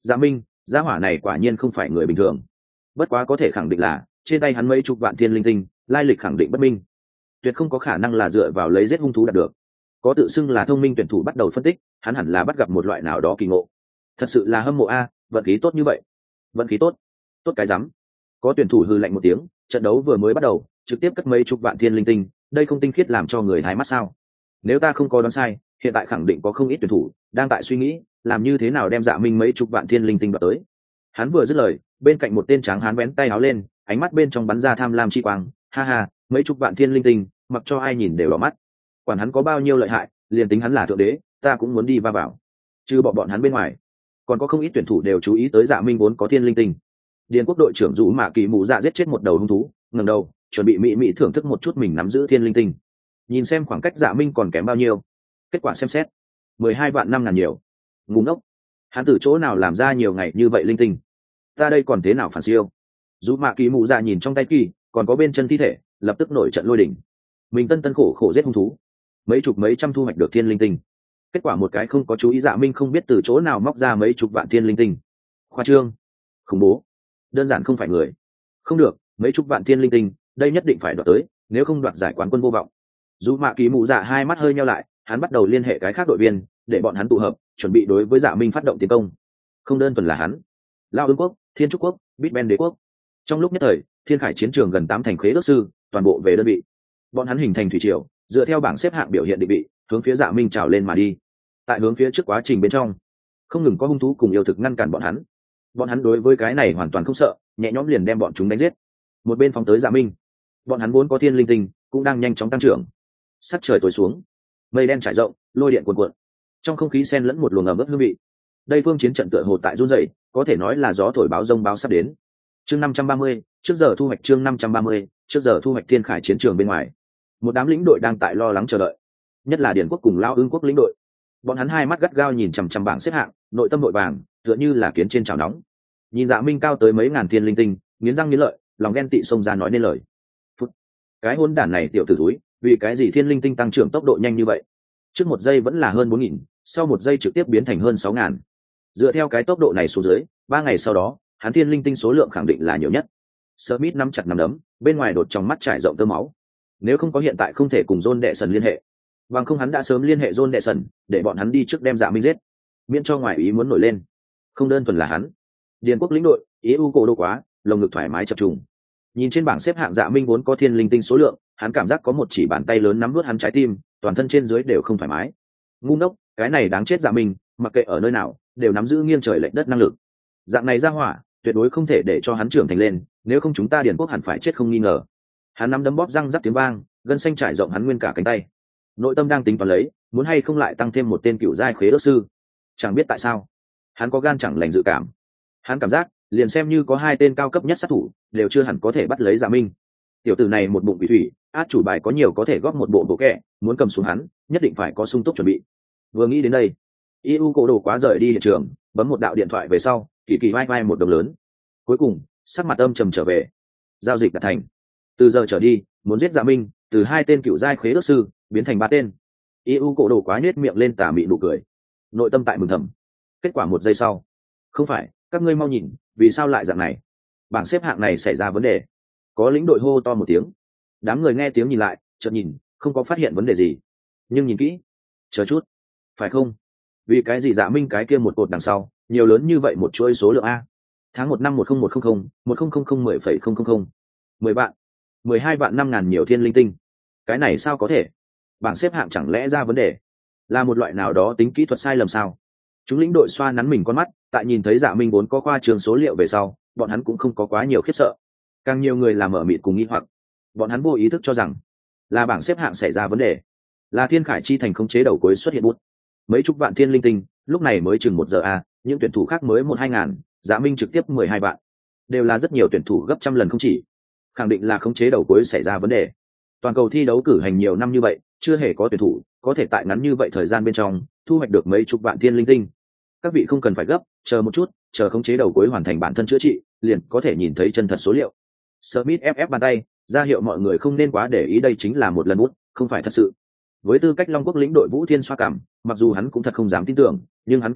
Dạ Minh, gia hỏa này quả nhiên không phải người bình thường. Bất quá có thể khẳng định là trên tay hắn mấy chục vạn thiên linh tinh, lai lịch khẳng định bất minh, tuyệt không có khả năng là dựa vào lấy giết hung thú đạt được. Có tự xưng là thông minh tuyển thủ bắt đầu phân tích, hắn hẳn là bắt gặp một loại nào đó kỳ ngộ. Thật sự là hâm mộ a, vận khí tốt như vậy. Vận khí tốt? Tốt cái rắm. Có tuyển thủ hừ lạnh một tiếng, trận đấu vừa mới bắt đầu, trực tiếp cất mấy chục vạn thiên linh tinh, đây không tinh khiết làm cho người hái mắt sao? Nếu ta không có đoán sai, hiện tại khẳng định có không ít tuyển thủ đang tại suy nghĩ, làm như thế nào đem Dạ Minh mấy chục vạn thiên linh tinh đoạt tới. Hắn vừa dứt lời, bên cạnh một tên tráng hán vén tay áo lên, ánh mắt bên trong bắn ra tham lam chi quang, ha ha, mấy chục vạn thiên linh tinh, mặc cho ai nhìn đều đỏ mắt. Quản hắn có bao nhiêu lợi hại, liền tính hắn là thượng đế, ta cũng muốn đi va vào. Chứ bỏ bọn hắn bên ngoài, còn có không ít tuyển thủ đều chú ý tới Dạ Minh vốn có thiên linh tinh. Điền quốc đội trưởng Dụ Mạ Kỳ Mụ Dạ giết chết một đầu hung thú, ngẩng đầu, chuẩn bị mỹ mỹ thưởng thức một chút mình nắm giữ thiên linh tinh. Nhìn xem khoảng cách Dạ Minh còn kém bao nhiêu. Kết quả xem xét, mười hai vạn năm ngàn nhiều. Ngu ngốc, hắn từ chỗ nào làm ra nhiều ngày như vậy linh tinh? Ta đây còn thế nào phản siêu? Dụ Mạ Kỳ Mụ Dạ nhìn trong tay kỳ, còn có bên chân thi thể, lập tức nổi trận lôi đỉnh. Mình tân tân khổ khổ giết hung thú, mấy chục mấy trăm thu hoạch được thiên linh tinh, kết quả một cái không có chú ý Dạ Minh không biết từ chỗ nào móc ra mấy chục vạn thiên linh tinh. Khoa trương, khủng bố, đơn giản không phải người. Không được, mấy chục vạn thiên linh tinh, đây nhất định phải đoạt tới, nếu không đoạt giải quán quân vô vọng. Dù Mạ Kỳ Mụ Dạ hai mắt hơi nheo lại, hắn bắt đầu liên hệ cái khác đội viên, để bọn hắn tụ hợp, chuẩn bị đối với Dạ Minh phát động tiến công. Không đơn thuần là hắn, Lao Ưng quốc, Thiên Trúc quốc, Bít Ben đế quốc, trong lúc nhất thời, Thiên Khải chiến trường gần tám thành khế ước sư, toàn bộ về đơn vị. Bọn hắn hình thành thủy triều, dựa theo bảng xếp hạng biểu hiện định vị, hướng phía Dạ Minh trào lên mà đi. Tại hướng phía trước quá trình bên trong, không ngừng có hung thú cùng yêu thực ngăn cản bọn hắn. Bọn hắn đối với cái này hoàn toàn không sợ, nhẹ nhõm liền đem bọn chúng đánh giết. Một bên phóng tới Dạ Minh, bọn hắn vốn có thiên linh tinh, cũng đang nhanh chóng tăng trưởng. Sắc trời tối xuống, mây đen trải rộng, lôi điện cuồn cuộn, trong không khí xen lẫn một luồng ẩm ướt hương vị. Đây phương chiến trận tựa hồ tại run rẩy, có thể nói là gió thổi báo rông báo sắp đến. Chương năm trăm ba mươi, trước giờ thu hoạch chương năm trăm ba mươi, trước giờ thu hoạch Thiên Khải chiến trường bên ngoài. Một đám lĩnh đội đang tại lo lắng chờ đợi, nhất là Điền quốc cùng Lao Ưng quốc lĩnh đội. Bọn hắn hai mắt gắt gao nhìn chằm chằm bảng xếp hạng, nội tâm nội vàng, tựa như là kiến trên chảo nóng. Nhìn Dạ Minh cao tới mấy ngàn thiên linh tinh, nghiến răng nghiến lợi, lòng ghen tị xông ra nói nên lời. Phút. Cái hỗn đản này tiểu tử túi, vì cái gì thiên linh tinh tăng trưởng tốc độ nhanh như vậy? Trước một giây vẫn là hơn bốn nghìn, sau một giây trực tiếp biến thành hơn sáu ngàn. Dựa theo cái tốc độ này xuống dưới, ba ngày sau đó, hắn thiên linh tinh số lượng khẳng định là nhiều nhất. Smith nắm chặt nắm đấm, bên ngoài đột trong mắt trải rộng tơ máu. Nếu không có hiện tại không thể cùng John Đệ liên hệ, bằng không hắn đã sớm liên hệ John Đệ để bọn hắn đi trước đem Dạ Minh giết, miễn cho ngoài ý muốn nổi lên. Không đơn thuần là hắn, Điền quốc lĩnh đội, ý u cổ đô quá, lồng ngực thoải mái chập trùng. Nhìn trên bảng xếp hạng Dạ Minh vốn có thiên linh tinh số lượng, hắn cảm giác có một chỉ bàn tay lớn nắm nuốt hắn trái tim, toàn thân trên dưới đều không thoải mái. Ngu ngốc, cái này đáng chết Dạ Minh, mặc kệ ở nơi nào, đều nắm giữ nghiêng trời lệch đất năng lực. Dạng này ra hỏa, tuyệt đối không thể để cho hắn trưởng thành lên, nếu không chúng ta Điền quốc hẳn phải chết không nghi ngờ. Hắn nắm đấm bóp răng rắc tiếng vang, gân xanh trải rộng hắn nguyên cả cánh tay. Nội tâm đang tính toán lấy, muốn hay không lại tăng thêm một tên cựu giai khế ước sư. Chẳng biết tại sao, hắn có gan chẳng lành dự cảm. Hắn cảm giác, liền xem như có hai tên cao cấp nhất sát thủ, đều chưa hẳn có thể bắt lấy Dạ Minh. Tiểu tử này một bụng bị thủy, át chủ bài có nhiều có thể góp một bộ bộ kẹ, muốn cầm xuống hắn, nhất định phải có sung túc chuẩn bị. Vừa nghĩ đến đây, i u cổ đồ quá rời đi hiện trường, bấm một đạo điện thoại về sau, kỳ kỳ vai vai một đồng lớn. Cuối cùng, sắc mặt âm trầm trở về. Giao dịch đã thành. Từ giờ trở đi, muốn giết Dạ Minh, từ hai tên cựu giai khế ước sư biến thành ba tên. i u cổ đồ quá nhếch miệng lên tà mị nụ cười, nội tâm tại mừng thầm. Kết quả một giây sau, không phải, các ngươi mau nhìn, vì sao lại dạng này? Bảng xếp hạng này xảy ra vấn đề. Có lĩnh đội hô to một tiếng. Đám người nghe tiếng nhìn lại, chợt nhìn, không có phát hiện vấn đề gì. Nhưng nhìn kỹ, chờ chút, phải không? Vì cái gì Dạ Minh cái kia một cột đằng sau, nhiều lớn như vậy một chuỗi số lượng a? Tháng một năm một không một không không, một không không không mười phẩy không không không, mười vạn, mười hai vạn năm ngàn nhiều thiên linh tinh. Cái này sao có thể? Bảng xếp hạng chẳng lẽ ra vấn đề? Là một loại nào đó tính kỹ thuật sai lầm sao? Chúng lĩnh đội xoa nắn mình con mắt, tại nhìn thấy Dạ Minh vốn có khoa trường số liệu về sau, bọn hắn cũng không có quá nhiều khiếp sợ. Càng nhiều người làm mở mịt cùng nghi hoặc, bọn hắn vô ý thức cho rằng là bảng xếp hạng xảy ra vấn đề, là Thiên Khải chi thành khống chế đầu cuối xuất hiện bút. Mấy chục vạn thiên linh tinh, lúc này mới chừng một giờ a, những tuyển thủ khác mới một hai ngàn, Dạ Minh trực tiếp mười hai vạn, đều là rất nhiều tuyển thủ gấp trăm lần không chỉ. Khẳng định là khống chế đầu cuối xảy ra vấn đề. Toàn cầu thi đấu cử hành nhiều năm như vậy, chưa hề có tuyển thủ có thể tại ngắn như vậy thời gian bên trong thu hoạch được mấy chục vạn thiên linh tinh. Các vị không cần phải gấp, chờ một chút, chờ khống chế đầu cuối hoàn thành bản thân chữa trị, liền có thể nhìn thấy chân thật số liệu. Smith ép ép bàn tay, ra hiệu mọi người không nên quá để ý, đây chính là một lần bút, không phải thật sự. Với tư cách Long Quốc lĩnh đội Vũ Thiên xoa cảm, mặc dù hắn cũng thật không dám tin tưởng, nhưng hắn cảm thấy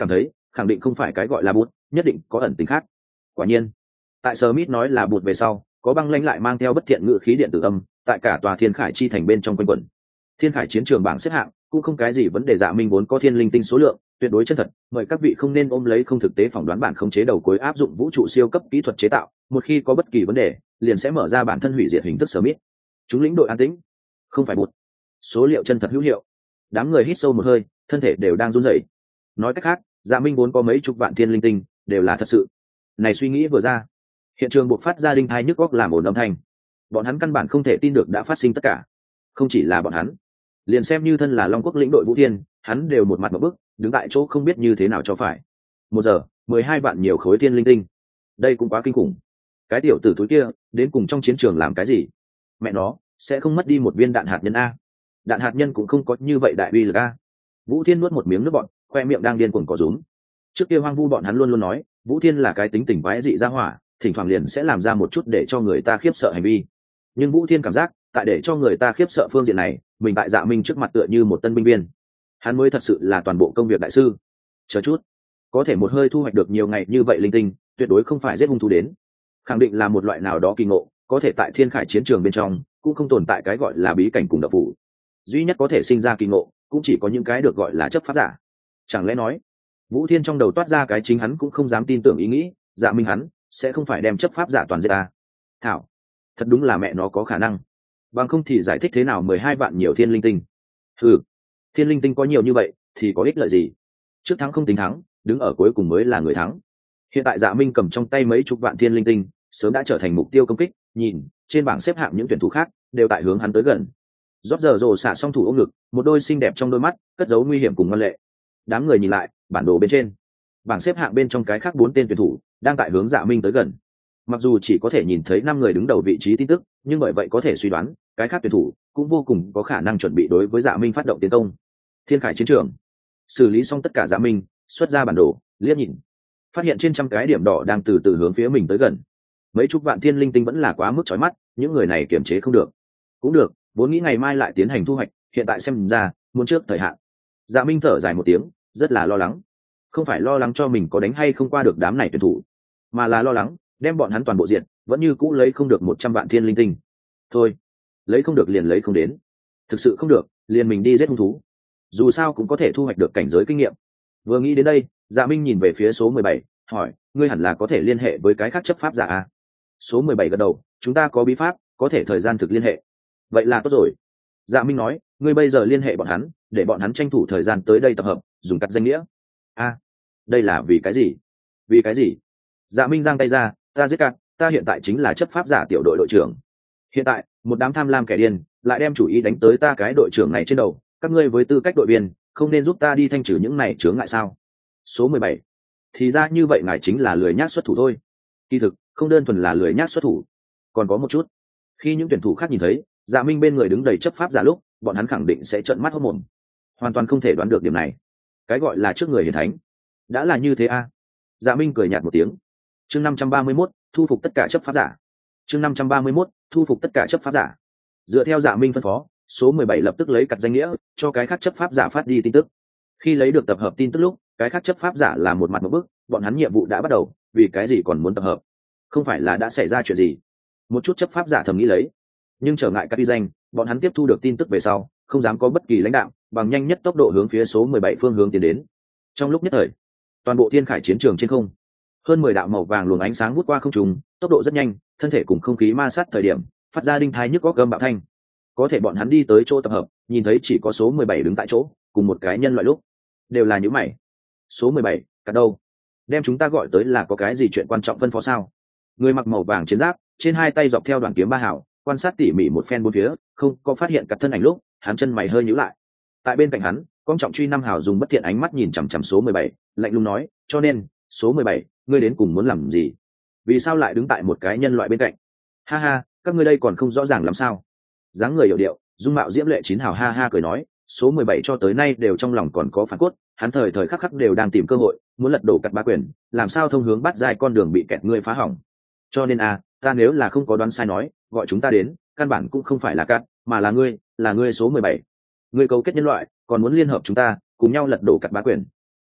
khẳng định không phải cái gọi là bút, nhất định có ẩn tính khác. Quả nhiên, tại Smith nói là bụt về sau, có băng lãnh lại mang theo bất thiện ngữ khí điện tử âm, tại cả tòa Thiên Khải chi thành bên trong quanh quẩn. Thiên Khải chiến trường bảng xếp hạng cũng không cái gì vấn đề, Dạ Minh vốn có thiên linh tinh số lượng tuyệt đối chân thật, mời các vị không nên ôm lấy không thực tế phỏng đoán bản khống chế đầu cuối áp dụng vũ trụ siêu cấp kỹ thuật chế tạo, một khi có bất kỳ vấn đề, liền sẽ mở ra bản thân hủy diệt hình thức Smith. Chúng lĩnh đội an tĩnh, không phải bụt. Số liệu chân thật hữu hiệu. Đám người hít sâu một hơi, thân thể đều đang run rẩy. Nói cách khác, Dạ Minh vốn có mấy chục vạn thiên linh tinh, đều là thật sự. Này suy nghĩ vừa ra, hiện trường buộc phát ra đinh thai nhức góc làm ồn âm thanh. Bọn hắn căn bản không thể tin được đã phát sinh tất cả. Không chỉ là bọn hắn, liền xem như thân là Long Quốc lĩnh đội Vũ Thiên, hắn đều một mặt một bức, đứng tại chỗ không biết như thế nào cho phải. Một giờ, mười hai vạn nhiều khối thiên linh tinh, đây cũng quá kinh khủng. Cái tiểu tử túi kia, đến cùng trong chiến trường làm cái gì? Mẹ nó, sẽ không mất đi một viên đạn hạt nhân a? Đạn hạt nhân cũng không có như vậy đại uy lực a. Vũ Thiên nuốt một miếng nước bọt, khoe miệng đang điên cuồng có rúm. Trước kia Hoang Vu bọn hắn luôn luôn nói, Vũ Thiên là cái tính tình quái dị ra hỏa, thỉnh thoảng liền sẽ làm ra một chút để cho người ta khiếp sợ hành vi. Nhưng Vũ Thiên cảm giác, tại để cho người ta khiếp sợ phương diện này, mình tại Dạ Minh trước mặt tựa như một tân binh viên. Hắn mới thật sự là toàn bộ công việc đại sư. Chờ chút, có thể một hơi thu hoạch được nhiều ngày như vậy linh tinh, tuyệt đối không phải giết hung thú đến, khẳng định là một loại nào đó kỳ ngộ, có thể tại Thiên Khải chiến trường bên trong cũng không tồn tại cái gọi là bí cảnh cùng độc phủ. Duy nhất có thể sinh ra kỳ ngộ, cũng chỉ có những cái được gọi là chấp pháp giả. Chẳng lẽ nói, Vũ Thiên trong đầu toát ra cái chính hắn cũng không dám tin tưởng ý nghĩ, Dạ Minh hắn sẽ không phải đem chấp pháp giả toàn giết ta. Thảo, thật đúng là mẹ nó có khả năng. Bằng không thì giải thích thế nào mười hai vạn nhiều thiên linh tinh? Ừ, thiên linh tinh có nhiều như vậy thì có ích lợi gì? Trước thắng không tính thắng, đứng ở cuối cùng mới là người thắng. Hiện tại Dạ Minh cầm trong tay mấy chục vạn thiên linh tinh, sớm đã trở thành mục tiêu công kích. Nhìn trên bảng xếp hạng những tuyển thủ khác đều tại hướng hắn tới gần. Rót giờ rồ xả song thủ ôm ngực, một đôi xinh đẹp trong đôi mắt cất giấu nguy hiểm cùng ngân lệ. Đám người nhìn lại bản đồ bên trên, bảng xếp hạng bên trong cái khác bốn tên tuyển thủ đang tại hướng Dạ Minh tới gần. Mặc dù chỉ có thể nhìn thấy năm người đứng đầu vị trí tin tức, nhưng bởi vậy có thể suy đoán cái khác tuyển thủ cũng vô cùng có khả năng chuẩn bị đối với Dạ Minh phát động tiến công. Thiên Khải chiến trường xử lý xong tất cả, Dạ Minh xuất ra bản đồ liếc nhìn, phát hiện trên trăm cái điểm đỏ đang từ từ hướng phía mình tới gần. Mấy chục vạn thiên linh tinh vẫn là quá mức chói mắt, những người này kiềm chế không được. Cũng được, vốn nghĩ ngày mai lại tiến hành thu hoạch, hiện tại xem ra muốn trước thời hạn. Dạ Minh thở dài một tiếng, rất là lo lắng. Không phải lo lắng cho mình có đánh hay không qua được đám này tuyển thủ, mà là lo lắng đem bọn hắn toàn bộ diện, vẫn như cũ lấy không được một trăm vạn thiên linh tinh. Thôi, lấy không được liền lấy không đến, thực sự không được liền mình đi giết hung thú, dù sao cũng có thể thu hoạch được cảnh giới kinh nghiệm. Vừa nghĩ đến đây, Dạ Minh nhìn về phía số mười bảy, hỏi, ngươi hẳn là có thể liên hệ với cái khác chấp pháp giả à? Số mười bảy gật đầu, chúng ta có bí pháp, có thể thời gian thực liên hệ. Vậy là tốt rồi. Dạ Minh nói, ngươi bây giờ liên hệ bọn hắn, để bọn hắn tranh thủ thời gian tới đây tập hợp, dùng cắt danh nghĩa. A, à, đây là vì cái gì? Vì cái gì? Dạ Minh giang tay ra, ta giết cắt, ta hiện tại chính là chấp pháp giả tiểu đội đội trưởng. Hiện tại, một đám tham lam kẻ điên lại đem chủ ý đánh tới ta cái đội trưởng này trên đầu, các ngươi với tư cách đội viên, không nên giúp ta đi thanh trừ những này chướng ngại sao? Số mười bảy, thì ra như vậy ngài chính là lười nhác xuất thủ thôi. Kỳ thực, không đơn thuần là lười nhác xuất thủ, còn có một chút. Khi những tuyển thủ khác nhìn thấy Dạ Minh bên người đứng đầy chấp pháp giả lúc, bọn hắn khẳng định sẽ trợn mắt hốt mồm, hoàn toàn không thể đoán được điểm này. Cái gọi là trước người hiển thánh đã là như thế a à? Dạ Minh cười nhạt một tiếng. Chương năm trăm ba mươi mốt, thu phục tất cả chấp pháp giả. Chương năm trăm ba mươi mốt, thu phục tất cả chấp pháp giả. Dựa theo Dạ Minh phân phó, số mười bảy lập tức lấy cặt danh nghĩa cho cái khác chấp pháp giả phát đi tin tức. Khi lấy được tập hợp tin tức lúc, cái khác chấp pháp giả là một mặt một bức, bọn hắn nhiệm vụ đã bắt đầu, vì cái gì còn muốn tập hợp? Không phải là đã xảy ra chuyện gì? Một chút chấp pháp giả thầm nghĩ lấy, nhưng trở ngại các uy danh, bọn hắn tiếp thu được tin tức về sau, không dám có bất kỳ lãnh đạo, bằng nhanh nhất tốc độ hướng phía số mười bảy phương hướng tiến đến. Trong lúc nhất thời, toàn bộ Thiên Khải chiến trường trên không, hơn mười đạo màu vàng luồng ánh sáng vút qua không trung, tốc độ rất nhanh, thân thể cùng không khí ma sát thời điểm, phát ra đinh thái nhức góc gầm bạo thanh. Có thể bọn hắn đi tới chỗ tập hợp, nhìn thấy chỉ có số mười bảy đứng tại chỗ, cùng một cái nhân loại lúc, đều là những mày. Số mười bảy, cả đâu? Đem chúng ta gọi tới là có cái gì chuyện quan trọng phân phó sao? Người mặc màu vàng chiến giáp, trên hai tay dọc theo đoạn kiếm ba hảo, quan sát tỉ mỉ một phen bốn phía, không có phát hiện cặp thân ảnh lúc, hắn chân mày hơi nhíu lại. Tại bên cạnh hắn, Quang Trọng Truy năm hảo dùng bất thiện ánh mắt nhìn chằm chằm số mười bảy, lạnh lùng nói, cho nên, số mười bảy, ngươi đến cùng muốn làm gì? Vì sao lại đứng tại một cái nhân loại bên cạnh? Ha ha, các ngươi đây còn không rõ ràng làm sao? Dáng người hiểu điệu, dung mạo diễm lệ chín hảo ha ha cười nói, số mười bảy cho tới nay đều trong lòng còn có phản cốt, hắn thời thời khắc khắc đều đang tìm cơ hội, muốn lật đổ cặt bá quyền, làm sao thông hướng bắt dài con đường bị kẹt ngươi phá hỏng. Cho nên a, ta nếu là không có đoán sai nói, gọi chúng ta đến, căn bản cũng không phải là cắt, mà là ngươi, là ngươi số mười bảy. Ngươi cấu kết nhân loại, còn muốn liên hợp chúng ta, cùng nhau lật đổ cặt bá quyền.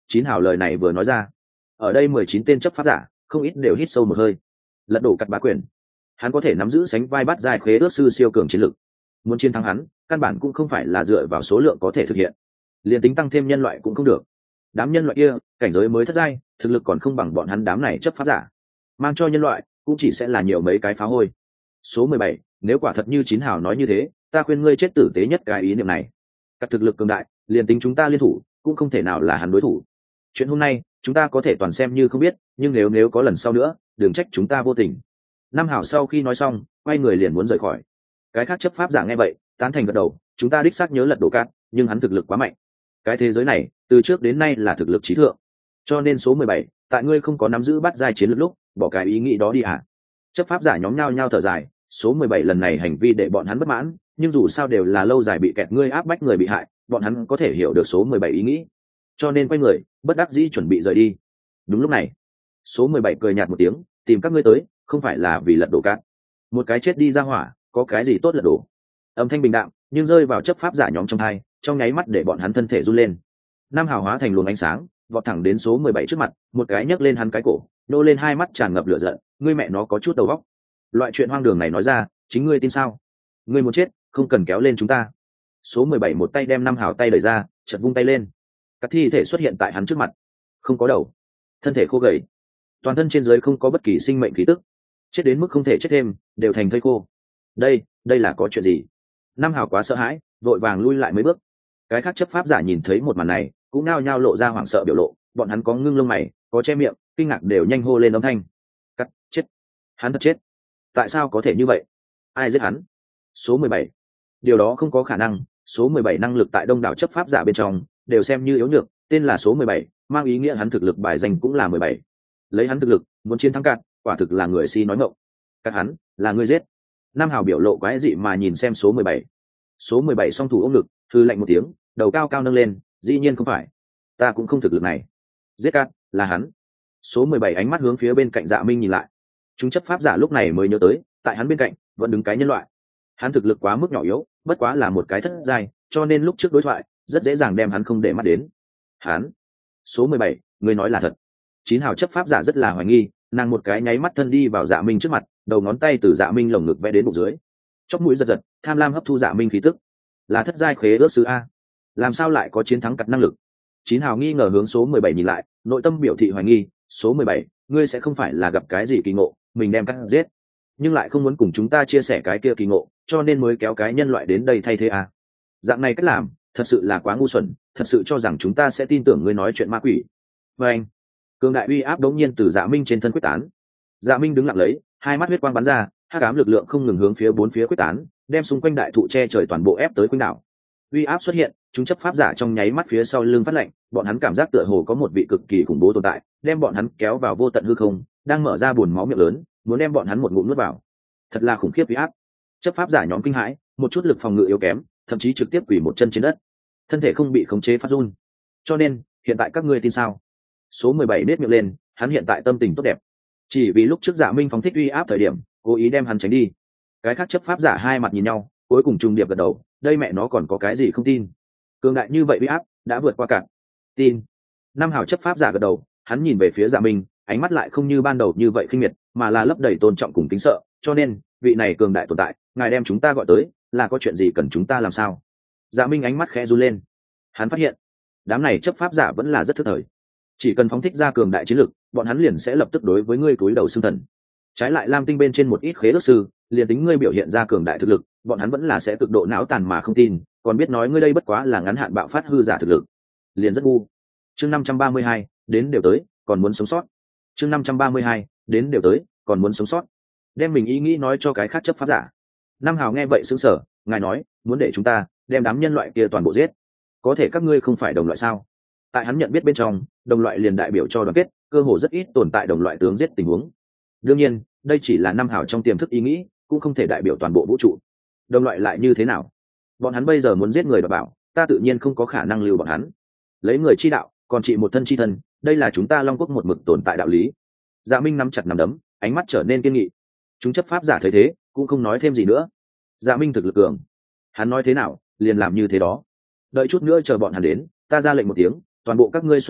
Chín hào lời này vừa nói ra, ở đây mười chín tên chấp pháp giả không ít đều hít sâu một hơi. Lật đổ cắt bá quyền, hắn có thể nắm giữ sánh vai bắt giai khế ước sư siêu cường chiến lực, muốn chiến thắng hắn căn bản cũng không phải là dựa vào số lượng có thể thực hiện, liền tính tăng thêm nhân loại cũng không được. Đám nhân loại kia cảnh giới mới thất giai, thực lực còn không bằng bọn hắn đám này chấp pháp giả, mang cho nhân loại cũng chỉ sẽ là nhiều mấy cái phá hôi. Số mười bảy, nếu quả thật như Chín hào nói như thế, ta khuyên ngươi chết tử tế nhất cái ý niệm này. Các thực lực cường đại, liền tính chúng ta liên thủ cũng không thể nào là hắn đối thủ. Chuyện hôm nay chúng ta có thể toàn xem như không biết, nhưng nếu nếu có lần sau nữa đừng trách chúng ta vô tình. Năm hảo sau khi nói xong quay người liền muốn rời khỏi. Cái khác chấp pháp giả nghe vậy tán thành gật đầu, chúng ta đích xác nhớ lật đổ cát, nhưng hắn thực lực quá mạnh. Cái thế giới này từ trước đến nay là thực lực trí thượng, cho nên số mười bảy, tại ngươi không có nắm giữ bắt giai chiến lược lúc bỏ cái ý nghĩ đó đi à. Chấp pháp giả nhóm nhao nhao thở dài, số mười bảy lần này hành vi để bọn hắn bất mãn, nhưng dù sao đều là lâu dài bị kẹt ngươi áp bách người bị hại, bọn hắn có thể hiểu được số mười bảy ý nghĩ, cho nên quay người bất đắc dĩ chuẩn bị rời đi. Đúng lúc này số mười bảy cười nhạt một tiếng, tìm các ngươi tới không phải là vì lật đổ cát, một cái chết đi ra hỏa có cái gì tốt lật đổ. Âm thanh bình đạm nhưng rơi vào chấp pháp giả nhóm trong hai, trong nháy mắt để bọn hắn thân thể run lên. Nam hào hóa thành luồng ánh sáng vọt thẳng đến số mười bảy trước mặt, một cái nhấc lên hắn cái cổ, nô lên hai mắt tràn ngập lửa giận, ngươi mẹ nó có chút đầu óc, loại chuyện hoang đường này nói ra chính ngươi tin sao? Ngươi muốn chết không cần kéo lên chúng ta. Số mười bảy một tay đem Nam hào tay đẩy ra, chợt vung tay lên, các thi thể xuất hiện tại hắn trước mặt, không có đầu, thân thể khô gầy, toàn thân trên dưới không có bất kỳ sinh mệnh khí tức, chết đến mức không thể chết thêm, đều thành thây khô. Đây, đây là có chuyện gì? Nam hào quá sợ hãi, vội vàng lui lại mấy bước. Cái khác chấp pháp giả nhìn thấy một màn này cũng nao nhao lộ ra hoảng sợ biểu lộ, bọn hắn có ngưng lông mày, có che miệng, kinh ngạc đều nhanh hô lên âm thanh. Cắt, chết, hắn thật chết. Tại sao có thể như vậy? Ai giết hắn? Số mười bảy. Điều đó không có khả năng, số mười bảy năng lực tại đông đảo chấp pháp giả bên trong đều xem như yếu nhược, tên là số mười bảy, mang ý nghĩa hắn thực lực bài danh cũng là mười bảy. Lấy hắn thực lực, muốn chiến thắng cạn, quả thực là người si nói ngọng. Các hắn, là người giết. Nam hào biểu lộ quái dị mà nhìn xem số mười bảy. Số mười bảy song thủ ôm ngực, hư lạnh một tiếng, đầu cao cao nâng lên, dĩ nhiên không phải, ta cũng không thực lực này. Giết cạn, là hắn. Số mười bảy ánh mắt hướng phía bên cạnh Dạ Minh nhìn lại. Chúng chấp pháp giả lúc này mới nhớ tới, tại hắn bên cạnh vẫn đứng cái nhân loại. Hắn thực lực quá mức nhỏ yếu, bất quá là một cái thất giai, cho nên lúc trước đối thoại rất dễ dàng đem hắn không để mắt đến. Hắn. Số mười bảy, người nói là thật. Chín hào chấp pháp giả rất là hoài nghi, nàng một cái nháy mắt thân đi vào Dạ Minh trước mặt, đầu ngón tay từ Dạ Minh lồng ngực vẽ đến bụng dưới, chóp mũi giật giật, tham lam hấp thu Dạ Minh khí tức. Là thất giai khế ước sứ a, làm sao lại có chiến thắng cặt năng lực? Chín hào nghi ngờ hướng số mười bảy nhìn lại, nội tâm biểu thị hoài nghi, số mười bảy, ngươi sẽ không phải là gặp cái gì kỳ ngộ, mình đem cắt giết, nhưng lại không muốn cùng chúng ta chia sẻ cái kia kỳ ngộ, cho nên mới kéo cái nhân loại đến đây thay thế a. Dạng này cách làm, thật sự là quá ngu xuẩn, thật sự cho rằng chúng ta sẽ tin tưởng ngươi nói chuyện ma quỷ. Và anh, cường đại uy áp đống nhiên từ Dạ Minh trên thân quyết tán. Dạ Minh đứng lặng lấy, hai mắt huyết quang bắn ra, hắc ám lực lượng không ngừng hướng phía bốn phía quyết tán, đem xung quanh đại thụ che trời toàn bộ ép tới quanh đảo. Uy áp xuất hiện, chúng chấp pháp giả trong nháy mắt phía sau lưng phát lạnh, bọn hắn cảm giác tựa hồ có một vị cực kỳ khủng bố tồn tại, đem bọn hắn kéo vào vô tận hư không, đang mở ra buồn máu miệng lớn, muốn đem bọn hắn một ngụm nuốt vào. Thật là khủng khiếp uy áp. Chấp pháp giả nhóm kinh hãi, một chút lực phòng ngự yếu kém, thậm chí trực tiếp quỳ một chân trên đất, thân thể không bị khống chế phát run. Cho nên, hiện tại các ngươi tin sao? Số mười bảy nết miệng lên, hắn hiện tại tâm tình tốt đẹp, chỉ vì lúc trước Dạ Minh phóng thích uy áp thời điểm, cố ý đem hắn tránh đi. Cái khác chấp pháp giả hai mặt nhìn nhau, cuối cùng trùng điệp gật đầu, đây mẹ nó còn có cái gì không tin? Cường đại như vậy uy áp đã vượt qua cả tin. Năm hào chấp pháp giả gật đầu, hắn nhìn về phía Dạ Minh, ánh mắt lại không như ban đầu như vậy khinh miệt, mà là lấp đầy tôn trọng cùng kính sợ, cho nên, vị này cường đại tồn tại, ngài đem chúng ta gọi tới, là có chuyện gì cần chúng ta làm sao? Dạ Minh ánh mắt khẽ run lên. Hắn phát hiện, đám này chấp pháp giả vẫn là rất thức thời. Chỉ cần phóng thích ra cường đại chiến lực, bọn hắn liền sẽ lập tức đối với ngươi cúi đầu xưng thần. Trái lại Lam Tinh bên trên một ít khế ước sư, liền tính ngươi biểu hiện ra cường đại thực lực, bọn hắn vẫn là sẽ cực độ não tàn mà không tin, còn biết nói ngươi đây bất quá là ngắn hạn bạo phát hư giả thực lực, liền rất ngu. Chương năm trăm ba mươi hai, đến đều tới, còn muốn sống sót. Chương năm trăm ba mươi hai, đến đều tới, còn muốn sống sót. Đem mình ý nghĩ nói cho cái khác chấp pháp giả. Nam hào nghe vậy sững sờ, ngài nói, muốn để chúng ta đem đám nhân loại kia toàn bộ giết. Có thể các ngươi không phải đồng loại sao? Tại hắn nhận biết bên trong, đồng loại liền đại biểu cho đoàn kết, cơ hồ rất ít tồn tại đồng loại tướng giết tình huống. Đương nhiên, đây chỉ là Nam hào trong tiềm thức ý nghĩ, cũng không thể đại biểu toàn bộ vũ trụ. Đồng loại lại như thế nào? Bọn hắn bây giờ muốn giết người đoạt bảo, ta tự nhiên không có khả năng lưu bọn hắn. Lấy người chi đạo, còn trị một thân chi thân, đây là chúng ta Long Quốc một mực tồn tại đạo lý. Dạ Minh nắm chặt nắm đấm, ánh mắt trở nên kiên nghị. Chúng chấp pháp giả thấy thế, cũng không nói thêm gì nữa. Dạ Minh thực lực cường, hắn nói thế nào, liền làm như thế đó. Đợi chút nữa chờ bọn hắn đến, ta ra lệnh một tiếng, toàn bộ các ngươi xuất hiện,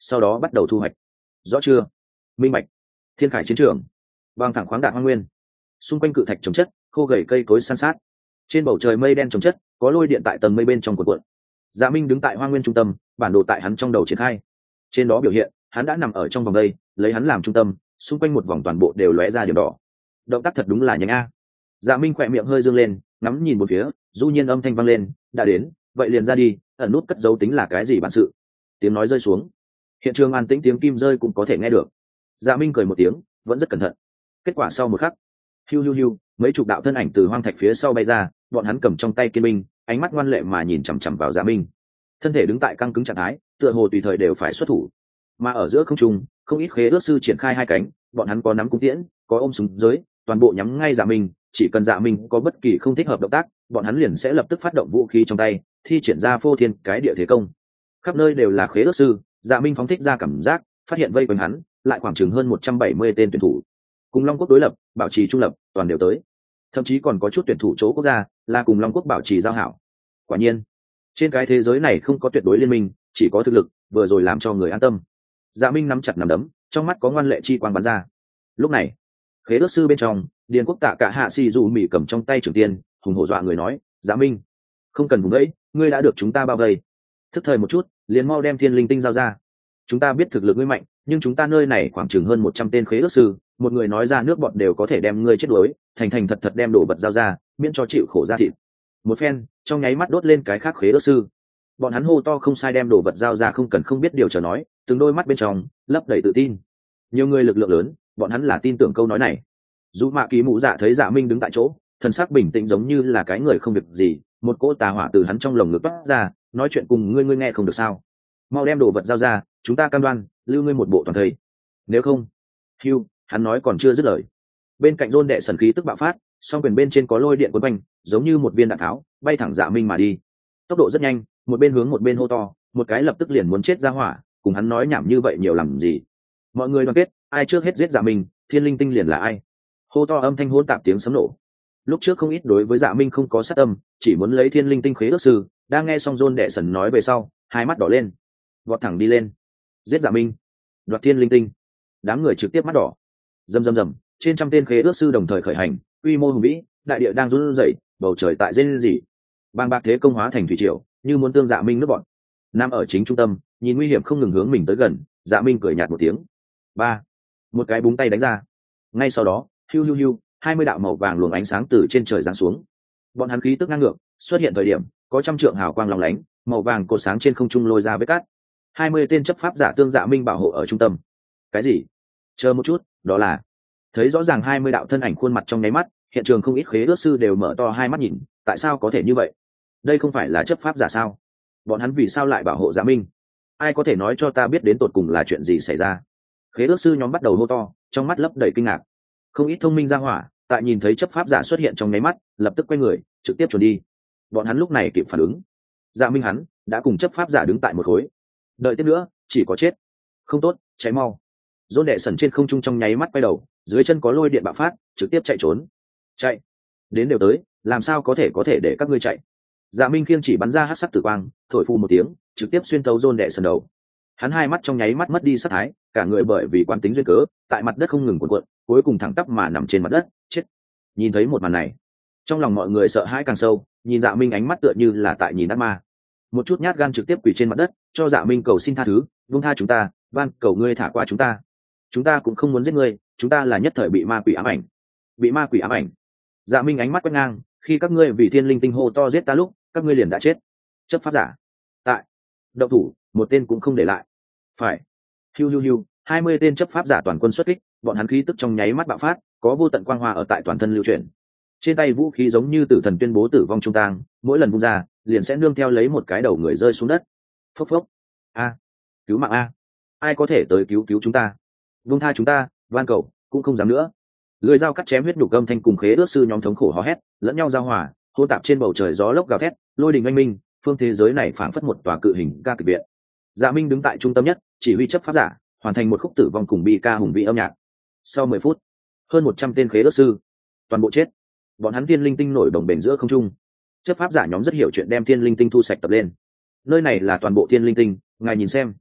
sau đó bắt đầu thu hoạch. Rõ chưa? Minh bạch. Thiên Khải chiến trường, băng thẳng khoáng đạt hoang nguyên, xung quanh cự thạch trồng chất, khô gầy cây cối san sát. Trên bầu trời mây đen trồng chất, có lôi điện tại tầng mây bên trong cuộn cuộn. Dạ Minh đứng tại hoang nguyên trung tâm, bản đồ tại hắn trong đầu triển khai. Trên đó biểu hiện, hắn đã nằm ở trong vòng đây, lấy hắn làm trung tâm, xung quanh một vòng toàn bộ đều lóe ra điểm đỏ. Động tác thật đúng là nhanh a. Dạ Minh khỏe miệng hơi dương lên, ngắm nhìn một phía, du nhiên âm thanh vang lên, đã đến, vậy liền ra đi, ẩn nút cất giấu tính là cái gì bản sự. Tiếng nói rơi xuống, hiện trường an tĩnh, tiếng kim rơi cũng có thể nghe được. Dạ Minh cười một tiếng, vẫn rất cẩn thận. Kết quả sau một khắc, hiu hiu hiu, mấy chục đạo thân ảnh từ hoang thạch phía sau bay ra, bọn hắn cầm trong tay kiên binh, ánh mắt ngoan lệ mà nhìn chằm chằm vào Dạ Minh. Thân thể đứng tại căng cứng trạng thái, tựa hồ tùy thời đều phải xuất thủ. Mà ở giữa không trung, không ít khế ước sư triển khai hai cánh, bọn hắn có nắm cung tiễn, có ôm súng giới, toàn bộ nhắm ngay Dạ Minh. Chỉ cần Dạ Minh có bất kỳ không thích hợp động tác, bọn hắn liền sẽ lập tức phát động vũ khí trong tay, thi triển ra phô thiên cái địa thế công. Khắp nơi đều là khế ước sư, Dạ Minh phóng thích ra cảm giác, phát hiện vây quanh hắn lại khoảng chừng hơn một trăm bảy mươi tên tuyển thủ. Cùng Long Quốc đối lập, bảo trì trung lập, toàn đều tới. Thậm chí còn có chút tuyển thủ chỗ quốc gia là cùng Long Quốc bảo trì giao hảo. Quả nhiên, trên cái thế giới này không có tuyệt đối liên minh, chỉ có thực lực, vừa rồi làm cho người an tâm. Dạ Minh nắm chặt nắm đấm, trong mắt có ngoan lệ chi quang bắn ra. Lúc này, khế ước sư bên trong, Điền Quốc Tạ cả hạ xì dù mỉ cầm trong tay trường tiên, hùng hổ dọa người nói, Dạ Minh, không cần vùng ấy, ngươi đã được chúng ta bao vây. Thức thời một chút, liền mau đem thiên linh tinh giao ra. Chúng ta biết thực lực ngươi mạnh, nhưng chúng ta nơi này khoảng chừng hơn một trăm tên khế ước sư, một người nói ra nước bọn đều có thể đem ngươi chết đuối, thành thành thật thật đem đồ vật giao ra, miễn cho chịu khổ ra thịt. Một phen, trong nháy mắt đốt lên cái khác khế ước sư. Bọn hắn hô to không sai, đem đồ vật giao ra, không cần không biết điều chờ nói, từng đôi mắt bên trong lấp đầy tự tin. Nhiều người lực lượng lớn, bọn hắn là tin tưởng câu nói này. Dù Mạ Kỳ Mụ Dạ thấy Dạ Minh đứng tại chỗ, thần sắc bình tĩnh giống như là cái người không việc gì, một cỗ tà hỏa từ hắn trong lồng ngực toát ra, nói chuyện cùng ngươi ngươi nghe không được sao? Mau đem đồ vật giao ra, chúng ta cam đoan lưu ngươi một bộ toàn thây. Nếu không, hưu, hắn nói còn chưa dứt lời. Bên cạnh Rôn đệ sần khí tức bạo phát, song quyền bên trên có lôi điện quấn quanh, giống như một viên đạn tháo, bay thẳng Dạ Minh mà đi. Tốc độ rất nhanh, một bên hướng một bên hô to, một cái lập tức liền muốn chết ra hỏa, cùng hắn nói nhảm như vậy nhiều làm gì? Mọi người đoàn kết, ai trước hết giết Dạ Minh, thiên linh tinh liền là ai. Hô to âm thanh hỗn tạp tiếng sấm nổ. Lúc trước không ít đối với Dạ Minh không có sát tâm, chỉ muốn lấy thiên linh tinh khế ước sư, đang nghe xong Rôn đệ sần nói về sau, hai mắt đỏ lên, vọt thẳng đi lên, giết Dạ Minh, đoạt thiên linh tinh. Đám người trực tiếp mắt đỏ. Rầm rầm rầm, trên trăm tên khế ước sư đồng thời khởi hành, quy mô hùng vĩ, đại địa đang run rẩy, bầu trời tại rên rỉ. Bàng bạc thế công hóa thành thủy triều, như muốn tương Dạ Minh nước bọn. Nằm ở chính trung tâm, nhìn nguy hiểm không ngừng hướng mình tới gần, Dạ Minh cười nhạt một tiếng. Ba, một cái búng tay đánh ra. Ngay sau đó, hiu hiu hiu, hai mươi đạo màu vàng luồng ánh sáng từ trên trời giáng xuống. Bọn hắn khí tức ngang ngược, xuất hiện thời điểm, có trăm trượng hào quang lóng lánh, màu vàng cột sáng trên không trung lôi ra vết cát. Hai mươi tên chấp pháp giả tương Dạ Minh bảo hộ ở trung tâm. Cái gì? Chờ một chút, đó là... Thấy rõ ràng hai mươi đạo thân ảnh khuôn mặt trong nháy mắt, hiện trường không ít khế ước sư đều mở to hai mắt nhìn, tại sao có thể như vậy? Đây không phải là chấp pháp giả sao? Bọn hắn vì sao lại bảo hộ Dạ Minh? Ai có thể nói cho ta biết đến tột cùng là chuyện gì xảy ra? Khế ước sư nhóm bắt đầu hô to, trong mắt lấp đầy kinh ngạc. Không ít thông minh ra hỏa, tại nhìn thấy chấp pháp giả xuất hiện trong nháy mắt, lập tức quay người, trực tiếp trốn đi. Bọn hắn lúc này kịp phản ứng. Dạ Minh hắn đã cùng chấp pháp giả đứng tại một khối. Đợi tiếp nữa, chỉ có chết. Không tốt, cháy mau. Rôn đệ sần trên không trung trong nháy mắt quay đầu, dưới chân có lôi điện bạo phát, trực tiếp chạy trốn. Chạy, đến đều tới, làm sao có thể có thể để các ngươi chạy? Dạ Minh khiêng chỉ bắn ra hắc sắc tử quang, thổi phù một tiếng, trực tiếp xuyên thấu Rôn đệ sần đầu. Hắn hai mắt trong nháy mắt mất đi sắc thái, cả người bởi vì quán tính duyên cớ, tại mặt đất không ngừng cuộn cuộn, cuối cùng thẳng tắp mà nằm trên mặt đất, chết. Nhìn thấy một màn này, trong lòng mọi người sợ hãi càng sâu, nhìn Dạ Minh ánh mắt tựa như là tại nhìn ác ma. Một chút nhát gan trực tiếp quỳ trên mặt đất, cho Dạ Minh cầu xin tha thứ, buông tha chúng ta, van cầu ngươi thả qua chúng ta. Chúng ta cũng không muốn giết ngươi, chúng ta là nhất thời bị ma quỷ ám ảnh. Bị ma quỷ ám ảnh? Dạ Minh ánh mắt quét ngang, khi các ngươi vì thiên linh tinh hô to giết ta lúc, các ngươi liền đã chết. Chấp pháp giả tại động thủ, một tên cũng không để lại. Phải. Hiu hiu hiu, hai mươi tên chấp pháp giả toàn quân xuất kích, bọn hắn khí tức trong nháy mắt bạo phát, có vô tận quang hoa ở tại toàn thân lưu chuyển. Trên tay vũ khí giống như tử thần tuyên bố tử vong trung tang, mỗi lần vung ra, liền sẽ nương theo lấy một cái đầu người rơi xuống đất. Phốc phốc. A, cứu mạng a. Ai có thể tới cứu cứu chúng ta? Vung tha chúng ta, van cầu, cũng không dám nữa. Lưỡi dao cắt chém huyết nhục âm thanh cùng khế ước sư nhóm thống khổ hò hét, lẫn nhau giao hòa, hỗn tạp trên bầu trời gió lốc gào thét, lôi đình oanh minh, phương thế giới này phảng phất một tòa cự hình ca kịch viện. Dạ Minh đứng tại trung tâm nhất, chỉ huy chấp pháp giả, hoàn thành một khúc tử vong cùng bi ca hùng vĩ âm nhạc. Sau mười phút, hơn một trăm tên khế ước sư, toàn bộ chết. Bọn hắn thiên linh tinh nổi đồng bền giữa không trung. Chấp pháp giả nhóm rất hiểu chuyện, đem thiên linh tinh thu sạch tập lên. Nơi này là toàn bộ thiên linh tinh, ngài nhìn xem.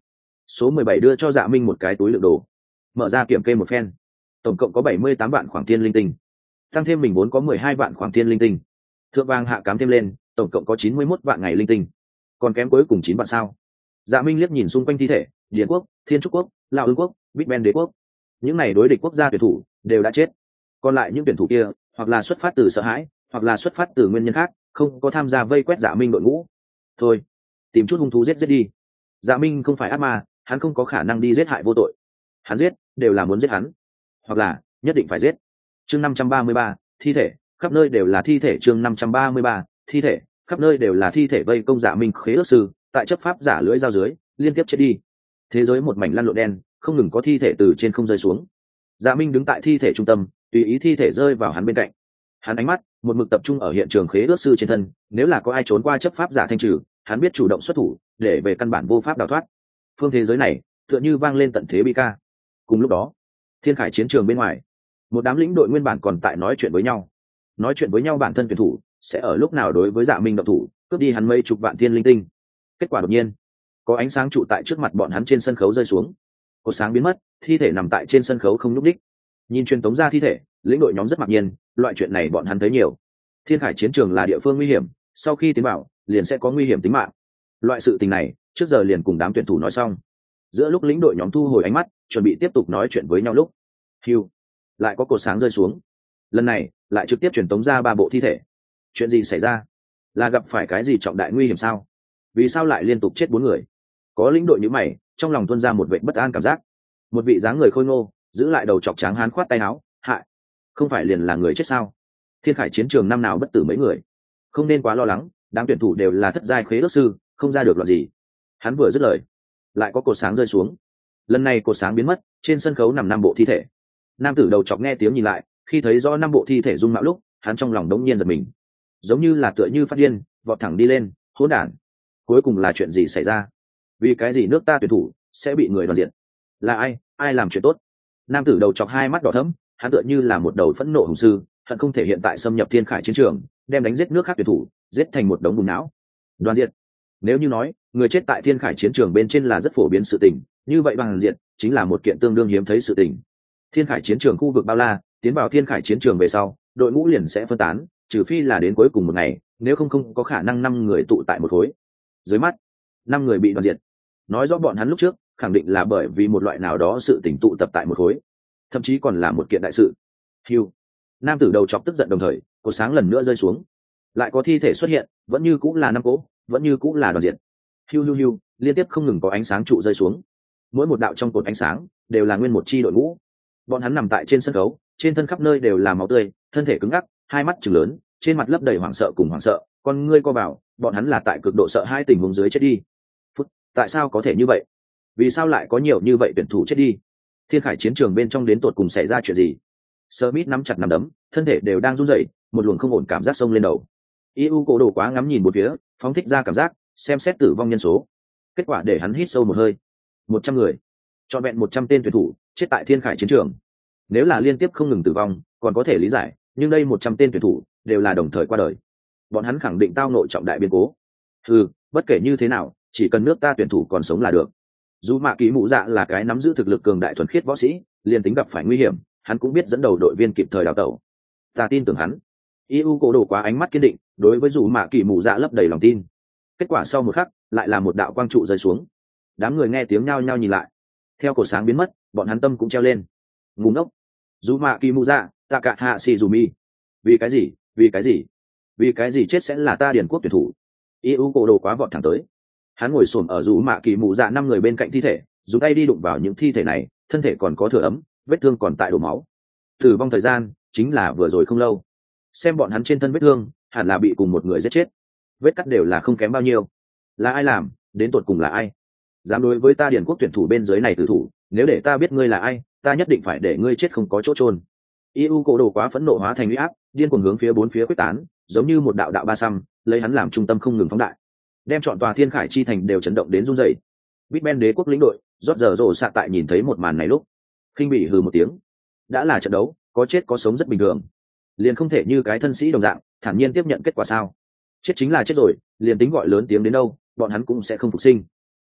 số mười bảy đưa cho Dạ Minh một cái túi đựng đồ, mở ra kiểm kê một phen, tổng cộng có bảy mươi tám vạn khoảng thiên linh tinh, tăng thêm mình vốn có mười hai vạn khoảng thiên linh tinh, thượng vàng hạ cám thêm lên, tổng cộng có chín mươi mốt vạn ngày linh tinh, còn kém cuối cùng chín vạn sao. Dạ Minh liếc nhìn xung quanh thi thể, Điền quốc, Thiên Trúc quốc, Lão Ưng quốc, Big Ben đế quốc, những này đối địch quốc gia tuyển thủ đều đã chết, còn lại những tuyển thủ kia hoặc là xuất phát từ sợ hãi, hoặc là xuất phát từ nguyên nhân khác, không có tham gia vây quét Dạ Minh đội ngũ. Thôi, tìm chút hung thú giết giết đi. Dạ Minh không phải ác ma, hắn không có khả năng đi giết hại vô tội, hắn giết đều là muốn giết hắn, hoặc là nhất định phải giết. Chương năm trăm ba mươi ba, thi thể, khắp nơi đều là thi thể. Chương năm trăm ba mươi ba, thi thể, khắp nơi đều là thi thể vây công Dạ Minh khế ước sư, tại chấp pháp giả lưỡi dao dưới, liên tiếp chết đi. Thế giới một mảnh lăn lộn đen, không ngừng có thi thể từ trên không rơi xuống. Dạ Minh đứng tại thi thể trung tâm, tùy ý thi thể rơi vào hắn bên cạnh. Hắn ánh mắt một mực tập trung ở hiện trường khế ước sư trên thân, nếu là có ai trốn qua chấp pháp giả thanh trừ, hắn biết chủ động xuất thủ, để về căn bản vô pháp đào thoát. Phương thế giới này tựa như vang lên tận thế bi ca. Cùng lúc đó, Thiên Khải chiến trường bên ngoài, một đám lĩnh đội nguyên bản còn tại nói chuyện với nhau, nói chuyện với nhau bản thân tuyển thủ sẽ ở lúc nào đối với Dạ Minh động thủ, cướp đi hắn mấy chục vạn thiên linh tinh. Kết quả đột nhiên, có ánh sáng trụ tại trước mặt bọn hắn trên sân khấu rơi xuống, cột sáng biến mất, thi thể nằm tại trên sân khấu không nhúc đích. Nhìn truyền tống ra thi thể, lĩnh đội nhóm rất ngạc nhiên, loại chuyện này bọn hắn thấy nhiều. Thiên Khải chiến trường là địa phương nguy hiểm, sau khi tiến vào liền sẽ có nguy hiểm tính mạng. Loại sự tình này trước giờ liền cùng đám tuyển thủ nói xong. Giữa lúc lĩnh đội nhóm thu hồi ánh mắt, chuẩn bị tiếp tục nói chuyện với nhau lúc, hiu, lại có cột sáng rơi xuống. Lần này lại trực tiếp truyền tống ra ba bộ thi thể. Chuyện gì xảy ra? Là gặp phải cái gì trọng đại nguy hiểm sao? Vì sao lại liên tục chết bốn người? Có lĩnh đội như mày, trong lòng tuôn ra một vệ bất an cảm giác. Một vị dáng người khôi ngô, giữ lại đầu chọc trắng hán khoát tay áo, hại, không phải liền là người chết sao? Thiên Khải chiến trường năm nào bất tử mấy người, không nên quá lo lắng, đám tuyển thủ đều là thất giai khế ước sư, không ra được loạn gì. Hắn vừa dứt lời, lại có cột sáng rơi xuống. Lần này cột sáng biến mất, trên sân khấu nằm năm bộ thi thể. Nam tử đầu chọc nghe tiếng nhìn lại, khi thấy rõ năm bộ thi thể dung mạo lúc, hắn trong lòng đống nhiên giật mình, giống như là tựa như phát điên, vọt thẳng đi lên, hỗn đản. Cuối cùng là chuyện gì xảy ra? Vì cái gì nước ta tuyển thủ sẽ bị người đoàn diện? Là ai? Ai làm chuyện tốt? Nam tử đầu chọc hai mắt đỏ thẫm, hắn tựa như là một đầu phẫn nộ hùng sư, hận không thể hiện tại xâm nhập Thiên Khải chiến trường, đem đánh giết nước khác tuyển thủ, giết thành một đống bùn não. Đoàn diện. Nếu như nói người chết tại Thiên Khải chiến trường bên trên là rất phổ biến sự tình, như vậy đoàn diện chính là một kiện tương đương hiếm thấy sự tình. Thiên Khải chiến trường khu vực bao la, tiến vào Thiên Khải chiến trường về sau, đội ngũ liền sẽ phân tán, trừ phi là đến cuối cùng một ngày, nếu không không có khả năng năm người tụ tại một khối. Dưới mắt, năm người bị đoàn diện, nói rõ bọn hắn lúc trước khẳng định là bởi vì một loại nào đó sự tình tụ tập tại một khối, thậm chí còn là một kiện đại sự. Hiu, nam tử đầu chọc tức giận, đồng thời cột sáng lần nữa rơi xuống, lại có thi thể xuất hiện, vẫn như cũng là năm cỗ, vẫn như cũng là đoàn diện. Hiu hiu hiu, liên tiếp không ngừng có ánh sáng trụ rơi xuống, mỗi một đạo trong cột ánh sáng đều là nguyên một chi đội ngũ. Bọn hắn nằm tại trên sân khấu, trên thân khắp nơi đều là máu tươi, thân thể cứng ngắc, hai mắt trừng lớn, trên mặt lấp đầy hoảng sợ cùng hoảng sợ, con ngươi co vào, bọn hắn là tại cực độ sợ hai tình huống dưới chết đi. Phút, tại sao có thể như vậy? Vì sao lại có nhiều như vậy tuyển thủ chết đi? Thiên Khải chiến trường bên trong đến tột cùng xảy ra chuyện gì? Smith nắm chặt nắm đấm, thân thể đều đang run rẩy, một luồng không ổn cảm giác xông lên đầu. i u cổ đồ quá ngắm nhìn một phía, phóng thích ra cảm giác, xem xét tử vong nhân số. Kết quả để hắn hít sâu một hơi. Một trăm người, trọn vẹn một trăm tên tuyển thủ chết tại Thiên Khải chiến trường. Nếu là liên tiếp không ngừng tử vong, còn có thể lý giải, nhưng đây một trăm tên tuyển thủ đều là đồng thời qua đời. Bọn hắn khẳng định tao nội trọng đại biến cố. Ừ, bất kể như thế nào, chỉ cần nước ta tuyển thủ còn sống là được. Dù Mạ Kỳ Mụ Dạ là cái nắm giữ thực lực cường đại thuần khiết võ sĩ, liền tính gặp phải nguy hiểm, hắn cũng biết dẫn đầu đội viên kịp thời đào tẩu. Ta tin tưởng hắn. i u cổ đồ quá ánh mắt kiên định, đối với Dù Mạ Kỳ Mụ Dạ lấp đầy lòng tin. Kết quả sau một khắc, lại là một đạo quang trụ rơi xuống. Đám người nghe tiếng nhao nhao nhìn lại. Theo cột sáng biến mất, bọn hắn tâm cũng treo lên. Ngu ngốc. Dù Mạ Kỳ Mụ Dạ, ta cả hạ xì dù mi. Vì cái gì? Vì cái gì? Vì cái gì chết sẽ là ta Điền quốc tuyển thủ? i u cổ đồ quá vọt thẳng tới. Hắn ngồi xổm ở Dù Mạ Kỳ Mụ Dạ năm người bên cạnh thi thể, dùng tay đi đụng vào những thi thể này, thân thể còn có thừa ấm, vết thương còn tại đổ máu. Tử vong thời gian chính là vừa rồi không lâu. Xem bọn hắn trên thân vết thương, hẳn là bị cùng một người giết chết. Vết cắt đều là không kém bao nhiêu. Là ai làm? Đến tột cùng là ai? Dám đối với ta Điền quốc tuyển thủ bên dưới này tử thủ, nếu để ta biết ngươi là ai, ta nhất định phải để ngươi chết không có chỗ chôn. i u cổ đồ quá phẫn nộ hóa thành uy áp, điên cuồng hướng phía bốn phía quyết tán, giống như một đạo đạo ba xăm, lấy hắn làm trung tâm không ngừng phóng đại, đem trọn tòa Thiên Khải chi thành đều chấn động đến rung rẩy. Big Ben đế quốc lĩnh đội rót giờ rồ xạ tại nhìn thấy một màn này lúc, khinh bị hừ một tiếng. Đã là trận đấu, có chết có sống rất bình thường, liền không thể như cái thân sĩ đồng dạng thản nhiên tiếp nhận kết quả sao? Chết chính là chết rồi, liền tính gọi lớn tiếng đến đâu, bọn hắn cũng sẽ không phục sinh.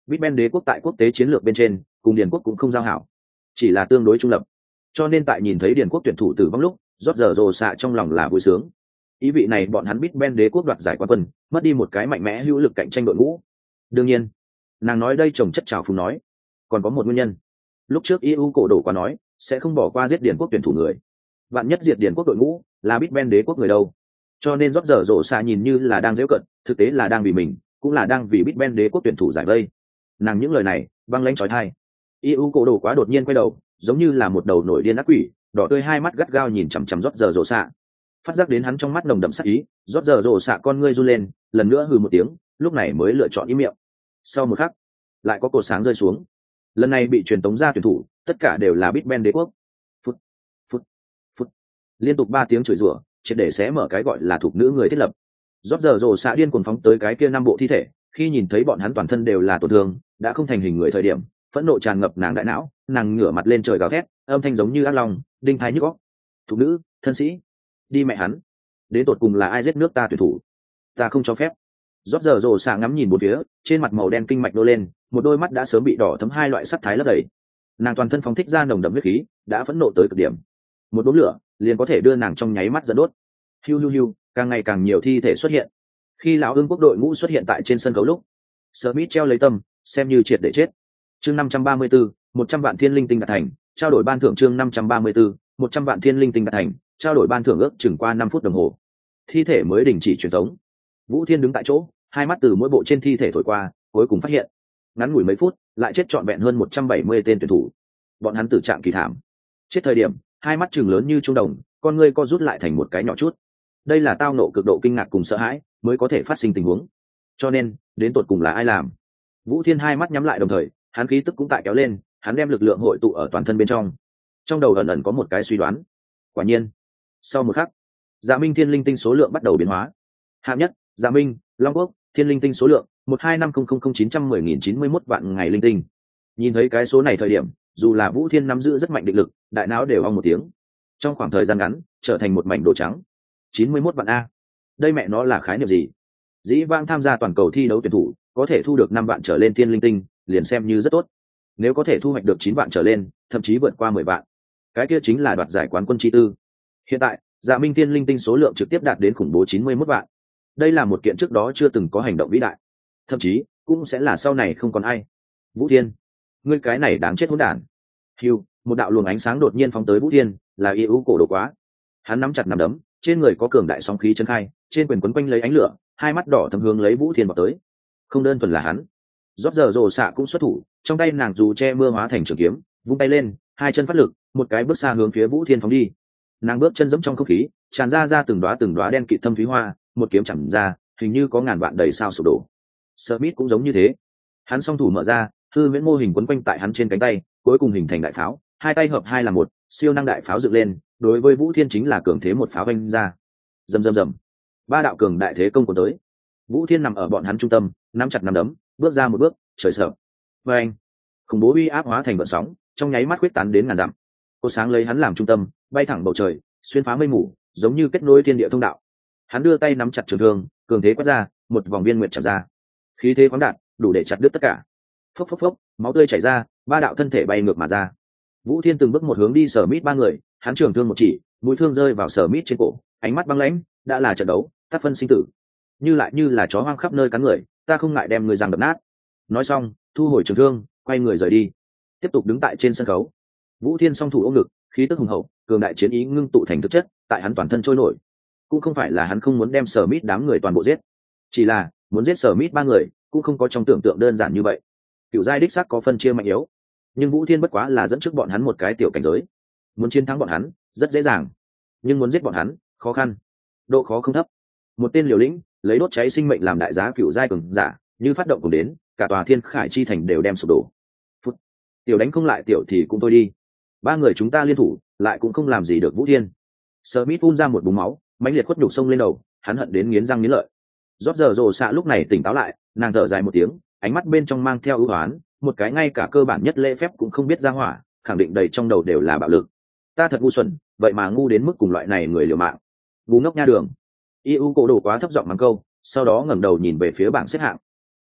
Big Ben đế quốc tại quốc tế chiến lược bên trên cùng điền quốc cũng không giao hảo, chỉ là tương đối trung lập, cho nên tại nhìn thấy điền quốc tuyển thủ tử vong lúc rót giờ rồ xạ trong lòng là vui sướng. Ý vị này bọn hắn Big Ben đế quốc đoạt giải quán quân, mất đi một cái mạnh mẽ hữu lực cạnh tranh đội ngũ. Đương nhiên, nàng nói đây trồng chất trào phúng nói, còn có một nguyên nhân. Lúc trước e u cổ đổ qua nói sẽ không bỏ qua giết điền quốc tuyển thủ người, vạn nhất diệt điền quốc đội ngũ là Big Ben đế quốc người đâu. Cho nên rót giờ rồ xạ nhìn như là đang giễu cợt, thực tế là đang vì mình, cũng là đang vì Big Ben đế quốc tuyển thủ giải vây. Nàng những lời này băng lãnh chói tai. e u cổ đổ quá đột nhiên quay đầu, giống như là một đầu nổi điên ác quỷ, đỏ tươi hai mắt gắt gao nhìn chằm chằm rót giờ rồ xạ. Phát giác đến hắn trong mắt nồng đậm sát ý, rót giờ rồ xạ con ngươi run lên, lần nữa hừ một tiếng, lúc này mới lựa chọn im miệng. Sau một khắc, lại có cột sáng rơi xuống. Lần này bị truyền tống ra tuyển thủ, tất cả đều là Big Ben đế quốc. Phút, phút, phút. Liên tục ba tiếng chửi rủa, triệt để xé mở cái gọi là thuộc nữ người thiết lập. Rót giờ rồ xạ điên cuồng phóng tới cái kia năm bộ thi thể, khi nhìn thấy bọn hắn toàn thân đều là tổn thương, đã không thành hình người thời điểm, phẫn nộ tràn ngập nàng đại não, nàng ngửa mặt lên trời gào thét, âm thanh giống như ác long, đinh thái nhức óc. Thuộc nữ, thân sĩ, đi mẹ hắn, đến tột cùng là ai giết nước ta tuyển thủ, ta không cho phép. Rót giờ rồ xạ ngắm nhìn bốn phía, trên mặt màu đen kinh mạch nô lên, một đôi mắt đã sớm bị đỏ thấm hai loại sắc thái lấp đầy. Nàng toàn thân phóng thích ra nồng đậm huyết khí, đã phẫn nộ tới cực điểm. Một đốm lửa liền có thể đưa nàng trong nháy mắt dẫn đốt. Hiu hiu hiu, càng ngày càng nhiều thi thể xuất hiện. Khi lão ương quốc đội ngũ xuất hiện tại trên sân khấu lúc, Smith treo lấy tâm, xem như triệt để chết. Chương năm trăm ba mươi tư, một trăm vạn thiên linh tinh đạt thành, trao đổi ban thưởng chương năm trăm ba mươi tư, một trăm vạn thiên linh tinh đạt thành, trao đổi ban thưởng ước chừng qua năm phút đồng hồ. Thi thể mới đình chỉ truyền thống. Vũ Thiên đứng tại chỗ, hai mắt từ mỗi bộ trên thi thể thổi qua, cuối cùng phát hiện, ngắn ngủi mấy phút, lại chết trọn vẹn hơn một trăm bảy mươi tên tuyển thủ. Bọn hắn tử trạng kỳ thảm. Chết thời điểm, hai mắt trừng lớn như trung đồng, con ngươi co rút lại thành một cái nhỏ chút. Đây là tao nộ cực độ kinh ngạc cùng sợ hãi mới có thể phát sinh tình huống. Cho nên, đến tột cùng là ai làm? Vũ Thiên hai mắt nhắm lại đồng thời, hắn khí tức cũng tại kéo lên, hắn đem lực lượng hội tụ ở toàn thân bên trong. Trong đầu ẩn ẩn có một cái suy đoán. Quả nhiên, sau một khắc, Dạ Minh thiên linh tinh số lượng bắt đầu biến hóa. Hạng nhất, Dạ Minh, Long Quốc, thiên linh tinh số lượng một hai năm không không không chín trăm mười nghìn chín mươi mốt vạn ngày linh tinh. Nhìn thấy cái số này thời điểm, dù là Vũ Thiên nắm giữ rất mạnh định lực, đại não đều ong một tiếng. Trong khoảng thời gian ngắn, trở thành một mảnh đồ trắng. chín mươi mốt vạn a. Đây mẹ nó là khái niệm gì? Dĩ vãng tham gia toàn cầu thi đấu tuyển thủ, có thể thu được năm vạn trở lên thiên linh tinh, liền xem như rất tốt. Nếu có thể thu hoạch được chín vạn trở lên, thậm chí vượt qua mười vạn, cái kia chính là đoạt giải quán quân chi tư. Hiện tại, Dạ Minh thiên linh tinh số lượng trực tiếp đạt đến khủng bố chín mươi mốt vạn. Đây là một kiện trước đó chưa từng có hành động vĩ đại, thậm chí cũng sẽ là sau này không còn ai. Vũ Thiên, ngươi cái này đáng chết hỗn đản. Hiu, một đạo luồng ánh sáng đột nhiên phóng tới Vũ Thiên, là y ưu cổ đồ quá. Hắn nắm chặt nắm đấm, trên người có cường đại sóng khí chân khai, trên quyền quấn quanh lấy ánh lửa, hai mắt đỏ thâm hướng lấy Vũ Thiên vào tới. Không đơn thuần là hắn, rót giờ rồ xạ cũng xuất thủ, trong tay nàng dù che mưa hóa thành trường kiếm, vung tay lên, hai chân phát lực, một cái bước xa hướng phía Vũ Thiên phóng đi. Nàng bước chân giẫm trong không khí, tràn ra ra từng đóa từng đóa đen kịt thâm thúy hoa, một kiếm chạm ra, hình như có ngàn vạn đầy sao sụp đổ. Smith cũng giống như thế, hắn song thủ mở ra, hư viễn mô hình quấn quanh tại hắn trên cánh tay, cuối cùng hình thành đại pháo, hai tay hợp hai là một, siêu năng đại pháo dựng lên, đối với Vũ Thiên chính là cường thế một pháo vanh ra. Rầm rầm rầm, ba đạo cường đại thế công của tới. Vũ Thiên nằm ở bọn hắn trung tâm, nắm chặt nắm đấm, bước ra một bước, trời sợ. Và anh, khủng bố uy áp hóa thành vận sóng, trong nháy mắt quyết tán đến ngàn dặm. Cô sáng lấy hắn làm trung tâm, bay thẳng bầu trời, xuyên phá mây mù, giống như kết nối thiên địa thông đạo. Hắn đưa tay nắm chặt trường thương, cường thế quét ra, một vòng viên nguyệt chặt ra. Khí thế khoáng đạt, đủ để chặt đứt tất cả. Phốc phốc phốc, máu tươi chảy ra, ba đạo thân thể bay ngược mà ra. Vũ Thiên từng bước một hướng đi Sở Mít ba người, hắn trường thương một chỉ, mũi thương rơi vào Sở Mít trên cổ, ánh mắt băng lãnh, đã là trận đấu, tác phân sinh tử. Như lại như là chó hoang khắp nơi cắn người, ta không ngại đem người giằng đập nát. Nói xong, thu hồi trường thương, quay người rời đi. Tiếp tục đứng tại trên sân khấu. Vũ Thiên song thủ ôm ngực, khí tức hùng hậu, cường đại chiến ý ngưng tụ thành thực chất, tại hắn toàn thân trôi nổi. Cũng không phải là hắn không muốn đem Sở Mít đám người toàn bộ giết, chỉ là muốn giết Sở Mít ba người, cũng không có trong tưởng tượng đơn giản như vậy. Cựu giai đích xác có phân chia mạnh yếu, nhưng Vũ Thiên bất quá là dẫn trước bọn hắn một cái tiểu cảnh giới. Muốn chiến thắng bọn hắn rất dễ dàng, nhưng muốn giết bọn hắn khó khăn, độ khó không thấp. Một tên liều lĩnh lấy đốt cháy sinh mệnh làm đại giá cựu giai cường giả, như phát động cùng đến, cả tòa Thiên Khải chi thành đều đem sụp đổ. Phút, tiểu đánh không lại tiểu thì cũng thôi đi, ba người chúng ta liên thủ lại cũng không làm gì được Vũ Thiên. Smith phun ra một búng máu, mãnh liệt khuất nhục sông lên đầu, hắn hận đến nghiến răng nghiến lợi. Rót giờ rồ xạ lúc này tỉnh táo lại, nàng thở dài một tiếng, ánh mắt bên trong mang theo ưu hoán, một cái ngay cả cơ bản nhất lễ phép cũng không biết ra hỏa, khẳng định đầy trong đầu đều là bạo lực. Ta thật ngu xuẩn, vậy mà ngu đến mức cùng loại này người liều mạng. Ngu ngốc nha đường. i u cổ đồ quá thấp giọng mắng câu, sau đó ngẩng đầu nhìn về phía bảng xếp hạng.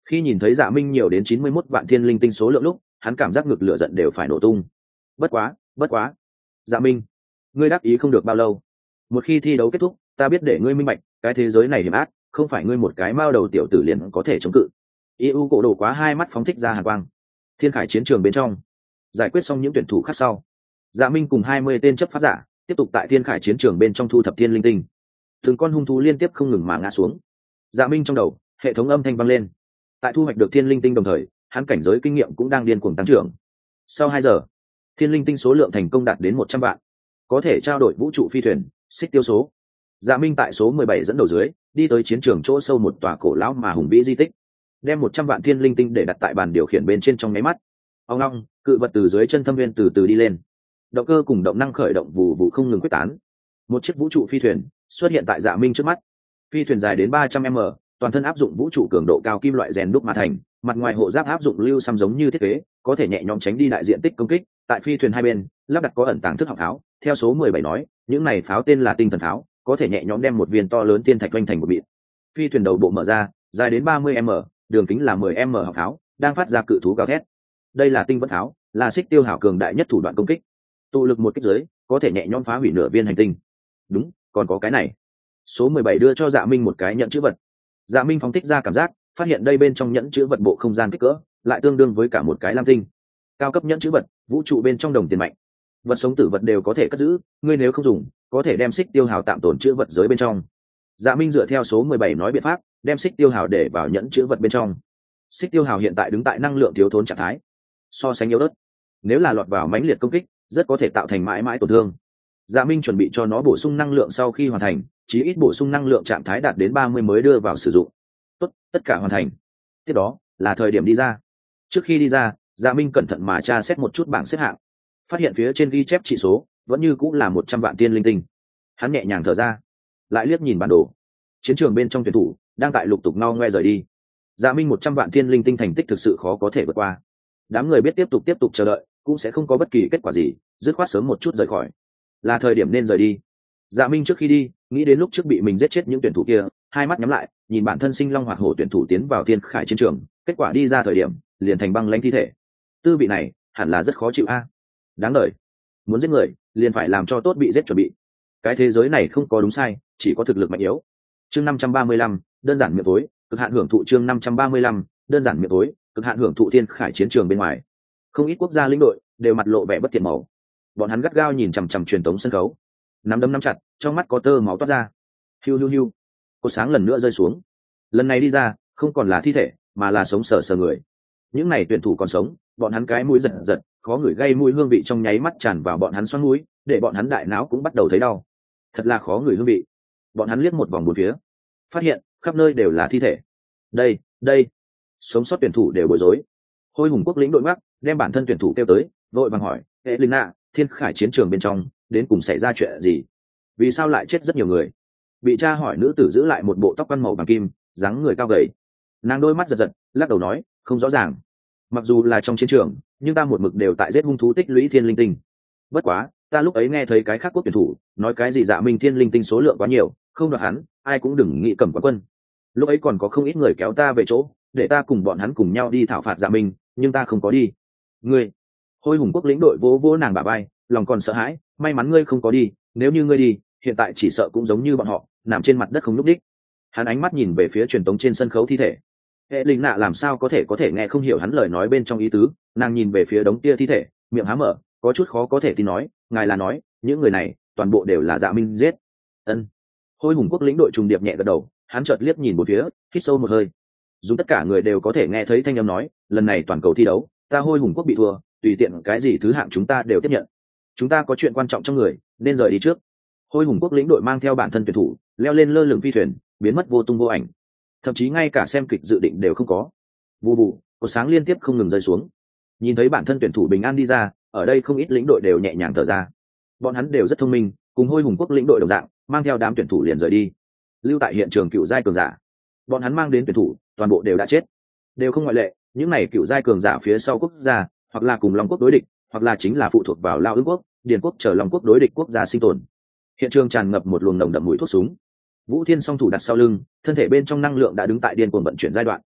Khi nhìn thấy Dạ Minh nhiều đến chín mươi mốt vạn thiên linh tinh số lượng lúc, hắn cảm giác ngực lửa giận đều phải nổ tung. Bất quá, bất quá. Dạ Minh, ngươi đắc ý không được bao lâu. Một khi thi đấu kết thúc, ta biết để ngươi minh bạch, cái thế giới này hiểm ác, không phải ngươi một cái mao đầu tiểu tử liền có thể chống cự. i u cổ đồ quá hai mắt phóng thích ra hàn quang. Thiên Khải chiến trường bên trong, giải quyết xong những tuyển thủ khác sau, Dạ Minh cùng hai mươi tên chấp pháp giả tiếp tục tại Thiên Khải chiến trường bên trong thu thập thiên linh tinh. Từng con hung thú liên tiếp không ngừng mà ngã xuống. Dạ Minh trong đầu, hệ thống âm thanh vang lên. Tại thu hoạch được thiên linh tinh đồng thời, hắn cảnh giới kinh nghiệm cũng đang điên cuồng tăng trưởng. Sau hai giờ, thiên linh tinh số lượng thành công đạt đến một trăm vạn, có thể trao đổi vũ trụ phi thuyền, xích tiêu số. Dạ Minh tại số mười bảy dẫn đầu dưới, đi tới chiến trường chỗ sâu một tòa cổ lão mà hùng vĩ di tích, đem một trăm vạn thiên linh tinh để đặt tại bàn điều khiển bên trên trong nháy mắt. Ông long, cự vật từ dưới chân thâm viên từ từ đi lên. Động cơ cùng động năng khởi động vụ vụ không ngừng quyết tán. Một chiếc vũ trụ phi thuyền xuất hiện tại Dạ Minh trước mắt. Phi thuyền dài đến ba trăm mét, toàn thân áp dụng vũ trụ cường độ cao kim loại rèn đúc mà thành, mặt ngoài hộ giáp áp dụng lưu xăm giống như thiết kế, có thể nhẹ nhõm tránh đi đại diện tích công kích. Tại phi thuyền hai bên lắp đặt có ẩn tàng thức học pháo, theo số mười bảy nói, những này pháo tên là tinh thần pháo, có thể nhẹ nhõm đem một viên to lớn thiên thạch vành thành một bịt. Phi thuyền đầu bộ mở ra, dài đến ba mươi mét, đường kính là mười mét học pháo, đang phát ra cự thú gào thét. Đây là tinh vẫn pháo, là xích tiêu hảo cường đại nhất thủ đoạn công kích. Tụ lực một kích giới, có thể nhẹ nhõm phá hủy nửa viên hành tinh. Đúng, còn có cái này. Số mười bảy đưa cho Dạ Minh một cái nhận chữ vật. Dạ Minh phóng thích ra cảm giác, phát hiện đây bên trong nhẫn chữ vật bộ không gian kích cỡ lại tương đương với cả một cái lam tinh. Cao cấp nhẫn chữ vật, vũ trụ bên trong đồng tiền mạnh. Vật sống tử vật đều có thể cất giữ, ngươi nếu không dùng, có thể đem xích tiêu hào tạm tồn chữ vật giới bên trong. Dạ Minh dựa theo số mười bảy nói biện pháp, đem xích tiêu hào để vào nhẫn chữ vật bên trong. Xích tiêu hào hiện tại đứng tại năng lượng thiếu thốn trạng thái, so sánh yếu ớt. Nếu là lọt vào mãnh liệt công kích, rất có thể tạo thành mãi mãi tổn thương. Dạ Minh chuẩn bị cho nó bổ sung năng lượng sau khi hoàn thành, chí ít bổ sung năng lượng trạng thái đạt đến ba mươi mới đưa vào sử dụng. Tốt, tất cả hoàn thành. Tiếp đó là thời điểm đi ra. Trước khi đi ra, Dạ Minh cẩn thận mà tra xét một chút bảng xếp hạng, phát hiện phía trên ghi chép chỉ số vẫn như cũng là một trăm vạn tiên linh tinh. Hắn nhẹ nhàng thở ra, lại liếc nhìn bản đồ. Chiến trường bên trong tuyển thủ đang tại lục tục no ngoe rời đi. Dạ Minh một trăm vạn tiên linh tinh thành tích thực sự khó có thể vượt qua. Đám người biết tiếp tục tiếp tục chờ đợi cũng sẽ không có bất kỳ kết quả gì, dứt khoát sớm một chút rời khỏi. Là thời điểm nên rời đi. Dạ Minh trước khi đi, nghĩ đến lúc trước bị mình giết chết những tuyển thủ kia, hai mắt nhắm lại, nhìn bản thân sinh long hoạt hổ tuyển thủ tiến vào Thiên Khải chiến trường, kết quả đi ra thời điểm liền thành băng lãnh thi thể. Tư vị này hẳn là rất khó chịu a. Đáng đời. Muốn giết người, liền phải làm cho tốt bị giết chuẩn bị. Cái thế giới này không có đúng sai, chỉ có thực lực mạnh yếu. Chương năm trăm ba mươi lăm, đơn giản miệng tối, cực hạn hưởng thụ. Chương năm trăm ba mươi lăm, đơn giản miệng tối, cực hạn hưởng thụ. Thiên Khải chiến trường bên ngoài, không ít quốc gia lĩnh đội đều mặt lộ vẻ bất thiện màu. Bọn hắn gắt gao nhìn chằm chằm truyền tống sân khấu, nắm đấm nắm chặt, trong mắt có tơ máu toát ra. Hiu hiu hiu, cột sáng lần nữa rơi xuống. Lần này đi ra, không còn là thi thể, mà là sống sờ sờ người. Những này tuyển thủ còn sống, bọn hắn cái mũi giật giật, khó ngửi gây mùi hương vị trong nháy mắt tràn vào bọn hắn xoắn mũi, để bọn hắn đại não cũng bắt đầu thấy đau. Thật là khó ngửi hương vị. Bọn hắn liếc một vòng bốn phía, phát hiện khắp nơi đều là thi thể. Đây, đây, sống sót tuyển thủ đều bối rối. Hôi Hùng quốc lĩnh đội mắc đem bản thân tuyển thủ kêu tới, vội vàng hỏi: "Hệ Linh Nạ, Thiên Khải chiến trường bên trong đến cùng xảy ra chuyện gì? Vì sao lại chết rất nhiều người?" Bị tra hỏi nữ tử giữ lại một bộ tóc quăn màu vàng kim, dáng người cao gầy. Nàng đôi mắt giật giật, lắc đầu nói: "Không rõ ràng. Mặc dù là trong chiến trường, nhưng ta một mực đều tại giết hung thú tích lũy thiên linh tinh. Bất quá, ta lúc ấy nghe thấy cái khác quốc tuyển thủ nói cái gì Dạ Minh thiên linh tinh số lượng quá nhiều, không đoạt hắn, ai cũng đừng nghĩ cầm quán quân. Lúc ấy còn có không ít người kéo ta về chỗ, để ta cùng bọn hắn cùng nhau đi thảo phạt Dạ Minh, nhưng ta không có đi." Ngươi? Hôi Hùng quốc lĩnh đội vỗ vỗ nàng bả vai, lòng còn sợ hãi, may mắn ngươi không có đi, nếu như ngươi đi, hiện tại chỉ sợ cũng giống như bọn họ, nằm trên mặt đất không nhúc đích. Hắn ánh mắt nhìn về phía truyền tống trên sân khấu thi thể. Hệ Linh Nạ làm sao có thể có thể nghe không hiểu hắn lời nói bên trong ý tứ, nàng nhìn về phía đống kia thi thể, miệng há mở, có chút khó có thể tin nói: "Ngài là nói, những người này toàn bộ đều là Dạ Minh giết?" Ân. Hôi Hùng quốc lĩnh đội trùng điệp nhẹ gật đầu, hắn chợt liếc nhìn một phía, hít sâu một hơi. Dùng tất cả người đều có thể nghe thấy thanh âm nói: "Lần này toàn cầu thi đấu, ta Hôi Hùng quốc bị thua, tùy tiện cái gì thứ hạng chúng ta đều tiếp nhận. Chúng ta có chuyện quan trọng trong người, nên rời đi trước." Hôi Hùng quốc lĩnh đội mang theo bản thân tuyển thủ, leo lên lơ lửng phi thuyền, biến mất vô tung vô ảnh. Thậm chí ngay cả xem kịch dự định đều không có. Vù vù, cột sáng liên tiếp không ngừng rơi xuống. Nhìn thấy bản thân tuyển thủ bình an đi ra, ở đây không ít lĩnh đội đều nhẹ nhàng thở ra. Bọn hắn đều rất thông minh, cùng Hôi Hùng quốc lĩnh đội đồng dạng, mang theo đám tuyển thủ liền rời đi. Lưu tại hiện trường cựu giai cường giả, bọn hắn mang đến tuyển thủ, toàn bộ đều đã chết. Đều không ngoại lệ, những này cựu giai cường giả phía sau quốc gia, hoặc là cùng Long quốc đối địch, hoặc là chính là phụ thuộc vào Lao Ưng quốc, Điền quốc chờ Long quốc đối địch quốc gia sinh tồn. Hiện trường tràn ngập một luồng nồng đậm mùi thuốc súng. Vũ Thiên song thủ đặt sau lưng, thân thể bên trong năng lượng đã đứng tại điên cuồng vận chuyển giai đoạn.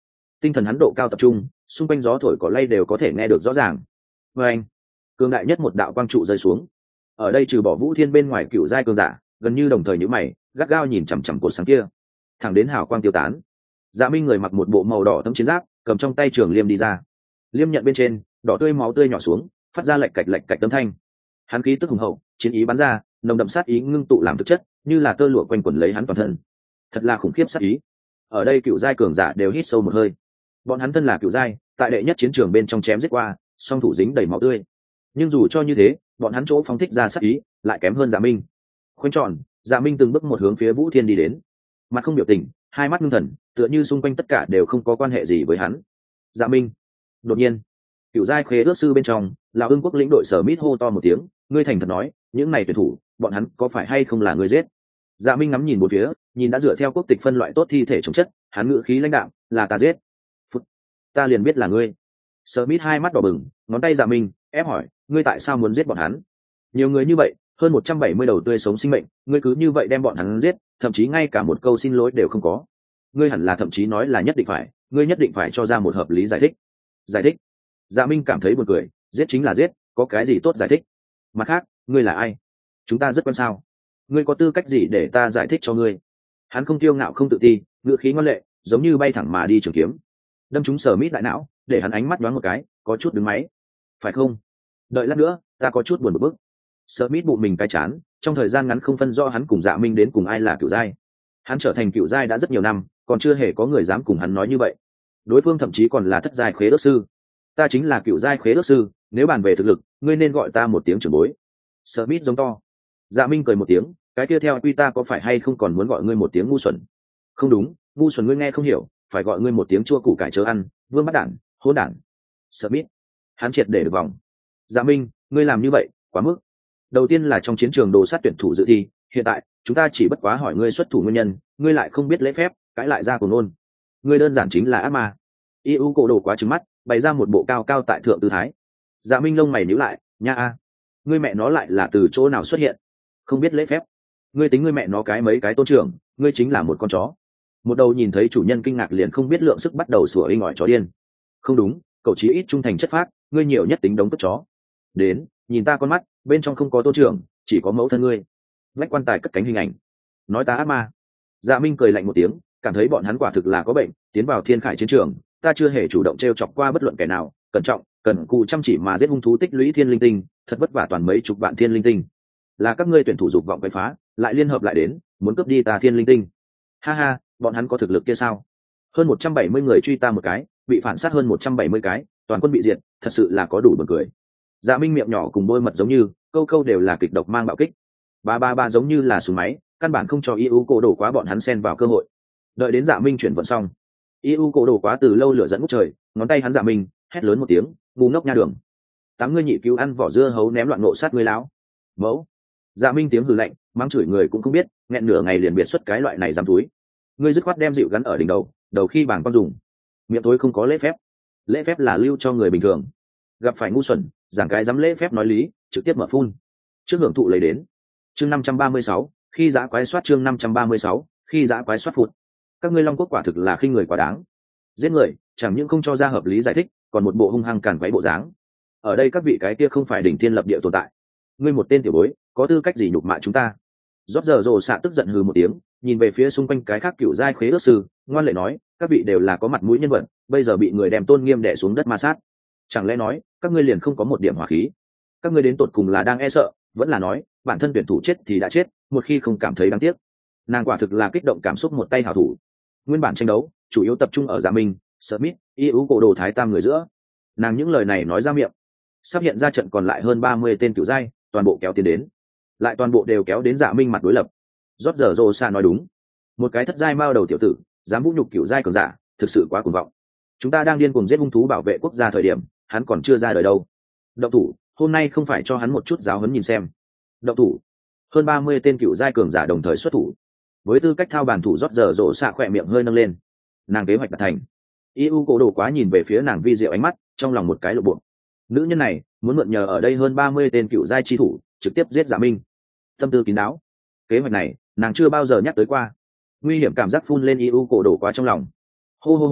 tinh thần hắn độ cao tập trung, xung quanh gió thổi cỏ lay đều có thể nghe được rõ ràng. Và anh, cường đại nhất một đạo quang trụ rơi xuống. Ở đây trừ bỏ Vũ Thiên bên ngoài cựu giai cường giả, gần như đồng thời nhíu mày, gắt gao nhìn chằm chằm cột sáng kia. Thẳng đến hào quang tiêu tán, Dạ Minh người mặc một bộ màu đỏ tấm chiến giáp, cầm trong tay trường liêm đi ra. Liêm nhận bên trên, đỏ tươi máu tươi nhỏ xuống, phát ra lạch cạch lạch cạch âm thanh. Hắn khí tức hùng hậu, chiến ý bắn ra, nồng đậm sát ý ngưng tụ làm thực chất, như là tơ lụa quanh quẩn lấy hắn toàn thân. Thật là khủng khiếp sát ý. Ở đây cựu giai cường giả đều hít sâu một hơi. Bọn hắn thân là cựu giai, tại đệ nhất chiến trường bên trong chém giết qua, song thủ dính đầy máu tươi. Nhưng dù cho như thế, bọn hắn chỗ phóng thích ra sát ý lại kém hơn Dạ Minh. Khoanh tròn, Dạ Minh từng bước một hướng phía Vũ Thiên đi đến, mặt không biểu tình, hai mắt ngưng thần, tựa như xung quanh tất cả đều không có quan hệ gì với hắn. Dạ Minh. Đột nhiên, cựu giai khế ước sư bên trong, lão ưng quốc lĩnh đội Sở Mít hô to một tiếng, ngươi thành thật nói, những này tuyển thủ, bọn hắn có phải hay không là ngươi giết? Dạ Minh ngắm nhìn bốn phía, nhìn đã dựa theo quốc tịch phân loại tốt thi thể chống chất, hắn ngữ khí lãnh đạm, là ta giết. Phút, ta liền biết là ngươi. Sở Mít hai mắt đỏ bừng, ngón tay Dạ Minh ép hỏi, ngươi tại sao muốn giết bọn hắn? Nhiều người như vậy, hơn một trăm bảy mươi đầu tươi sống sinh mệnh, ngươi cứ như vậy đem bọn hắn giết, thậm chí ngay cả một câu xin lỗi đều không có. Ngươi hẳn là thậm chí nói là nhất định phải, ngươi nhất định phải cho ra một hợp lý giải thích. Giải thích? Dạ Minh cảm thấy buồn cười, giết chính là giết, có cái gì tốt giải thích? Mặt khác, ngươi là ai? Chúng ta rất quan sao? Ngươi có tư cách gì để ta giải thích cho ngươi? Hắn không tiêu ngạo không tự ti, ngữ khí ngoan lệ, giống như bay thẳng mà đi trường kiếm, đâm trúng Sở Mít đại não, để hắn ánh mắt đoán một cái, có chút đứng máy. Phải không? Đợi lát nữa, ta có chút buồn bực bức. Sở Mít bụng mình cái chán, trong thời gian ngắn không phân rõ hắn cùng Dạ Minh đến cùng ai là cựu giai. Hắn trở thành cựu giai đã rất nhiều năm, còn chưa hề có người dám cùng hắn nói như vậy. Đối phương thậm chí còn là thất giai khế ước sư. Ta chính là cựu giai khế ước sư, nếu bàn về thực lực, ngươi nên gọi ta một tiếng trưởng bối. Sở Mít giống to. Dạ Minh cười một tiếng, cái kia theo quy ta có phải hay không còn muốn gọi ngươi một tiếng ngu xuẩn? Không đúng, ngu xuẩn ngươi nghe không hiểu, phải gọi ngươi một tiếng chua củ cải chớ ăn, vương bắt đản, hỗn đản. Sở Mít. Hắn triệt để được vòng. Dạ Minh, ngươi làm như vậy, quá mức. Đầu tiên là trong chiến trường đồ sát tuyển thủ dự thi, hiện tại chúng ta chỉ bất quá hỏi ngươi xuất thủ nguyên nhân, ngươi lại không biết lễ phép, cãi lại ra cùng nôn. Ngươi đơn giản chính là ác ma. i u cổ đồ quá trứng mắt, bày ra một bộ cao cao tại thượng tư thái. Dạ Minh lông mày nhíu lại, nha a, ngươi mẹ nó lại là từ chỗ nào xuất hiện? Không biết lễ phép? Ngươi tính ngươi mẹ nó cái mấy cái tôn trưởng, ngươi chính là một con chó. Một đầu nhìn thấy chủ nhân kinh ngạc liền không biết lượng sức bắt đầu sủa inh ỏi chó điên. Không đúng, cậu chí ít trung thành chất phác, ngươi nhiều nhất tính đống cất chó. Đến, nhìn ta con mắt, bên trong không có tôn trưởng, chỉ có mẫu thân ngươi. Vách quan tài cất cánh hình ảnh. Nói ta ác ma. Dạ Minh cười lạnh một tiếng, cảm thấy bọn hắn quả thực là có bệnh, tiến vào thiên khải chiến trường, ta chưa hề chủ động t r e o chọc qua bất luận kẻ nào, cẩn trọng cần cù chăm chỉ mà giết hung thú tích lũy thiên linh tinh, thật vất vả toàn mấy chục vạn thiên linh tinh. Là các ngươi tuyển thủ dục vọng quậy phá, lại liên hợp lại đến, muốn cướp đi ta thiên linh tinh. Ha ha, bọn hắn có thực lực kia sao? Hơn một trăm bảy mươi người truy ta một cái, bị phản sát hơn một trăm bảy mươi cái, toàn quân bị diệt, thật sự là có đủ buồn cười. Dạ Minh miệng nhỏ cùng đôi mật giống như, câu câu đều là kịch độc mang bạo kích. Ba ba ba giống như là súng máy, căn bản không cho i u cổ đổ quá bọn hắn xen vào cơ hội. Đợi đến Dạ Minh chuyển vận xong, i u cổ đổ quá từ lâu lửa dẫn ngút trời, ngón tay hắn Dạ Minh hét lớn một tiếng, bù ngốc nha đường. Tám ngươi nhị cứu ăn vỏ dưa hấu ném loạn nộ sát ngươi lão. Mẫu. Dạ Minh tiếng hừ lạnh, mắng chửi người cũng không biết, nghẹn nửa ngày liền biệt xuất cái loại này dám túi. Ngươi dứt khoát đem dịu gắn ở đỉnh đầu, đầu khi bảng con dùng. Miệng tối không có lễ phép. Lễ phép là lưu cho người bình thường. Gặp phải ngu xuẩn, giảng cái dám lễ phép nói lý, trực tiếp mở phun. Trước hưởng thụ lấy đến. Chương năm trăm ba mươi sáu, khi dã quái soát chương năm trăm ba mươi sáu, khi dã quái soát phụt. Các ngươi Long Quốc quả thực là khinh người quá đáng. Giết người, chẳng những không cho ra hợp lý giải thích, còn một bộ hung hăng càn quấy bộ dáng. Ở đây các vị cái kia không phải đỉnh thiên lập địa tồn tại. Ngươi một tên tiểu bối, có tư cách gì nhục mạ chúng ta? Rốt giờ rồ xạ tức giận hừ một tiếng, nhìn về phía xung quanh cái khác cựu giai khế ước sư, ngoan lệ nói, các vị đều là có mặt mũi nhân vật, bây giờ bị người đem tôn nghiêm đè xuống đất ma sát. Chẳng lẽ nói, các ngươi liền không có một điểm hỏa khí? Các ngươi đến tột cùng là đang e sợ, vẫn là nói, bản thân tuyển thủ chết thì đã chết, một khi không cảm thấy đáng tiếc. Nàng quả thực là kích động cảm xúc một tay hảo thủ. Nguyên bản tranh đấu, chủ yếu tập trung ở Dạ Minh, Smith, i u cổ đồ thái tam người giữa. Nàng những lời này nói ra miệng, sắp hiện ra trận còn lại hơn ba mươi tên cựu giai, toàn bộ kéo tiến đến. Lại toàn bộ đều kéo đến Dạ Minh mặt đối lập. Rốt giờ rồ xa nói đúng. Một cái thất giai mao đầu tiểu tử, dám vũ nhục cựu giai cường giả, thực sự quá cuồng vọng. Chúng ta đang điên cuồng giết hung thú bảo vệ quốc gia thời điểm, hắn còn chưa ra đời đâu. Động thủ, hôm nay không phải cho hắn một chút giáo huấn nhìn xem. Động thủ. Hơn ba mươi tên cựu giai cường giả đồng thời xuất thủ. Với tư cách thao bàn thủ rốt giờ rồ xạ khỏe miệng hơi nâng lên. Nàng kế hoạch đạt thành. i u cổ đồ quá nhìn về phía nàng vi diệu ánh mắt, trong lòng một cái lộ bộ. Nữ nhân này muốn mượn nhờ ở đây hơn ba mươi tên cựu giai chi thủ, trực tiếp giết Dạ Minh. Tâm tư kín đáo. Kế hoạch này, nàng chưa bao giờ nhắc tới qua. Nguy hiểm cảm giác phun lên i u cổ đồ quá trong lòng. Hô hô hô,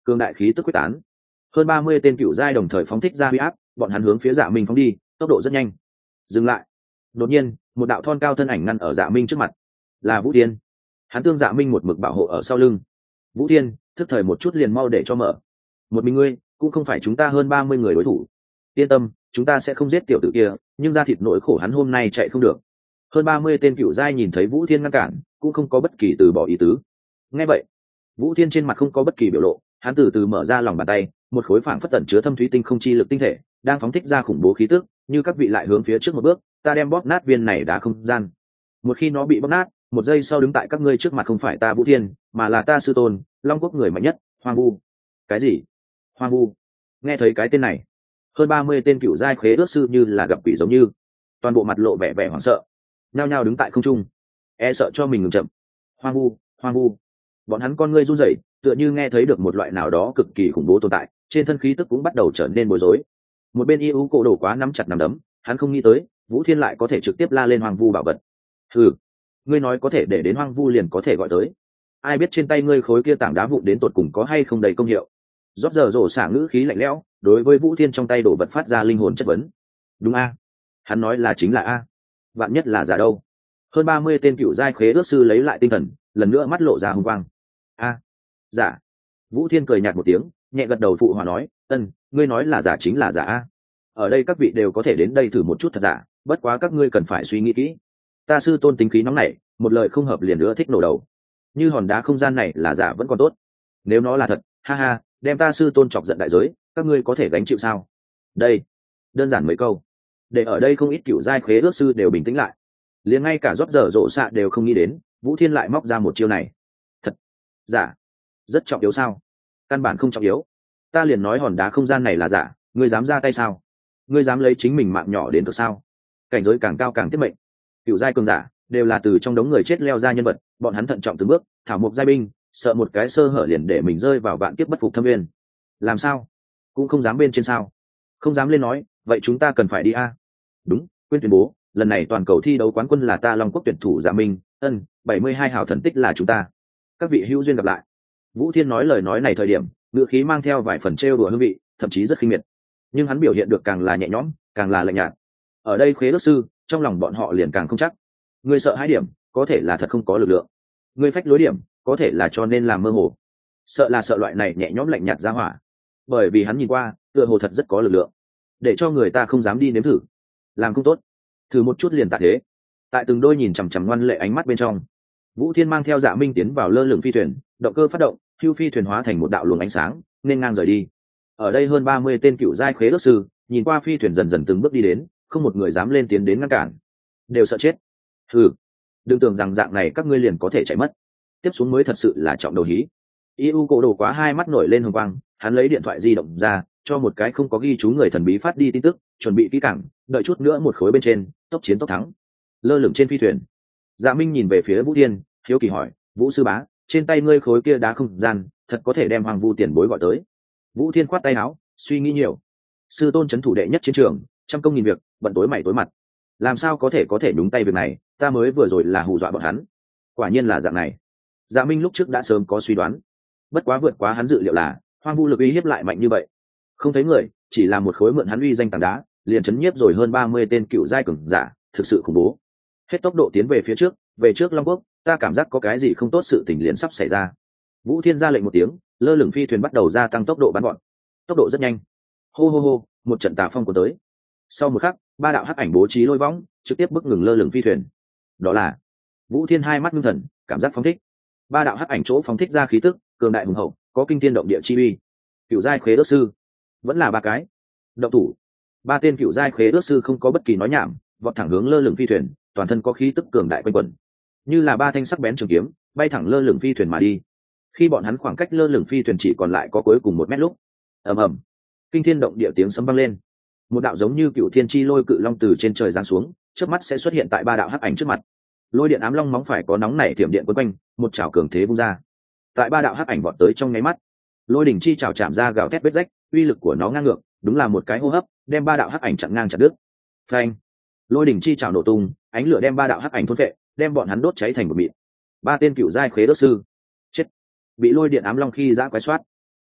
cường đại khí tức quyết tán, hơn ba mươi tên cựu giai đồng thời phóng thích ra huy áp, bọn hắn hướng phía Dạ Minh phóng đi, tốc độ rất nhanh. Dừng lại. Đột nhiên, một đạo thon cao thân ảnh ngăn ở Dạ Minh trước mặt, là Vũ Thiên. Hắn tương Dạ Minh một mực bảo hộ ở sau lưng. Vũ Thiên, thức thời một chút liền mau để cho mở. Một mình ngươi cũng không phải chúng ta hơn ba mươi người đối thủ. Yên tâm, chúng ta sẽ không giết tiểu tử kia, nhưng ra thịt nỗi khổ hắn hôm nay chạy không được. Hơn ba mươi tên cựu giai nhìn thấy Vũ Thiên ngăn cản, cũng không có bất kỳ từ bỏ ý tứ. Nghe vậy, Vũ Thiên trên mặt không có bất kỳ biểu lộ, hắn từ từ mở ra lòng bàn tay, một khối phảng phất tẩn chứa thâm thúy tinh không chi lực tinh thể, đang phóng thích ra khủng bố khí tức, như các vị lại hướng phía trước một bước, ta đem bóp nát viên này đá không gian. Một khi nó bị bóp nát, một giây sau đứng tại các ngươi trước mặt không phải ta Vũ Thiên, mà là ta sư tôn, Long Quốc người mạnh nhất, Hoang Vu. Cái gì? Hoang Vu? Nghe thấy cái tên này, hơn ba mươi tên cựu giai khế ước sư như là gặp quỷ giống như, toàn bộ mặt lộ vẻ vẻ hoảng sợ, nhao nhao đứng tại không trung, e sợ cho mình ngừng chậm. Hoang Vu, Hoang Vu. Bọn hắn con ngươi run rẩy, tựa như nghe thấy được một loại nào đó cực kỳ khủng bố tồn tại, trên thân khí tức cũng bắt đầu trở nên bối rối. Một bên y ú cổ đổ quá nắm chặt nắm đấm, hắn không nghĩ tới Vũ Thiên lại có thể trực tiếp la lên Hoang Vu bảo vật. Hừ, ngươi nói có thể để đến Hoang Vu liền có thể gọi tới, ai biết trên tay ngươi khối kia tảng đá vụn đến tột cùng có hay không đầy công hiệu. Rót giờ rổ xả ngữ khí lạnh lẽo, đối với Vũ Thiên trong tay đổ vật phát ra linh hồn chất vấn. Đúng a? Hắn nói là chính là a. Vạn nhất là giả đâu? Hơn ba mươi tên cựu giai khế ước sư lấy lại tinh thần, lần nữa mắt lộ ra hung quang. A, giả. Vũ Thiên cười nhạt một tiếng, nhẹ gật đầu phụ hòa nói, ân, ngươi nói là giả chính là giả a. Ở đây các vị đều có thể đến đây thử một chút thật giả, bất quá các ngươi cần phải suy nghĩ kỹ. Ta sư tôn tính khí nóng nảy, một lời không hợp liền nữa thích nổ đầu. Như hòn đá không gian này là giả vẫn còn tốt, nếu nó là thật, ha ha, đem ta sư tôn chọc giận đại giới, các ngươi có thể gánh chịu sao? Đây, đơn giản mấy câu, để ở đây không ít cựu giai khế ước sư đều bình tĩnh lại. Liền ngay cả rót giờ rộ xạ đều không nghĩ đến Vũ Thiên lại móc ra một chiêu này. Thật giả? Rất trọng yếu sao? Căn bản không trọng yếu. Ta liền nói hòn đá không gian này là giả, ngươi dám ra tay sao? Ngươi dám lấy chính mình mạng nhỏ đến được sao? Cảnh giới càng cao càng tiết mệnh. Cựu giai cường giả đều là từ trong đống người chết leo ra nhân vật, bọn hắn thận trọng từng bước, thảo mộc giai binh, sợ một cái sơ hở liền để mình rơi vào vạn kiếp bất phục thâm viên. Làm sao? Cũng không dám bên trên sao? Không dám lên nói, vậy chúng ta cần phải đi a. Đúng, quên tuyên bố, lần này toàn cầu thi đấu quán quân là ta Long Quốc tuyển thủ Dạ Minh, ân, bảy mươi hai hào thần tích là chúng ta. Các vị hữu duyên gặp lại. Vũ Thiên nói lời nói này thời điểm, ngữ khí mang theo vài phần trêu đùa hương vị, thậm chí rất khinh miệt. Nhưng hắn biểu hiện được càng là nhẹ nhõm, càng là lạnh nhạt. Ở đây khế ước sư, trong lòng bọn họ liền càng không chắc. Ngươi sợ hãi điểm, có thể là thật không có lực lượng. Ngươi phách lối điểm, có thể là cho nên làm mơ hồ. Sợ là sợ loại này nhẹ nhõm lạnh nhạt ra hỏa. Bởi vì hắn nhìn qua, tựa hồ thật rất có lực lượng, để cho người ta không dám đi nếm thử. Làm không tốt, thử một chút liền tạ thế. Tại từng đôi nhìn chằm chằm ngoan lệ ánh mắt bên trong, Vũ Thiên mang theo Dạ Minh tiến vào lơ lửng phi thuyền, động cơ phát động, hưu phi thuyền hóa thành một đạo luồng ánh sáng, nên ngang rời đi. Ở đây hơn ba mươi tên cựu giai khế ước sư, nhìn qua phi thuyền dần dần từng bước đi đến, không một người dám lên tiến đến ngăn cản, đều sợ chết. Hừ, đừng tưởng rằng dạng này các ngươi liền có thể chạy mất. Tiếp xuống mới thật sự là trọng đầu hí. Iu cổ đồ quá hai mắt nổi lên hồng quang, hắn lấy điện thoại di động ra, cho một cái không có ghi chú người thần bí phát đi tin tức, chuẩn bị kỹ càng, đợi chút nữa một khối bên trên, tốc chiến tốc thắng. Lơ lửng trên phi thuyền, Dạ Minh nhìn về phía Vũ Thiên, hiếu kỳ hỏi, Vũ sư bá, trên tay ngươi khối kia đá không gian, thật có thể đem Hoàng Vu tiền bối gọi tới? Vũ Thiên khoát tay áo, suy nghĩ nhiều. Sư tôn trấn thủ đệ nhất chiến trường, trăm công nghìn việc, bận tối mày tối mặt, làm sao có thể có thể nhúng tay việc này? Ta mới vừa rồi là hù dọa bọn hắn. Quả nhiên là dạng này. Dạ Minh lúc trước đã sớm có suy đoán, bất quá vượt quá hắn dự liệu là Hoang Vu lực uy hiếp lại mạnh như vậy. Không thấy người, chỉ là một khối mượn hắn uy danh tảng đá, liền chấn nhiếp rồi hơn ba mươi tên cựu giai cường giả, thực sự khủng bố. Hết tốc độ tiến về phía trước, về trước Long Quốc, ta cảm giác có cái gì không tốt sự tình liền sắp xảy ra. Vũ Thiên ra lệnh một tiếng, lơ lửng phi thuyền bắt đầu gia tăng tốc độ bắn gọn. Tốc độ rất nhanh. Hô hô hô, một trận tà phong của tới. Sau một khắc, ba đạo hắc ảnh bố trí lôi võng, trực tiếp bức ngừng lơ lửng phi thuyền. Đó là Vũ Thiên hai mắt ngưng thần, cảm giác phóng thích. Ba đạo hắc ảnh chỗ phóng thích ra khí tức, cường đại hùng hậu, có kinh thiên động địa chi uy. Cựu giai khế ước sư, vẫn là ba cái. Động thủ. Ba tên cựu giai khế ước sư không có bất kỳ nói nhảm, vọt thẳng hướng lơ lửng phi thuyền, toàn thân có khí tức cường đại quanh quẩn, như là ba thanh sắc bén trường kiếm, bay thẳng lơ lửng phi thuyền mà đi. Khi bọn hắn khoảng cách lơ lửng phi thuyền chỉ còn lại có cuối cùng một mét lúc, ầm ầm, kinh thiên động địa tiếng sấm vang lên. Một đạo giống như cựu thiên chi lôi cự long từ trên trời giáng xuống, trước mắt sẽ xuất hiện tại ba đạo hắc ảnh trước mặt. Lôi điện ám long móng phải có nóng nảy tiềm điện quấn quanh, một chảo cường thế vung ra. Tại ba đạo hắc ảnh vọt tới trong nháy mắt, lôi đỉnh chi chảo chạm ra gào thét vết rách, uy lực của nó ngang ngược, đúng là một cái hô hấp, đem ba đạo hắc ảnh chặn ngang chặt đứt. Phanh! Lôi đỉnh chi chảo nổ tung, ánh lửa đem ba đạo hắc ảnh thôn phệ, đem bọn hắn đốt cháy thành một mịn. Ba tên cựu giai khế đốt sư chết, bị lôi điện ám long khi giã quái soát.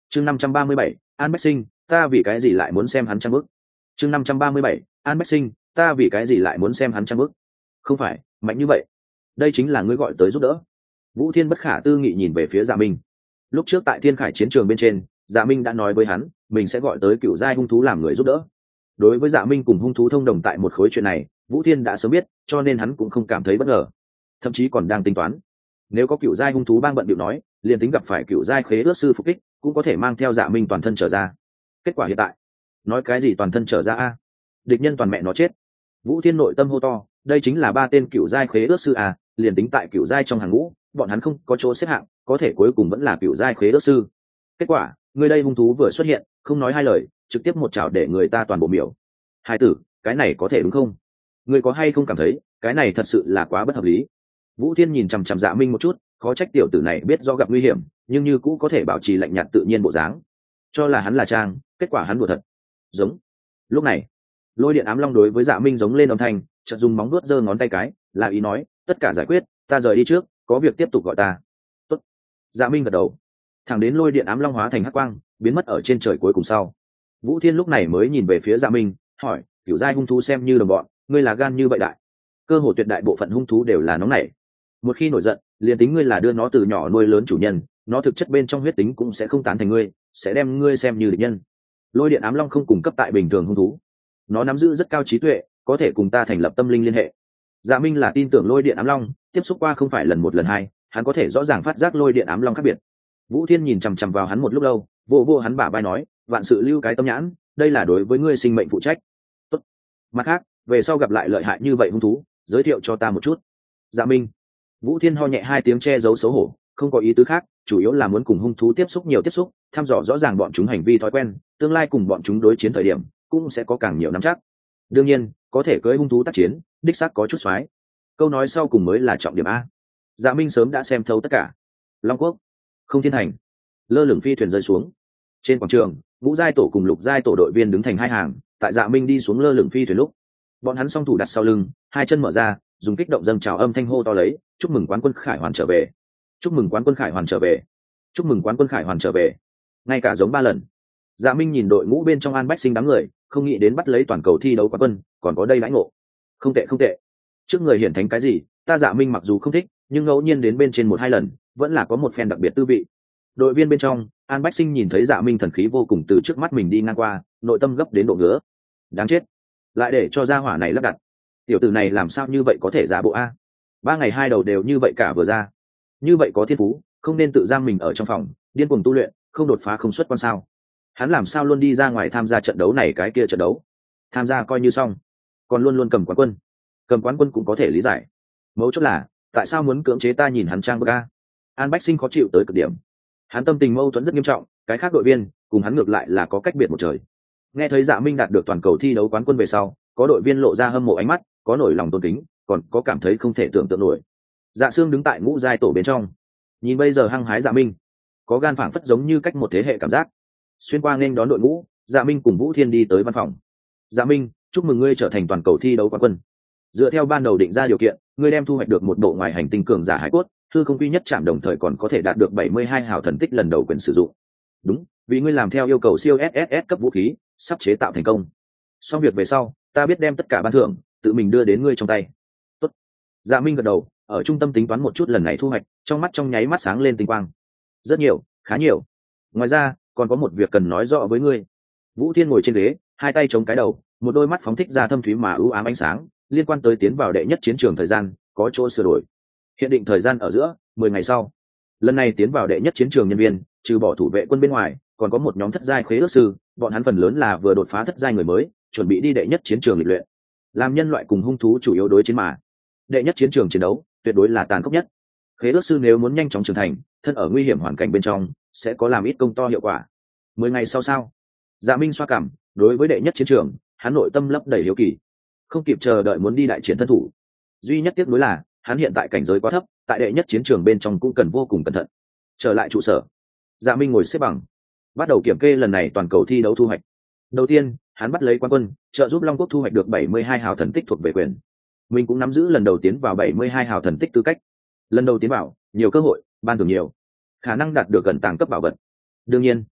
chương năm trăm ba mươi bảy, An Bách Sinh, ta vì cái gì lại muốn xem hắn trang bức. chương năm trăm ba mươi bảy, An Bách Sinh, ta vì cái gì lại muốn xem hắn trang bức. Không phải mạnh như vậy, đây chính là ngươi gọi tới giúp đỡ. Vũ Thiên bất khả tư nghị nhìn về phía Dạ Minh. Lúc trước tại Thiên Khải chiến trường bên trên, Dạ Minh đã nói với hắn mình sẽ gọi tới cựu giai hung thú làm người giúp đỡ. Đối với Dạ Minh cùng hung thú thông đồng tại một khối chuyện này, Vũ Thiên đã sớm biết, cho nên hắn cũng không cảm thấy bất ngờ, thậm chí còn đang tính toán, nếu có cựu giai hung thú bang bận điệu nói, liền tính gặp phải cựu giai khế ước sư phục kích, cũng có thể mang theo Dạ Minh toàn thân trở ra. Kết quả hiện tại, nói cái gì toàn thân trở ra a? Địch nhân toàn mẹ nó chết. Vũ Thiên nội tâm hô to, đây chính là ba tên cựu giai khế ước sư à, liền tính tại cựu giai trong hàng ngũ, bọn hắn không có chỗ xếp hạng, có thể cuối cùng vẫn là cựu giai khế ước sư. Kết quả, người đây hung thú vừa xuất hiện, không nói hai lời, trực tiếp một chảo để người ta toàn bộ miểu. Hai tử, cái này có thể đúng không? Người có hay không cảm thấy, cái này thật sự là quá bất hợp lý. Vũ Thiên nhìn chằm chằm Dạ Minh một chút, khó trách tiểu tử này biết do gặp nguy hiểm, nhưng như cũ có thể bảo trì lạnh nhạt tự nhiên bộ dáng, cho là hắn là trang, kết quả hắn đùa thật. Giống. Lúc này, lôi điện ám long đối với Dạ Minh giống lên âm thanh, chợt dùng móng vuốt giơ ngón tay cái, là ý nói, tất cả giải quyết, ta rời đi trước, có việc tiếp tục gọi ta. Tốt. Dạ Minh gật đầu, thẳng đến lôi điện ám long hóa thành hắc quang, biến mất ở trên trời cuối cùng sau. Vũ Thiên lúc này mới nhìn về phía Dạ Minh, hỏi, kiểu giai hung thú xem như đồng bọn, ngươi là gan như vậy đại. Cơ hồ tuyệt đại bộ phận hung thú đều là nóng nảy. Một khi nổi giận, liền tính ngươi là đưa nó từ nhỏ nuôi lớn chủ nhân, nó thực chất bên trong huyết tính cũng sẽ không tán thành ngươi, sẽ đem ngươi xem như địch nhân. Lôi điện ám long không cung cấp tại bình thường hung thú, nó nắm giữ rất cao trí tuệ, có thể cùng ta thành lập tâm linh liên hệ. Dạ Minh là tin tưởng lôi điện ám long, tiếp xúc qua không phải lần một lần hai, hắn có thể rõ ràng phát giác lôi điện ám long khác biệt. Vũ Thiên nhìn chằm chằm vào hắn một lúc lâu, vô vô hắn bả vai nói, vạn sự lưu cái tâm nhãn, đây là đối với ngươi sinh mệnh phụ trách. Tốt. Mặt khác, về sau gặp lại lợi hại như vậy hung thú, giới thiệu cho ta một chút. Dạ Minh. Vũ Thiên ho nhẹ hai tiếng che giấu xấu hổ, không có ý tứ khác, chủ yếu là muốn cùng hung thú tiếp xúc nhiều tiếp xúc, thăm dò rõ ràng bọn chúng hành vi thói quen, tương lai cùng bọn chúng đối chiến thời điểm, cũng sẽ có càng nhiều nắm chắc. Đương nhiên, có thể cưỡi hung thú tác chiến, đích xác có chút xoái. Câu nói sau cùng mới là trọng điểm a. Dạ Minh sớm đã xem thấu tất cả. Long Quốc, Không Thiên Thành, lơ lửng phi thuyền rơi xuống. Trên quảng trường, ngũ giai tổ cùng lục giai tổ đội viên đứng thành hai hàng, tại Dạ Minh đi xuống lơ lửng phi thuyền lúc, bọn hắn song thủ đặt sau lưng, hai chân mở ra, dùng kích động dâng trào âm thanh hô to lấy, chúc mừng quán quân Khải Hoàn trở về, chúc mừng quán quân Khải Hoàn trở về, chúc mừng quán quân Khải Hoàn trở về. Ngay cả giống ba lần. Dạ Minh nhìn đội ngũ bên trong An Bách Sinh đám người, không nghĩ đến bắt lấy toàn cầu thi đấu quán quân, còn có đây lãnh ngộ. Không tệ không tệ. Trước người hiển thánh cái gì, ta Dạ Minh mặc dù không thích, nhưng ngẫu nhiên đến bên trên một hai lần, vẫn là có một phen đặc biệt tư vị. Đội viên bên trong, An Bách Sinh nhìn thấy Dạ Minh thần khí vô cùng từ trước mắt mình đi ngang qua, nội tâm gấp đến độ ngứa. Đáng chết, lại để cho gia hỏa này lắp đặt. Tiểu tử này làm sao như vậy có thể giả bộ a? Ba ngày hai đầu đều như vậy cả vừa ra. Như vậy có thiên phú, không nên tự giam mình ở trong phòng, điên cuồng tu luyện, không đột phá không xuất quan sao? Hắn làm sao luôn đi ra ngoài tham gia trận đấu này cái kia trận đấu, tham gia coi như xong, còn luôn luôn cầm quán quân. Cầm quán quân cũng có thể lý giải, mấu chốt là tại sao muốn cưỡng chế ta nhìn hắn trang bức a? An Bách Sinh khó chịu tới cực điểm. Hắn tâm tình mâu thuẫn rất nghiêm trọng, cái khác đội viên cùng hắn ngược lại là có cách biệt một trời. Nghe thấy Dạ Minh đạt được toàn cầu thi đấu quán quân về sau, có đội viên lộ ra hâm mộ ánh mắt, có nổi lòng tôn kính, còn có cảm thấy không thể tưởng tượng nổi. Dạ Sương đứng tại ngũ giai tổ bên trong, nhìn bây giờ hăng hái Dạ Minh, có gan phảng phất giống như cách một thế hệ cảm giác. Xuyên qua nghênh đón đội ngũ, Dạ Minh cùng Vũ Thiên đi tới văn phòng. Dạ Minh, chúc mừng ngươi trở thành toàn cầu thi đấu quán quân. Dựa theo ban đầu định ra điều kiện, ngươi đem thu hoạch được một bộ ngoài hành tinh cường giả hải cốt, hư không quy nhất chạm, đồng thời còn có thể đạt được bảy mươi hai hào thần tích lần đầu quyền sử dụng. Đúng, vì ngươi làm theo yêu cầu siêu ét ét ét cấp vũ khí, sắp chế tạo thành công. Xong việc về sau, ta biết đem tất cả ban thưởng tự mình đưa đến ngươi trong tay. Tốt. Dạ Minh gật đầu, ở trung tâm tính toán một chút lần này thu hoạch, trong mắt trong nháy mắt sáng lên tinh quang. Rất nhiều, khá nhiều. Ngoài ra, còn có một việc cần nói rõ với ngươi. Vũ Thiên ngồi trên ghế, hai tay chống cái đầu, một đôi mắt phóng thích ra thâm thúy mà ưu ám ánh sáng, liên quan tới tiến vào đệ nhất chiến trường thời gian, có chỗ sửa đổi. Hiện định thời gian ở giữa mười ngày sau. Lần này tiến vào đệ nhất chiến trường nhân viên, trừ bỏ thủ vệ quân bên ngoài, còn có một nhóm thất giai khế ước sư, bọn hắn phần lớn là vừa đột phá thất giai người mới, chuẩn bị đi đệ nhất chiến trường lịch luyện. Làm nhân loại cùng hung thú chủ yếu đối chiến mà. Đệ nhất chiến trường chiến đấu, tuyệt đối là tàn khốc nhất. Khế ước sư nếu muốn nhanh chóng trưởng thành, thân ở nguy hiểm hoàn cảnh bên trong, sẽ có làm ít công to hiệu quả. Mười ngày sau sao? Dạ Minh xoa cảm, đối với đệ nhất chiến trường, hắn nội tâm lấp đầy hiếu kỳ, không kịp chờ đợi muốn đi đại chiến thân thủ. Duy nhất tiếc nuối là, hắn hiện tại cảnh giới quá thấp, tại đệ nhất chiến trường bên trong cũng cần vô cùng cẩn thận. Trở lại trụ sở, Dạ Minh ngồi xếp bằng, bắt đầu kiểm kê lần này toàn cầu thi đấu thu hoạch. Đầu tiên, hắn bắt lấy quán quân, trợ giúp Long Quốc thu hoạch được bảy mươi hai hào thần tích thuộc về quyền. Mình cũng nắm giữ lần đầu tiến vào bảy mươi hai hào thần tích tư cách. Lần đầu tiến vào, nhiều cơ hội, ban thưởng nhiều, khả năng đạt được gần tàng cấp bảo vật. Đương nhiên,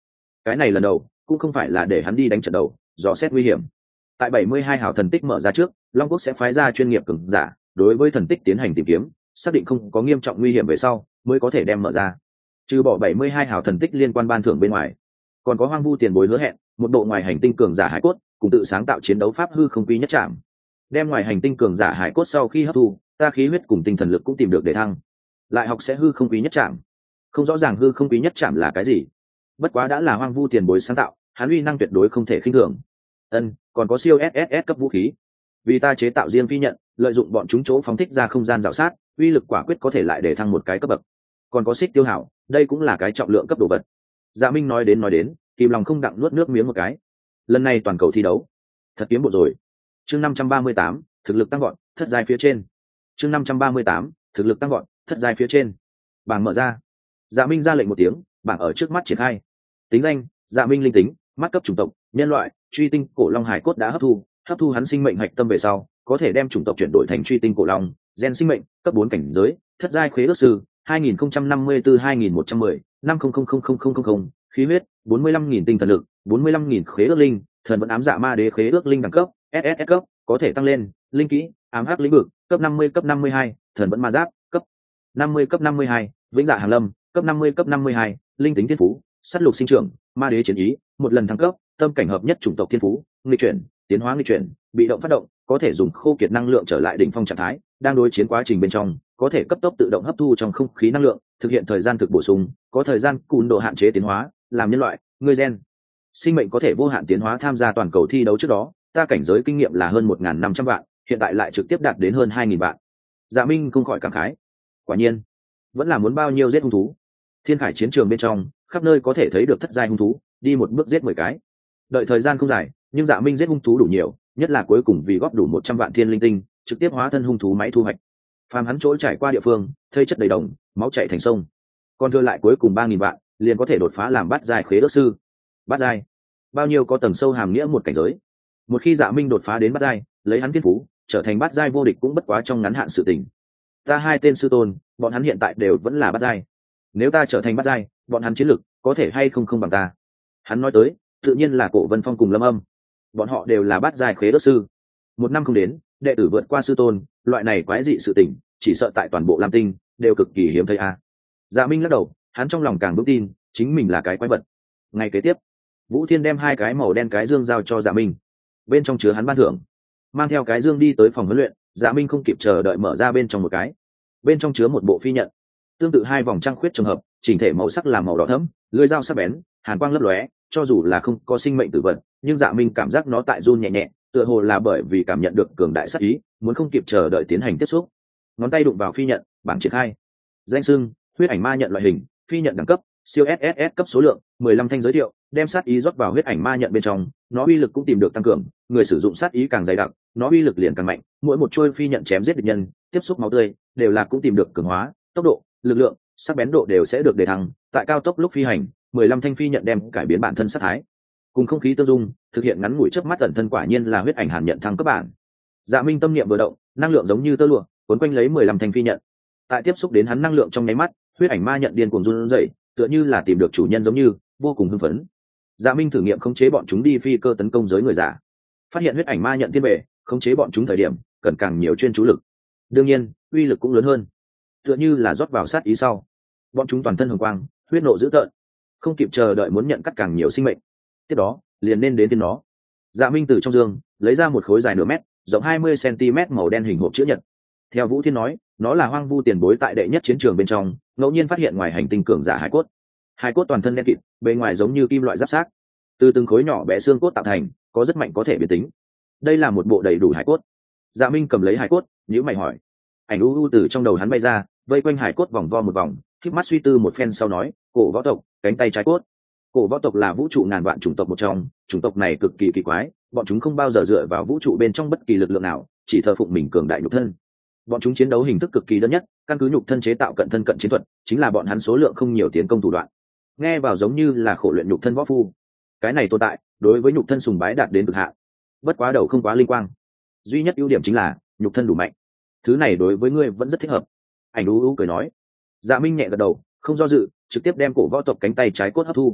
cái này lần đầu cũng không phải là để hắn đi đánh trận đầu dò xét nguy hiểm. Tại bảy mươi hai hào thần tích mở ra trước, Long Quốc sẽ phái ra chuyên nghiệp cường giả đối với thần tích tiến hành tìm kiếm, xác định không có nghiêm trọng nguy hiểm về sau mới có thể đem mở ra. Trừ bỏ bảy mươi hai hào thần tích liên quan ban thưởng bên ngoài, còn có hoang vu tiền bối hứa hẹn một bộ ngoài hành tinh cường giả hải cốt cùng tự sáng tạo chiến đấu pháp hư không quý nhất trạm. Đem ngoài hành tinh cường giả hải cốt sau khi hấp thu, ta khí huyết cùng tinh thần lực cũng tìm được để thăng. Lại học sẽ hư không quý nhất trạm. Không rõ ràng hư không quý nhất trạm là cái gì, bất quá đã là hoang vu tiền bối sáng tạo, hắn uy năng tuyệt đối không thể khinh thường. Ân, còn có siêu ét ét ét cấp vũ khí, vì ta chế tạo riêng phi nhận, lợi dụng bọn chúng chỗ phóng thích ra không gian rào sát, uy lực quả quyết có thể lại để thăng một cái cấp bậc. Còn có xích tiêu hảo, đây cũng là cái trọng lượng cấp đồ vật. Dạ Minh nói đến nói đến, kìm lòng không đặng nuốt nước miếng một cái. Lần này toàn cầu thi đấu thật kiếm bộ rồi. Chương năm trăm ba mươi tám, thực lực tăng vọt, thất giai phía trên. Chương năm trăm ba mươi tám, thực lực tăng vọt, thất giai phía trên. Bảng mở ra. Dạ Minh ra lệnh một tiếng, bảng ở trước mắt triển khai. Tính danh: Dạ Minh linh tính, mắt cấp chủng tộc nhân loại, truy tinh cổ long hải cốt đã hấp thu, hấp thu hắn sinh mệnh hạch tâm về sau, có thể đem chủng tộc chuyển đổi thành truy tinh cổ long, gen sinh mệnh, cấp bốn cảnh giới, thất giai khế ước sư, hai nghìn không trăm năm mươi tư hai nghìn một trăm mười, năm không không không không không không không, khí huyết, bốn mươi lăm nghìn tinh thần lực, bốn mươi lăm nghìn khế ước linh, thần vẫn ám dạ ma đế khế ước linh đẳng cấp, ét ét ét cấp, có thể tăng lên, linh kỹ, ám hắc lĩnh vực, cấp năm mươi cấp năm mươi hai, thần vẫn ma giáp, cấp năm mươi cấp năm mươi hai, vĩnh dạ hàn lâm, cấp năm mươi cấp năm mươi hai, linh tính thiên phú, sát lục sinh trưởng, ma đế chiến ý, một lần thăng cấp, tâm cảnh hợp nhất chủng tộc thiên phú, nghịch chuyển, tiến hóa nghịch chuyển, bị động phát động, có thể dùng khô kiệt năng lượng trở lại đỉnh phong trạng thái, đang đối chiến quá trình bên trong, có thể cấp tốc tự động hấp thu trong không khí năng lượng, thực hiện thời gian thực bổ sung, có thời gian cùn độ hạn chế tiến hóa, làm nhân loại, người gen sinh mệnh có thể vô hạn tiến hóa. Tham gia toàn cầu thi đấu trước đó, ta cảnh giới kinh nghiệm là hơn một nghìn năm trăm vạn, hiện tại lại trực tiếp đạt đến hơn hai nghìn vạn. Dạ Minh không khỏi cảm khái, quả nhiên vẫn là muốn bao nhiêu giết hung thú. Thiên Khải chiến trường bên trong, khắp nơi có thể thấy được thất giai hung thú, đi một bước giết mười cái. Đợi thời gian không dài, nhưng Dạ Minh giết hung thú đủ nhiều, nhất là cuối cùng vì góp đủ một trăm vạn thiên linh tinh, trực tiếp hóa thân hung thú máy thu hoạch. Phàm hắn chỗ trải qua địa phương, thây chất đầy đồng, máu chảy thành sông. Còn đưa lại cuối cùng ba nghìn vạn, liền có thể đột phá làm bát giai khế ước sư. Bát giai, bao nhiêu có tầng sâu hàm nghĩa một cảnh giới. Một khi Dạ Minh đột phá đến bát giai, lấy hắn thiên phú, trở thành bát giai vô địch cũng bất quá trong ngắn hạn sự tình. Ta hai tên sư tôn, bọn hắn hiện tại đều vẫn là bát giai. Nếu ta trở thành bát giai, bọn hắn chiến lực có thể hay không không bằng ta. Hắn nói tới, tự nhiên là Cổ Vân Phong cùng Lâm Âm. Bọn họ đều là bát giai khế ước sư. Một năm không đến, đệ tử vượt qua sư tôn, loại này quái dị sự tình, chỉ sợ tại toàn bộ Lam Tinh đều cực kỳ hiếm thấy a. À. Dạ Minh lắc đầu, hắn trong lòng càng vững tin, chính mình là cái quái vật. Ngày kế tiếp, Vũ Thiên đem hai cái màu đen cái dương giao cho Dạ Minh, bên trong chứa hắn ban thưởng. Mang theo cái dương đi tới phòng huấn luyện, Dạ Minh không kịp chờ đợi mở ra bên trong một cái, bên trong chứa một bộ phi nhận, tương tự hai vòng trăng khuyết trùng hợp, chỉnh thể màu sắc là màu đỏ thẫm, lưỡi dao sắc bén, hàn quang lấp lóe, cho dù là không có sinh mệnh tử vật, nhưng Dạ Minh cảm giác nó tại run nhẹ nhẹ, tựa hồ là bởi vì cảm nhận được cường đại sát ý, muốn không kịp chờ đợi tiến hành tiếp xúc. Ngón tay đụng vào phi nhận, bảng triển khai. Danh xưng: huyết ảnh ma nhận loại hình, phi nhận đẳng cấp, siêu ét ét ét cấp số lượng, mười lăm thanh giới thiệu, đem sát ý rót vào huyết ảnh ma nhận bên trong, nó uy lực cũng tìm được tăng cường, người sử dụng sát ý càng dày đặc, nó uy lực liền càng mạnh, mỗi một trôi phi nhận chém giết địch nhân, tiếp xúc máu tươi, đều là cũng tìm được cường hóa, tốc độ, lực lượng, sắc bén độ đều sẽ được đề thăng, tại cao tốc lúc phi hành, mười lăm thanh phi nhận đem cải biến bản thân sát thái. Cùng không khí tương dung, thực hiện ngắn ngủi chớp mắt tận thân, quả nhiên là huyết ảnh hàn nhận thăng cấp bản. Dạ Minh tâm niệm vừa động, năng lượng giống như tơ lụa, cuốn quanh lấy mười lăm thanh phi nhận. Tại tiếp xúc đến hắn năng lượng trong nháy mắt, huyết ảnh ma nhận điên cuồng run rẩy, tựa như là tìm được chủ nhân giống như, vô cùng hưng phấn. Dạ Minh thử nghiệm khống chế bọn chúng đi phi cơ tấn công giới người giả. Phát hiện huyết ảnh ma nhận thiên bệ, khống chế bọn chúng thời điểm, cần càng nhiều chuyên chú lực. Đương nhiên, uy lực cũng lớn hơn. Tựa như là rót vào sát ý sau, bọn chúng toàn thân hồng quang, huyết nộ dữ tợn, không kịp chờ đợi muốn nhận cắt càng nhiều sinh mệnh. Tiếp đó, liền nên đến tiên nó. Dạ Minh từ trong giường lấy ra một khối dài nửa mét, rộng hai mươi xăng-ti-mét màu đen hình hộp chữ nhật. Theo Vũ Thiên nói, nó là hoang vu tiền bối tại đệ nhất chiến trường bên trong, ngẫu nhiên phát hiện ngoài hành tinh cường giả hải cốt. Hải cốt toàn thân đen kịt, bề ngoài giống như kim loại giáp xác, từ từng khối nhỏ bé xương cốt tạo thành, có rất mạnh có thể biến tính. Đây là một bộ đầy đủ hải cốt. Dạ Minh cầm lấy hải cốt, nhíu mày hỏi. Ảnh u u từ trong đầu hắn bay ra, vây quanh hải cốt vòng vo một vòng, khép mắt suy tư một phen sau nói, cổ võ tộc, cánh tay trái cốt. Cổ võ tộc là vũ trụ ngàn vạn chủng tộc một trong, chủng tộc này cực kỳ kỳ quái, bọn chúng không bao giờ dựa vào vũ trụ bên trong bất kỳ lực lượng nào, chỉ thờ phụng mình cường đại nhục thân. Bọn chúng chiến đấu hình thức cực kỳ đơn nhất, căn cứ nhục thân chế tạo cận thân cận chiến thuật, chính là bọn hắn số lượng không nhiều tiến công thủ đoạn. Nghe vào giống như là khổ luyện nhục thân võ phu. Cái này tồn tại, đối với nhục thân sùng bái đạt đến cực hạn. Bất quá đầu không quá linh quang. Duy nhất ưu điểm chính là nhục thân đủ mạnh. Thứ này đối với ngươi vẫn rất thích hợp. Ảnh u u cười nói. Dạ Minh nhẹ gật đầu, không do dự, trực tiếp đem cổ võ tộc cánh tay trái cốt hấp thu.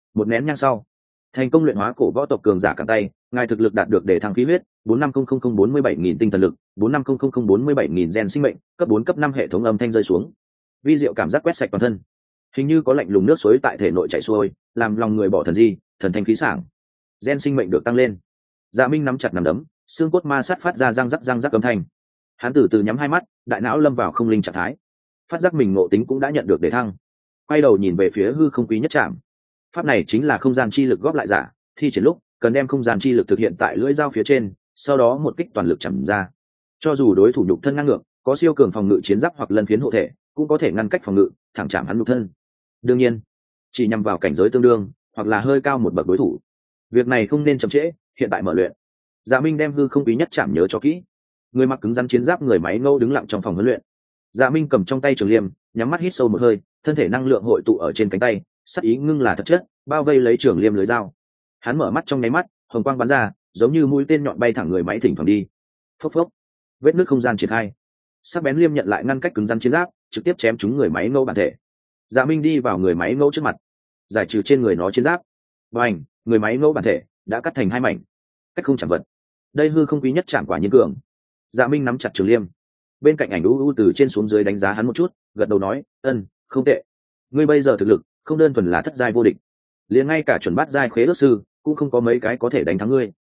Một nén nhang sau, thành công luyện hóa cổ võ tộc cường giả cẳng tay, ngài thực lực đạt được để thăng khí huyết bốn năm không không không bốn mươi bảy nghìn tinh thần lực bốn năm không không không bốn mươi bảy nghìn gen sinh mệnh, cấp bốn cấp năm hệ thống âm thanh rơi xuống. Vi diệu cảm giác quét sạch toàn thân, hình như có lạnh lùng nước suối tại thể nội chảy xuôi, làm lòng người bỏ thần di, thần thanh khí sảng. Gen sinh mệnh được tăng lên. Dạ Minh nắm chặt nắm đấm, xương cốt ma sát phát ra răng rắc răng rắc âm thanh. Hắn từ từ nhắm hai mắt, đại não lâm vào không linh trạng thái, phát giác mình ngộ tính cũng đã nhận được đề thăng. Quay đầu nhìn về phía hư không quý nhất trạm. Pháp này chính là không gian chi lực góp lại giả, thi triển lúc cần đem không gian chi lực thực hiện tại lưỡi dao phía trên, sau đó một kích toàn lực chầm ra. Cho dù đối thủ nhục thân ngang ngược, có siêu cường phòng ngự chiến giáp hoặc lân phiến hộ thể, cũng có thể ngăn cách phòng ngự, thẳng chạm hắn nhục thân. Đương nhiên, chỉ nhằm vào cảnh giới tương đương, hoặc là hơi cao một bậc đối thủ. Việc này không nên chậm trễ, hiện tại mở luyện. Dạ Minh đem hư không quý nhất chạm nhớ cho kỹ. Người mặc cứng rắn chiến giáp người máy ngâu đứng lặng trong phòng huấn luyện. Dạ Minh cầm trong tay trường liêm, nhắm mắt hít sâu một hơi, thân thể năng lượng hội tụ ở trên cánh tay, sắc ý ngưng là thật chất, bao vây lấy trường liêm lưới dao. Hắn mở mắt trong nháy mắt, hồng quang bắn ra, giống như mũi tên nhọn bay thẳng người máy thỉnh thoảng đi. Phốc phốc, vết nứt không gian triển khai. Sắc bén liêm nhận lại ngăn cách cứng rắn chiến giáp, trực tiếp chém trúng người máy ngâu bản thể. Dạ Minh đi vào người máy ngâu trước mặt, giải trừ trên người nó chiến giáp. Bành, người máy ngâu bản thể đã cắt thành hai mảnh. Cách không chạm vật. Đây hư không quý nhất chạm quả nhiên cường. Dạ Minh nắm chặt trường liêm, bên cạnh ảnh u u từ trên xuống dưới đánh giá hắn một chút, gật đầu nói, ân, không tệ. Ngươi bây giờ thực lực không đơn thuần là thất giai vô địch, liền ngay cả chuẩn bát giai khế ước sư cũng không có mấy cái có thể đánh thắng ngươi.